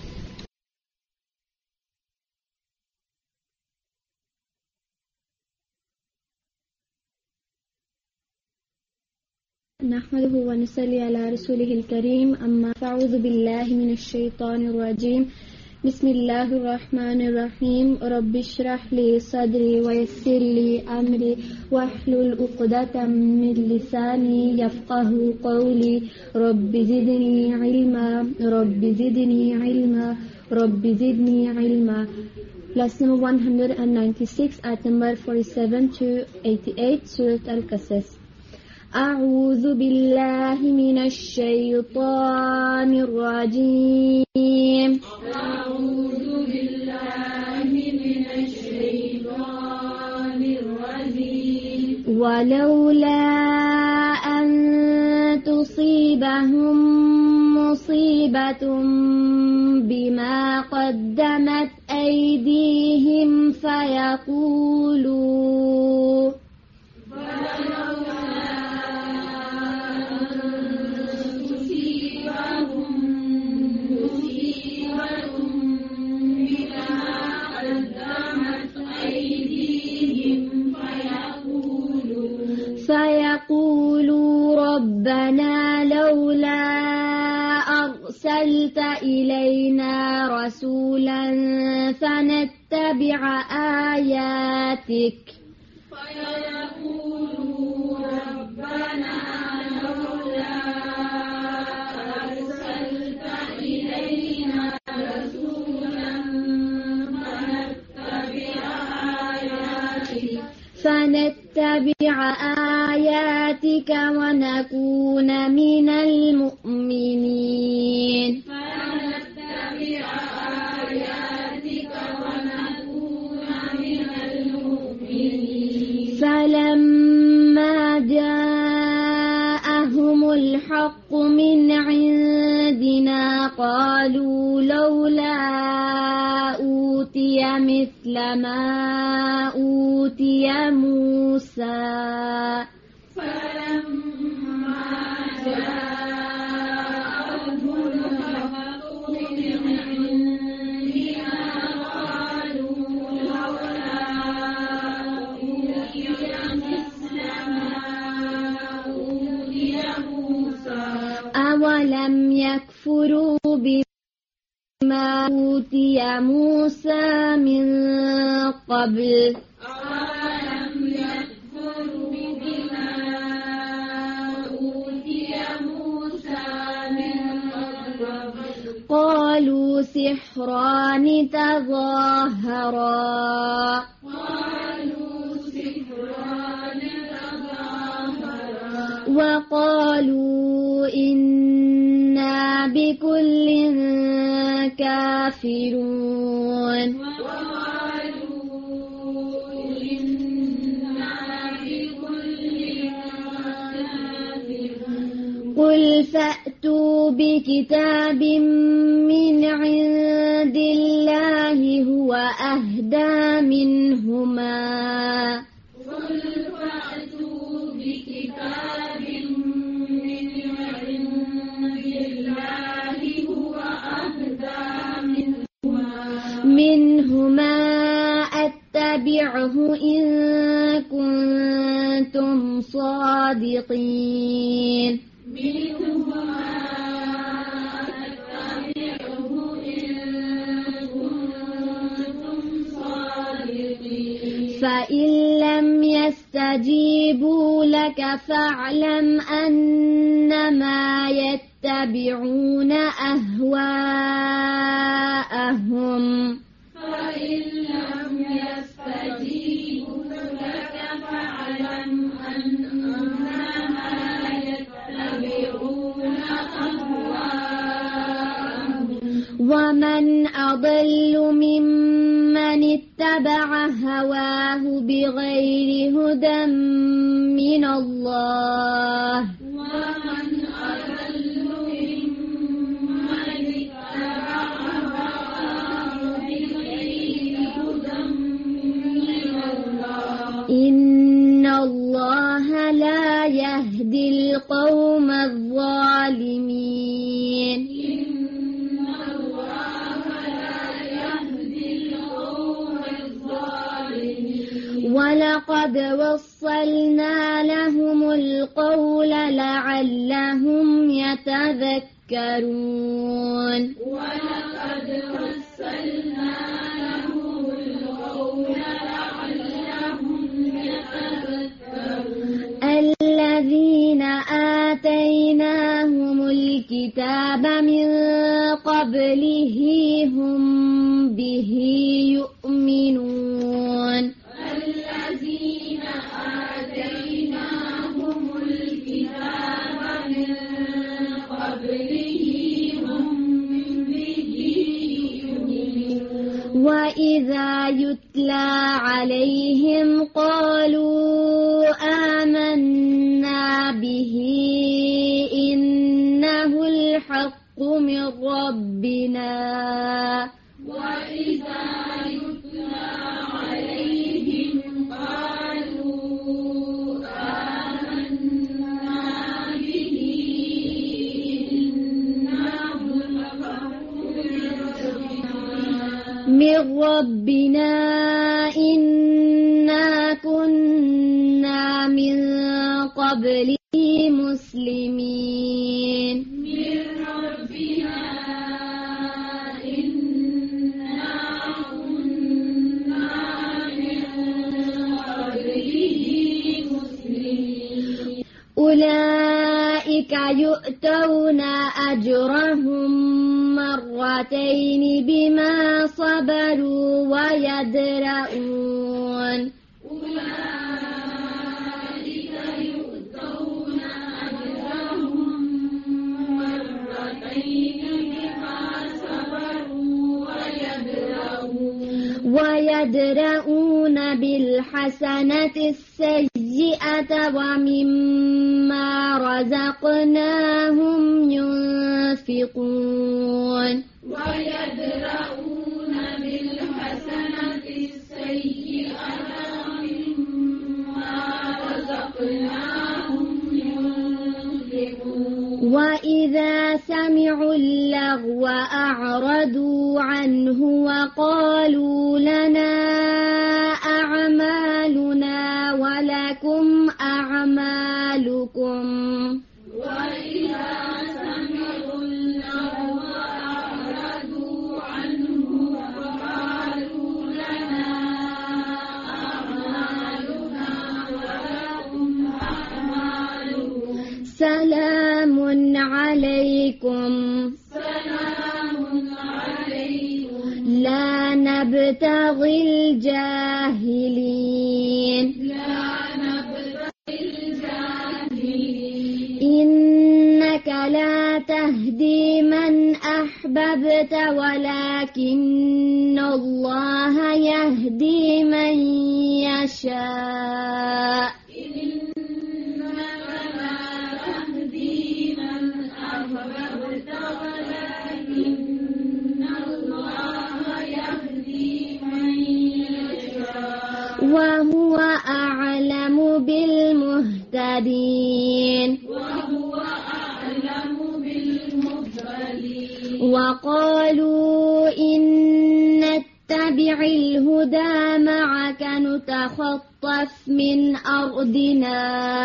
[SPEAKER 10] نحمده ونصلي على رسوله الكريم أما فأعوذ بالله من الشيطان الرجيم. بسم الله الرحمن الرحيم. رب اشرح لي صدري ويسر لي أمري واحلل عقدة من لساني يفقهوا قولي. رب زدني علما رب زدني علما رب زدني علما. Lesson number one hundred ninety-six, ayat number forty-seven to eighty-eight, Surah Al-Qasas. أعوذ بالله من الشيطان الرجيم. أعوذ بالله من الشيطان الرجيم. ولولا أن تصيبهم مصيبة بما قدمت أيديهم فيقولوا فيقولوا ربنا لولا أرسلت إلينا رسولا فنتبع آياتك. فيقولوا ربنا لولا أرسلت إلينا رسولا فنتبع آياتك فنتبع آياتك ونكون من المؤمنين. فنتبع آياتك ونكون من المؤمنين. فلما جاءهم الحق من عندنا قالوا لولا أوتي مثل ما أوتي موسى. فلما جاءهم الحق من عندنا قالوا لولا أوتي مثل ما أوتي أولم يكفروا بما أوتي موسى من قبل
[SPEAKER 11] أولم يكفروا بما أوتي موسى من قبل
[SPEAKER 10] قالوا سحران تظاهرا وقالوا إنا بكل كافرون قل فأتوا بكتاب من عند الله هو أهدى منهما
[SPEAKER 11] قل فأتوا بكتاب من عند الله هو أهدى منهما
[SPEAKER 10] منهما أتبعه إن كنتم صادقين
[SPEAKER 11] منهما أتبعه إن كنتم صادقين
[SPEAKER 10] فإن لم يستجيبوا لك فاعلم أنما يتبعون أهواءهم
[SPEAKER 11] فإن لم يستجيبوا لك فاعلم أنما يتبعون أهواءهم
[SPEAKER 10] ومن أضل ممن اتبع هواه بغير هدى من الله
[SPEAKER 11] ومن أضل ممن اتبع هواه بغير هدى من الله
[SPEAKER 10] إن الله لا يهدي القوم الظالمين ولقد وصلنا لهم القول لعلهم يتذكرون
[SPEAKER 11] ولقد وصلنا لهم القول لعلهم يتذكرون
[SPEAKER 10] الذين آتيناهم الكتاب من قبله هم به يؤمنون
[SPEAKER 11] الذين آتيناهم الكتاب من قبله هم به يؤمنون
[SPEAKER 10] وإذا يتلى عليهم قالوا آمنا به إنه الحق من ربنا
[SPEAKER 11] وإذا يتلى عليهم قالوا آمنا به إنه الحق
[SPEAKER 10] من ربنا إنا كنا من قبله مسلمين
[SPEAKER 11] من ربنا إنا كنا من قبله مسلمين
[SPEAKER 10] أولئك يؤتون أجرهم مرتين بما صبروا ويدرؤون
[SPEAKER 11] أولئك يؤتون أجرهم مرتين بما صبروا ويدرؤون
[SPEAKER 10] ويدرؤون بالحسنة السيئة ومما رزقناهم ينفقون
[SPEAKER 11] ويدرؤون بالحسنة السيئة ومما رزقناهم ينفقون
[SPEAKER 10] وإذا سمعوا اللغو أعرضوا عنه وقالوا لنا أعمالنا ولكم أعمالكم
[SPEAKER 11] وإذا سمعوا
[SPEAKER 10] سلام عليكم
[SPEAKER 11] سلام عليكم
[SPEAKER 10] لا نبتغي الجاهلين
[SPEAKER 11] لا نبتغي الجاهلين
[SPEAKER 10] إنك لا تهدي من أحببت ولكن الله يهدي من يشاء وهو أعلم بالمهتدين
[SPEAKER 11] وهو أعلم بالمهتدين
[SPEAKER 10] وقالوا إن نتبع الهدى معك نتخطف من أرضنا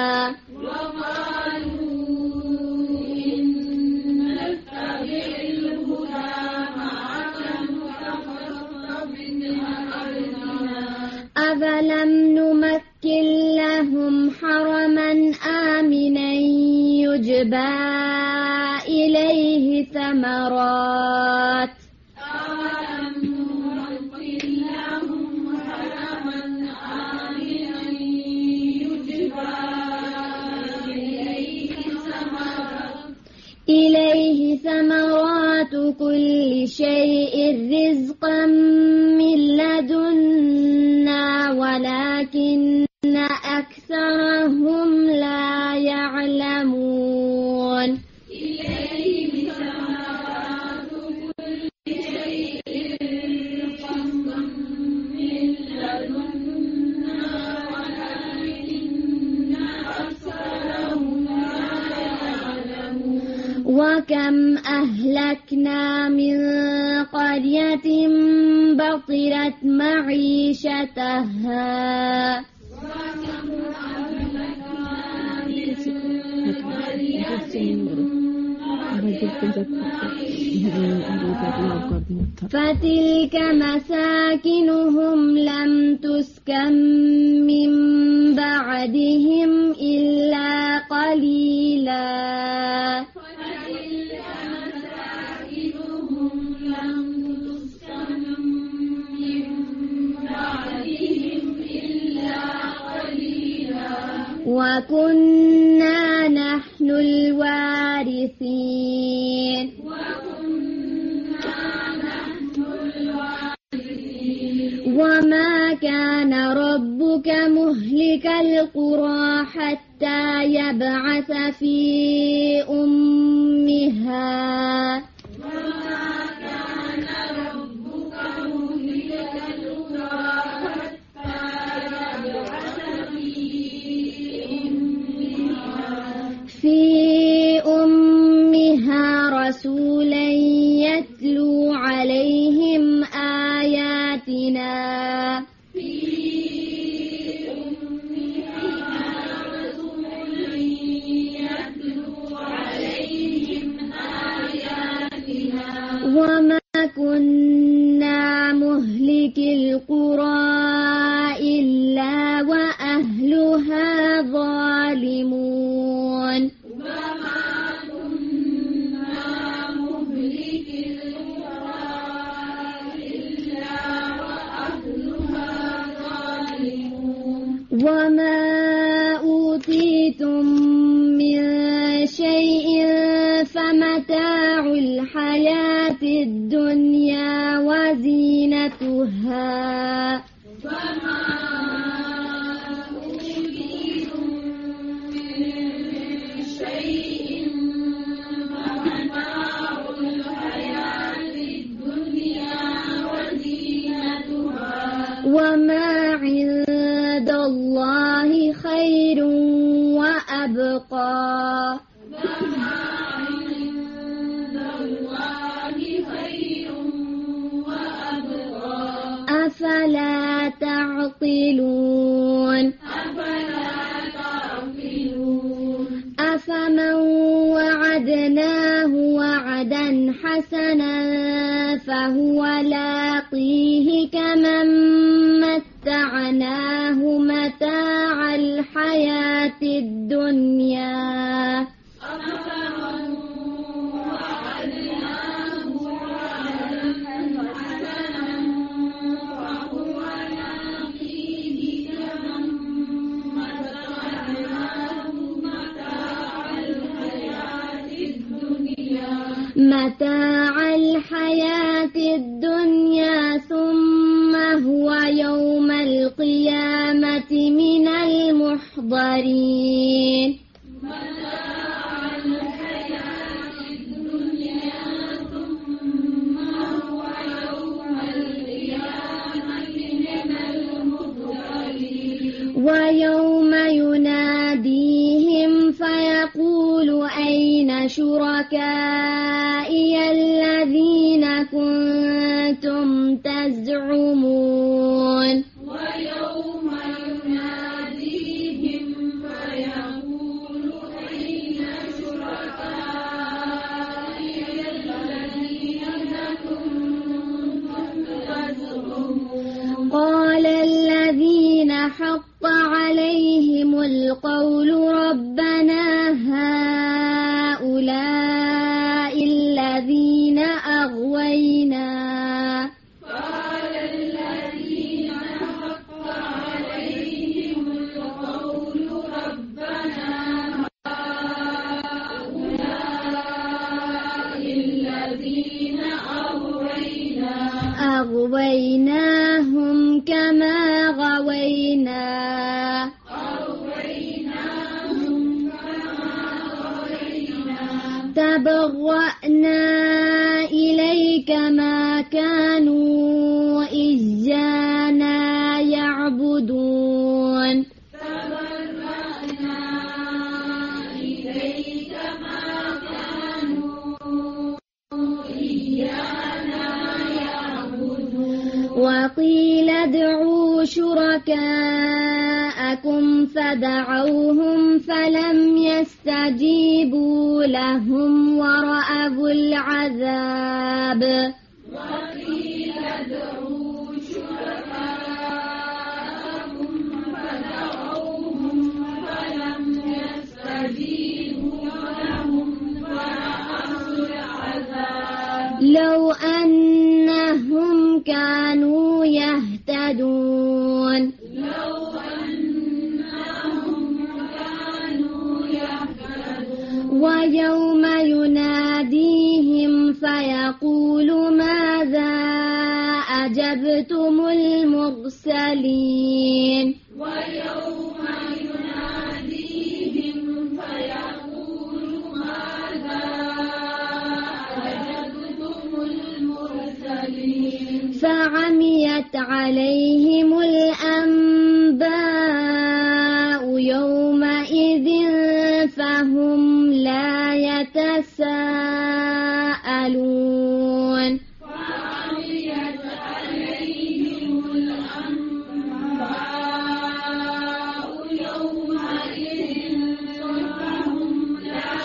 [SPEAKER 11] وقالوا إن نتبع الهدى معك نتخطف من أرضنا
[SPEAKER 10] أفلم نمكن لهم حرما آمنا يجبى إليه ثمرات
[SPEAKER 11] أولم نمكن لهم حرما آمنا يجبى إليه ثمرات
[SPEAKER 10] إليه ثمرات كل شيء رزقا من لدنا ولكن أكثرهم لا يعلمون
[SPEAKER 11] إليه ثمرات كل شيء رزقا من لدنا ولكن أكثرهم لا يعلمون
[SPEAKER 10] وكم أهلكنا من قرية بطرت معيشتها
[SPEAKER 11] وكم أهلكنا من قرية
[SPEAKER 10] فتلك مساكنهم لم تسكن من بعدهم إلا قليلا
[SPEAKER 11] فتلك مساكنهم لم تسكن من بعدهم إلا قليلا
[SPEAKER 10] وكنا نحن الوارثين وما كان ربك مهلك القرى حتى يبعث في أمها
[SPEAKER 11] وما كان ربك مهلك القرى حتى يبعث في أمها
[SPEAKER 10] في أمها رسولا يتلو عليهم آياتنا وما كنا مهلك القرى إلا وأهلها ظالمون
[SPEAKER 11] وما كنا مهلك القرى إلا وأهلها ظالمون
[SPEAKER 10] وما أوتيتم من شيء فمتاع الحياة الدنيا وزينتها
[SPEAKER 11] وما أوتيتم من شيء فمتاع الحياة الدنيا وزينتها
[SPEAKER 10] وما عند الله خير وأبقى
[SPEAKER 11] وما عند الله خير وأبقى
[SPEAKER 10] أفلا تعقلون
[SPEAKER 11] أفلا تعقلون
[SPEAKER 10] أفمن وعدناه وعدا حسنا فهو لاقيه كمن متعناه متاع الحياة الدنيا متاع الحياة الدنيا ثم هو يوم القيامة من المحضرين. ويوم يناديهم فيقول أين شركائي الذين كنتم تزعمون.
[SPEAKER 11] ويوم يناديهم فيقول أين شركائي الذين كنتم تزعمون.
[SPEAKER 10] قال الذين حق عليهم القول ربنا هؤلاء الذين أغوينا
[SPEAKER 11] قال الذين حق عليهم القول ربنا هؤلاء الذين أغوينا
[SPEAKER 10] أغويناهم كما غوينا تبرأنا إليك ما كانوا إيانا يعبدون.
[SPEAKER 11] تبرأنا إليك ما كانوا إيانا يعبدون.
[SPEAKER 10] وقيل ادعوا شركاءكم فدعوهم فلم يستجيبوا لهم ورأوا العذاب.
[SPEAKER 11] وقيل ادعوا شركاءكم فدعوهم فلم يستجيبوا لهم ورأوا العذاب.
[SPEAKER 10] لو أنهم كانوا يهتدون.
[SPEAKER 11] لو أنهم كانوا يهتدون.
[SPEAKER 10] ويوم يناديهم فيقول ماذا أجبتم المرسلين.
[SPEAKER 11] ويوم يناديهم فيقول ماذا أجبتم المرسلين.
[SPEAKER 10] فعميت عليهم الأنباء يومئذ فهم لا يتساءلون.
[SPEAKER 11] فعميت عليهم الأنباء يومئذ فهم لا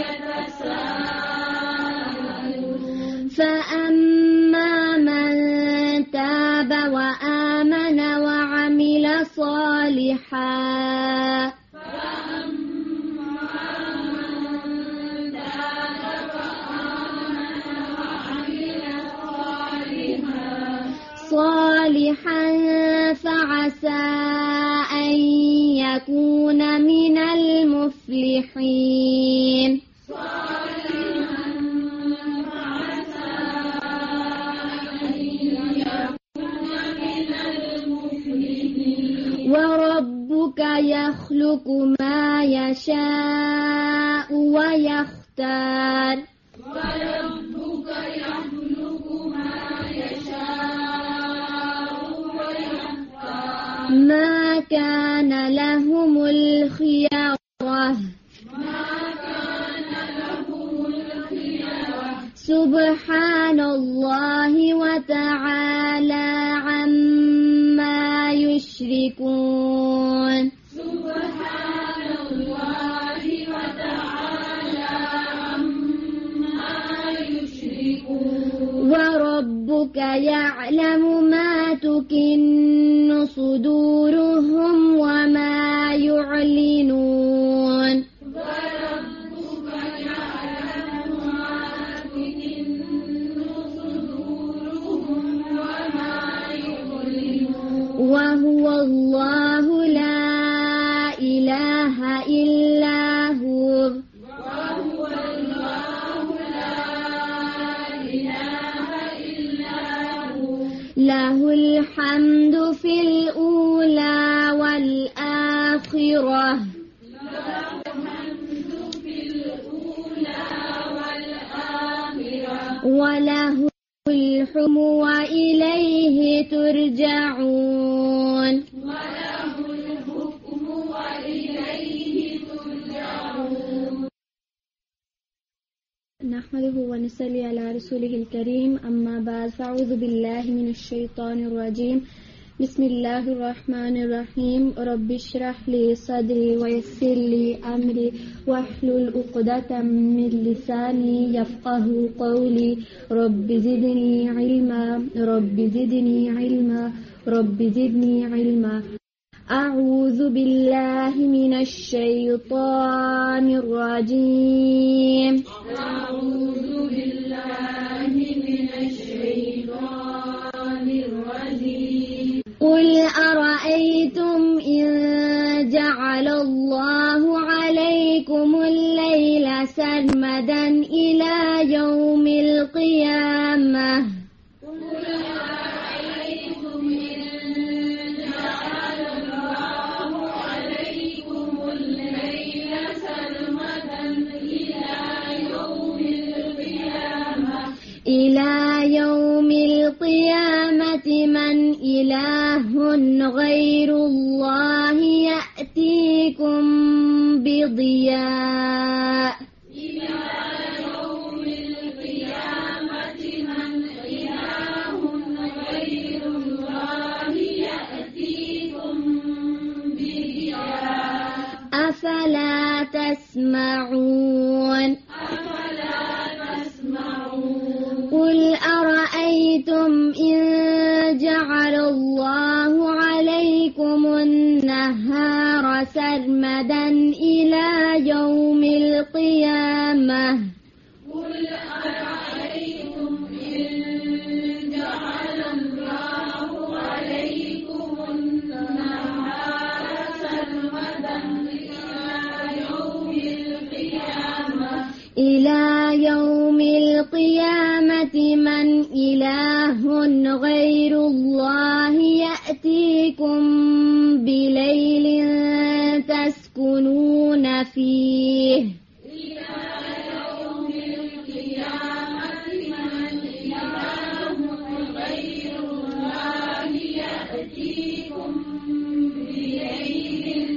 [SPEAKER 11] يتساءلون.
[SPEAKER 10] فأما من تاب وآمن وعمل صالحا صالحا فعسى أن يكون من المفلحين. وربك يخلق ما يشاء ويختار.
[SPEAKER 11] وربك يخلق ما يشاء ويختار.
[SPEAKER 10] ما كان لهم الخيرة.
[SPEAKER 11] ما كان لهم الخيرة.
[SPEAKER 10] سبحان الله وتعالى عما يشركون.
[SPEAKER 11] سبحان الله وتعالى عما يشركون.
[SPEAKER 10] وربك يعلم ما تكن صدورهم وما يعلنون.
[SPEAKER 11] وربك يعلم ما تكن صدورهم وما يعلنون.
[SPEAKER 10] وهو الله لا إله إلا هو.
[SPEAKER 11] وهو الله لا
[SPEAKER 10] الحمد في الأولى والآخرة وله الحكم وإليه ترجعون
[SPEAKER 11] وله الحكم وإليه ترجعون.
[SPEAKER 10] نحمده ونصلي على رسوله الكريم. أما بعد، فأعوذ بالله من الشيطان الرجيم. بسم الله الرحمن الرحيم. رب اشرح لي صدري ويسر لي أمري واحلل عقدة من لساني يفقه قولي. رب زدني علما رب زدني علما رب زدني علما. أعوذ بالله من الشيطان الرجيم.
[SPEAKER 11] أعوذ بالله من الشيطان الرجيم.
[SPEAKER 10] قل أرأيتم إن جعل الله عليكم الليل سرمدا إلى يوم القيامة
[SPEAKER 11] قل أرأيتم إن جعل الله عليكم الليل سرمدا إلى يوم القيامة
[SPEAKER 10] إلى يوم القيامة من إله غير الله يأتيكم بضياء.
[SPEAKER 11] إلى يوم القيامة من إله غير الله يأتيكم بضياء.
[SPEAKER 10] أفلا تسمعون
[SPEAKER 11] أفلا تسمعون.
[SPEAKER 10] قل أرأيتم إن جعل الله عليكم النهار سرمدا إلى يوم القيامة
[SPEAKER 11] قل أرأيتم إن جعل الله عليكم النهار سرمدا إلى يوم القيامة
[SPEAKER 10] إلى يوم القيامة من إله غير الله يأتيكم بليل تسكنون فيه.
[SPEAKER 11] إلى يوم القيامة من إله غير الله يأتيكم بليل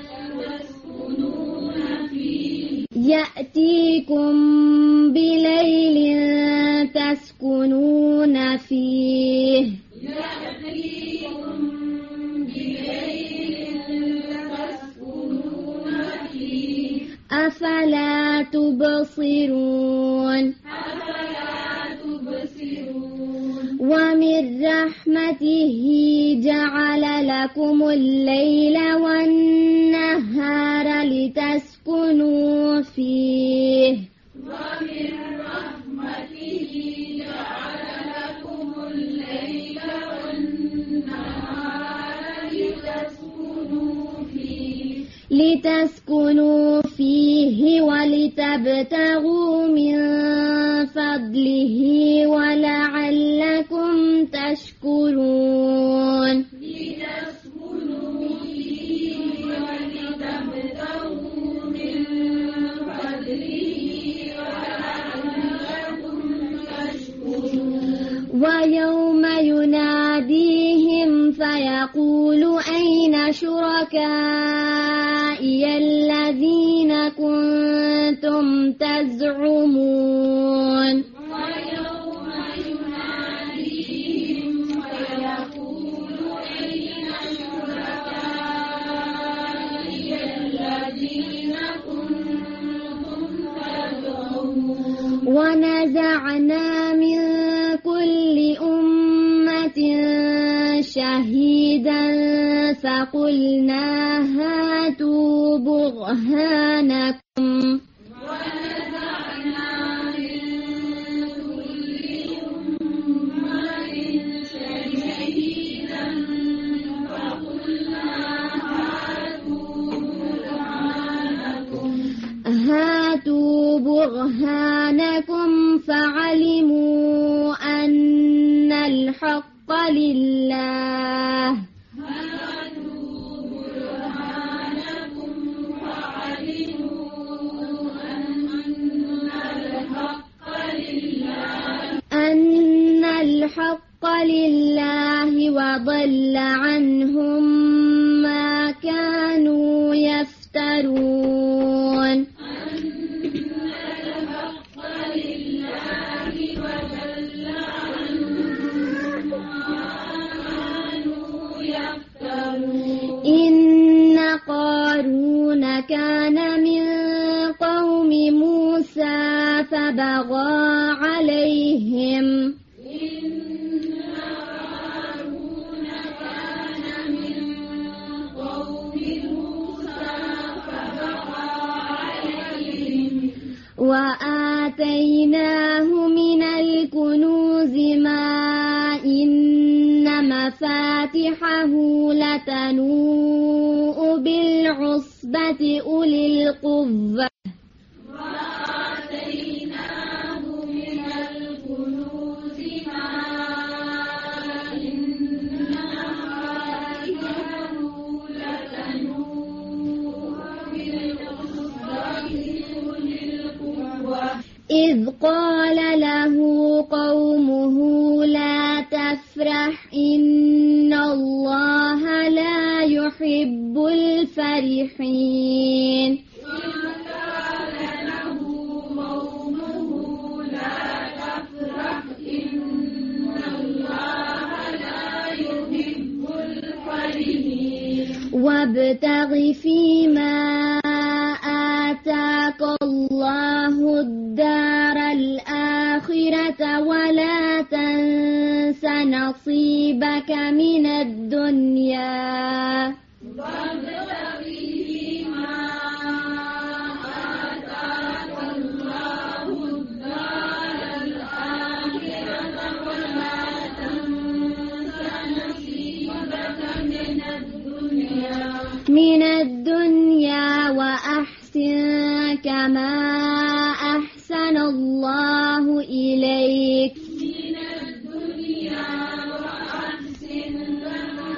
[SPEAKER 11] تسكنون فيه.
[SPEAKER 10] يأتيكم بليل تسكنون فيه.
[SPEAKER 11] يأتيكم بليل تسكنون فيه.
[SPEAKER 10] أفلا تبصرون
[SPEAKER 11] أفلا تبصرون.
[SPEAKER 10] ومن رحمته جعل لكم الليل والنهار لتسكنوا فيه.
[SPEAKER 11] ومن رحمته جعل لكم الليل والنهار لتسكنوا فيه لتسكنوا فيه ولتبتغوا من فضله ولعلكم تشكرون. لتسكنوا فيه ولتبتغوا من فضله ولعلكم تشكرون.
[SPEAKER 10] ويوم يناديهم فيقول أين شركائي الذين كنتم تزعمون.
[SPEAKER 11] ويوم يناديهم فيقول أين شركائي الذين كنتم تزعمون.
[SPEAKER 10] ونزعنا من كل أمة شهيدا فقلنا هاتوا برهانكم.
[SPEAKER 11] ونزعنا من كل أمة شهيدا فقلنا هاتوا برهانكم.
[SPEAKER 10] هاتوا برهانكم فعلموا أن الحق لله لله وضل عنهم ما كانوا يفترون إن قارون كان من قوم موسى فبغى عليهم وآتيناه من الكنوز ما إن مفاتحه لتنوء بالعصبة أولي القوة
[SPEAKER 11] وآتيناه من الكنوز ما إن مفاتحه لتنوء بالعصبة أولي القوة
[SPEAKER 10] إذ قال له قومه لا تفرح إن الله لا يحب الفرحين وابتغ فيما آتاك الله الدار الآخرة ولا تنس نصيبك من الدنيا
[SPEAKER 11] وابتغ فيما آتاك الله الدار الآخرة ولا تنس نصيبك من الدنيا
[SPEAKER 10] من الدنيا وأحسن كما أحسن الله إليك
[SPEAKER 11] من الدنيا وأحسن كما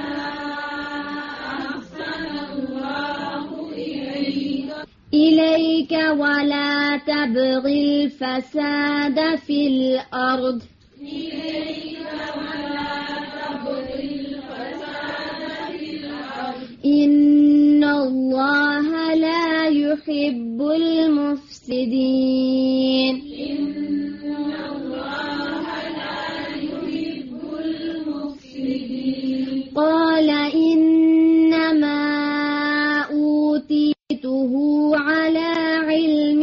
[SPEAKER 11] أحسن الله إليك
[SPEAKER 10] إليك ولا تبغ الفساد في الأرض
[SPEAKER 11] إليك ولا تبغ الفساد في الأرض
[SPEAKER 10] إن الله لا يحب المفسدين
[SPEAKER 11] إن الله لا يحب المفسدين
[SPEAKER 10] قال إنما أوتيته على علم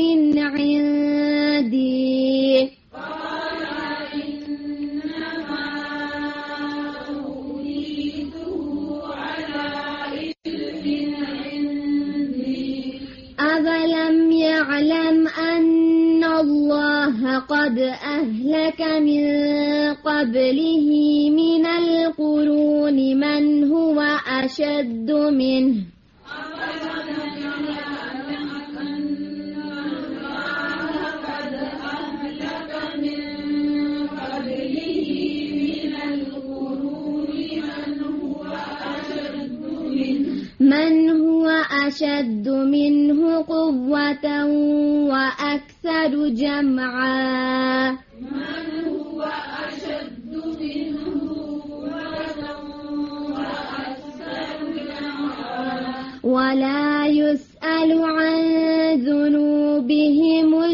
[SPEAKER 10] عندي
[SPEAKER 11] قال إنما أوتيته على علم عندي
[SPEAKER 10] أفلم يعلم أن الله قد أهلك من قبله من القرون من هو أشد منه من هو أشد منه قوة وأكثر جمعا
[SPEAKER 11] من هو أشد منه قوة وأكثر جمعا
[SPEAKER 10] ولا يسأل عن ذنوبهم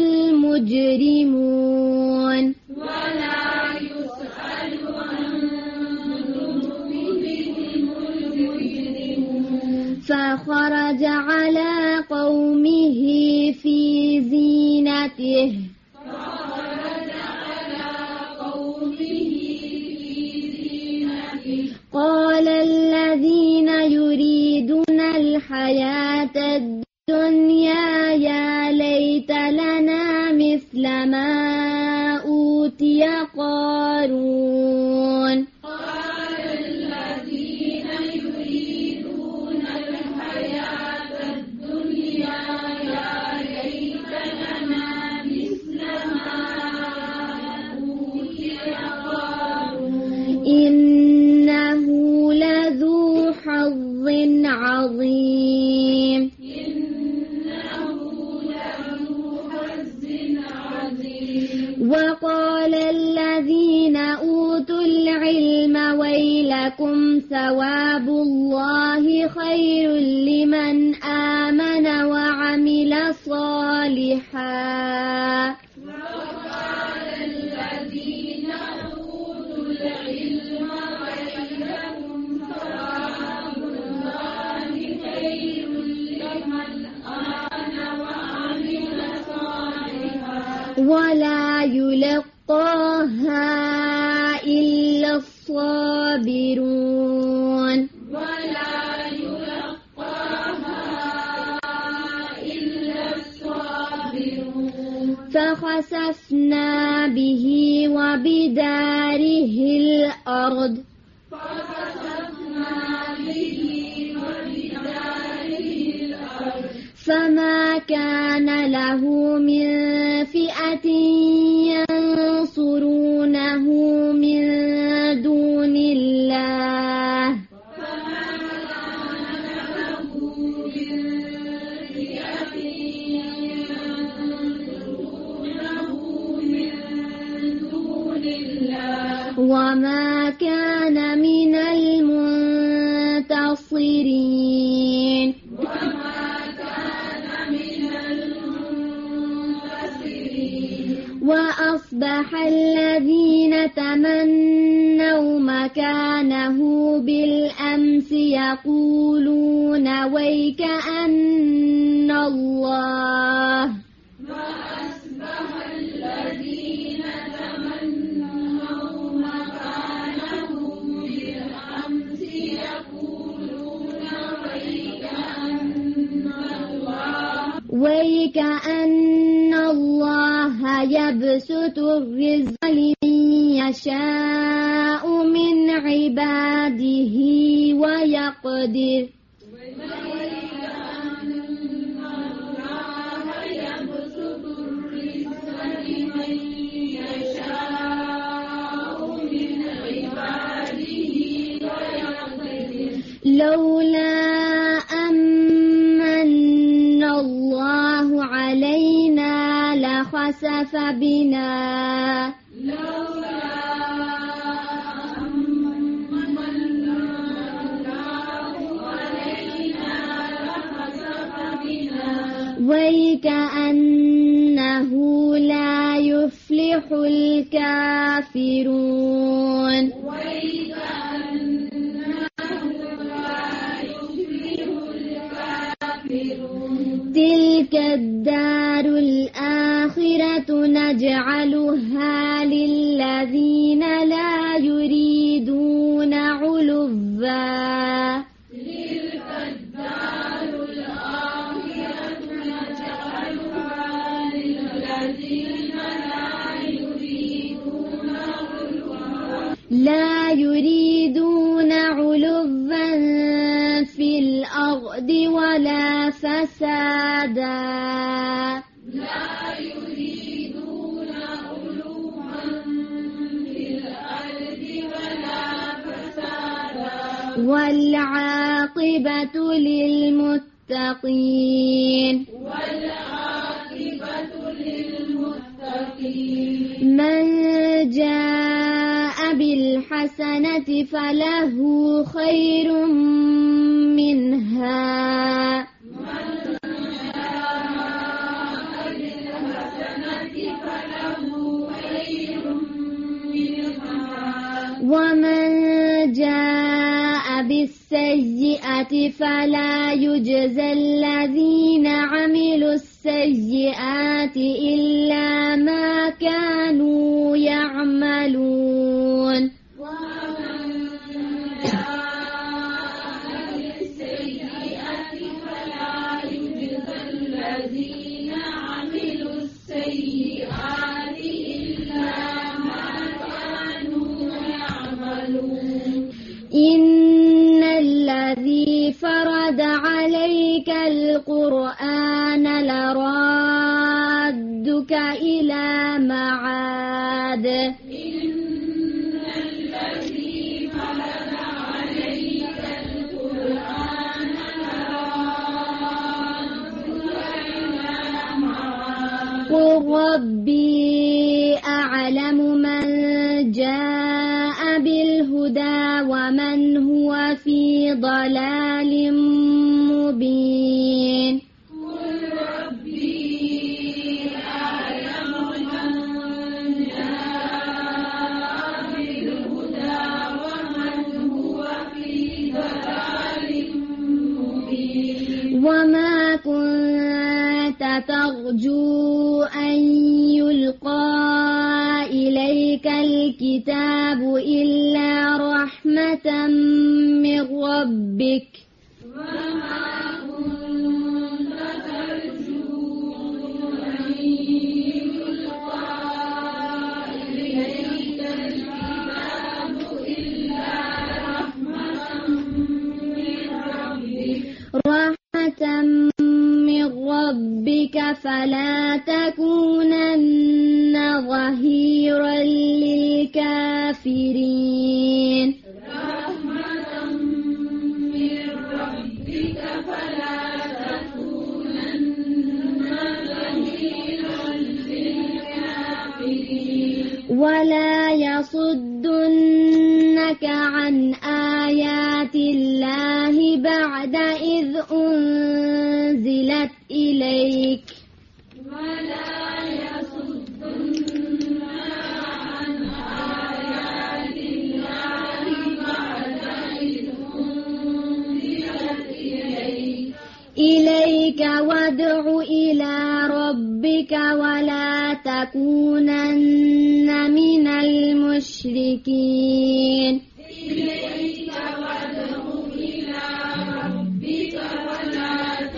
[SPEAKER 10] المجرمون
[SPEAKER 11] ولا يسأل عن ذنوبهم المجرمون
[SPEAKER 10] فخرج على قومه في زينته
[SPEAKER 11] فخرج على قومه في زينته
[SPEAKER 10] قال الذين يريدون الحياة الدنيا يا ليت لنا مثل ما أوتي قارون
[SPEAKER 11] قال الذين يريدون الحياة الدنيا يا ليت لنا مثل ما أوتي قارون
[SPEAKER 10] إنه لذو حظ عظيم
[SPEAKER 11] إنه لذو حظ عظيم
[SPEAKER 10] وقال الذين أوتوا العلم ويلكم ثواب الله خير لمن آمن وعمل صالحا.
[SPEAKER 11] وقال الذين أوتوا العلم ويلكم ثواب الله خير لمن آمن وعمل صالحا
[SPEAKER 10] ولا يلقاها إلا الصابرون.
[SPEAKER 11] ولا يلقاها إلا الصابرون.
[SPEAKER 10] فخسفنا به وبداره الأرض
[SPEAKER 11] فخسفنا به وبداره الأرض
[SPEAKER 10] فما كان له من فئة ينصرونه من دون الله
[SPEAKER 11] فما كان له من فئة ينصرونه من دون الله
[SPEAKER 10] وما كان من المنتصرين.
[SPEAKER 11] وما كان من المنتصرين.
[SPEAKER 10] وأصبح الذين تمنوا مكانه بالأمس يقولون ويك أن الله
[SPEAKER 11] وأصبح الذين تمنوا مكانه بالأمس يقولون ويك أن الله
[SPEAKER 10] ويك أن الله يبسط الرزق لمن يشاء من عباده ويقدر
[SPEAKER 11] ويك أن الله يبسط الرزق لمن يشاء من عباده ويقدر
[SPEAKER 10] لولا أمن الله علينا لخسف بنا
[SPEAKER 11] لولا أمن الله علينا لخسف بنا
[SPEAKER 10] ويكأنه لا يفلح الكافرون. تلك الدار الآخرة نجعلها للذين لا يريدون علوا
[SPEAKER 11] تلك الدار الآخرة نجعلها للذين لا يريدون علوا
[SPEAKER 10] لا يريدون علوا في الأرض ولا فسادا
[SPEAKER 11] لا يريدون علوا في الأرض ولا فسادا
[SPEAKER 10] والعاقبة للمتقين
[SPEAKER 11] والعاقبة للمتقين
[SPEAKER 10] من جاء بالحسنة فله خير منها ومن جاء بالسيئة فلا يجزى الذين عملوا السيئات إلا ما كانوا يعملون
[SPEAKER 11] الذين عملوا السيئات إلا ما كانوا يعملون
[SPEAKER 10] إن الذي فرض عليك القرآن لرادك إلى معاد
[SPEAKER 11] إن الذي فرض عليك القرآن قل
[SPEAKER 10] ربي أعلم من جاء بالحسنة ضلال مبين
[SPEAKER 11] قل ربي أعلم من جاء بالهدى ومن هو في ضلال مبين
[SPEAKER 10] وما كنت ترجو أن يلقى إليك الكتاب إلا رحمة من ربك
[SPEAKER 11] وما كنت ترجو أن يلقى إليك الكتاب إلا رحمة من ربك
[SPEAKER 10] رحمة من ربك فلا تكونن ظهيرا للكافرين
[SPEAKER 11] رحمة من ربك فلا تكونن ظهيرا للكافرين
[SPEAKER 10] ولا يصدنك عن آيات الله بعد إذ أنزلت إليك
[SPEAKER 11] ولا يصدنك عن آيات الله بعد إذ أنزلت إليك
[SPEAKER 10] إليك وادع إلى ربك ولا تكونن من المشركين
[SPEAKER 11] إليك وادع إلى ربك ولا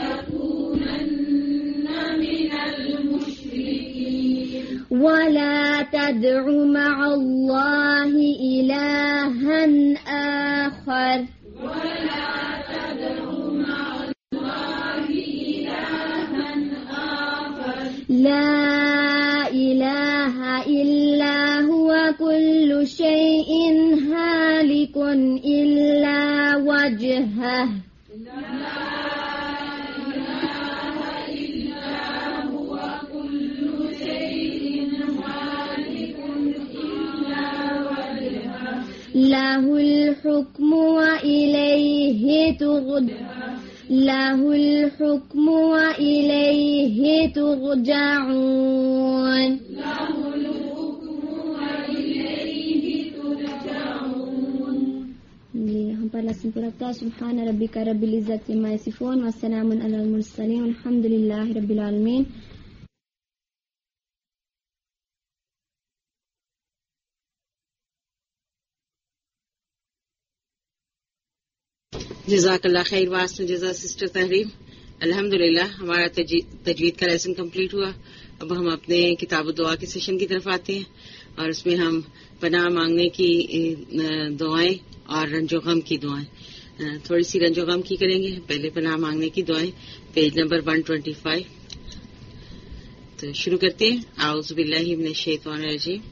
[SPEAKER 11] تكونن من المشركين
[SPEAKER 10] ولا تدع مع الله إلها آخر
[SPEAKER 11] ولا تدع مع الله إلها آخر
[SPEAKER 10] لا إله إلا هو كل شيء هالك إلا وجهه له الحكم وإليه ترجعون له الحكم وإليه ترجعون
[SPEAKER 11] له الحكم وإليه ترجعون
[SPEAKER 10] यहाँ पर लसन पूरा था सुभान रब्बिका रब्बिल इज्जति अम्मा यसिफून व सलामुन अलल मुरसलीन अल्हम्दुलिल्लाहि रब्बिल आलमीन।
[SPEAKER 9] जज़ाकल्लाह खैर वास्ते जज़ा सिस्टर तहरीम। अल्हम्दुलिल्लाह हमारा तजवीद का लेसन कंप्लीट हुआ। अब हम अपने किताब दुआ के सेशन की तरफ आते हैं और उसमें हम पनाह मांगने की दुआएं और रंजो गम की दुआएं, थोड़ी सी रंजो गम की करेंगे। पहले पनाह मांगने की दुआएं पेज नंबर एक सौ पच्चीस। तो शुरू करते हैं। आऊज़ु बिल्लाहि मिनश शैतानिर रजीम।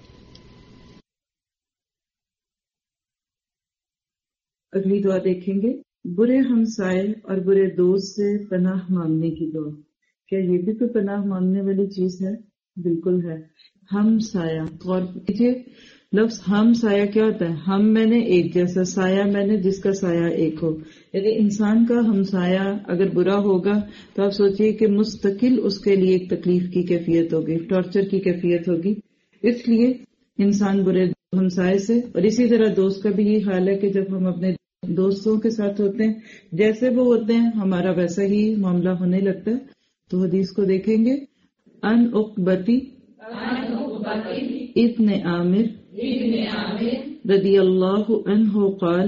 [SPEAKER 3] अगली दुआ देखेंगे, बुरे हमसाए और बुरे दोस्त से पनाह मांगने की दुआ। क्या ये भी तो पनाह मांगने वाली चीज है? बिल्कुल है। हम साया, गौर कीजिए, लफ्ज हम साया क्या होता है? हम मैंने एक जैसा, साया मैंने जिसका साया एक हो। यदि इंसान का हमसाया अगर बुरा होगा तो आप सोचिए कि मुस्तकिल उसके लिए एक तकलीफ की कैफियत होगी, टॉर्चर की कैफियत होगी। इसलिए इंसान बुरे हमसाए से, और इसी तरह दोस्त का भी यही हाल है कि जब हम अपने दोस्तों के साथ होते हैं, जैसे वो होते हैं हमारा वैसा ही मामला होने लगता है। तो हदीस को देखेंगे, अन उक़बती इब्न आमिर रदियल्लाहु अन्हु क़ाल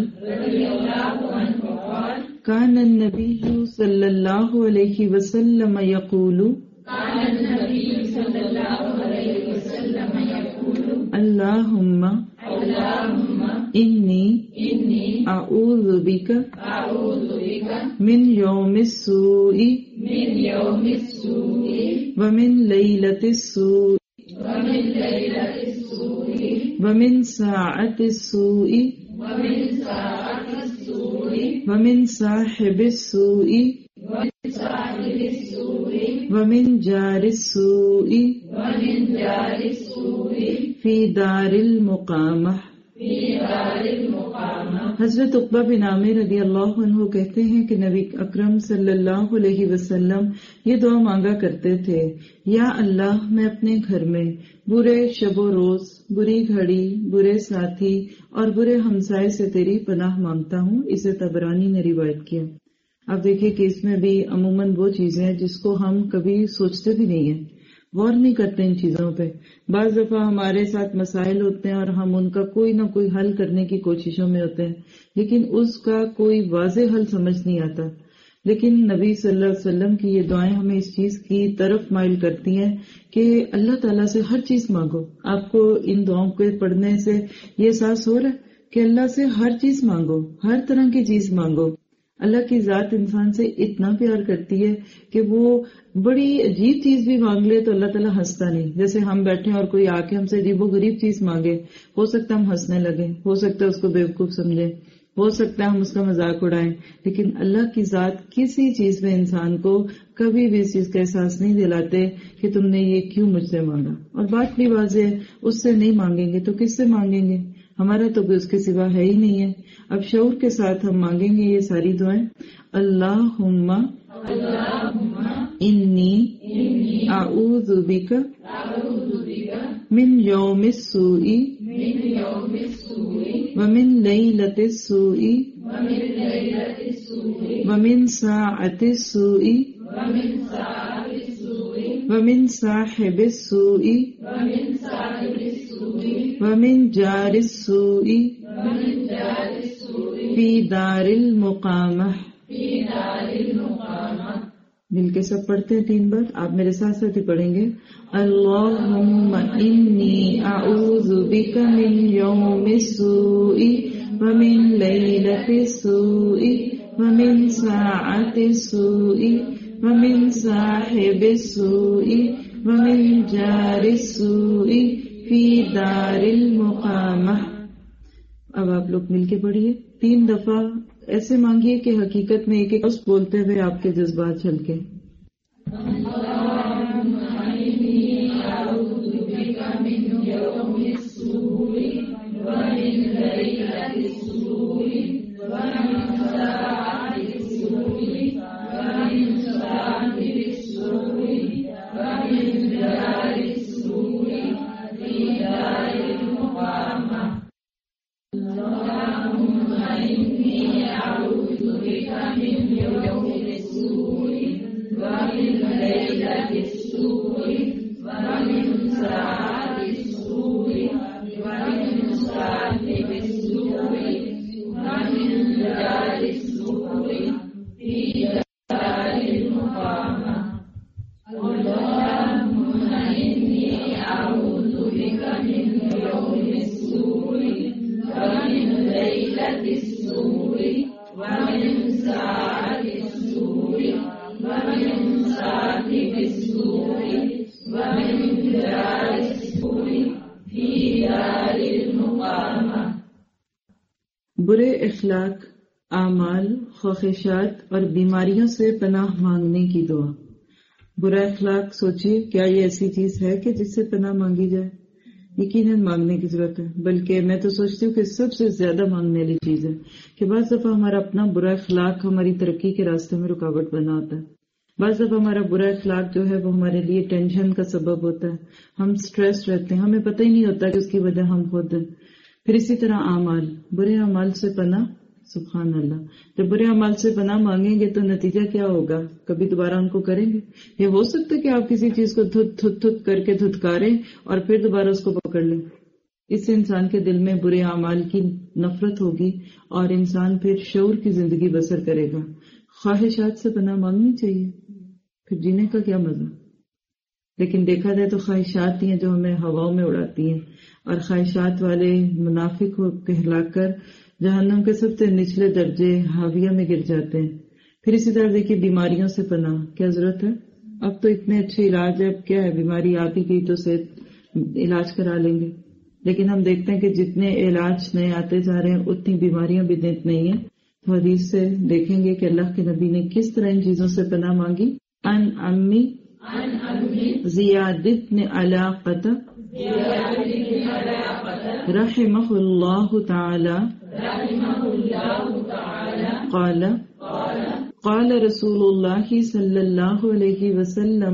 [SPEAKER 3] कान अन्नबिय्यु सल्लल्लाहु अलैहि वसल्लम यक़ूलु अल्लाहुम्मा इन्नी अऊज़ु बिका मिन यौमिस सूई व मिन लैलतिस सूई व मिन साअतिस सूई व मिन साहिबिस सूई व मिन जारिस सूई फी दारिल मुकामह حضرت عقبہ بن عامر رضی اللہ عنہ کہتے ہیں کہ نبی اکرم صلی اللہ علیہ وسلم یہ دعا مانگا کرتے تھے، یا اللہ میں اپنے گھر میں برے شب و روز، بری گھڑی، برے ساتھی اور برے ہمسائے سے تیری پناہ مانگتا ہوں۔ اسے طبرانی نے روایت کیا۔ اب دیکھیں کہ اس میں بھی عموماً وہ چیزیں ہیں جس کو ہم کبھی سوچتے بھی نہیں ہیں، غور نہیں کرتے ان چیزوں پہ۔ بعض دفعہ ہمارے ساتھ مسائل ہوتے ہیں اور ہم ان کا کوئی نہ کوئی حل کرنے کی کوششوں میں ہوتے ہیں، لیکن اس کا کوئی واضح حل سمجھ نہیں آتا۔ لیکن نبی صلی اللہ علیہ وسلم کی یہ دعائیں ہمیں اس چیز کی طرف مائل کرتی ہیں کہ اللہ تعالیٰ سے ہر چیز مانگو۔ آپ کو ان دعاؤں کے پڑھنے سے یہ احساس ہو رہا ہے کہ اللہ سے ہر چیز مانگو، ہر طرح کی چیز مانگو۔ اللہ کی ذات انسان سے اتنا پیار کرتی ہے کہ وہ بڑی عجیب چیز بھی مانگ لے تو اللہ تعالیٰ ہنستا نہیں۔ جیسے ہم بیٹھے اور کوئی آ کے ہم سے عجیب و غریب چیز مانگے، ہو سکتا ہے ہم ہنسنے لگیں، ہو سکتا ہے اس کو بیوقوف سمجھیں، ہو سکتا ہے ہم اس کا مذاق اڑائیں، لیکن اللہ کی ذات کسی چیز میں انسان کو کبھی بھی اس چیز کا احساس نہیں دلاتے کہ تم نے یہ کیوں مجھ سے مانگا۔ اور بات بھی واضح ہے، اس سے نہیں مانگیں گے تو کس سے مانگیں گے؟ ہمارا تو کوئی اس کے سوا ہے ہی نہیں ہے۔ اب شعور کے ساتھ ہم مانگیں گے یہ ساری دعائیں۔ اللہم انی اعوذ بک من یوم السوء ومن لیلۃ السوء ومن ساعۃ السوء ومن صاحب السوء ومن جار السوء فی دار المقامہ۔ مل کے سب پڑھتے ہیں تین بار، آپ میرے ساتھ ساتھ ہی پڑھیں گے۔ اللہم انی اعوذ بک من یوم السوء ومن لیلۃ السوء ومن ساعۃ السوء ومن صاحب السوء ومن جار السوء فی دار المقامہ۔ اب آپ لوگ مل کے پڑھیے تین دفعہ، ایسے مانگیے کہ حقیقت میں ایک ایک لفظ بولتے ہوئے آپ کے جذبات چھلکے۔ برے اخلاق، اعمال، خواہشات اور بیماریوں سے پناہ مانگنے کی دعا۔ برا اخلاق، سوچیے کیا یہ ایسی چیز ہے کہ جس سے پناہ مانگی جائے؟ یقیناً مانگنے کی ضرورت ہے، بلکہ میں تو سوچتی ہوں کہ سب سے زیادہ مانگنے والی چیز ہے کہ بعض دفعہ ہمارا اپنا برا اخلاق ہماری ترقی کے راستے میں رکاوٹ بنا ہوتا ہے۔ بعض دفعہ ہمارا برا اخلاق جو ہے وہ ہمارے لیے ٹینشن کا سبب ہوتا ہے، ہم سٹریس رہتے ہیں، ہمیں پتہ ہی نہیں ہوتا کہ اس کی وجہ ہم خود ہیں۔ پھر اسی طرح اعمال، برے اعمال سے پناہ، سبحان اللہ، جب برے اعمال سے پناہ مانگیں گے تو نتیجہ کیا ہوگا؟ کبھی دوبارہ ان کو کریں گے؟ یہ ہو سکتا ہے کہ آپ کسی چیز کو دھت دھت دھت کر کے دھتکاریں اور پھر دوبارہ اس کو پکڑ لیں۔ اس سے انسان کے دل میں برے اعمال کی نفرت ہوگی اور انسان پھر شعور کی زندگی بسر کرے گا۔ خواہشات سے پناہ مانگنی چاہیے، پھر جینے کا کیا مزہ؟ لیکن دیکھا جائے تو خواہشات ہی ہیں جو ہمیں ہواؤں میں اڑاتی ہیں، اور خواہشات والے منافق کو کہلا کر جہنم کے سب سے نچلے درجے حاویہ میں گر جاتے ہیں۔ پھر اسی طرح دیکھیے بیماریوں سے پناہ، کیا ضرورت ہے؟ اب تو اتنے اچھے علاج ہے، اب کیا ہے، بیماری آپ ہی گئی تو صحت علاج کرا لیں گے، لیکن ہم دیکھتے ہیں کہ جتنے علاج نئے آتے جا رہے ہیں اتنی بیماریاں بھی نت نہیں ہیں۔ تو حدیث سے دیکھیں گے کہ اللہ کے نبی نے کس طرح ان چیزوں سے پناہ مانگی۔ ان امی زیاد بن علاقۃ رحمہ اللہ تعالی قال قال رسول اللہ صلی اللہ علیہ وسلم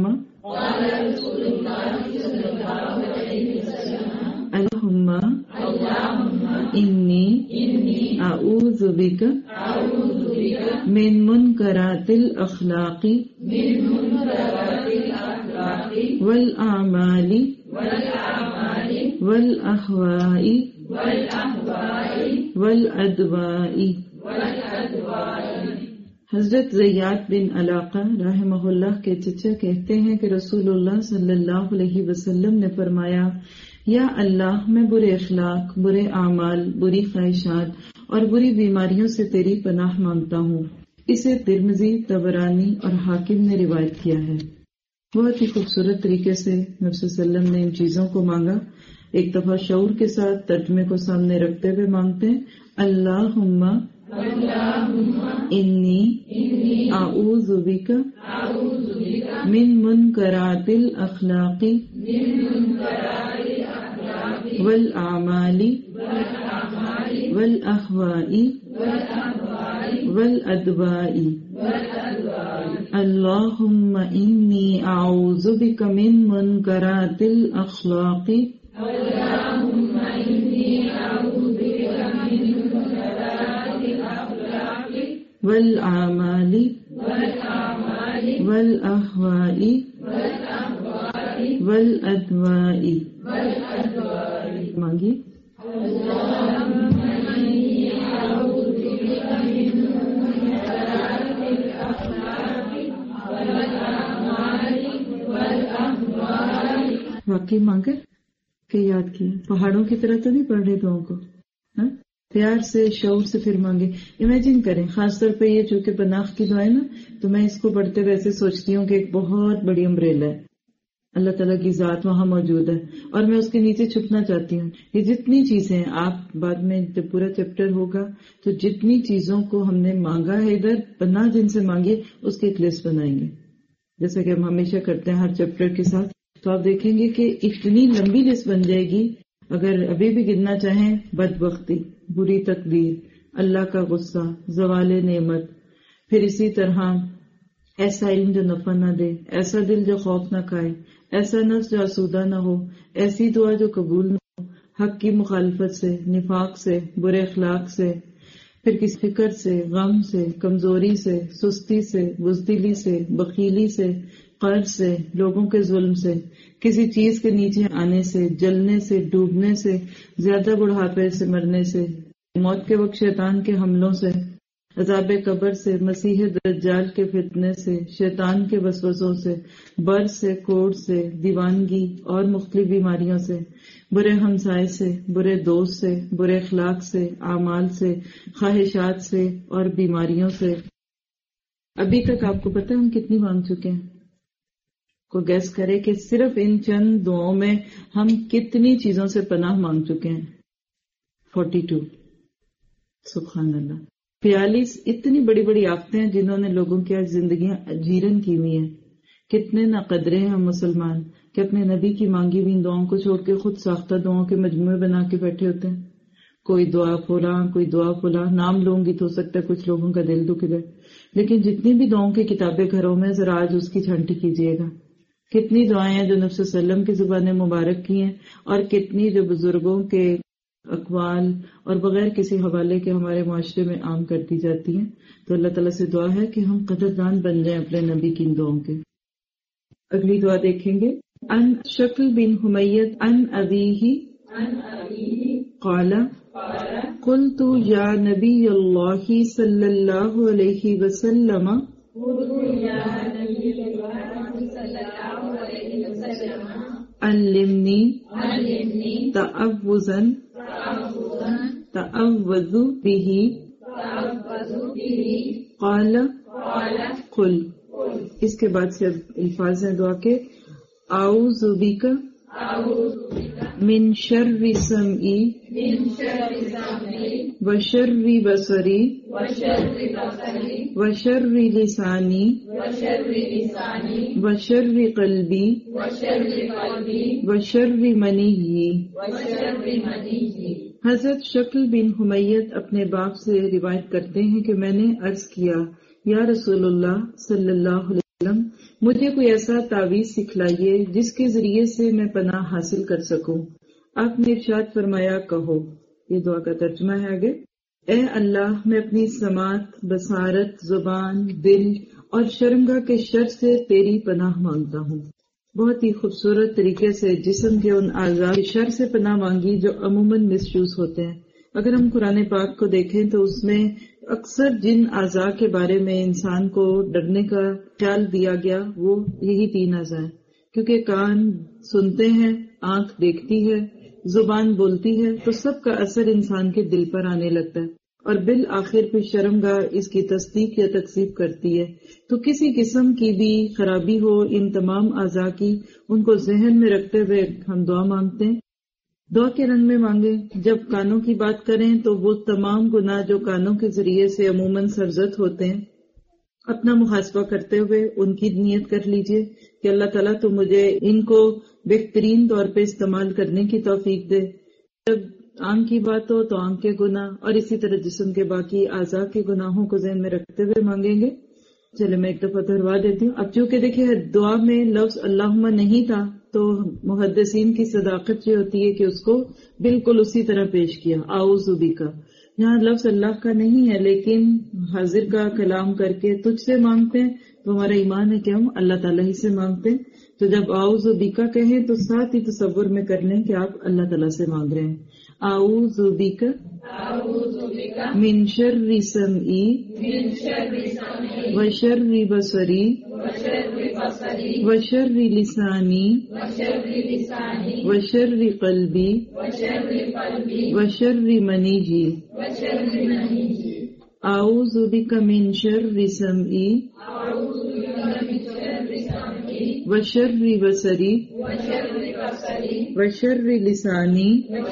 [SPEAKER 3] اللہم انی اعوذ بک من منکرات الاخلاق والاعمال والاہواء والادواء. حضرت زیاد بن علاقہ رحمہ اللہ کے چچا کہتے ہیں کہ رسول اللہ صلی اللہ علیہ وسلم نے فرمایا، یا اللہ میں برے اخلاق، برے اعمال، بری خواہشات اور بری بیماریوں سے تیری پناہ مانگتا ہوں. اسے ترمذی، طبرانی اور حاکم نے روایت کیا ہے. بہت ہی خوبصورت طریقے سے نبی صلی اللہ علیہ وسلم نے ان چیزوں کو مانگا. ایک دفعہ شعور کے ساتھ ترجمے کو سامنے رکھتے ہوئے مانگتے ہیں، اللہم انی اعوذ بک من منکرات الاخلاق والاعمال والاہواء والادواء. اللہم انی اعوذ بک من منکرات الاخلاق والاعمال والاہواء والادواء. مانگی واقعی مانگے کہ یاد کیا. پہاڑوں کی طرح تو نہیں پڑھ رہے دعاؤں کو، ہاں پیار سے، شعور سے پھر مانگے. امیجن کریں، خاص طور پہ یہ چونکہ پناہ کی دعائیں نا، تو میں اس کو پڑھتے ویسے سوچتی ہوں کہ ایک بہت بڑی امبریلا ہے، اللہ تعالیٰ کی ذات وہاں موجود ہے اور میں اس کے نیچے چھپنا چاہتی ہوں. یہ جتنی چیزیں آپ بعد میں جب پورا چیپٹر ہوگا تو جتنی چیزوں کو ہم نے مانگا ہے ادھر پناہ جن سے مانگی اس کی ایک لسٹ بنائیں گے، جیسا کہ ہم ہمیشہ کرتے ہیں ہر چیپٹر کے ساتھ. تو آپ دیکھیں گے کہ اتنی لمبی لسٹ بن جائے گی. اگر ابھی بھی گننا چاہیں، بدبختی، بری تقدیر، اللہ کا غصہ، زوال نعمت، پھر اسی طرح ایسا علم جو نفع نہ دے، ایسا دل جو خوف نہ کھائے، ایسا نفس جو آسودہ نہ ہو، ایسی دعا جو قبول نہ ہو، حق کی مخالفت سے، نفاق سے، برے اخلاق سے، پھر کسی فکر سے، غم سے، کمزوری سے، سستی سے، بزدلی سے، بخیلی سے، قرض سے، لوگوں کے ظلم سے، کسی چیز کے نیچے آنے سے، جلنے سے، ڈوبنے سے، زیادہ بڑھاپے سے مرنے سے، موت کے وقت شیطان کے حملوں سے، عذاب قبر سے، مسیح دجال کے فتنے سے، شیطان کے وسوسوں سے، برد سے، کوڑ سے، دیوانگی اور مختلف بیماریوں سے، برے ہمسائے سے، برے دوست سے، برے اخلاق سے، اعمال سے، خواہشات سے اور بیماریوں سے. ابھی تک آپ کو پتہ ہے ہم کتنی مانگ چکے ہیں؟ کو گیس کرے کہ صرف ان چند دعاؤں میں ہم کتنی چیزوں سے پناہ مانگ چکے ہیں. Forty two. سبحان اللہ. بیالیس اتنی بڑی بڑی آفتیں ہیں جنہوں نے لوگوں کی آج زندگیاں جیرن کی ہوئی ہیں. کتنے ناقدرے ہیں ہم مسلمان کہ اپنے نبی کی مانگی ہوئی دعاؤں کو چھوڑ کے خود ساختہ دعاؤں کے مجموعے بنا کے بیٹھے ہوتے ہیں. کوئی دعا فلاں، کوئی دعا فلاں، نام لوں گی تو ہو سکتا ہے کچھ لوگوں کا دل دکھ جائے. لیکن جتنی بھی دعاؤں کی کتابیں گھروں میں ذرا آج اس کی چھانٹی کیجیے گا. کتنی دعائیں ہیں جو نبی صلی اللہ علیہ وسلم کی زبان مبارک کی ہیں اور کتنی جو بزرگوں کے اقوال اور بغیر کسی حوالے کے ہمارے معاشرے میں عام کر دی جاتی ہیں. تو اللہ تعالیٰ سے دعا ہے کہ ہم قدردان بن جائیں اپنے نبی کی ان دعاؤں کے. اگلی دعا دیکھیں گے. ان شکل بن حمیت ان ابیہ قال قلت یا نبی اللہ صلی اللہ علیہ وسلم علمنی تعوذا تعوذ به قال قل. اس کے بعد سے اب الفاظ ہیں دعا کے. اعوذ بک من شر سمعی و شر بصری وشر لسانی وشر قلبی وشر منی. حضرت شکل بن حمیت اپنے باپ سے روایت کرتے ہیں کہ میں نے عرض کیا یا رسول اللہ صلی اللہ علیہ وسلم مجھے کوئی ایسا تعویذ سکھلائیے جس کے ذریعے سے میں پناہ حاصل کر سکوں. آپ نے ارشاد فرمایا کہو. یہ دعا کا ترجمہ ہے آگے. اے اللہ میں اپنی سماعت، بصارت، زبان، دل اور شرمگاہ کے شر سے تیری پناہ مانگتا ہوں. بہت ہی خوبصورت طریقے سے جسم کے ان اعضاء کے شر سے پناہ مانگی جو عموماً مس یوز ہوتے ہیں. اگر ہم قرآن پاک کو دیکھیں تو اس میں اکثر جن اعضاء کے بارے میں انسان کو ڈرنے کا خیال دیا گیا وہ یہی تین اعضاء ہیں، کیونکہ کان سنتے ہیں، آنکھ دیکھتی ہے، زبان بولتی ہے، تو سب کا اثر انسان کے دل پر آنے لگتا ہے اور بالآخر پھر شرمگاہ اس کی تصدیق یا تکذیب کرتی ہے. تو کسی قسم کی بھی خرابی ہو ان تمام اعضاء کی، ان کو ذہن میں رکھتے ہوئے ہم دعا مانگتے ہیں. دعا کے رنگ میں مانگیں. جب کانوں کی بات کریں تو وہ تمام گناہ جو کانوں کے ذریعے سے عموماً سرزد ہوتے ہیں اپنا محاسبہ کرتے ہوئے ان کی نیت کر لیجئے کہ اللہ تعالیٰ تو مجھے ان کو بہترین طور پہ استعمال کرنے کی توفیق دے. جب آنکھ کی بات ہو تو آنکھ کے گناہ اور اسی طرح جسم کے باقی اعضاء کے گناہوں کو ذہن میں رکھتے ہوئے مانگیں گے. چلے میں ایک دفعہ دہروا دیتی ہوں. اب چونکہ دیکھیے دعا میں لفظ اللہم نہیں تھا تو محدثین کی صداقت یہ ہوتی ہے کہ اس کو بالکل اسی طرح پیش کیا اعوذ بک. یہاں لفظ اللہ کا نہیں ہے لیکن حاضر کا کلام کر کے تجھ سے مانگتے ہیں تو ہمارا ایمان ہے کہ ہم اللہ تعالیٰ ہی سے مانگتے ہیں. تو جب اعوذ بک کہیں تو ساتھ ہی تصور میں کر لیں کہ آپ اللہ تعالیٰ سے مانگ رہے ہیں. اعوذ بک من شر سمعی وشر بصری وشر لسانی وشر قلبی وشر منی. اعوذ بک من شر سمعی وشر بصری وشر لسانی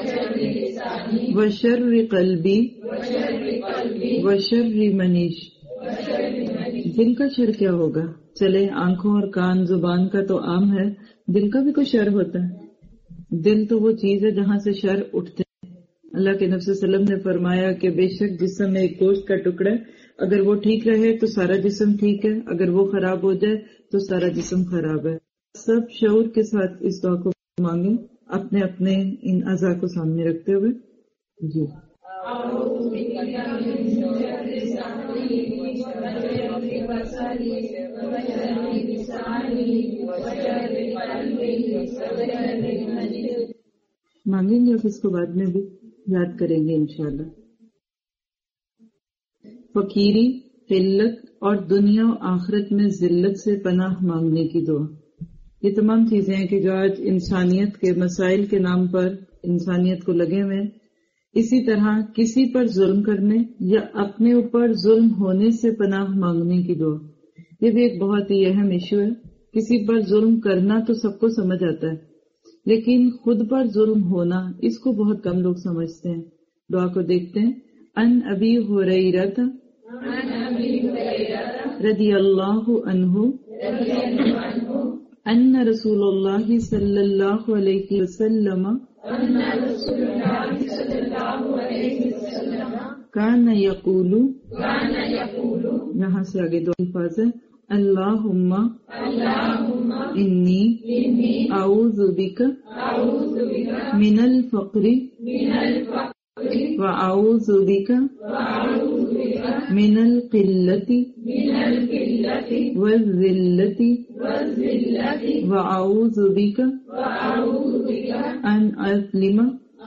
[SPEAKER 3] وشر قلبی وشر منی. دل کا شر کیا ہوگا؟ چلے آنکھوں اور کان زبان کا تو عام ہے، دل کا بھی کوئی شر ہوتا ہے. دل تو وہ چیز ہے جہاں سے شر اٹھتے ہیں. اللہ کے نبی صلی اللہ علیہ وسلم نے فرمایا کہ بے شک جسم میں ایک گوشت کا ٹکڑا ہے، اگر وہ ٹھیک رہے تو سارا جسم ٹھیک ہے، اگر وہ خراب ہو جائے تو سارا جسم خراب ہے. سب شعور کے ساتھ اس دعا کو مانگیں اپنے اپنے ان اعضاء کو سامنے رکھتے ہوئے. جی مانگیں گے اور اس کو بعد میں بھی یاد کریں گے انشاءاللہ. فقیری، قلت اور دنیا و آخرت میں ذلت سے پناہ مانگنے کی دعا. یہ تمام چیزیں ہیں کہ جو آج انسانیت کے مسائل کے نام پر انسانیت کو لگے ہوئے ہیں. اسی طرح کسی پر ظلم کرنے یا اپنے اوپر ظلم ہونے سے پناہ مانگنے کی دعا. یہ بھی ایک بہت ہی اہم ایشو ہے. کسی پر ظلم کرنا تو سب کو سمجھ آتا ہے لیکن خود پر ظلم ہونا اس کو بہت کم لوگ سمجھتے ہیں. دعا کو دیکھتے ہیں. ان ابی ہریرہ رضی اللہ عنہ ان رسول اللہ صلی اللہ علیہ وسلم کان یقول، یہاں سے آگے دو الفاظ ہیں. اللہم انی اعوذ بک من الفقر واعوذ بک من القلۃ والذلۃ واعوذ بک ان اظلم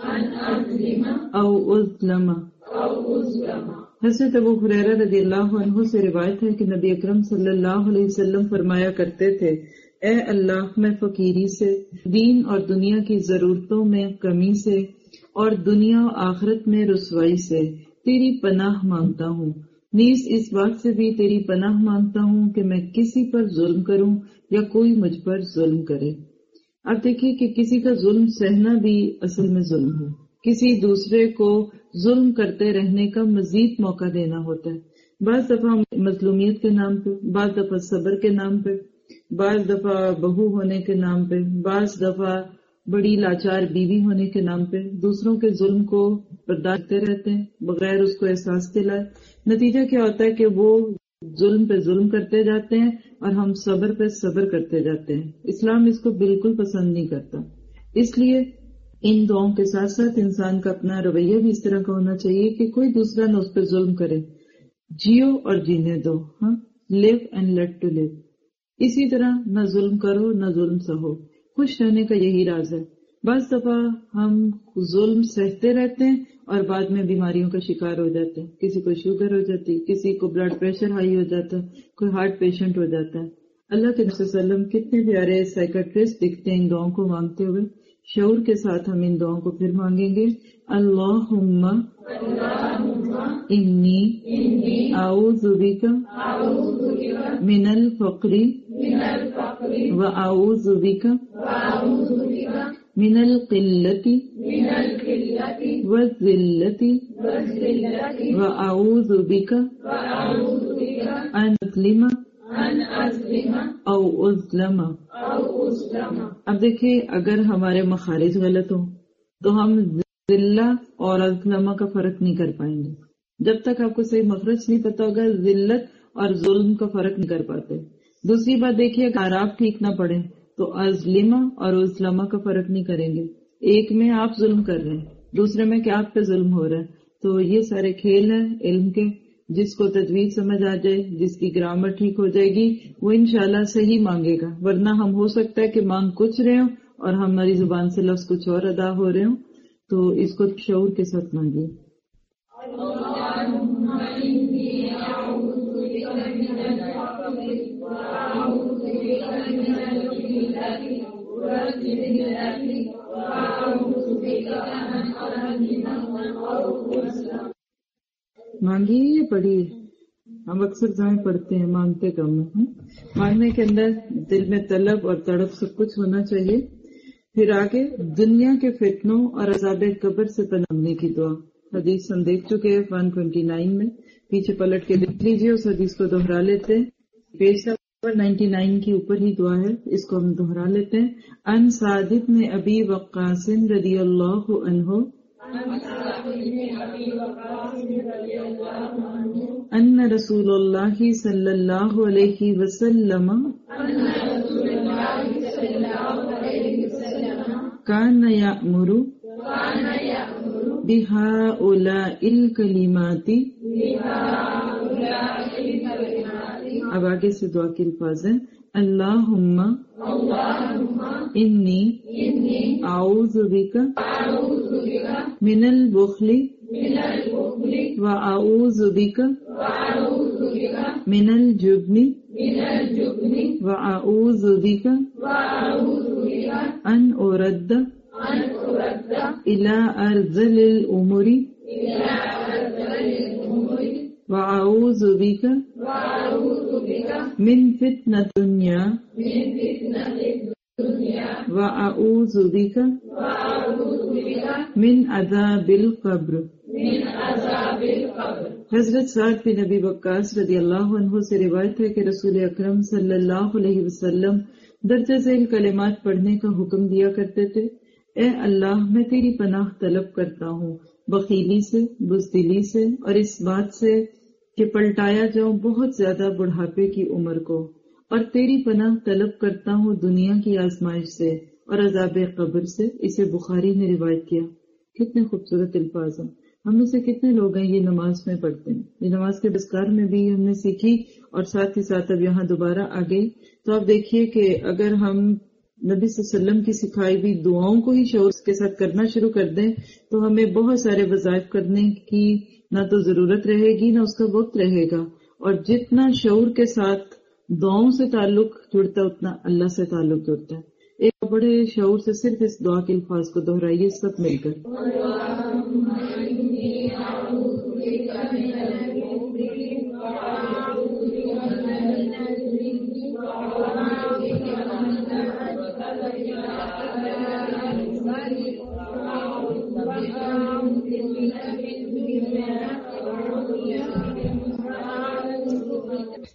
[SPEAKER 3] او اظلم. حضرت ابو ہریرہ رضی اللہ عنہ سے روایت ہے کہ نبی اکرم صلی اللہ علیہ وسلم فرمایا کرتے تھے اے اللہ میں فقیری سے، دین اور دنیا کی ضرورتوں میں کمی سے اور دنیا و آخرت میں رسوائی سے تیری پناہ مانگتا ہوں، نیز اس بات سے بھی تیری پناہ مانگتا ہوں کہ میں کسی پر ظلم کروں یا کوئی مجھ پر ظلم کرے. اب دیکھیے کہ کسی کا ظلم سہنا بھی اصل میں ظلم ہے. کسی دوسرے کو ظلم کرتے رہنے کا مزید موقع دینا ہوتا ہے. بعض دفعہ مظلومیت کے نام پہ، بعض دفعہ صبر کے نام پہ، بعض دفعہ بہو ہونے کے نام پہ، بعض دفعہ بڑی لاچار بیوی ہونے کے نام پہ دوسروں کے ظلم کو برداشت کرتے رہتے ہیں بغیر اس کو احساس دلائے. نتیجہ کیا ہوتا ہے کہ وہ ظلم پہ ظلم کرتے جاتے ہیں اور ہم صبر پہ صبر کرتے جاتے ہیں. اسلام اس کو بالکل پسند نہیں کرتا. اس لیے ان دعاؤں کے ساتھ ساتھ انسان کا اپنا رویہ بھی اس طرح کا ہونا چاہیے کہ کوئی دوسرا نہ اس پہ ظلم کرے. جیو اور جینے دو. ہاں، live and let to live. اسی طرح نہ ظلم کرو نہ ظلم سہو. خوش رہنے کا یہی راز ہے. بعض دفعہ ہم ظلم سہتے رہتے ہیں اور بعد میں بیماریوں کا شکار ہو جاتے ہیں. کسی کو شوگر ہو جاتی، کسی کو بلڈ پریشر ہائی ہو جاتا ہے، کوئی ہارٹ پیشنٹ ہو جاتا ہے. اللہ کے نبی صلی اللہ علیہ وسلم کتنے پیارے سائیکٹرسٹ دکھتے ہیں ان دعاؤں کو مانگتے ہوئے. شعور کے ساتھ ہم ان دعاؤں کو پھر مانگیں گے. اللہم انی اعوذ بک من الفقر و اعوذ بک من القلۃ والذلۃ و اعوذ بک ان اظلم او اظلم. اب دیکھیں، اگر ہمارے مخارج غلط ہوں تو ہم ذلہ اور اظلمہ کا فرق نہیں کر پائیں گے. جب تک آپ کو صحیح مخرج نہیں پتا ہوگا ذلت اور ظلم کا فرق نہیں کر پاتے. دوسری بات دیکھیے، اگر آپ ٹھیک نہ پڑھیں تو اظلمہ اور اظلمہ کا فرق نہیں کریں گے. ایک میں آپ ظلم کر رہے ہیں، دوسرے میں کہ آپ پہ ظلم ہو رہا ہے. تو یہ سارے کھیل ہیں علم کے. جس کو تجوید سمجھ آ جائے، جس کی گرامر ٹھیک ہو جائے گی، وہ انشاءاللہ صحیح مانگے گا. ورنہ ہم ہو سکتا ہے کہ مانگ کچھ رہے ہوں اور ہماری زبان سے لفظ کچھ اور ادا ہو رہے ہوں. تو اس کو شعور کے ساتھ مانگیے. مانگیے یا پڑھیے؟ ہم اکثر جہاں پڑھتے ہیں مانگتے کم ہیں. مانگنے کے اندر دل میں طلب اور تڑپ سب کچھ ہونا چاہیے. پھر آگے دنیا کے فتنوں اور عذاب قبر سے پناہنے کی دعا. حدیث ہم دیکھ چکے ہیں ایک سو انیس میں. پیچھے پلٹ کے دیکھ لیجیے، اس حدیث کو دوہرا لیتے ہیں. پیج نمبر ننانوے کی اوپر ہی دعا ہے، اس کو ہم دوہرا لیتے ہیں. ان سعد بن ابی وقاص رضی اللہ عنہ ان رسول اللہ صلی اللہ علیہ وسلم کان یأمر بہؤلاء الکلمات. اب آگے سے دعا کے الفاظ ہیں. اللہم انی اعوذ بک من البخل و اعوذ بک من الجبن و اعوذ بک ان ارد الى ارذل الامور و اعوذ بک من فتنة الدنیا و اعوذ بک من عذاب القبر. حضرت سعد بن ابی وقاص رضی اللہ عنہ سے روایت ہے کہ رسول اکرم صلی اللہ علیہ وسلم درجہ ذیل کلمات پڑھنے کا حکم دیا کرتے تھے. اے اللہ، میں تیری پناہ طلب کرتا ہوں بخیلی سے، بزدلی سے، اور اس بات سے کہ پلٹایا جاؤں بہت زیادہ بڑھاپے کی عمر کو، اور تیری پناہ طلب کرتا ہوں دنیا کی آزمائش سے اور عذاب قبر سے. اسے بخاری نے روایت کیا. کتنے خوبصورت الفاظ ہیں. ہم میں سے کتنے لوگ ہیں یہ نماز میں پڑھتے ہیں؟ یہ نماز کے بسکار میں بھی ہم نے سیکھی اور ساتھ ہی ساتھ اب یہاں دوبارہ آ گئی. تو آپ دیکھیے کہ اگر ہم نبی صلی اللہ علیہ وسلم کی سکھائی ہوئی دعاؤں کو ہی شعور کے ساتھ کرنا شروع کر دیں تو ہمیں بہت سارے وظائف کرنے کی نہ تو ضرورت رہے گی نہ اس کا وقت رہے گا. اور جتنا شعور کے ساتھ دعاؤں سے تعلق جڑتا اتنا اللہ سے تعلق جڑتا ہے. ایک بڑے شعور سے صرف اس دعا کے الفاظ کو دہرائیے سب مل کر.
[SPEAKER 11] Thank you.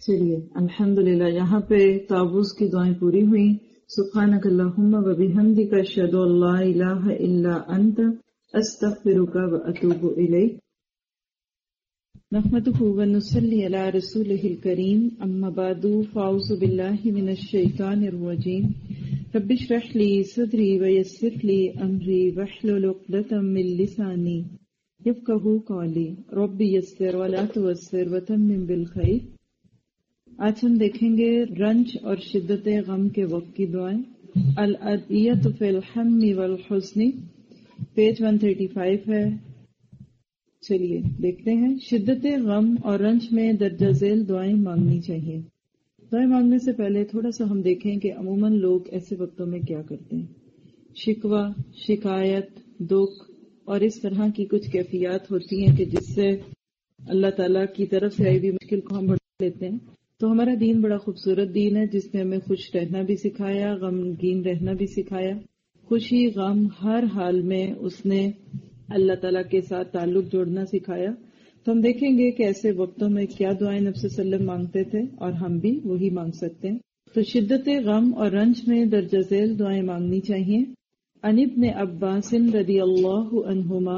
[SPEAKER 3] چلیے الحمدللہ یہاں پہ تابوس کی دعائیں پوری ہوئی. سبحانک اللہم و بحمدک اشہد ان لا الہ الا انت استغفرک و اتوب الیک. نحمدہ و نصلی علی رسولہ الکریم. اما بعد فاعوذ باللہ من الشیطان الرجیم. رب اشرح لی صدری ویسر لی امری واحلل عقدۃ من لسانی یفقہوا قولی. رب یسر ولا تعسر وتمم بالخیر. آج ہم دیکھیں گے رنج اور شدت غم کے وقت کی دعائیں. الادعیۃ فی الحم والحزن، پیج ایک سو پینتیس ہے. چلیے دیکھتے ہیں. شدت غم اور رنج میں درجہ ذیل دعائیں مانگنی چاہیے. دعائیں مانگنے سے پہلے تھوڑا سا ہم دیکھیں کہ عموماً لوگ ایسے وقتوں میں کیا کرتے ہیں. شکوہ، شکایت، دکھ اور اس طرح کی کچھ کیفیات ہوتی ہیں کہ جس سے اللہ تعالیٰ کی طرف سے آئی بھی مشکل کو ہم بڑھا لیتے ہیں. تو ہمارا دین بڑا خوبصورت دین ہے جس نے ہمیں خوش رہنا بھی سکھایا، غمگین رہنا بھی سکھایا. خوشی غم ہر حال میں اس نے اللہ تعالیٰ کے ساتھ تعلق جوڑنا سکھایا. تو ہم دیکھیں گے کہ ایسے وقتوں میں کیا دعائیں نبی صلی اللہ علیہ وسلم مانگتے تھے اور ہم بھی وہی مانگ سکتے ہیں. تو شدت غم اور رنج میں درجہ ذیل دعائیں مانگنی چاہیے. عن ابن عباس رضی اللہ عنہما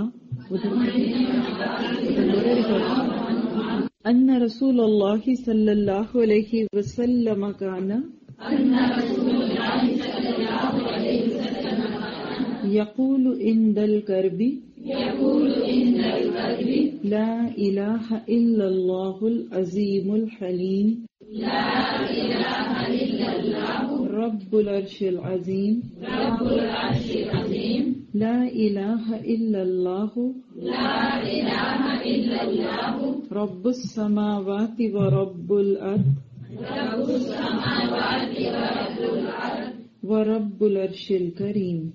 [SPEAKER 3] ان رسول اللہ صلی اللہ علیہ وسلم کان یقول عند الکرب لا الہ الا اللہ العظیم الحلیم رب العرش العظیم لا الہ الا اللہ رب السماوات ورب الارض ورب العرش الکریم.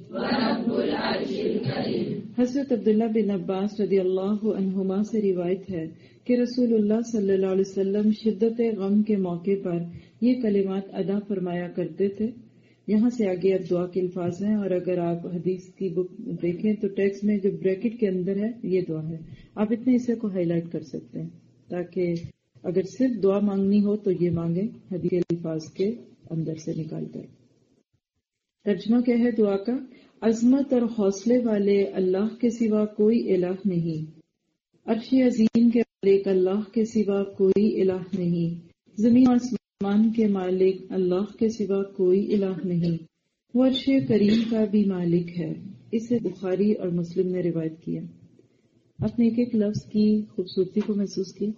[SPEAKER 3] حضرت عبداللہ بن عباس رضی اللہ عنہما سے روایت ہے کہ رسول اللہ صلی اللہ علیہ وسلم شدت غم کے موقع پر یہ کلمات ادا فرمایا کرتے تھے. یہاں سے آگے اب دعا کے الفاظ ہیں، اور اگر آپ حدیث کی بک دیکھیں تو ٹیکسٹ میں جو بریکٹ کے اندر ہے یہ دعا ہے. آپ اتنے حصے کو ہائی لائٹ کر سکتے ہیں تاکہ اگر صرف دعا مانگنی ہو تو یہ مانگیں حدیث کے الفاظ کے اندر سے نکال کر. ترجمہ کیا ہے دعا کا؟ عظمت اور حوصلے والے اللہ کے سوا کوئی الہ نہیں، عرش عظیم کے مالک اللہ کے سوا کوئی الہ نہیں، زمین و آسمان کے مالک اللہ کے سوا کوئی الہ نہیں، وہ عرش کریم کا بھی مالک ہے. اسے بخاری اور مسلم نے روایت کیا. آپ نے ایک ایک لفظ کی خوبصورتی کو محسوس کیا.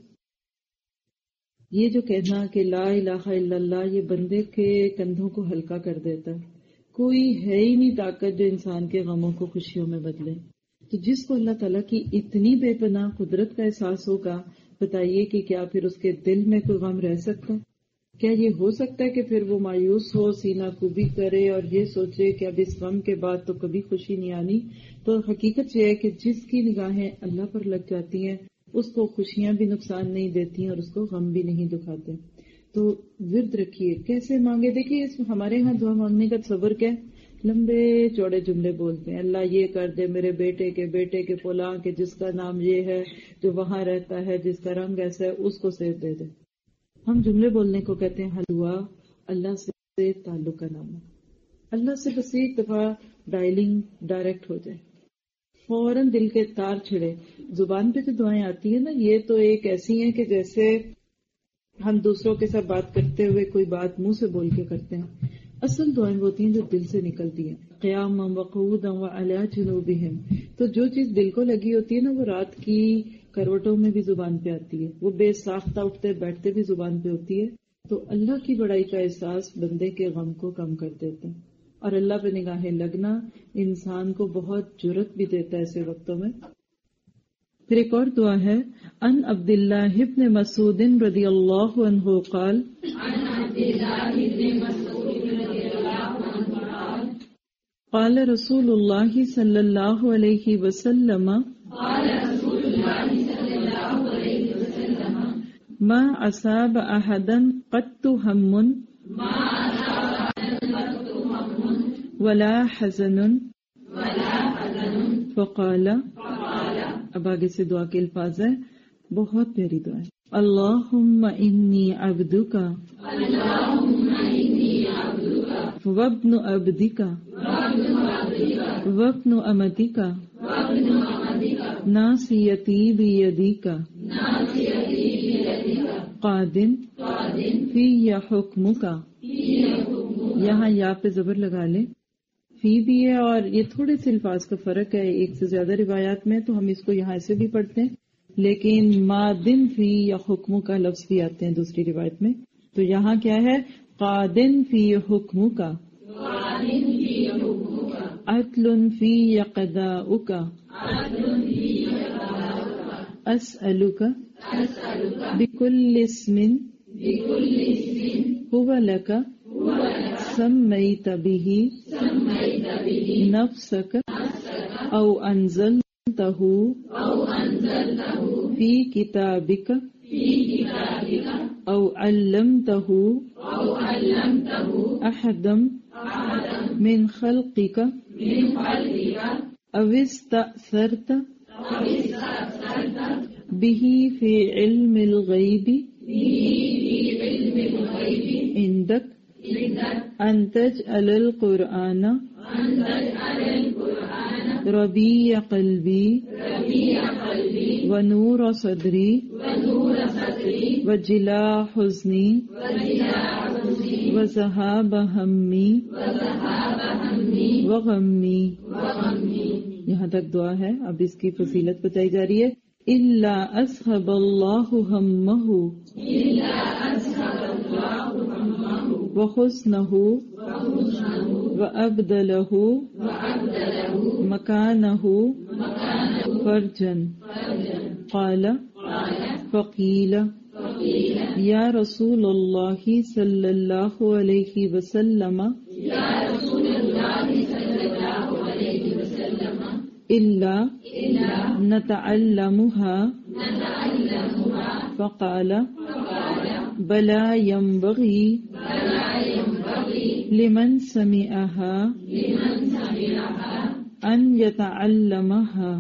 [SPEAKER 3] یہ جو کہنا کہ لا الہ الا اللہ، یہ بندے کے کندھوں کو ہلکا کر دیتا ہے. کوئی ہے ہی نہیں طاقت جو انسان کے غموں کو خوشیوں میں بدلے. تو جس کو اللہ تعالیٰ کی اتنی بے پناہ قدرت کا احساس ہوگا، بتائیے کہ کیا پھر اس کے دل میں کوئی غم رہ سکتا ہے؟ کیا یہ ہو سکتا ہے کہ پھر وہ مایوس ہو، سینہ کوبی کرے اور یہ سوچے کہ اب اس غم کے بعد تو کبھی خوشی نہیں آنی؟ تو حقیقت یہ ہے کہ جس کی نگاہیں اللہ پر لگ جاتی ہیں اس کو خوشیاں بھی نقصان نہیں دیتی اور اس کو غم بھی نہیں دکھاتے. تو ورد رکھیے. کیسے مانگے؟ دیکھیے اس ہمارے ہاں دعا مانگنے کا تصور کیا ہے؟ لمبے چوڑے جملے بولتے ہیں. اللہ یہ کر دے میرے بیٹے کے بیٹے کے فلاں کے جس کا نام یہ ہے، جو وہاں رہتا ہے، جس کا رنگ ایسا ہے، اس کو صحت دے دے. ہم جملے بولنے کو کہتے ہیں حلوا. اللہ سے تعلق کا نام ہے. اللہ سے بس ایک دفعہ ڈائلنگ ڈائریکٹ ہو جائے، فوراً دل کے تار چھڑے. زبان پہ جو دعائیں آتی ہیں نا، یہ تو ایک ایسی ہیں کہ جیسے ہم دوسروں کے ساتھ بات کرتے ہوئے کوئی بات منہ سے بول کے کرتے ہیں. اصل دعائیں ہوتی ہیں جو دل سے نکلتی ہیں. قیاما وقعودا وعلی جنوبہم. تو جو چیز دل کو لگی ہوتی ہے نا، وہ رات کی کروٹوں میں بھی زبان پہ آتی ہے، وہ بے ساختہ اٹھتے بیٹھتے بھی زبان پہ ہوتی ہے. تو اللہ کی بڑائی کا احساس بندے کے غم کو کم کر دیتا ہے، اور اللہ پہ نگاہیں لگنا انسان کو بہت جرأت بھی دیتا ہے ایسے وقتوں میں. پھر ایک اور دعا ہے. ان عبداللہ ابن مسعود رضی اللہ عنہ قال قال رسول اللہ صلی اللہ علیہ وسلم ما اصاب احدا قط هم ولا حزن فقال. اب آگے سے دعا کے الفاظ ہیں، بہت پیاری دعا ہے. اللہم انی عبدک وابن عبدک وابن امتک ناصیتی بیدک قاد فی حکمک. یہاں یا پہ زبر لگا لیں، فی بھی ہے اور یہ تھوڑے سے الفاظ کا فرق ہے ایک سے زیادہ روایات میں، تو ہم اس کو یہاں سے بھی پڑھتے ہیں، لیکن مادن فی یا حکم کا لفظ بھی آتے ہیں دوسری روایت میں. تو یہاں کیا ہے؟ قادن فی حکم کا، عدل فی قضاؤک، اسألک بکل اسم هو لک سمیت به نفسک او انزلتہ فی کتابک او علمتہ احدا من خلقک او استأثرت به فی علم الغیب عندک ان تجعل القرآن ربیع قلبی ونور صدری وجلاء حزنی وذہاب ہمی وغمی. یہاں تک دعا ہے. اب اس کی فضیلت بتائی جا رہی ہے. الا اصحب اللہ ہمہ وحسنہ وابدلہ مکانہ فرجا. قال فقیل یا رسول اللہ صلی اللہ علیہ وسلم الا نتعلمها فقال بلا ينبغي لمن سمعها ان يتعلمها.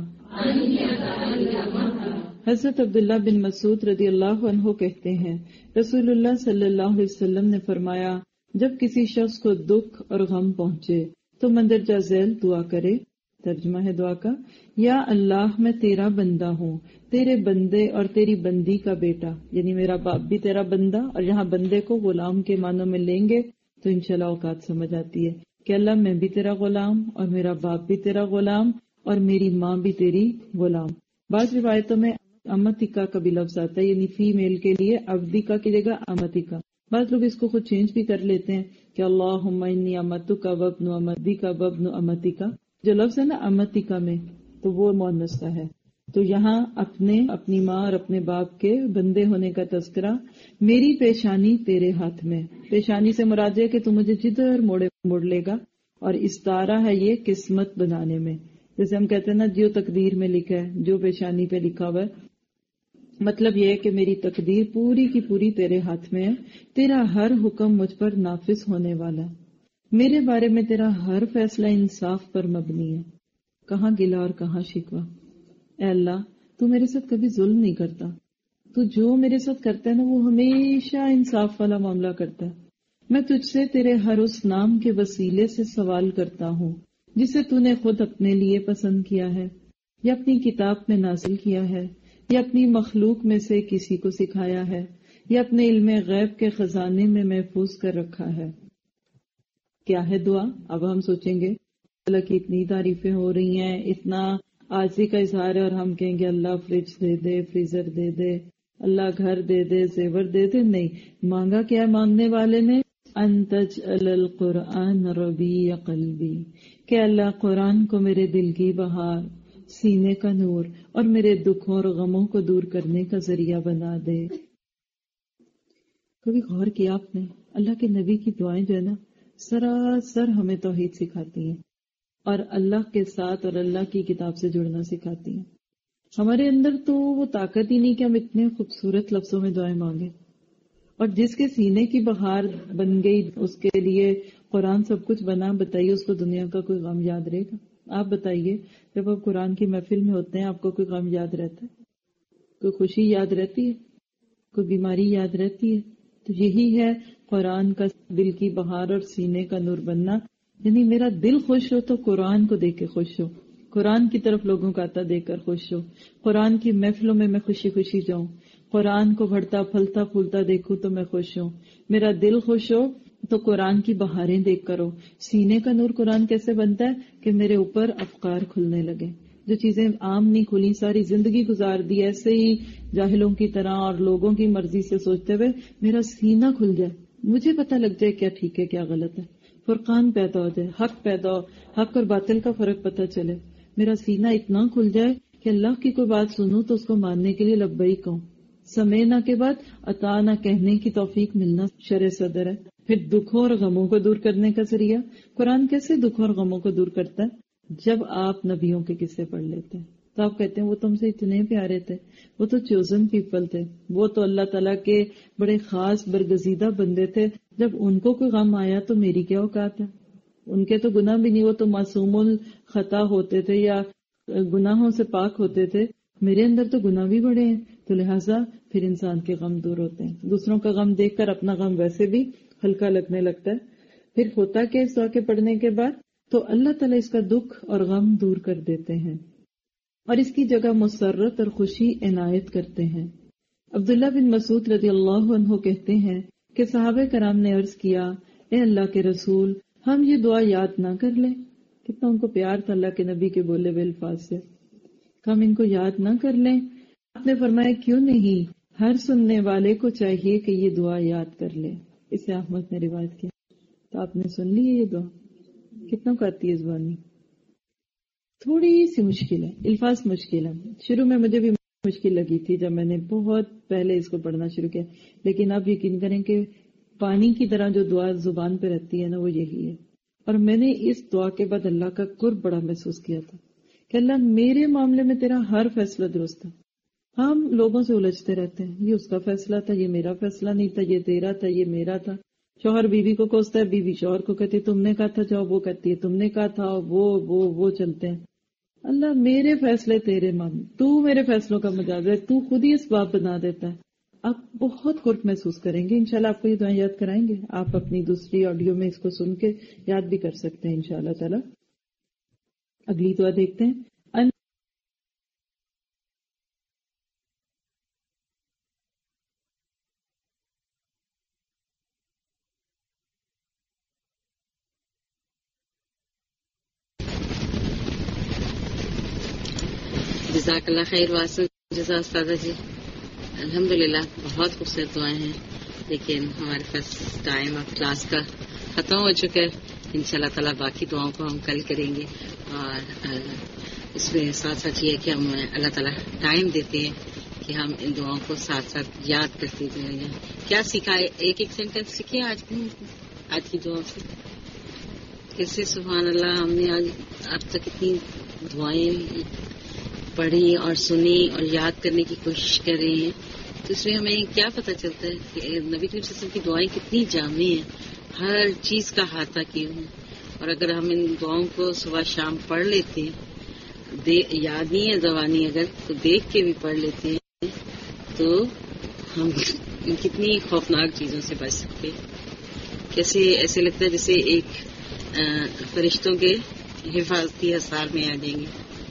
[SPEAKER 3] حضرت عبداللہ بن مسعود رضی اللہ عنہ کہتے ہیں رسول اللہ صلی اللہ علیہ وسلم نے فرمایا جب کسی شخص کو دکھ اور غم پہنچے تو مندرجہ ذیل دعا کرے. ترجمہ ہے دعا کا، یا اللہ میں تیرا بندہ ہوں، تیرے بندے اور تیری بندی کا بیٹا، یعنی میرا باپ بھی تیرا بندہ، اور یہاں بندے کو غلام کے معنوں میں لیں گے تو انشاءاللہ اوقات سمجھ آتی ہے کہ اللہ میں بھی تیرا غلام اور میرا باپ بھی تیرا غلام اور میری ماں بھی تیری غلام. بعض روایتوں میں امتیکا کا بھی لفظ آتا ہے، یعنی فی میل کے لیے عبدیکا کی جگہ امتیکا. بعض لوگ اس کو خود چینج بھی کر لیتے ہیں کہ اللہم انی امتک وابن امتیکا وابن امتیکا. جو لفظ ہے نا امتیکا میں تو وہ مؤنث کا ہے. تو یہاں اپنے اپنی ماں اور اپنے باپ کے بندے ہونے کا تذکرہ. میری پیشانی تیرے ہاتھ میں، پیشانی سے مراد ہے کہ تو مجھے جدھر موڑے موڑ لے گا، اور استارہ ہے یہ قسمت بنانے میں. جیسے ہم کہتے ہیں نا جو تقدیر میں لکھا ہے، جو پیشانی پہ لکھا ہوا ہے، مطلب یہ ہے کہ میری تقدیر پوری کی پوری تیرے ہاتھ میں ہے. تیرا ہر حکم مجھ پر نافذ ہونے والا، میرے بارے میں تیرا ہر فیصلہ انصاف پر مبنی ہے. کہاں گلا اور کہاں شکوہ. اے اللہ تو میرے ساتھ کبھی ظلم نہیں کرتا، تو جو میرے ساتھ کرتا ہے نا وہ ہمیشہ انصاف والا معاملہ کرتا ہے. میں تجھ سے تیرے ہر اس نام کے وسیلے سے سوال کرتا ہوں جسے تو نے خود اپنے لیے پسند کیا ہے، یا اپنی کتاب میں نازل کیا ہے، یا اپنی مخلوق میں سے کسی کو سکھایا ہے، یا اپنے علم غیب کے خزانے میں محفوظ کر رکھا ہے. کیا ہے دعا؟ اب ہم سوچیں گے اللہ کی اتنی تعریفیں ہو رہی ہیں، اتنا عاجزی کا اظہار ہے، اور ہم کہیں گے اللہ فریج دے دے، فریزر دے دے، اللہ گھر دے دے، زیور دے دے. نہیں، مانگا کیا ہے مانگنے والے نے؟ ان تجعل القرآن ربیع قلبی، کہ اللہ قرآن کو میرے دل کی بہار، سینے کا نور اور میرے دکھوں اور غموں کو دور کرنے کا ذریعہ بنا دے. کبھی غور کیا آپ نے اللہ کے نبی کی دعائیں جو ہے نا سراسر ہمیں توحید سکھاتی ہیں اور اللہ کے ساتھ اور اللہ کی کتاب سے جڑنا سکھاتی ہیں. ہمارے اندر تو وہ طاقت ہی نہیں کہ ہم اتنے خوبصورت لفظوں میں دعائیں مانگیں، اور جس کے سینے کی بہار بن گئی اس کے لیے قرآن سب کچھ بنا. بتائیے اس کو دنیا کا کوئی غم یاد رہے گا؟ آپ بتائیے، جب آپ قرآن کی محفل میں ہوتے ہیں آپ کو کوئی غم یاد رہتا ہے؟ کوئی خوشی یاد رہتی ہے؟ کوئی بیماری یاد رہتی ہے؟ تو یہی ہے قرآن کا دل کی بہار اور سینے کا نور بننا. یعنی میرا دل خوش ہو تو قرآن کو دیکھ کے خوش ہو، قرآن کی طرف لوگوں کا آتا دیکھ کر خوش ہو، قرآن کی محفلوں میں میں خوشی خوشی جاؤں، قرآن کو بڑھتا پھلتا پھولتا دیکھوں تو میں خوش ہوں. میرا دل خوش ہو تو قرآن کی بہاریں دیکھ کر ہو. سینے کا نور قرآن کیسے بنتا ہے کہ میرے اوپر افکار کھلنے لگے. جو چیزیں عام نہیں کھلی، ساری زندگی گزار دی ایسے ہی جاہلوں کی طرح اور لوگوں کی مرضی سے سوچتے ہوئے، میرا سینہ کھل جائے، مجھے پتہ لگ جائے کیا ٹھیک ہے کیا غلط ہے، فرقان پیدا ہو جائے، حق پیدا ہو، حق اور باطل کا فرق پتہ چلے. میرا سینہ اتنا کھل جائے کہ اللہ کی کوئی بات سنوں تو اس کو ماننے کے لیے لبیک کہوں. سمینا کے بعد عطا نہ کہنے کی توفیق ملنا شرع صدر ہے. پھر دکھوں اور غموں کو دور کرنے کا ذریعہ. قرآن کیسے دکھوں اور غموں کو دور کرتا ہے؟ جب آپ نبیوں کے قصے پڑھ لیتے ہیں تو آپ کہتے ہیں وہ تم سے اتنے پیارے تھے، وہ تو چوزن پیپل تھے، وہ تو اللہ تعالیٰ کے بڑے خاص برگزیدہ بندے تھے. جب ان کو کوئی غم آیا تو میری کیا اوقات ہے؟ ان کے تو گناہ بھی نہیں، وہ تو معصوم الخطا ہوتے تھے یا گناہوں سے پاک ہوتے تھے. میرے اندر تو گناہ بھی بڑے ہیں، تو لہٰذا پھر انسان کے غم دور ہوتے ہیں. دوسروں کا غم دیکھ کر اپنا غم ویسے بھی ہلکا لگنے لگتا ہے. پھر ہوتا کہ اس دعا کے پڑھنے کے بعد تو اللہ تعالیٰ اس کا دکھ اور غم دور کر دیتے ہیں اور اس کی جگہ مسرت اور خوشی عنایت کرتے ہیں. عبداللہ بن مسعود رضی اللہ عنہ کہتے ہیں کہ صحابہ کرام نے عرض کیا، اے اللہ کے رسول، ہم یہ دعا یاد نہ کر لیں. کتنا ان کو پیار تھا اللہ کے نبی کے بولے ہوئے الفاظ سے. ہم ان کو یاد نہ کر لیں. آپ نے فرمایا کیوں نہیں، ہر سننے والے کو چاہیے کہ یہ دعا یاد کر لے. اسے احمد نے روایت کیا. تو آپ نے سن لی یہ دعا. کتنا کو آتی ہے زبانی؟ تھوڑی سی مشکل ہے، الفاظ مشکل ہے. شروع میں مجھے بھی مشکل لگی تھی جب میں نے بہت پہلے اس کو پڑھنا شروع کیا، لیکن اب یقین کریں کہ پانی کی طرح جو دعا زبان پہ رہتی ہے نا وہ یہی ہے. اور میں نے اس دعا کے بعد اللہ کا قرب بڑا محسوس کیا تھا کہ اللہ میرے معاملے میں تیرا ہر فیصلہ درست ہے. ہم لوگوں سے الجھتے رہتے ہیں، یہ اس کا فیصلہ تھا، یہ میرا فیصلہ نہیں تھا، یہ تیرا تھا، یہ میرا تھا. شوہر بیوی کو کوستا ہے، بیوی شوہر کو کہتی تم نے کہا تھا جاؤ، وہ کہتی ہے تم نے کہا تھا، وہ وہ وہ چلتے ہیں. اللہ میرے فیصلے تیرے مان، تو میرے فیصلوں کا مجاز ہے، تو خود ہی اسباب بنا دیتا ہے. آپ بہت قرب محسوس کریں گے. انشاءاللہ آپ کو یہ دعائیں یاد کرائیں گے. آپ اپنی دوسری آڈیو میں اس کو سن کے یاد بھی کر سکتے ہیں انشاءاللہ تعالی. اگلی دعا دیکھتے ہیں.
[SPEAKER 9] جزاک اللہ خیر واسن جزا استاذہ جی. الحمدللہ بہت خوبصورت دعائیں ہیں، لیکن ہمارے پاس ٹائم آف کلاس کا ختم ہو چکا ہے. انشاءاللہ تعالیٰ باقی دعاؤں کو ہم کل کریں گے. اور اس میں ساتھ ساتھ یہ ہے کہ ہم اللہ تعالیٰ ٹائم دیتے ہیں کہ ہم ان دعاؤں کو ساتھ ساتھ یاد کرتے جائیں گے. کیا سیکھا ہے؟ ایک ایک سینٹینس سیکھے آج آج کی دعاؤں سے. کیسے سبحان اللہ ہم نے آج اب تک اتنی دعائیں پڑھی اور سنی اور یاد کرنے کی کوشش کر رہے ہیں. تو اس میں ہمیں کیا پتہ چلتا ہے کہ نبی کریم صلی اللہ علیہ وسلم کی دعائیں کتنی جامع ہیں، ہر چیز کا احاطہ کیے ہیں. اور اگر ہم ان دعاؤں کو صبح شام پڑھ لیتے ہیں، یاد نہیں ہے زبانی اگر تو دیکھ کے بھی پڑھ لیتے ہیں، تو ہم کتنی خوفناک چیزوں سے بچ سکتے ہیں. کیسے ایسے لگتا ہے جیسے ایک فرشتوں کے حفاظتی اثار میں آ جائیں گے.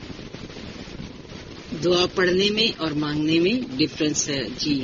[SPEAKER 9] دعا پڑھنے میں اور مانگنے میں ڈفرینس ہے جی.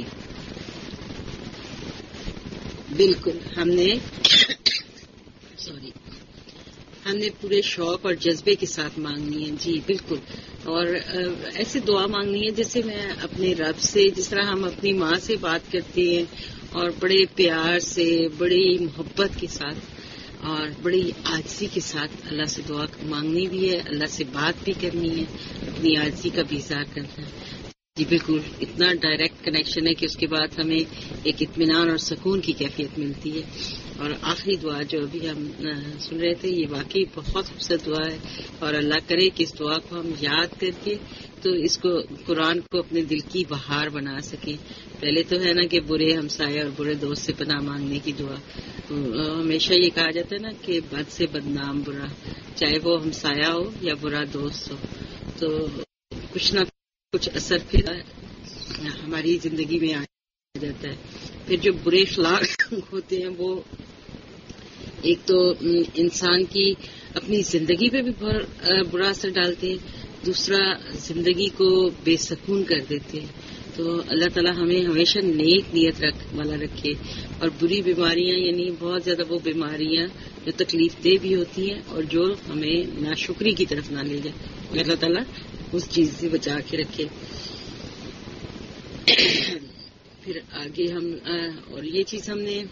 [SPEAKER 9] بالکل ہم نے سوری ہم نے پورے شوق اور جذبے کے ساتھ مانگنی ہے جی بالکل. اور ایسے دعا مانگنی ہے جیسے میں اپنے رب سے، جس طرح ہم اپنی ماں سے بات کرتے ہیں اور بڑے پیار سے، بڑی محبت کے ساتھ اور بڑی عاجزی کے ساتھ اللہ سے دعا مانگنی بھی ہے، اللہ سے بات بھی کرنی ہے، اپنی عاجزی کا بھی اظہار کرنا ہے جی بالکل. اتنا ڈائریکٹ کنیکشن ہے کہ اس کے بعد ہمیں ایک اطمینان اور سکون کی کیفیت ملتی ہے. اور آخری دعا جو ابھی ہم سن رہے تھے یہ واقعی بہت خوبصورت دعا ہے، اور اللہ کرے کہ اس دعا کو ہم یاد کر کے تو اس کو قرآن کو اپنے دل کی بہار بنا سکیں. پہلے تو ہے نا کہ برے ہمسائے اور برے دوست سے پناہ مانگنے کی دعا. ہمیشہ یہ کہا جاتا ہے نا کہ بد سے بدنام برا، چاہے وہ ہمسایہ ہو یا برا دوست ہو، تو کچھ نہ کچھ اثر پھر ہماری زندگی میں آ جاتا ہے. پھر جو برے اخلاق ہوتے ہیں وہ ایک تو انسان کی اپنی زندگی پہ بھی برا اثر ڈالتے ہیں، دوسرا زندگی کو بے سکون کر دیتے ہیں. تو اللہ تعالیٰ ہمیں ہمیشہ نیک نیت رکھ والا رکھے، اور بری بیماریاں یعنی بہت زیادہ وہ بیماریاں جو تکلیف دہ بھی ہوتی ہیں اور جو ہمیں ناشکری کی طرف نہ لے جائے، اللہ تعالیٰ اس چیز سے بچا کے رکھے. پھر آگے ہم اور یہ چیز ہم نے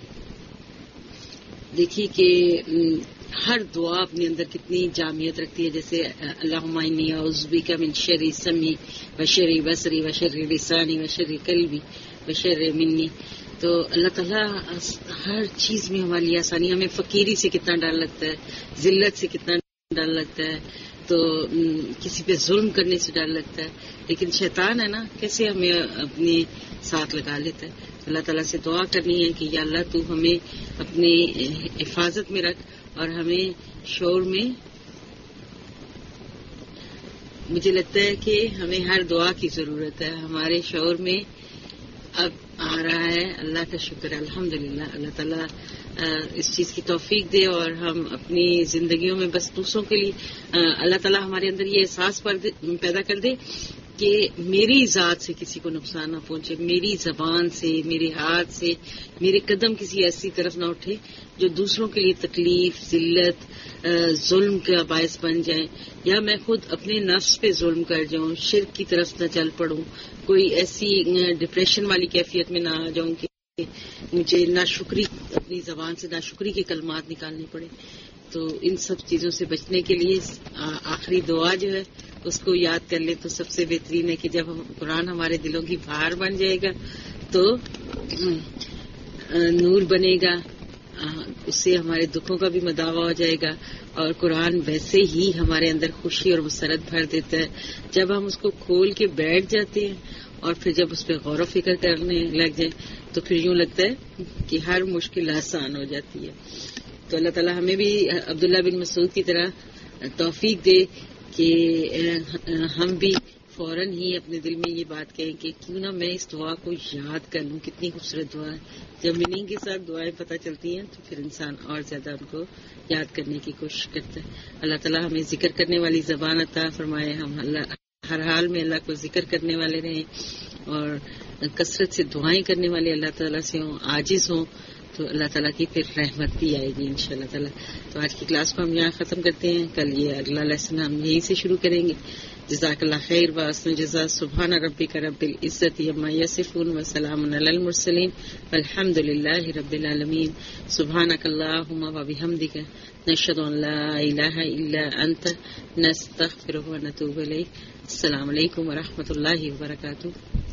[SPEAKER 9] دیکھی کہ ہر دعا اپنے اندر کتنی جامعیت رکھتی ہے. جیسے اللہم انی اعوذ بک من شر سمعی و شر بصری و شر لسانی و شر قلبی و شر منی. تو اللہ تعالیٰ ہر چیز میں ہماری آسانی، ہمیں فقیری سے کتنا ڈر لگتا ہے، ذلت سے کتنا ڈر لگتا ہے، تو کسی پہ ظلم کرنے سے ڈر لگتا ہے، لیکن شیطان ہے نا کیسے ہمیں اپنے ساتھ لگا لیتا ہے. اللہ تعالیٰ سے دعا کرنی ہے کہ یا اللہ تو ہمیں اپنی حفاظت میں رکھ، اور ہمیں شعور میں، مجھے لگتا ہے کہ ہمیں ہر دعا کی ضرورت ہے. ہمارے شعور میں اب آ رہا ہے، اللہ کا شکر ہے، الحمدللہ. اللہ تعالیٰ اس چیز کی توفیق دے اور ہم اپنی زندگیوں میں بس دوسروں کے لیے اللہ تعالیٰ ہمارے اندر یہ احساس پیدا کر دے کہ میری ذات سے کسی کو نقصان نہ پہنچے، میری زبان سے، میرے ہاتھ سے، میرے قدم کسی ایسی طرف نہ اٹھے جو دوسروں کے لیے تکلیف، ذلت، ظلم کا باعث بن جائیں، یا میں خود اپنے نفس پہ ظلم کر جاؤں، شرک کی طرف نہ چل پڑوں، کوئی ایسی ڈپریشن والی کیفیت میں نہ آ جاؤں کہ مجھے ناشکری، اپنی زبان سے ناشکری کے کلمات نکالنے پڑے. تو ان سب چیزوں سے بچنے کے لیے آخری دعا جو ہے اس کو یاد کر لیں تو سب سے بہترین ہے کہ جب ہم قرآن ہمارے دلوں کی بہار بن جائے گا تو نور بنے گا، اس سے ہمارے دکھوں کا بھی مداوع ہو جائے گا، اور قرآن ویسے ہی ہمارے اندر خوشی اور مسرت بھر دیتا ہے. جب ہم اس کو کھول کے بیٹھ جاتے ہیں اور پھر جب اس پہ غور و فکر کرنے لگ جائیں تو پھر یوں لگتا ہے کہ ہر مشکل آسان ہو جاتی ہے. تو اللہ تعالیٰ ہمیں بھی عبداللہ بن مسعود کی طرح توفیق دے کہ ہم بھی فوراً ہی اپنے دل میں یہ بات کہیں کہ کیوں نہ میں اس دعا کو یاد کر لوں. کتنی خوبصورت دعا ہے، جب میننگ کے ساتھ دعائیں پتہ چلتی ہیں تو پھر انسان اور زیادہ ان کو یاد کرنے کی کوشش کرتا ہے. اللہ تعالیٰ ہمیں ذکر کرنے والی زبان عطا فرمائے، ہم اللہ ہر حال میں اللہ کو ذکر کرنے والے رہیں اور کثرت سے دعائیں کرنے والے اللہ تعالیٰ سے ہوں، عاجز ہوں، تو اللہ تعالیٰ کی پھر رحمت بھی آئے گی انشاءاللہ تعالیٰ. تو آج کی کلاس کو ہم یہاں ختم کرتے ہیں، کل یہ اگلا لیسن ہم یہیں سے شروع کریں گے. جزاک اللہ خیر و احسن الجزاء. سبحان ربک رب العزت عما یصفون وسلام علی المرسلین والحمد للہ رب العالمین. سبحانک اللہم و بحمدک نشہد ان لا الہ الا انت نستغفرک و نتوب الیک. السلام علیکم و رحمۃ اللہ وبرکاتہ.